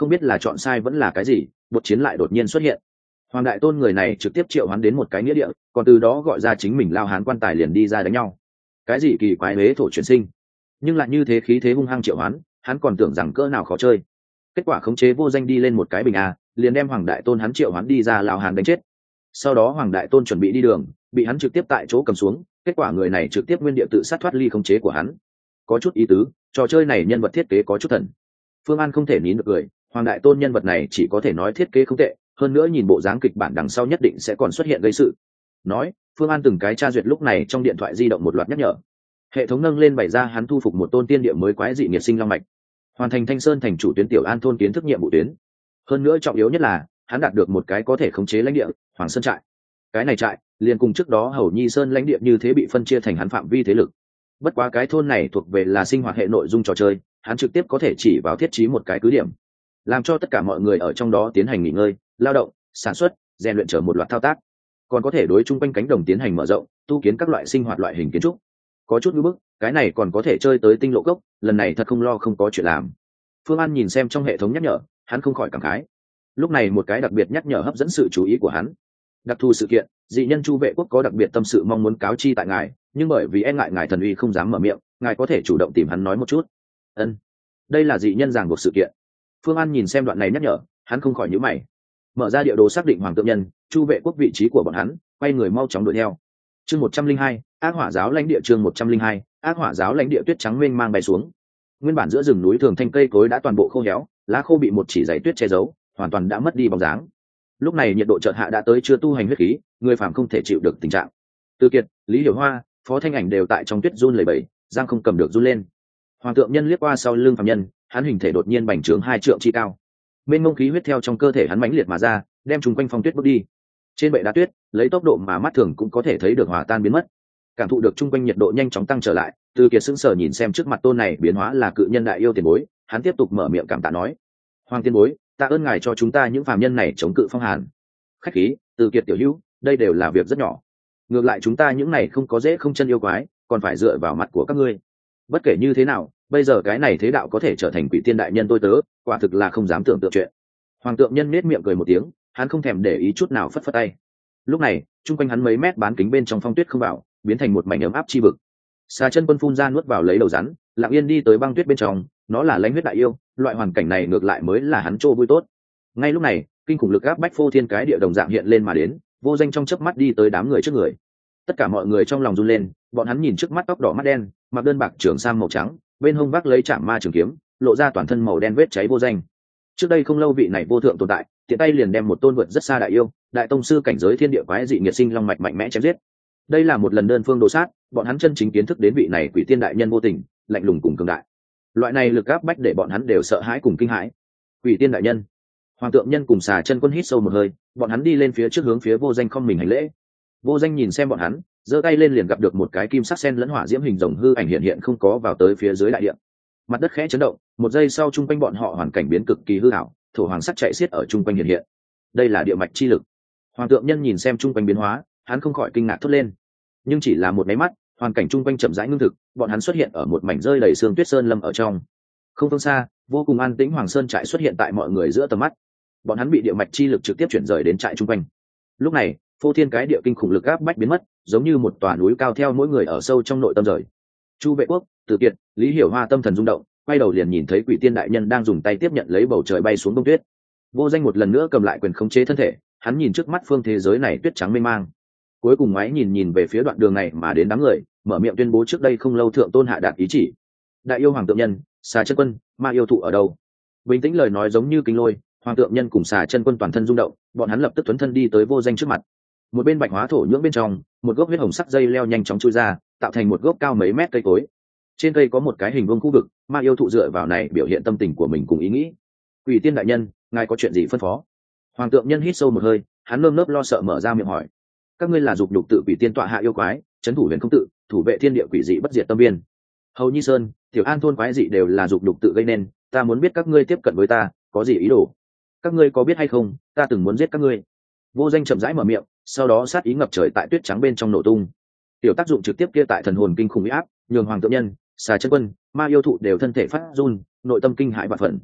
không biết là chọn sai vẫn là cái gì, bột chiến lại đột nhiên xuất hiện. Hoàng Đại Tôn người này trực tiếp triệu hắn đến một cái nghĩa địa, còn từ đó gọi ra chính mình Lao Hán quan tài liền đi ra đánh nhau. Cái gì kỳ quái huế thổ chuyển sinh, nhưng lại như thế khí thế hung hăng triệu hắn còn tưởng rằng cỡ nào khó chơi. Kết quả khống chế vô danh đi lên một cái bình a, liền đem Hoàng Đại Tôn hắn triệu hắn đi ra Lao Hán đánh chết. Sau đó Hoàng Đại Tôn chuẩn bị đi đường, bị hắn trực tiếp tại chỗ cầm xuống, kết quả người này trực tiếp nguyên địa tự sát thoát ly khống chế của hắn. Có chút ý tứ, trò chơi này nhân vật thiết kế có chút thần. Phương An không thể nín được cười, Hoàng Đại Tôn nhân vật này chỉ có thể nói thiết kế không tệ, hơn nữa nhìn bộ dáng kịch bản đằng sau nhất định sẽ còn xuất hiện gây sự. Nói, Phương An từng cái tra duyệt lúc này trong điện thoại di động một loạt nhắc nhở. Hệ thống nâng lên bày ra hắn thu phục một tôn tiên địa mới quái dị nghiệt sinh long mạch, hoàn thành Thanh Sơn thành chủ tuyến Tiểu An thôn kiến thức nhiệm vụ tuyến. Hơn nữa trọng yếu nhất là, hắn đạt được một cái có thể khống chế lãnh địa, Hoàng Sơn trại. Cái này trại, liền cùng trước đó Hầu Nhi Sơn lãnh địa như thế bị phân chia thành hắn phạm vi thế lực. Bất quá cái thôn này thuộc về là sinh hoạt hệ nội dung trò chơi, hắn trực tiếp có thể chỉ vào thiết trí một cái cứ điểm, làm cho tất cả mọi người ở trong đó tiến hành nghỉ ngơi, lao động, sản xuất, rèn luyện trở một loạt thao tác, còn có thể đối chung quanh cánh đồng tiến hành mở rộng, tu kiến các loại sinh hoạt loại hình kiến trúc. Có chút ngưỡng bức, cái này còn có thể chơi tới tinh lộ cốc, lần này thật không lo không có chuyện làm. Phương An nhìn xem trong hệ thống nhắc nhở, hắn không khỏi cảm khái. Lúc này một cái đặc biệt nhắc nhở hấp dẫn sự chú ý của hắn. Đặc thù sự kiện, dị nhân Chu Vệ Quốc có đặc biệt tâm sự mong muốn cáo chi tại ngài, nhưng bởi vì e ngại ngài thần uy không dám mở miệng, ngài có thể chủ động tìm hắn nói một chút. Ân, đây là dị nhân ràng buộc sự kiện. Phương An nhìn xem đoạn này nhắc nhở, hắn không khỏi nhíu mày. Mở ra địa đồ xác định Hoàng Tượng Nhân, Chu Vệ Quốc vị trí của bọn hắn, quay người mau chóng đuổi theo. Chương 102, Ác Hỏa giáo lãnh địa. Chương 102, Ác Hỏa giáo lãnh địa. Tuyết trắng mênh mang bay xuống. Nguyên bản giữa rừng núi thường thanh cây cối đã toàn bộ khô héo, lá khô bị một chỉ dày tuyết che giấu, hoàn toàn đã mất đi bóng dáng. Lúc này nhiệt độ chợt hạ đã tới chưa tu hành huyết khí, người phàm không thể chịu được tình trạng. Từ Kiệt, Lý Hiểu Hoa, Phó Thanh Ảnh đều tại trong tuyết run lẩy bẩy, giang không cầm được run lên. Hoàng Tượng Nhân liếc qua sau lưng phàm nhân, hắn hình thể đột nhiên bành trướng 2 trượng chi cao. Mênh mông khí huyết theo trong cơ thể hắn mãnh liệt mà ra, đem chúng quanh phong tuyết bước đi. Trên bệ đá tuyết, lấy tốc độ mà mắt thường cũng có thể thấy được hòa tan biến mất. Cảm thụ được chung quanh nhiệt độ nhanh chóng tăng trở lại, Từ Kiệt sững sờ nhìn xem trước mặt tôn này biến hóa là cự nhân đại yêu tiền bối, hắn tiếp tục mở miệng cảm tạ nói: "Hoàng tiền bối, tạ ơn ngài cho chúng ta những phàm nhân này chống cự phong hàn." Khách khí, Từ Kiệt tiểu hữu, đây đều là việc rất nhỏ. Ngược lại chúng ta những này không có dễ không chân yêu quái, còn phải dựa vào mặt của các ngươi. Bất kể như thế nào, bây giờ cái này thế đạo có thể trở thành quỷ tiên đại nhân tôi tớ, quả thực là không dám tưởng tượng chuyện. Hoàng Tượng Nhân nết miệng cười một tiếng, hắn không thèm để ý chút nào phất phất tay. Lúc này, chung quanh hắn mấy mét bán kính bên trong phong tuyết không vào, biến thành một mảnh ấm áp chi vực. Xà Chân Quân phun ra nuốt vào lấy đầu rắn, lặng yên đi tới băng tuyết bên trong, nó là lãnh huyết đại yêu, loại hoàn cảnh này ngược lại mới là hắn trô vui tốt. Ngay lúc này, kinh khủng lực áp bách phô thiên cái địa đồng dạng hiện lên mà đến, vô danh trong chớp mắt đi tới đám người trước người. Tất cả mọi người trong lòng run lên, bọn hắn nhìn trước mắt tóc đỏ mắt đen, mặc đơn bạc trường sam màu trắng, bên hông vác lấy trảm ma trường kiếm, lộ ra toàn thân màu đen vết cháy vô danh. Trước đây không lâu vị này vô thượng tồn tại, tiện tay liền đem một tôn vượt rất xa đại yêu, đại tông sư cảnh giới thiên địa quái dị nghiệt sinh long mạch mạnh mẽ chém giết. Đây là một lần đơn phương đồ sát, bọn hắn chân chính kiến thức đến vị này quỷ tiên đại nhân vô tình, lạnh lùng cùng cường đại. Loại này lực áp bách để bọn hắn đều sợ hãi cùng kinh hãi. Quỷ tiên đại nhân. Hoàng Tượng Nhân cùng Xà Chân Quân hít sâu một hơi, bọn hắn đi lên phía trước hướng phía vô danh không mình hành lễ. Vô danh nhìn xem bọn hắn, giơ tay lên liền gặp được một cái kim sắc sen lẫn hỏa diễm hình rồng hư ảnh hiện hiện không có vào tới phía dưới đại địa. Mặt đất khẽ chấn động, một giây sau chung quanh bọn họ hoàn cảnh biến cực kỳ hư ảo, thổ hoàng sắc chạy xiết ở chung quanh hiện hiện. Đây là địa mạch chi lực. Hoàng Tượng Nhân nhìn xem chung quanh biến hóa, hắn không khỏi kinh ngạc thốt lên. Nhưng chỉ là một máy mắt, hoàn cảnh chung quanh chậm rãi ngưng thực, bọn hắn xuất hiện ở một mảnh rơi đầy sương tuyết sơn lâm ở trong. Không phương xa, vô cùng an tĩnh Hoàng Sơn trại xuất hiện tại mọi người giữa tầm mắt. Bọn hắn bị địa mạch chi lực trực tiếp chuyển rời đến trại chung quanh. Lúc này, phô thiên cái địa kinh khủng lực áp bách biến mất, giống như một tòa núi cao theo mỗi người ở sâu trong nội tâm rời. Chu Vệ Quốc, Từ Kiệt, Lý Hiểu Hoa tâm thần rung động, quay đầu liền nhìn thấy quỷ tiên đại nhân đang dùng tay tiếp nhận lấy bầu trời bay xuống bông tuyết. Vô danh một lần nữa cầm lại quyền khống chế thân thể, hắn nhìn trước mắt phương thế giới này tuyết trắng mênh mang. Cuối cùng ngoái nhìn về phía đoạn đường này mà đến đám người, mở miệng tuyên bố trước đây không lâu thượng tôn hạ đạt ý chỉ. Đại yêu Hoàng Tượng Nhân, Xà Chân Quân, Ma yêu thụ ở đâu? Bình tĩnh lời nói giống như kinh lôi, Hoàng Tượng Nhân cùng Xà Chân Quân toàn thân rung động, bọn hắn lập tức tuấn thân đi tới vô danh trước mặt. Một bên bạch hóa thổ nhưỡng bên trong, một gốc huyết hồng sắc dây leo nhanh chóng chui ra, tạo thành một gốc cao mấy mét cây cối. Trên cây có một cái hình vuông khu vực, Ma yêu thụ dựa vào này biểu hiện tâm tình của mình cùng ý nghĩ. Quỷ tiên đại nhân, ngài có chuyện gì phân phó? Hoàng Tượng Nhân hít sâu một hơi, hắn nơm nớp lo sợ mở ra miệng hỏi. Các ngươi là dục nhục tự quỷ tiên tọa hạ yêu quái, trấn thủ huyền không tự, thủ vệ thiên địa quỷ dị bất diệt tâm biên. Hầu Nhi Sơn, Tiểu An thôn quái dị đều là dục nhục tự gây nên, ta muốn biết các ngươi tiếp cận với ta, có gì ý đồ? Các ngươi có biết hay không, ta từng muốn giết các ngươi. Vô danh chậm rãi mở miệng, sau đó sát ý ngập trời tại tuyết trắng bên trong nổ tung. Tiểu tác dụng trực tiếp kia tại thần hồn kinh khủng uy áp, nhường Hoàng Tượng Nhân, Xà Chân Quân, Ma yêu thụ đều thân thể phát run, nội tâm kinh hãi vạn phần.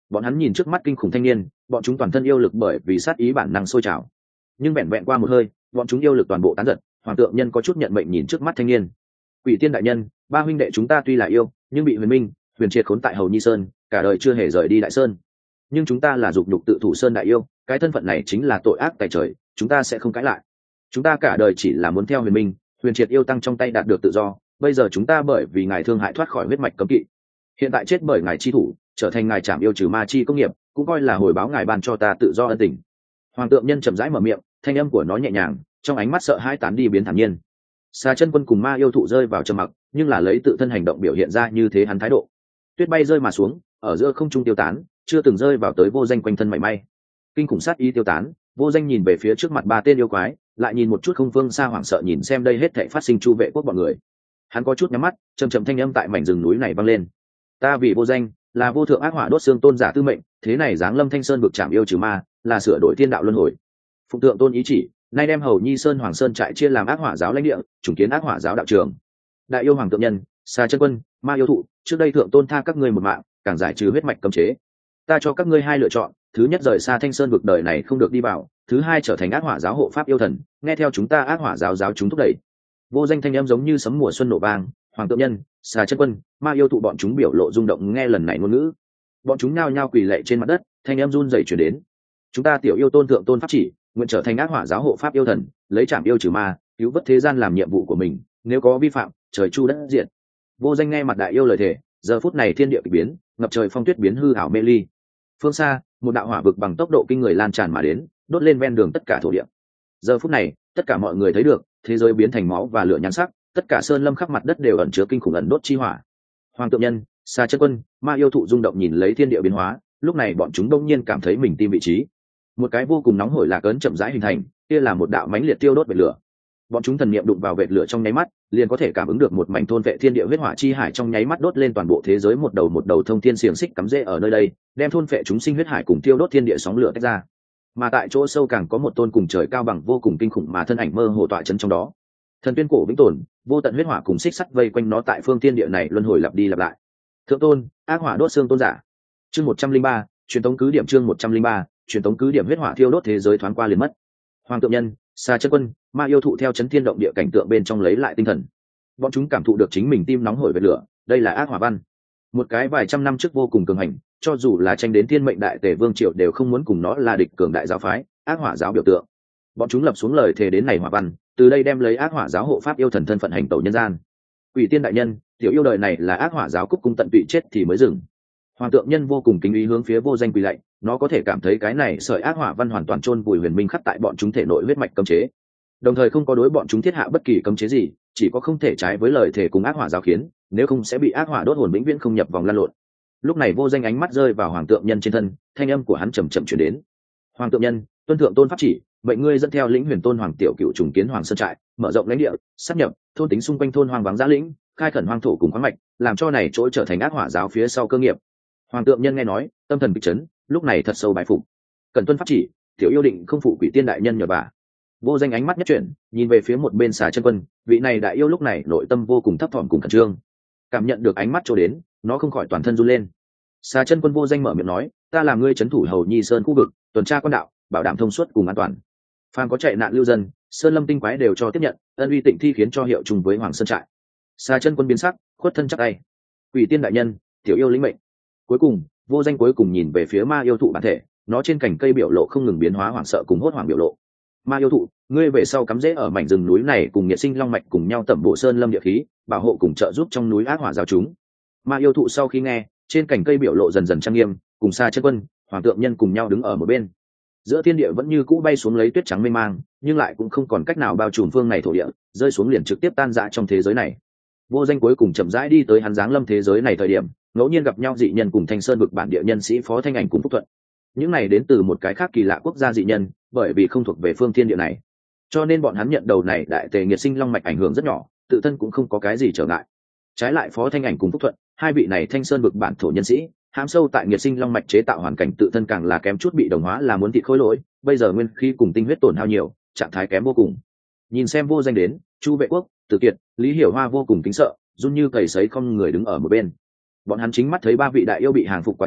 Bọn hắn nhìn trước mắt kinh khủng thanh niên, bọn chúng toàn thân yêu lực bởi vì sát ý bản năng sôi trào, nhưng vẹn vẹn qua một hơi, bọn chúng yêu lực toàn bộ tán giật. Hoàng tượng nhân có chút nhận mệnh nhìn trước mắt thanh niên. Quỷ tiên đại nhân, ba huynh đệ chúng ta tuy là yêu, nhưng bị huyền minh huyền triệt khốn tại hầu nhi sơn, cả đời chưa hề rời đi đại sơn. Nhưng chúng ta là dục nhục tự thủ sơn đại yêu, cái thân phận này chính là tội ác tại trời, chúng ta sẽ không cãi lại. Chúng ta cả đời chỉ là muốn theo huyền minh huyền triệt yêu tăng trong tay đạt được tự do. Bây giờ chúng ta bởi vì ngài thương hại thoát khỏi huyết mạch cấm kỵ, hiện tại chết bởi ngài chi thủ, trở thành ngài trảm yêu trừ ma chi công nghiệp, cũng coi là hồi báo ngài ban cho ta tự do ân tình. Hoàng tượng nhân chậm rãi mở miệng, thanh âm của nó nhẹ nhàng, trong ánh mắt sợ hãi tán đi biến thản nhiên. Xà chân quân cùng ma yêu thụ rơi vào trầm mặc, nhưng là lấy tự thân hành động biểu hiện ra như thế hắn thái độ. Tuyết bay rơi mà xuống, ở giữa không trung tiêu tán, chưa từng rơi vào tới vô danh quanh thân mảy may. Kinh khủng sát ý tiêu tán, vô danh nhìn về phía trước mặt ba tên yêu quái, lại nhìn một chút không phương xa hoảng sợ nhìn xem đây hết thảy phát sinh chu vệ quốc bọn người. Hắn có chút nhắm mắt, trầm trầm thanh âm tại mảnh rừng núi này vang lên. Ta vì vô danh, là vô thượng ác hỏa đốt xương tôn giả tư mệnh, thế này giáng lâm thanh sơn vực trảm yêu trừ ma, là sửa đổi thiên đạo luân hồi. Phụng tượng tôn ý chỉ, nay đem hầu nhi sơn hoàng sơn trại chia làm ác hỏa giáo lãnh địa, chủng kiến ác hỏa giáo đạo trường. Đại yêu hoàng tượng nhân, xà chân quân, ma yêu thụ, trước đây thượng tôn tha các ngươi một mạng, càng giải trừ huyết mạch cấm chế. Ta cho các ngươi hai lựa chọn, thứ nhất rời xa thanh sơn vực đời này không được đi vào, thứ hai trở thành ác hỏa giáo hộ pháp yêu thần, nghe theo chúng ta ác hỏa giáo giáo chúng thúc đẩy. Vô danh thanh âm giống như sấm mùa xuân nổ vang, hoàng tượng nhân, xà chân quân, ma yêu thụ bọn chúng biểu lộ rung động nghe lần này ngôn ngữ. Bọn chúng nhao nhao quỳ lạy trên mặt đất, thanh âm run rẩy truyền đến. Chúng ta tiểu yêu tôn thượng tôn pháp chỉ, nguyện trở thành ác hỏa giáo hộ pháp yêu thần, lấy trảm yêu trừ ma, cứu vớt thế gian làm nhiệm vụ của mình, nếu có vi phạm, trời chu đất diệt. Vô danh nghe mặt đại yêu lời thề, giờ phút này thiên địa kỳ biến, ngập trời phong tuyết biến hư ảo mê ly. Phương xa, một đạo hỏa vực bằng tốc độ kinh người lan tràn mà đến, đốt lên ven đường tất cả thổ địa. Giờ phút này, tất cả mọi người thấy được, thế giới biến thành máu và lửa nhan sắc, tất cả sơn lâm khắp mặt đất đều ẩn chứa kinh khủng ẩn đốt chi hỏa. Hoàng tượng nhân, xà chân quân, ma yêu thụ rung động nhìn lấy thiên địa biến hóa, lúc này bọn chúng đông nhiên cảm thấy mình tim vị trí. Một cái vô cùng nóng hổi lạc ấn chậm rãi hình thành, kia là một đạo mãnh liệt tiêu đốt vệt lửa. Bọn chúng thần niệm đụng vào vệt lửa trong nháy mắt, liền có thể cảm ứng được một mảnh thôn vệ thiên địa huyết hỏa chi hải trong nháy mắt đốt lên toàn bộ thế giới, một đầu thông thiên xiềng xích cắm rễ ở nơi đây, đem thôn vệ chúng sinh huyết hải cùng tiêu đốt thiên địa sóng lửa tách ra. Mà tại chỗ sâu càng có một tôn cùng trời cao bằng vô cùng kinh khủng mà thân ảnh mơ hồ tọa chấn trong đó. Thần tuyên cổ vĩnh tồn, vô tận huyết hỏa cùng xích sắt vây quanh nó tại phương thiên địa này luân hồi lặp đi lặp lại. Thượng tôn, ác hỏa đốt xương tôn giả. Chương 103, truyền tống cứ điểm chương 103, truyền tống cứ điểm huyết hỏa thiêu đốt thế giới thoáng qua liền mất. Hoàng tượng nhân, xà chân quân, ma yêu thụ theo chấn thiên động địa cảnh tượng bên trong lấy lại tinh thần. Bọn chúng cảm thụ được chính mình tim nóng hổi về lửa, đây là ác hỏa văn. Một cái vài trăm năm trước vô cùng cường hành, cho dù là tranh đến thiên mệnh đại tề vương triều đều không muốn cùng nó là địch cường đại giáo phái, ác hỏa giáo biểu tượng. Bọn chúng lập xuống lời thề đến này hỏa văn, từ đây đem lấy ác hỏa giáo hộ pháp yêu thần thân phận hành tẩu nhân gian. Quỷ tiên đại nhân, tiểu yêu đời này là ác hỏa giáo cúc cung tận tụy chết thì mới dừng. Hoàng tượng nhân vô cùng kính ý hướng phía vô danh quỳ lạy, nó có thể cảm thấy cái này sợi ác hỏa văn hoàn toàn chôn vùi huyền minh khắc tại bọn chúng thể nội huyết mạch cấm chế, đồng thời không có đối bọn chúng thiết hạ bất kỳ cấm chế gì, chỉ có không thể trái với lời thể cùng ác hỏa giáo khiến, nếu không sẽ bị ác hỏa đốt hồn vĩnh viễn không nhập vòng lan lộn. Lúc này vô danh ánh mắt rơi vào hoàng tượng nhân trên thân, thanh âm của hắn trầm trầm truyền đến. Hoàng tượng nhân, tuân thượng tôn pháp chỉ, vậy ngươi dẫn theo lĩnh huyền tôn hoàng tiểu cựu trùng kiến hoàng sơn trại, mở rộng lãnh địa, sáp nhập thôn tính xung quanh thôn hoang vắng giã lĩnh, khai khẩn hoang thổ cùng khoáng mạch, làm cho này chỗ trở thành ác hỏa giáo phía sau cơ nghiệp. Hoàng tượng nhân nghe nói, tâm thần kịch chấn, lúc này thật sâu bái phục. Cần tuân pháp chỉ, tiểu yêu định không phụ quỷ tiên đại nhân nhờ vả. Vô danh ánh mắt nhất chuyển, nhìn về phía một bên xà chân quân, vị này đại yêu lúc này nội tâm vô cùng thấp thỏm cùng khẩn trương. Cảm nhận được ánh mắt cho đến, nó không khỏi toàn thân run lên. Xà chân quân vô danh mở miệng nói, ta làm ngươi trấn thủ hầu nhi sơn khu vực, tuần tra quan đạo, bảo đảm thông suốt cùng an toàn. Phan có chạy nạn lưu dân, sơn lâm tinh quái đều cho tiếp nhận, ân uy tịnh thi khiến cho hiệu trùng với hoàng sơn trại. Xà chân quân biến sắc, khuất thân chắc tay. Quỷ tiên đại nhân, tiểu yêu lĩnh mệnh. Cuối cùng, vô danh cuối cùng nhìn về phía ma yêu thụ bản thể, nó trên cành cây biểu lộ không ngừng biến hóa hoảng sợ cùng hốt hoảng biểu lộ. Ma yêu thụ, ngươi về sau cắm rễ ở mảnh rừng núi này cùng nhiệt sinh long mạch cùng nhau tẩm bộ sơn lâm địa khí, bảo hộ cùng trợ giúp trong núi ác hỏa giáo chúng. Ma yêu thụ sau khi nghe, trên cành cây biểu lộ dần dần trang nghiêm, cùng xa chân quân, hoàng tượng nhân cùng nhau đứng ở một bên. Giữa thiên địa vẫn như cũ bay xuống lấy tuyết trắng mê mang, nhưng lại cũng không còn cách nào bao trùm phương này thổ địa, rơi xuống liền trực tiếp tan rã trong thế giới này. Vô danh cuối cùng chậm rãi đi tới hắn giáng lâm thế giới này thời điểm, ngẫu nhiên gặp nhau dị nhân cùng Thanh Sơn vực bản địa nhân sĩ Phó Thanh Ảnh cùng Phúc Thuận. Những này đến từ một cái khác kỳ lạ quốc gia dị nhân, bởi vì không thuộc về phương thiên địa này, cho nên bọn hắn nhận đầu này đại tề nghiệt sinh long mạch ảnh hưởng rất nhỏ, tự thân cũng không có cái gì trở ngại. Trái lại Phó Thanh Ảnh cùng Phúc Thuận, hai vị này Thanh Sơn vực bản thổ nhân sĩ, hãm sâu tại nghiệt sinh long mạch chế tạo hoàn cảnh tự thân càng là kém chút bị đồng hóa là muốn thịt khối lỗi, bây giờ nguyên khí cùng tinh huyết tổn hao nhiều, trạng thái kém vô cùng. Nhìn xem vô danh đến, Chu Vệ Quốc, Từ Kiệt, Lý Hiểu Hoa vô cùng kính sợ, run như cầy sấy không người đứng ở một bên. Bọn hắn chính mắt thấy ba vị đại yêu bị hàng phục quá trình,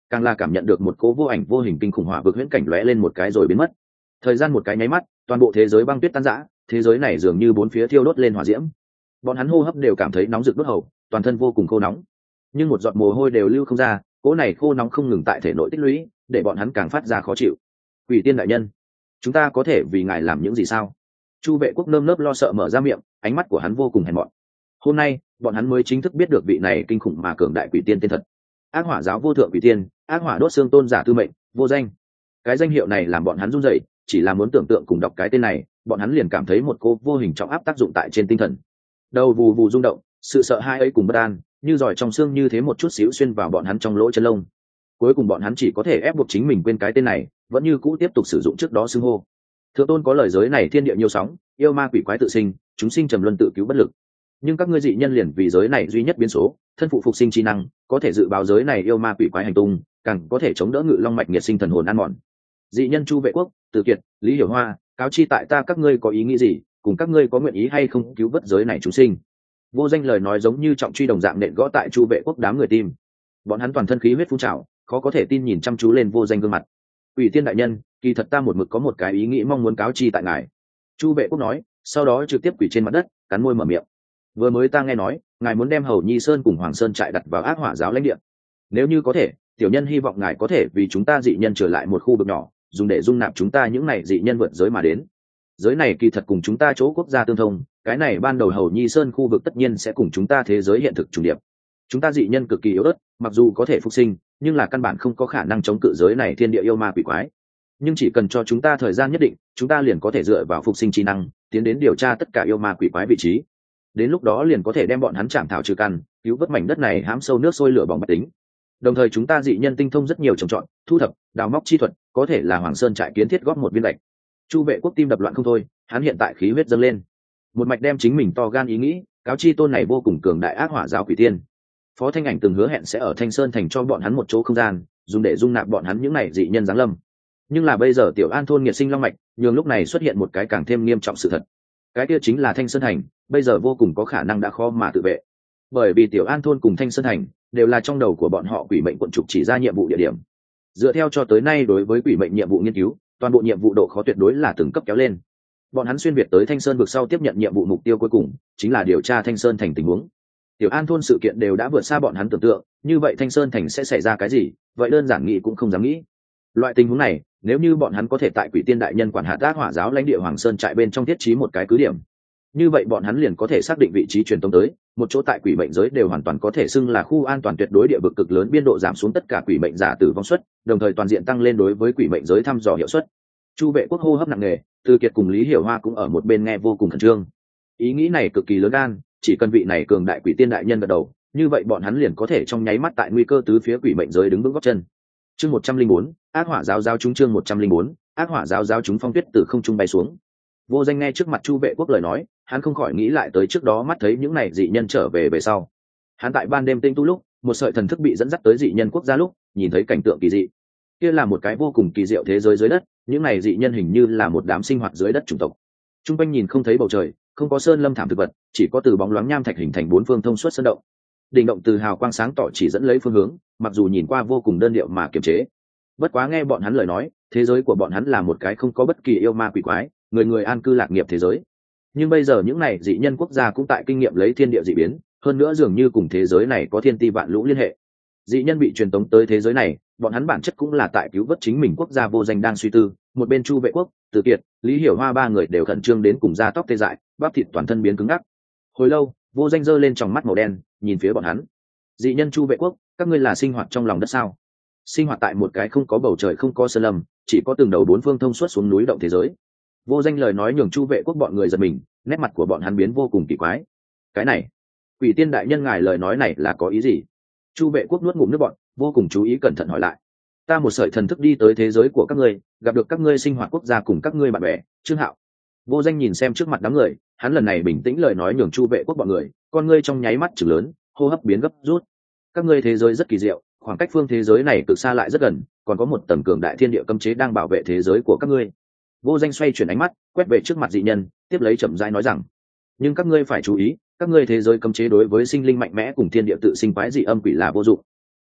càng là cảm nhận được một cố vô ảnh vô hình kinh khủng hỏa vực huyễn cảnh lóe lên một cái rồi biến mất. Thời gian một cái nháy mắt, toàn bộ thế giới băng tuyết tan rã, thế giới này dường như bốn phía thiêu đốt lên hỏa diễm. Bọn hắn hô hấp đều cảm thấy nóng rực đốt hầu, toàn thân vô cùng khô nóng, nhưng một giọt mồ hôi đều lưu không ra, cỗ này khô nóng không ngừng tại thể nội tích lũy, để bọn hắn càng phát ra khó chịu. Quỷ tiên đại nhân, chúng ta có thể vì ngài làm những gì sao? Chu Vệ Quốc nơm nớp lo sợ mở ra miệng, ánh mắt của hắn vô cùng hèn mọn. Hôm nay bọn hắn mới chính thức biết được vị này kinh khủng mà cường đại quỷ tiên tên thật. Ác hỏa giáo vô thượng quỷ tiên, ác hỏa đốt xương tôn giả tư mệnh vô danh. Cái danh hiệu này làm bọn hắn run rẩy, chỉ là muốn tưởng tượng cùng đọc cái tên này, bọn hắn liền cảm thấy một cô vô hình trọng áp tác dụng tại trên tinh thần. Đầu vù vù rung động, sự sợ hãi ấy cùng bất an như giỏi trong xương như thế một chút xíu xuyên vào bọn hắn trong lỗ chân lông. Cuối cùng bọn hắn chỉ có thể ép buộc chính mình quên cái tên này, vẫn như cũ tiếp tục sử dụng trước đó xưng hô. Thượng tôn có lời giới này thiên địa nhiều sóng, yêu ma quỷ quái tự sinh, chúng sinh trầm luân tự cứu bất lực. Nhưng các ngươi dị nhân liền vì giới này duy nhất biến số, thân phụ phục sinh trí năng, có thể dự báo giới này yêu ma quỷ quái hành tung, càng có thể chống đỡ ngự long mạch nghiệt sinh thần hồn ăn mòn. Dị nhân Chu Vệ Quốc, Từ Kiệt, Lý Hiểu Hoa, cáo chi tại ta các ngươi có ý nghĩ gì, cùng các ngươi có nguyện ý hay không cứu vớt giới này chúng sinh. Vô danh lời nói giống như trọng truy đồng dạng nện gõ tại Chu Vệ Quốc đám người tim. Bọn hắn toàn thân khí huyết phun trào, khó có thể tin nhìn chăm chú lên vô danh gương mặt. Ủy tiên đại nhân, kỳ thật ta một mực có một cái ý nghĩ mong muốn cáo chi tại ngài. Chu Vệ Quốc nói, sau đó trực tiếp quỳ trên mặt đất, cắn môi mở miệng. Vừa mới ta nghe nói, ngài muốn đem Hầu Nhi Sơn cùng Hoàng Sơn trại đặt vào ác hỏa giáo lãnh địa. Nếu như có thể, tiểu nhân hy vọng ngài có thể vì chúng ta dị nhân trở lại một khu vực nhỏ, dùng để dung nạp chúng ta những này dị nhân vượt giới mà đến. Giới này kỳ thật cùng chúng ta chỗ quốc gia tương thông, cái này ban đầu Hầu Nhi Sơn khu vực tất nhiên sẽ cùng chúng ta thế giới hiện thực trùng điệp. Chúng ta dị nhân cực kỳ yếu ớt, mặc dù có thể phục sinh, nhưng là căn bản không có khả năng chống cự giới này thiên địa yêu ma quỷ quái. Nhưng chỉ cần cho chúng ta thời gian nhất định, chúng ta liền có thể dựa vào phục sinh trí năng, tiến đến điều tra tất cả yêu ma quỷ quái vị trí. Đến lúc đó liền có thể đem bọn hắn chạm thảo trừ căn, cứu vớt mảnh đất này hãm sâu nước sôi lửa bỏng bách tính. Đồng thời chúng ta dị nhân tinh thông rất nhiều trồng trọt, thu thập, đào móc chi thuật, có thể là Hoàng Sơn trại kiến thiết góp một viên gạch. Chu Vệ Quốc tim đập loạn không thôi, hắn hiện tại khí huyết dâng lên, một mạch đem chính mình to gan ý nghĩ cáo chi tôn này vô cùng cường đại ác hỏa giáo quỷ tiên. Phó Thanh Ảnh từng hứa hẹn sẽ ở Thanh Sơn thành cho bọn hắn một chỗ không gian, dùng để dung nạp bọn hắn những này dị nhân giáng lâm. Nhưng là bây giờ Tiểu An thôn nghiệt sinh long mạch, nhường lúc này xuất hiện một cái càng thêm nghiêm trọng sự thật. Cái kia chính là Thanh Sơn thành, bây giờ vô cùng có khả năng đã khó mà tự vệ. Bởi vì Tiểu An thôn cùng Thanh Sơn thành đều là trong đầu của bọn họ quỷ mệnh quận trục chỉ ra nhiệm vụ địa điểm. Dựa theo cho tới nay đối với quỷ mệnh nhiệm vụ nghiên cứu, toàn bộ nhiệm vụ độ khó tuyệt đối là từng cấp kéo lên. Bọn hắn xuyên việt tới Thanh Sơn vực sau tiếp nhận nhiệm vụ mục tiêu cuối cùng chính là điều tra Thanh Sơn thành tình huống. Tiểu An thôn sự kiện đều đã vượt xa bọn hắn tưởng tượng, như vậy Thanh Sơn thành sẽ xảy ra cái gì, vậy đơn giản nghĩ cũng không dám nghĩ. Loại tình huống này, nếu như bọn hắn có thể tại Quỷ Tiên đại nhân quản hạt ác hỏa giáo lãnh địa Hoàng Sơn trại bên trong thiết trí một cái cứ điểm, như vậy bọn hắn liền có thể xác định vị trí truyền tống tới, một chỗ tại quỷ mệnh giới đều hoàn toàn có thể xưng là khu an toàn tuyệt đối, địa vực cực lớn biên độ giảm xuống tất cả quỷ mệnh giả tử vong suất, đồng thời toàn diện tăng lên đối với quỷ mệnh giới thăm dò hiệu suất. Chu Vệ Quốc hô hấp nặng nề, Từ Kiệt cùng Lý Hiểu Hoa cũng ở một bên nghe vô cùng khẩn trương. Ý nghĩ này cực kỳ lớn gan, chỉ cần vị này cường đại Quỷ Tiên đại nhân gật đầu, như vậy bọn hắn liền có thể trong nháy mắt tại nguy cơ tứ phía quỷ mệnh giới đứng vững gót chân. Chương 104, ác hỏa giáo giáo chúng, chương 104, ác hỏa giáo giáo chúng. Phong tuyết từ không trung bay xuống. Vô Danh nghe trước mặt Chu Vệ Quốc lời nói, hắn không khỏi nghĩ lại tới trước đó mắt thấy những này dị nhân trở về sau. Hắn tại ban đêm tinh tu lúc, một sợi thần thức bị dẫn dắt tới dị nhân quốc gia lúc, nhìn thấy cảnh tượng kỳ dị. Kia là một cái vô cùng kỳ diệu thế giới dưới đất, những này dị nhân hình như là một đám sinh hoạt dưới đất chủng tộc. Trung quanh nhìn không thấy bầu trời, không có sơn lâm thảm thực vật, chỉ có từ bóng loáng nham thạch hình thành bốn phương thông suốt sơn động. Đỉnh động từ hào quang sáng tỏ chỉ dẫn lấy phương hướng, mặc dù nhìn qua vô cùng đơn điệu mà kiềm chế. Bất quá nghe bọn hắn lời nói, thế giới của bọn hắn là một cái không có bất kỳ yêu ma quỷ quái, người người an cư lạc nghiệp thế giới. Nhưng bây giờ những này dị nhân quốc gia cũng tại kinh nghiệm lấy thiên địa dị biến, hơn nữa dường như cùng thế giới này có thiên ti vạn lũ liên hệ. Dị nhân bị truyền tống tới thế giới này, bọn hắn bản chất cũng là tại cứu vớt chính mình quốc gia. Vô Danh đang suy tư, một bên Chu Vệ Quốc, Từ Kiệt, Lý Hiểu Hoa ba người đều khẩn trương đến cùng da tóc tê dại, bắp thịt toàn thân biến cứng ngắc. Hồi lâu, Vô Danh giơ lên tròng mắt màu đen, nhìn phía bọn hắn. Dị nhân Chu Vệ Quốc, các ngươi là sinh hoạt trong lòng đất sao? Sinh hoạt tại một cái không có bầu trời, không có sơn lâm, chỉ có từng đầu bốn phương thông suốt xuống núi động thế giới. Vô Danh lời nói nhường Chu Vệ Quốc bọn người giật mình, nét mặt của bọn hắn biến vô cùng kỳ quái. Cái này, Quỷ Tiên đại nhân ngài lời nói này là có ý gì? Chu Vệ Quốc nuốt ngụm nước bọt, vô cùng chú ý cẩn thận hỏi lại. Ta một sợi thần thức đi tới thế giới của các ngươi, gặp được các ngươi sinh hoạt quốc gia cùng các ngươi bạn bè. Trương Hạo. Vô Danh nhìn xem trước mặt đám người, hắn lần này bình tĩnh lời nói nhường Chu Vệ Quốc bọn người, con ngươi trong nháy mắt trừng lớn, hô hấp biến gấp rút. Các ngươi thế giới rất kỳ diệu, khoảng cách phương thế giới này cực xa lại rất gần, còn có một tầng cường đại thiên địa cấm chế đang bảo vệ thế giới của các ngươi. Vô Danh xoay chuyển ánh mắt, quét về trước mặt dị nhân, tiếp lấy chậm rãi nói rằng: nhưng các ngươi phải chú ý, các ngươi thế giới cấm chế đối với sinh linh mạnh mẽ cùng thiên địa tự sinh quái dị âm quỷ là vô dụng.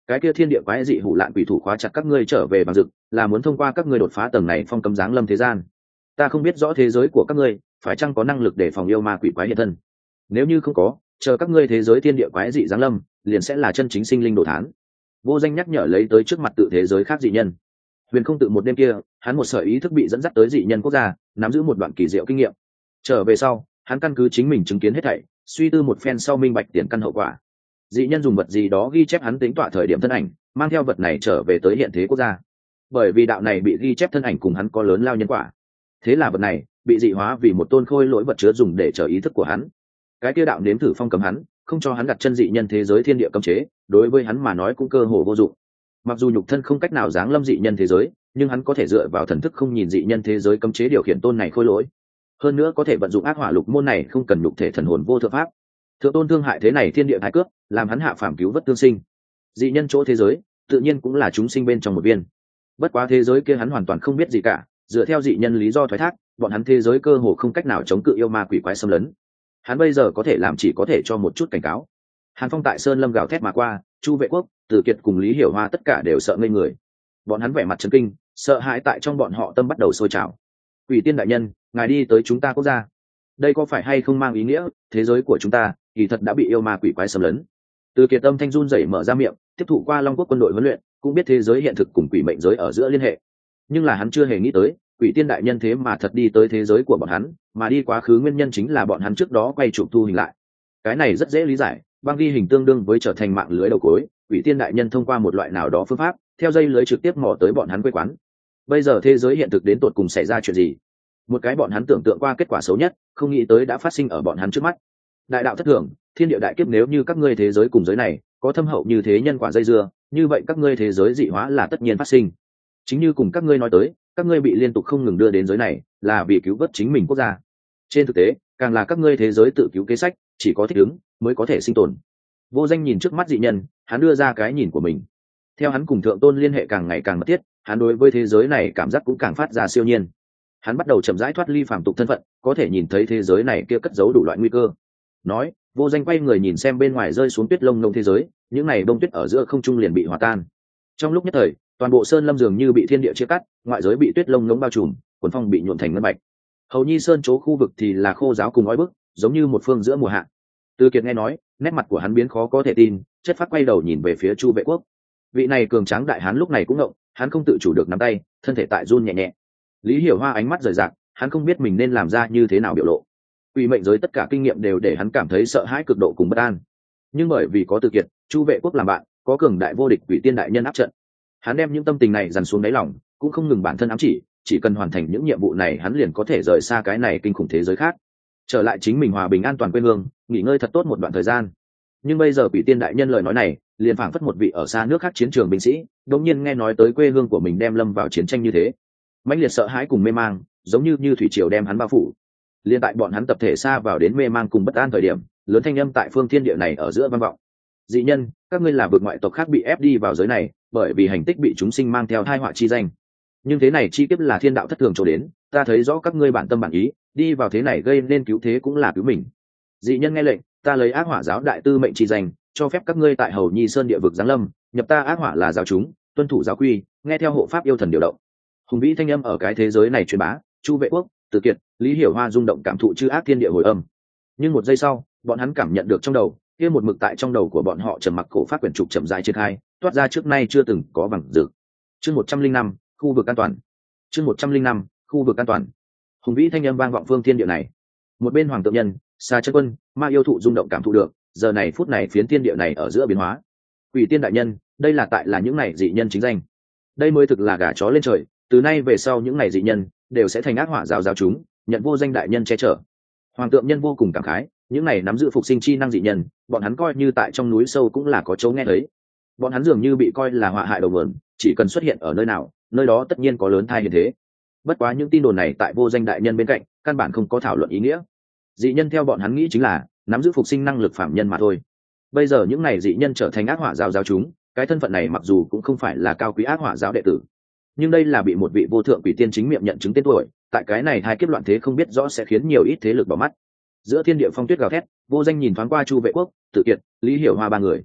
cái kia thiên địa quái dị hủ lạn quỷ thủ khóa chặt các ngươi trở về bằng rực, là muốn thông qua các ngươi đột phá tầng này phong cấm giáng lâm thế gian. Ta không biết rõ thế giới của các ngươi phải chăng có năng lực để phòng yêu ma quỷ quái hiện thân. Nếu như không có, chờ các ngươi thế giới thiên địa quái dị giáng lâm, liền sẽ là chân chính sinh linh đồ thán. Vô Danh nhắc nhở lấy tới trước mặt tự thế giới khác dị nhân. Huyền Không tự một đêm kia, hắn một sợi ý thức bị dẫn dắt tới dị nhân quốc gia, nắm giữ một đoạn kỳ diệu kinh nghiệm. Trở về sau, hắn căn cứ chính mình chứng kiến hết thảy, suy tư một phen sau minh bạch tiền căn hậu quả. Dị nhân dùng vật gì đó ghi chép hắn tính tọa thời điểm thân ảnh, mang theo vật này trở về tới hiện thế quốc gia. Bởi vì đạo này bị ghi chép thân ảnh cùng hắn có lớn lao nhân quả, thế là vật này bị dị hóa vì một tôn khôi lỗi vật chứa dùng để chờ ý thức của hắn. Cái kia đạo nếm thử phong cấm hắn, không cho hắn đặt chân dị nhân thế giới thiên địa cấm chế, đối với hắn mà nói cũng cơ hồ vô dụng. Mặc dù nhục thân không cách nào giáng lâm dị nhân thế giới, nhưng hắn có thể dựa vào thần thức không nhìn dị nhân thế giới cấm chế điều khiển tôn này khôi lỗi. Hơn nữa có thể vận dụng ác hỏa lục môn này không cần nhục thể thần hồn vô thượng pháp. Thượng tôn thương hại thế này thiên địa thái cướp, làm hắn hạ phàm cứu vớt tương sinh. Dị nhân chỗ thế giới, tự nhiên cũng là chúng sinh bên trong một viên. Bất quá thế giới kia hắn hoàn toàn không biết gì cả, dựa theo dị nhân lý do thoái thác, bọn hắn thế giới cơ hồ không cách nào chống cự yêu ma quỷ quái xâm lấn. Hắn bây giờ có thể làm chỉ có thể cho một chút cảnh cáo. Hàn Phong tại Sơn Lâm gào thét mà qua, Chu Vệ Quốc, Từ Kiệt cùng Lý Hiểu Hoa tất cả đều sợ ngây người. Bọn hắn vẻ mặt chấn kinh, sợ hãi tại trong bọn họ tâm bắt đầu sôi trào. Quỷ Tiên đại nhân, ngài đi tới chúng ta quốc gia. Đây có phải hay không mang ý nghĩa thế giới của chúng ta kỳ thật đã bị yêu ma quỷ quái xâm lấn? Từ Kiệt âm thanh run rẩy mở ra miệng, tiếp thụ qua Long Quốc quân đội huấn luyện, cũng biết thế giới hiện thực cùng quỷ mệnh giới ở giữa liên hệ. Nhưng là hắn chưa hề nghĩ tới, Quỷ Tiên đại nhân thế mà thật đi tới thế giới của bọn hắn, mà đi quá khứ nguyên nhân chính là bọn hắn trước đó quay chụp thu hình lại. Cái này rất dễ lý giải, băng ghi hình tương đương với trở thành mạng lưới đầu cối, Quỷ Tiên đại nhân thông qua một loại nào đó phương pháp, theo dây lưới trực tiếp mò tới bọn hắn quê quán. Bây giờ thế giới hiện thực đến tột cùng xảy ra chuyện gì? Một cái bọn hắn tưởng tượng qua kết quả xấu nhất, không nghĩ tới đã phát sinh ở bọn hắn trước mắt. Đại đạo thất thường, thiên địa đại kiếp, nếu như các ngươi thế giới cùng giới này có thâm hậu như thế nhân quả dây dưa, như vậy các ngươi thế giới dị hóa là tất nhiên phát sinh. Chính như cùng các ngươi nói tới, các ngươi bị liên tục không ngừng đưa đến giới này là vì cứu vớt chính mình quốc gia. Trên thực tế, càng là các ngươi thế giới tự cứu kế sách, chỉ có thích ứng mới có thể sinh tồn. Vô Danh nhìn trước mắt dị nhân, hắn đưa ra cái nhìn của mình. Theo hắn cùng thượng tôn liên hệ càng ngày càng mật thiết, hắn đối với thế giới này cảm giác cũng càng phát ra siêu nhiên. Hắn bắt đầu chậm rãi thoát ly phàm tục thân phận, có thể nhìn thấy thế giới này kia cất giấu đủ loại nguy cơ. Nói, Vô Danh quay người nhìn xem bên ngoài rơi xuống tuyết lông nông thế giới, những này bông tuyết ở giữa không trung liền bị hòa tan. Trong lúc nhất thời, toàn bộ sơn lâm dường như bị thiên địa chia cắt, ngoại giới bị tuyết lông ngỗng bao trùm, quần phong bị nhuộm thành ngân bạch. Hầu Nhi Sơn chỗ khu vực thì là khô ráo cùng oi bức, giống như một phương giữa mùa hạ. Từ Kiệt nghe nói, nét mặt của hắn biến khó có thể tin, chất phát quay đầu nhìn về phía Chu Vệ Quốc. Vị này cường tráng đại hán lúc này cũng ngộng, hắn không tự chủ được nắm tay, thân thể tại run nhẹ nhẹ. Lý Hiểu Hoa ánh mắt rời rạc, hắn không biết mình nên làm ra như thế nào biểu lộ. Quỷ mệnh giới tất cả kinh nghiệm đều để hắn cảm thấy sợ hãi cực độ cùng bất an. Nhưng bởi vì có Từ Kiệt, Chu Vệ Quốc làm bạn, có cường đại vô địch Quỷ Tiên đại nhân áp trận, hắn đem những tâm tình này dằn xuống đáy lòng, cũng không ngừng bản thân ám chỉ cần hoàn thành những nhiệm vụ này hắn liền có thể rời xa cái này kinh khủng thế giới khác, trở lại chính mình hòa bình an toàn quê hương, nghỉ ngơi thật tốt một đoạn thời gian. Nhưng bây giờ Quỷ Tiên đại nhân lời nói này liền phảng phất một vị ở xa nước khác chiến trường binh sĩ đột nhiên nghe nói tới quê hương của mình đem lâm vào chiến tranh như thế, mãnh liệt sợ hãi cùng mê mang giống như thủy triều đem hắn bao phủ. Liên tại bọn hắn tập thể xa vào đến mê mang cùng bất an thời điểm, lớn thanh âm tại phương thiên địa này ở giữa vang vọng: dị nhân, các ngươi là vực ngoại tộc khác bị ép đi vào giới này, bởi vì hành tích bị chúng sinh mang theo tai họa chi danh. Nhưng thế này chi kiếp là thiên đạo thất thường cho đến, ta thấy rõ các ngươi bản tâm bản ý, đi vào thế này gây nên cứu thế cũng là cứu mình. Dị nhân nghe lệnh, ta lấy ác hỏa giáo đại tư mệnh chi danh, cho phép các ngươi tại Hầu Nhi Sơn địa vực giáng lâm, nhập ta ác hỏa là giáo chúng, tuân thủ giáo quy, nghe theo hộ pháp yêu thần điều động. Hùng vĩ thanh âm ở cái thế giới này truyền bá, Chu Vệ Quốc, Từ Kiệt, Lý Hiểu Hoa rung động cảm thụ chư ác thiên địa hồi âm. Nhưng một giây sau, bọn hắn cảm nhận được trong đầu, kia một mực tại trong đầu của bọn họ trầm mặc cổ pháp quyển trục chậm rãi triển khai, toát ra trước nay chưa từng có bằng rực. Chương 105, khu vực an toàn. Chương 105, khu vực an toàn. Hùng vĩ thanh âm vang vọng phương thiên địa này. Một bên Hoàng Tượng Nhân, Sa Chân Quân, Ma Yêu Thụ rung động cảm thụ được, giờ này phút này phiến thiên địa này ở giữa biến hóa. Quỷ Tiên đại nhân, đây là tại là những này dị nhân chính danh. Đây mới thực là gà chó lên trời, từ nay về sau những này dị nhân đều sẽ thành ác hỏa giáo giáo chúng, nhận vô danh đại nhân che chở. Hoàng Tượng Nhân vô cùng cảm khái, những này nắm giữ phục sinh chi năng dị nhân, bọn hắn coi như tại trong núi sâu cũng là có chỗ nghe thấy. Bọn hắn dường như bị coi là họa hại đầu nguồn, chỉ cần xuất hiện ở nơi nào, nơi đó tất nhiên có lớn thai hiện thế. Bất quá những tin đồn này tại vô danh đại nhân bên cạnh, căn bản không có thảo luận ý nghĩa. Dị nhân theo bọn hắn nghĩ chính là nắm giữ phục sinh năng lực phạm nhân mà thôi. Bây giờ những này dị nhân trở thành ác hỏa giáo giáo chúng, cái thân phận này mặc dù cũng không phải là cao quý ác hỏa giáo đệ tử, nhưng đây là bị một vị vô thượng quỷ tiên chính miệng nhận chứng tên tuổi, tại cái này hai kiếp loạn thế không biết rõ sẽ khiến nhiều ít thế lực bỏ mắt. Giữa thiên địa phong tuyết gào thét, vô danh nhìn thoáng qua Chu Vệ Quốc, Tự Kiệt, Lý Hiểu Hoa ba người.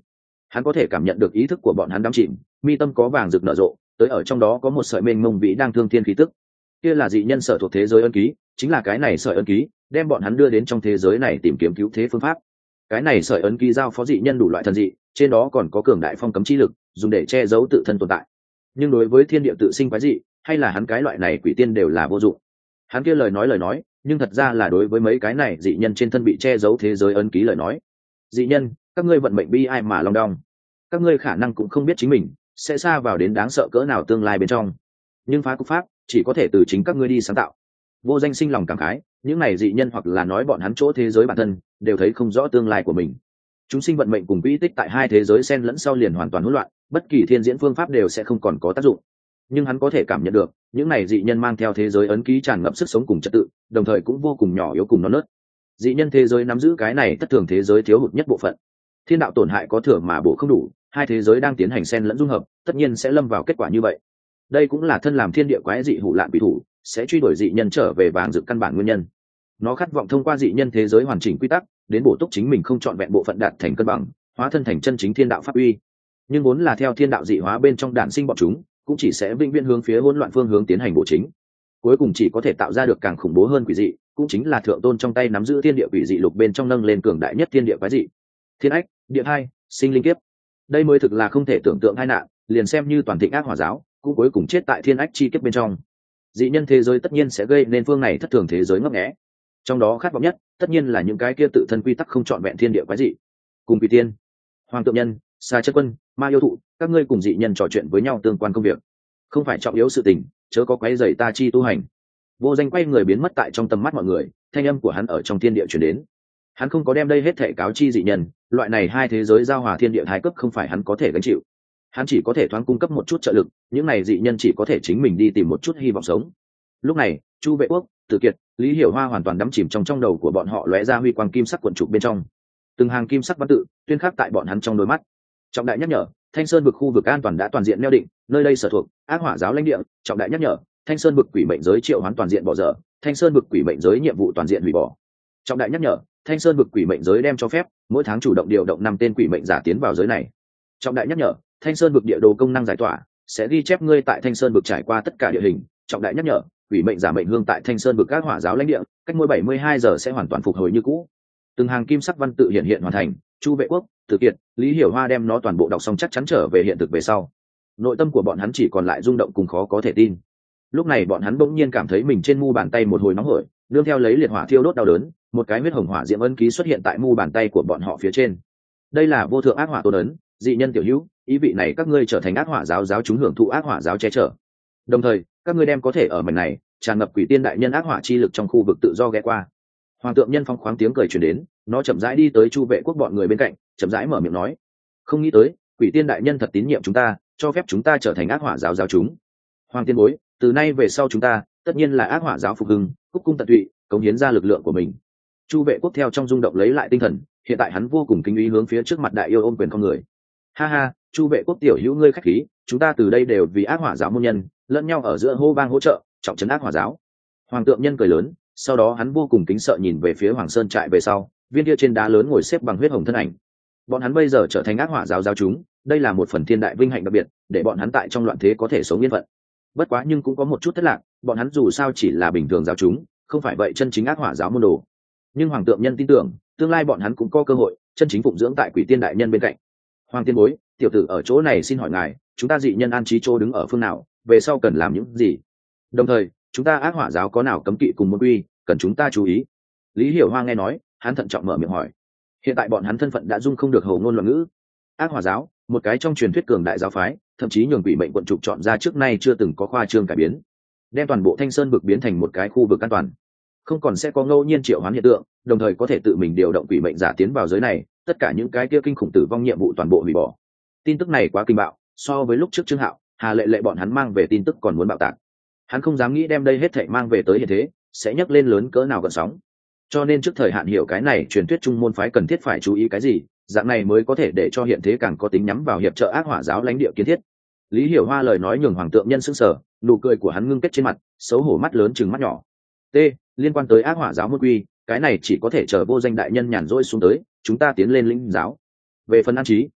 Hắn có thể cảm nhận được ý thức của bọn hắn đắm chìm, mi tâm có vàng rực nở rộ, tới ở trong đó có một sợi mênh mông vĩ đang thương thiên khí tức. Kia là dị nhân sở thuộc thế giới ân ký, chính là cái này sợi ân ký đem bọn hắn đưa đến trong thế giới này tìm kiếm cứu thế phương pháp. Cái này sợi ấn ký giao phó dị nhân đủ loại thần dị, trên đó còn có cường đại phong cấm chi lực, dùng để che giấu tự thân tồn tại. Nhưng đối với thiên địa tự sinh quái dị, hay là hắn cái loại này quỷ tiên đều là vô dụng. Hắn kia lời nói, nhưng thật ra là đối với mấy cái này dị nhân trên thân bị che giấu thế giới ấn ký lời nói. Dị nhân, các ngươi vận mệnh bi ai mà long đong, các ngươi khả năng cũng không biết chính mình sẽ xa vào đến đáng sợ cỡ nào tương lai bên trong, nhưng phá cục pháp chỉ có thể từ chính các ngươi đi sáng tạo. Vô Danh sinh lòng cảm khái, những này dị nhân hoặc là nói bọn hắn chỗ thế giới bản thân đều thấy không rõ tương lai của mình. Chúng sinh vận mệnh cùng quỹ tích tại hai thế giới xen lẫn sau liền hoàn toàn hỗn loạn, bất kỳ thiên diễn phương pháp đều sẽ không còn có tác dụng. Nhưng hắn có thể cảm nhận được những này dị nhân mang theo thế giới ấn ký tràn ngập sức sống cùng trật tự, đồng thời cũng vô cùng nhỏ yếu cùng non nớt. Dị nhân thế giới nắm giữ cái này thất thường thế giới thiếu hụt nhất bộ phận. Thiên đạo tổn hại có thừa mà bổ không đủ, hai thế giới đang tiến hành xen lẫn dung hợp, tất nhiên sẽ lâm vào kết quả như vậy. Đây cũng là thân làm thiên địa quái dị hủ lạn quỷ thủ sẽ truy đuổi dị nhân trở về vàng dự căn bản nguyên nhân. Nó khát vọng thông qua dị nhân thế giới hoàn chỉnh quy tắc đến bổ túc chính mình không trọn vẹn bộ phận đạt thành cân bằng, hóa thân thành chân chính thiên đạo pháp uy. Nhưng vốn là theo thiên đạo dị hóa bên trong đản sinh bọn chúng, cũng chỉ sẽ vĩnh viễn hướng phía hỗn loạn phương hướng tiến hành bổ chính, cuối cùng chỉ có thể tạo ra được càng khủng bố hơn quỷ dị, cũng chính là thượng tôn trong tay nắm giữ thiên địa quỷ dị lục bên trong nâng lên cường đại nhất thiên địa quái dị. Thiên ách, địa hai, sinh linh kiếp, đây mới thực là không thể tưởng tượng hai nạn, liền xem như toàn thịnh ác hỏa giáo cũng cuối cùng chết tại thiên ách chi kiếp bên trong. Dị nhân thế giới tất nhiên sẽ gây nên phương này thất thường thế giới ngấp nghé, trong đó khát vọng nhất tất nhiên là những cái kia tự thân quy tắc không trọn vẹn thiên địa quái dị. Cùng quỷ tiên, hoàng tượng nhân, xa chất quân, ma yêu thụ, các ngươi cùng dị nhân trò chuyện với nhau tương quan công việc, không phải trọng yếu sự tình, chớ có quấy rầy ta chi tu hành. Vô Danh quay người biến mất tại trong tầm mắt mọi người, thanh âm của hắn ở trong thiên địa truyền đến. Hắn không có đem đây hết thể cáo chi dị nhân, loại này hai thế giới giao hòa thiên địa thái cấp không phải hắn có thể gánh chịu. Hắn chỉ có thể thoáng cung cấp một chút trợ lực, những này dị nhân chỉ có thể chính mình đi tìm một chút hy vọng sống. Lúc này Chu Vệ Quốc, Tử Kiệt, Lý Hiểu Hoa hoàn toàn đắm chìm trong đầu của bọn họ lóe ra huy quang kim sắc cuộn trục bên trong, từng hàng kim sắc văn tự tuyên khắc tại bọn hắn trong đôi mắt. Trọng đại nhắc nhở, Thanh Sơn vực khu vực an toàn đã toàn diện neo định, nơi đây sở thuộc ác hỏa giáo lãnh địa. Trọng đại nhắc nhở, Thanh Sơn vực quỷ mệnh giới triệu hoán toàn diện bỏ dở, Thanh Sơn vực quỷ mệnh giới nhiệm vụ toàn diện hủy bỏ. Trọng đại nhắc nhở, Thanh Sơn vực quỷ mệnh giới đem cho phép mỗi tháng chủ động điều động 5 tên quỷ mệnh giả tiến vào giới này. Trọng đại nhắc nhở, Thanh Sơn vực địa đồ công năng giải tỏa sẽ ghi chép ngươi tại Thanh Sơn vực trải qua tất cả địa hình. Trọng đại nhắc nhở, quỷ mệnh giả mệnh hương tại Thanh Sơn vực các hỏa giáo lãnh địa cách mỗi 72 giờ sẽ hoàn toàn phục hồi như cũ. Từng hàng kim sắc văn tự hiện hiện hoàn thành. Chu Vệ Quốc, Tử Kiệt, Lý Hiểu Hoa đem nó toàn bộ đọc xong chắc chắn trở về hiện thực về sau, nội tâm của bọn hắn chỉ còn lại rung động cùng khó có thể tin. Lúc này bọn hắn bỗng nhiên cảm thấy mình trên mu bàn tay một hồi nóng hổi, nương theo lấy liệt hỏa thiêu đốt đau đớn, một cái huyết hồng hỏa diễm ấn ký xuất hiện tại mu bàn tay của bọn họ phía trên. Đây là vô thượng ác hỏa tôn ấn, dị nhân tiểu hữu, ý vị này các ngươi trở thành ác hỏa giáo giáo chúng hưởng thụ ác hỏa giáo che chở. Đồng thời, các ngươi đem có thể ở mảnh này tràn ngập quỷ tiên đại nhân ác hỏa chi lực trong khu vực tự do ghé qua. Hoàng tượng nhân phong khoáng tiếng cười truyền đến, nó chậm rãi đi tới Chu Vệ Quốc bọn người bên cạnh, chậm rãi mở miệng nói: không nghĩ tới quỷ tiên đại nhân thật tín nhiệm chúng ta, cho phép chúng ta trở thành ác hỏa giáo giáo chúng. Hoàng tiên bối, từ nay về sau chúng ta tất nhiên là ác hỏa giáo phục hưng, cúc cung tận tụy, cống hiến ra lực lượng của mình. Chu Vệ Quốc theo trong rung động lấy lại tinh thần, hiện tại hắn vô cùng kính ý hướng phía trước mặt đại yêu ôm quyền con người. Ha ha, Chu Vệ Quốc tiểu hữu ngươi khách khí, chúng ta từ đây đều vì ác hỏa giáo môn nhân, lẫn nhau ở giữa hô bang hỗ trợ, trọng trấn ác hỏa giáo. Hoàng tượng nhân cười lớn, sau đó hắn vô cùng kính sợ nhìn về phía Hoàng Sơn trại về sau, viên kia trên đá lớn ngồi xếp bằng huyết hồng thân ảnh. Bọn hắn bây giờ trở thành ác hỏa giáo giáo chúng, đây là một phần thiên đại vinh hạnh đặc biệt, để bọn hắn tại trong loạn thế có thể sống yên phận. Bất quá nhưng cũng có một chút thất lạc, bọn hắn dù sao chỉ là bình thường giáo chúng, không phải vậy chân chính ác hỏa giáo môn đồ. Nhưng Hoàng tượng nhân tin tưởng, tương lai bọn hắn cũng có cơ hội chân chính phụng dưỡng tại quỷ tiên đại nhân bên cạnh. Hoàng tiên bối, tiểu tử ở chỗ này xin hỏi ngài, chúng ta dị nhân an trí chỗ đứng ở phương nào, về sau cần làm những gì? Đồng thời, chúng ta ác hỏa giáo có nào cấm kỵ cùng môn quy, cần chúng ta chú ý? Lý Hiểu Hoa nghe nói, hắn thận trọng mở miệng hỏi. Hiện tại bọn hắn thân phận đã dung không được hồ ngôn loạn ngữ. Ác hỏa giáo, một cái trong truyền thuyết cường đại giáo phái, thậm chí nhường quỷ mệnh quận trục chọn ra trước nay chưa từng có khoa trương cải biến, đem toàn bộ Thanh Sơn vực biến thành một cái khu vực an toàn, không còn sẽ có ngẫu nhiên triệu hoán hiện tượng, đồng thời có thể tự mình điều động quỷ mệnh giả tiến vào giới này, tất cả những cái kia kinh khủng tử vong nhiệm vụ toàn bộ hủy bỏ. Tin tức này quá kinh bạo, so với lúc trước Trương Hạo, Hà Lệ Lệ bọn hắn mang về tin tức còn muốn bạo tạc. Hắn không dám nghĩ đem đây hết thảy mang về tới hiện thế sẽ nhấc lên lớn cỡ nào gợn sóng, cho nên trước thời hạn hiểu cái này truyền thuyết trung môn phái cần thiết phải chú ý cái gì, dạng này mới có thể để cho hiện thế càng có tính nhắm vào hiệp trợ ác hỏa giáo lãnh địa kiến thiết. Lý Hiểu Hoa lời nói nhường Hoàng tượng nhân sững sờ, nụ cười của hắn ngưng kết trên mặt, xấu hổ mắt lớn trừng mắt nhỏ. T, liên quan tới ác hỏa giáo môn quy, cái này chỉ có thể chờ Vô Danh đại nhân nhàn rỗi xuống tới, chúng ta tiến lên lĩnh giáo. Về phần an trí,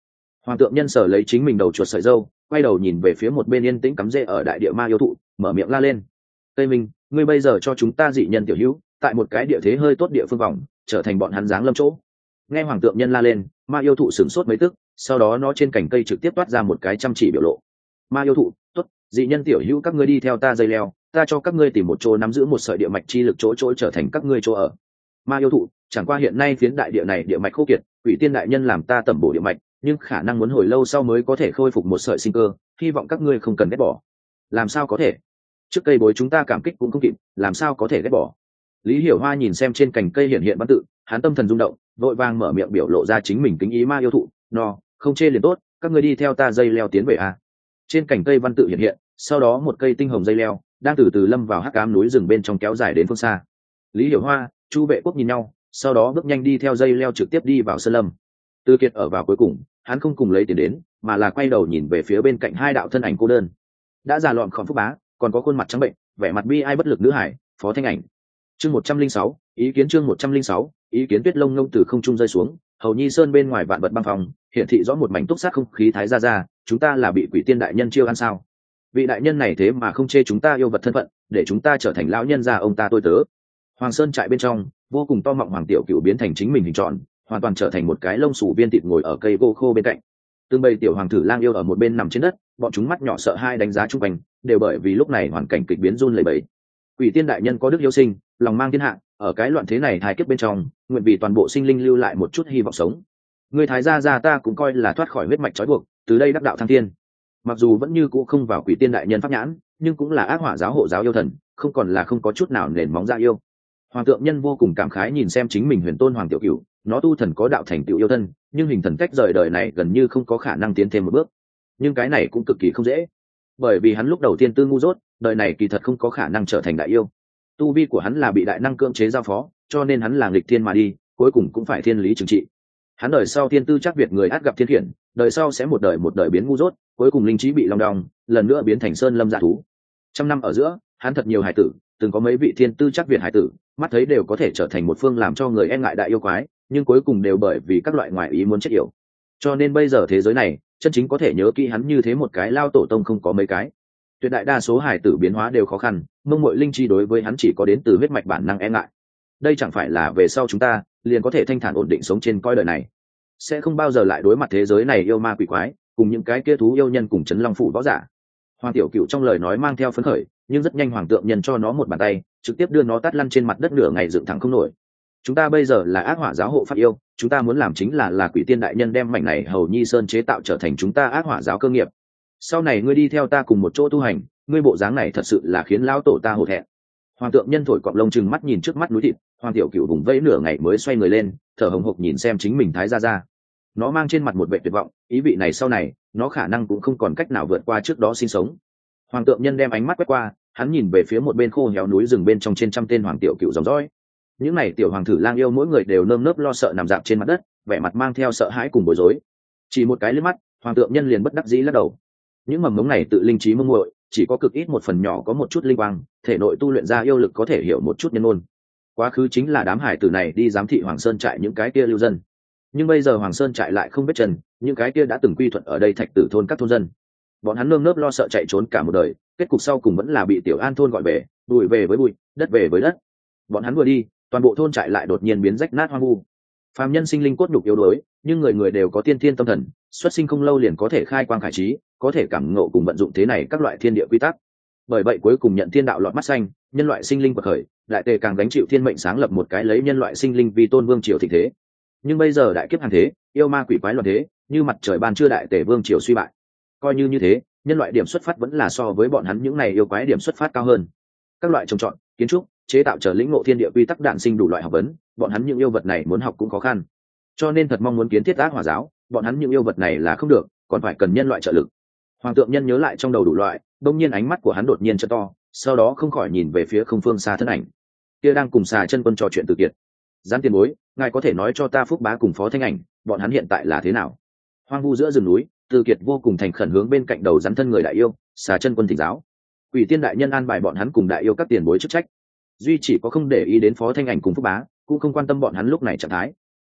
Hoàng tượng nhân sở lấy chính mình đầu chuột sợi dâu, quay đầu nhìn về phía một bên yên tĩnh cắm rễ ở đại địa ma yêu thụ, mở miệng la lên: Tây Minh, ngươi bây giờ cho chúng ta dị nhân tiểu hữu tại một cái địa thế hơi tốt địa phương vòng, trở thành bọn hắn giáng lâm chỗ. Nghe hoàng tượng nhân la lên, ma yêu thụ sửng sốt mấy tức, sau đó nó trên cành cây trực tiếp toát ra một cái chăm chỉ biểu lộ. Ma yêu thụ: tốt, dị nhân tiểu hữu các ngươi đi theo ta dây leo, ta cho các ngươi tìm một chỗ nắm giữ một sợi địa mạch chi lực chỗ trở thành các ngươi chỗ ở. Ma yêu thụ: chẳng qua hiện nay phiến đại địa này địa mạch khô kiệt, Quỷ Tiên đại nhân làm ta tẩm bổ địa mạch, nhưng khả năng muốn hồi lâu sau mới có thể khôi phục một sợi sinh cơ, hy vọng các ngươi không cần ghét bỏ. Làm sao có thể? Trước cây bối chúng ta cảm kích cũng không kịp, làm sao có thể ghét bỏ? Lý Hiểu Hoa nhìn xem trên cành cây hiện văn tự, hắn tâm thần rung động, vội vàng mở miệng biểu lộ ra chính mình kính ý ma yêu thụ, "No, không chê liền tốt, các ngươi đi theo ta dây leo tiến về a." Trên cành cây văn tự hiện, sau đó một cây tinh hồng dây leo đang từ từ lâm vào hắc ám núi rừng bên trong kéo dài đến phương xa. Lý Hiểu Hoa, Chu Vệ Quốc nhìn nhau, sau đó bước nhanh đi theo dây leo trực tiếp đi vào sơn lâm. Từ Kiệt ở vào cuối cùng, hắn không cùng lấy tiền đến, mà là quay đầu nhìn về phía bên cạnh hai đạo thân ảnh cô đơn. Đã già lọn khom Phúc Bá, còn có khuôn mặt trắng bệnh, vẻ mặt bi ai bất lực nữ hải, Phó Thanh Ảnh. Chương 106, ý kiến chương 106, ý kiến tuyết lông ngông từ không trung rơi xuống, hầu nhi sơn bên ngoài vạn vật băng phòng, hiện thị rõ một mảnh túc sát không khí thái ra, chúng ta là bị Quỷ Tiên đại nhân chiêu ăn sao? Vị đại nhân này thế mà không chê chúng ta yêu vật thân phận, để chúng ta trở thành lão nhân gia ông ta tôi tớ. Hoàng Sơn trại bên trong, vô cùng to mọng hoàng tiểu cựu biến thành chính mình hình tròn, hoàn toàn trở thành một cái lông xù viên thịt ngồi ở cây gỗ khô bên cạnh. Từng bầy tiểu hoàng tử lang yêu ở một bên nằm trên đất, bọn chúng mắt nhỏ sợ hai đánh giá chung quanh, đều bởi vì lúc này hoàn cảnh kịch biến run lẩy bẩy. Quỷ Tiên đại nhân có đức yêu sinh, lòng mang thiên hạ, ở cái loạn thế này thái kiếp bên trong, nguyện vì toàn bộ sinh linh lưu lại một chút hy vọng sống. Người thái gia ta cũng coi là thoát khỏi huyết mạch trói buộc, từ đây đắc đạo thăng thiên. Mặc dù vẫn như cũ không vào Quỷ Tiên đại nhân pháp nhãn, nhưng cũng là ác hỏa giáo hộ giáo yêu thần, không còn là không có chút nào nền móng ra yêu. Hoàng tượng nhân vô cùng cảm khái nhìn xem chính mình huyền tôn hoàng tiểu cửu, nó tu thần có đạo thành tựu yêu thân, nhưng hình thần cách rời đời này gần như không có khả năng tiến thêm một bước. Nhưng cái này cũng cực kỳ không dễ, bởi vì hắn lúc đầu tiên tư ngu dốt, đời này kỳ thật không có khả năng trở thành đại yêu. Tu vi của hắn là bị đại năng cưỡng chế giao phó, cho nên hắn là nghịch thiên mà đi, cuối cùng cũng phải thiên lý trừng trị. Hắn đời sau thiên tư chắc việt người át gặp thiên khiển, đời sau sẽ một đời biến ngu dốt, cuối cùng linh trí bị long đong, lần nữa biến thành sơn lâm dạ thú. Trăm năm ở giữa, hắn thật nhiều hải tử, từng có mấy vị thiên tư chắc việt hải tử, mắt thấy đều có thể trở thành một phương làm cho người e ngại đại yêu quái, nhưng cuối cùng đều bởi vì các loại ngoại ý muốn chết yểu. Cho nên bây giờ thế giới này, chân chính có thể nhớ kỹ hắn như thế một cái lao tổ tông không có mấy cái. Tuyệt đại đa số hải tử biến hóa đều khó khăn, mông muội linh chi đối với hắn chỉ có đến từ huyết mạch bản năng e ngại. Đây chẳng phải là về sau chúng ta liền có thể thanh thản ổn định sống trên coi đời này, sẽ không bao giờ lại đối mặt thế giới này yêu ma quỷ quái, cùng những cái kia thú yêu nhân cùng chấn long phủ võ giả. Hoàng tiểu cựu trong lời nói mang theo phấn khởi, nhưng rất nhanh hoàng tượng nhân cho nó một bàn tay, trực tiếp đưa nó tát lăn trên mặt đất nửa ngày dựng thẳng không nổi. Chúng ta bây giờ là ác hỏa giáo hộ pháp yêu, chúng ta muốn làm chính là Quỷ Tiên đại nhân đem mảnh này hầu nhi sơn chế tạo trở thành chúng ta ác hỏa giáo cơ nghiệp. Sau này ngươi đi theo ta cùng một chỗ tu hành, ngươi bộ dáng này thật sự là khiến lão tổ ta hổ thẹn. Hoàng tượng nhân thổi cọp lông chừng mắt nhìn trước mắt núi thịt, hoàng tiểu cựu vùng vẫy nửa ngày mới xoay người lên, thở hồng hộc nhìn xem chính mình thái ra. Nó mang trên mặt một vẻ tuyệt vọng, ý vị này sau này nó khả năng cũng không còn cách nào vượt qua trước đó sinh sống. Hoàng tượng nhân đem ánh mắt quét qua, hắn nhìn về phía một bên khô héo núi rừng bên trong trên trăm tên hoàng tiểu cựu dòng dõi. Những này tiểu hoàng tử lang yêu mỗi người đều nơm nớp lo sợ nằm dạp trên mặt đất, vẻ mặt mang theo sợ hãi cùng bối rối. Chỉ một cái liếc mắt, hoàng tượng nhân liền bất đắc dĩ lắc đầu. Những mầm mống này tự linh trí mông muội, chỉ có cực ít một phần nhỏ có một chút linh quang, thể nội tu luyện ra yêu lực có thể hiểu một chút nhân ngôn. Quá khứ chính là đám hải tử này đi giám thị Hoàng Sơn trại những cái kia lưu dân, nhưng bây giờ Hoàng Sơn trại lại không biết trần, những cái kia đã từng quy thuận ở đây thạch tử thôn các thôn dân, bọn hắn nơm nớp lo sợ chạy trốn cả một đời, kết cục sau cùng vẫn là bị tiểu an thôn gọi về, bụi về với bụi, đất về với đất. Bọn hắn vừa đi, toàn bộ thôn trại lại đột nhiên biến rách nát hoang vu. Phàm nhân sinh linh cốt nhục yếu đuối, nhưng người người đều có tiên thiên tâm thần, xuất sinh không lâu liền có thể khai quang khải trí, có thể cảm ngộ cùng vận dụng thế này các loại thiên địa quy tắc. Bởi vậy cuối cùng nhận thiên đạo lọt mắt xanh, nhân loại sinh linh bậc khởi, đại tề càng gánh chịu thiên mệnh sáng lập một cái lấy nhân loại sinh linh vì tôn vương triều thịnh thế. Nhưng bây giờ đại kiếp hàng thế, yêu ma quỷ quái loạn thế, như mặt trời ban trưa đại tề vương triều suy bại. Coi như thế, nhân loại điểm xuất phát vẫn là so với bọn hắn những này yêu quái điểm xuất phát cao hơn. Các loại trồng trọt, kiến trúc, chế tạo trở lĩnh ngộ thiên địa quy tắc đạn sinh đủ loại học vấn, bọn hắn những yêu vật này muốn học cũng khó khăn. Cho nên thật mong muốn kiến thiết ác hỏa giáo, bọn hắn những yêu vật này là không được, còn phải cần nhân loại trợ lực. Hoàng tượng nhân nhớ lại trong đầu đủ loại, đông nhiên ánh mắt của hắn đột nhiên trợ to, sau đó không khỏi nhìn về phía không phương xa thân ảnh kia đang cùng xà chân quân trò chuyện Từ Kiệt. Gián tiền bối, ngài có thể nói cho ta Phúc Bá cùng Phó Thanh Ảnh bọn hắn hiện tại là thế nào? Hoang vu giữa rừng núi, Từ Kiệt vô cùng thành khẩn hướng bên cạnh đầu rắn thân người đại yêu xà chân quân thỉnh giáo. Quỷ Tiên đại nhân an bài bọn hắn cùng đại yêu các tiền bối chức trách, duy chỉ có không để ý đến Phó Thanh Ảnh cùng Phúc Bá, cũng không quan tâm bọn hắn lúc này trạng thái.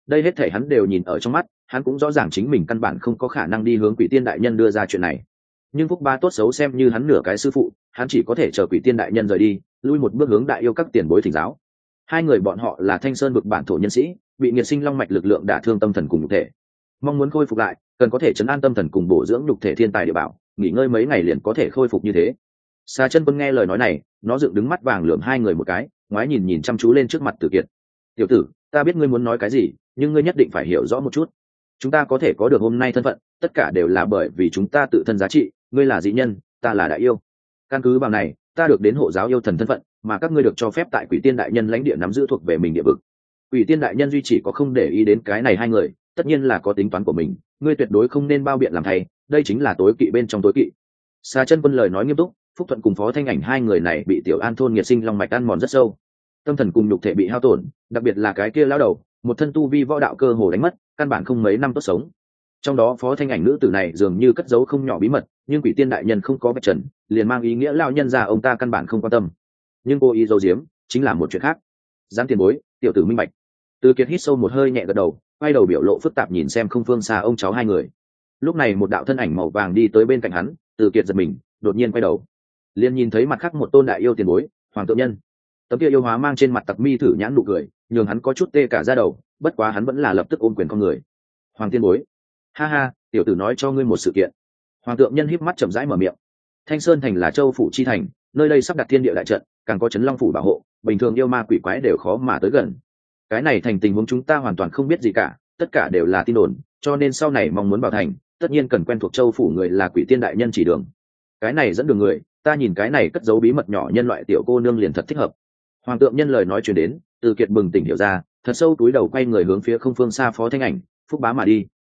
đây hết thể hắn đều nhìn ở trong mắt, hắn cũng rõ ràng chính mình căn bản không có khả năng đi hướng quỷ tiên đại nhân đưa ra chuyện này. Nhưng Phúc Ba tốt xấu xem như hắn nửa cái sư phụ, hắn chỉ có thể chờ quỷ tiên đại nhân rời đi, lui một bước hướng đại yêu các tiền bối thỉnh giáo. Hai người bọn họ là Thanh Sơn vực bản thổ nhân sĩ, bị nghiệt sinh long mạch lực lượng đả thương tâm thần cùng nhục thể, mong muốn khôi phục lại cần có thể chấn an tâm thần cùng bổ dưỡng nhục thể thiên tài địa bảo, nghỉ ngơi mấy ngày liền có thể khôi phục như thế. Xà Chân Quân nghe lời nói này, nó dựng đứng mắt vàng lườm hai người một cái, ngoái nhìn nhìn chăm chú lên trước mặt Tử Kiệt. Tiểu tử, ta biết ngươi muốn nói cái gì, nhưng ngươi nhất định phải hiểu rõ một chút. Chúng ta có thể có được hôm nay thân phận, tất cả đều là bởi vì chúng ta tự thân giá trị, ngươi là dị nhân, ta là đại yêu. Căn cứ vào này, ta được đến hộ giáo yêu thần thân phận, mà các ngươi được cho phép tại Quỷ Tiên đại nhân lãnh địa nắm giữ thuộc về mình địa vực. Quỷ Tiên đại nhân duy chỉ có không để ý đến cái này hai người, tất nhiên là có tính toán của mình, ngươi tuyệt đối không nên bao biện làm thay, đây chính là tối kỵ bên trong tối kỵ. Xà Chân Quân lời nói nghiêm túc, Phúc Thuận cùng Phó Thanh Ảnh hai người này bị Tiểu An thôn nghiệt sinh long mạch ăn mòn rất sâu, tâm thần cùng nhục thể bị hao tổn, đặc biệt là cái kia lão đầu, một thân tu vi võ đạo cơ hồ đánh mất, căn bản không mấy năm tốt sống. Trong đó Phó Thanh Ảnh nữ tử này dường như cất giấu không nhỏ bí mật, nhưng Quỷ Tiên đại nhân không có vạch trần, liền mang ý nghĩa lão nhân già ông ta căn bản không quan tâm. Nhưng cô ý giấu giếm, chính là một chuyện khác. Giáng tiền bối, tiểu tử minh bạch. Từ Kiệt hít sâu một hơi nhẹ gật đầu, quay đầu biểu lộ phức tạp nhìn xem không phương xa ông cháu hai người. Lúc này một đạo thân ảnh màu vàng đi tới bên cạnh hắn, Từ Kiệt giật mình, đột nhiên quay đầu, liền nhìn thấy mặt khác một tôn đại yêu tiền bối, Hoàng Tượng Nhân. Tấm kia yêu hóa mang trên mặt tặc mi thử nhãn nụ cười, nhường hắn có chút tê cả da đầu, bất quá hắn vẫn là lập tức ôm quyền con người. Hoàng tiên bối, ha ha, tiểu tử nói cho ngươi một sự kiện. Hoàng Tượng Nhân híp mắt chậm rãi mở miệng. Thanh Sơn thành là châu phủ chi thành, nơi đây sắp đặt thiên địa đại trận, càng có Trấn Long phủ bảo hộ, bình thường yêu ma quỷ quái đều khó mà tới gần. Cái này thành tình huống chúng ta hoàn toàn không biết gì cả, tất cả đều là tin đồn, cho nên sau này mong muốn vào thành, tất nhiên cần quen thuộc châu phủ người là Quỷ Tiên đại nhân chỉ đường. Cái này dẫn đường người, ta nhìn cái này cất giấu bí mật nhỏ nhân loại tiểu cô nương liền thật thích hợp. Hoàng Tượng Nhân lời nói truyền đến, Từ Kiệt bừng tỉnh hiểu ra, thật sâu túi đầu quay người hướng phía không phương xa Phó Thanh Ảnh, Phúc Bá mà đi.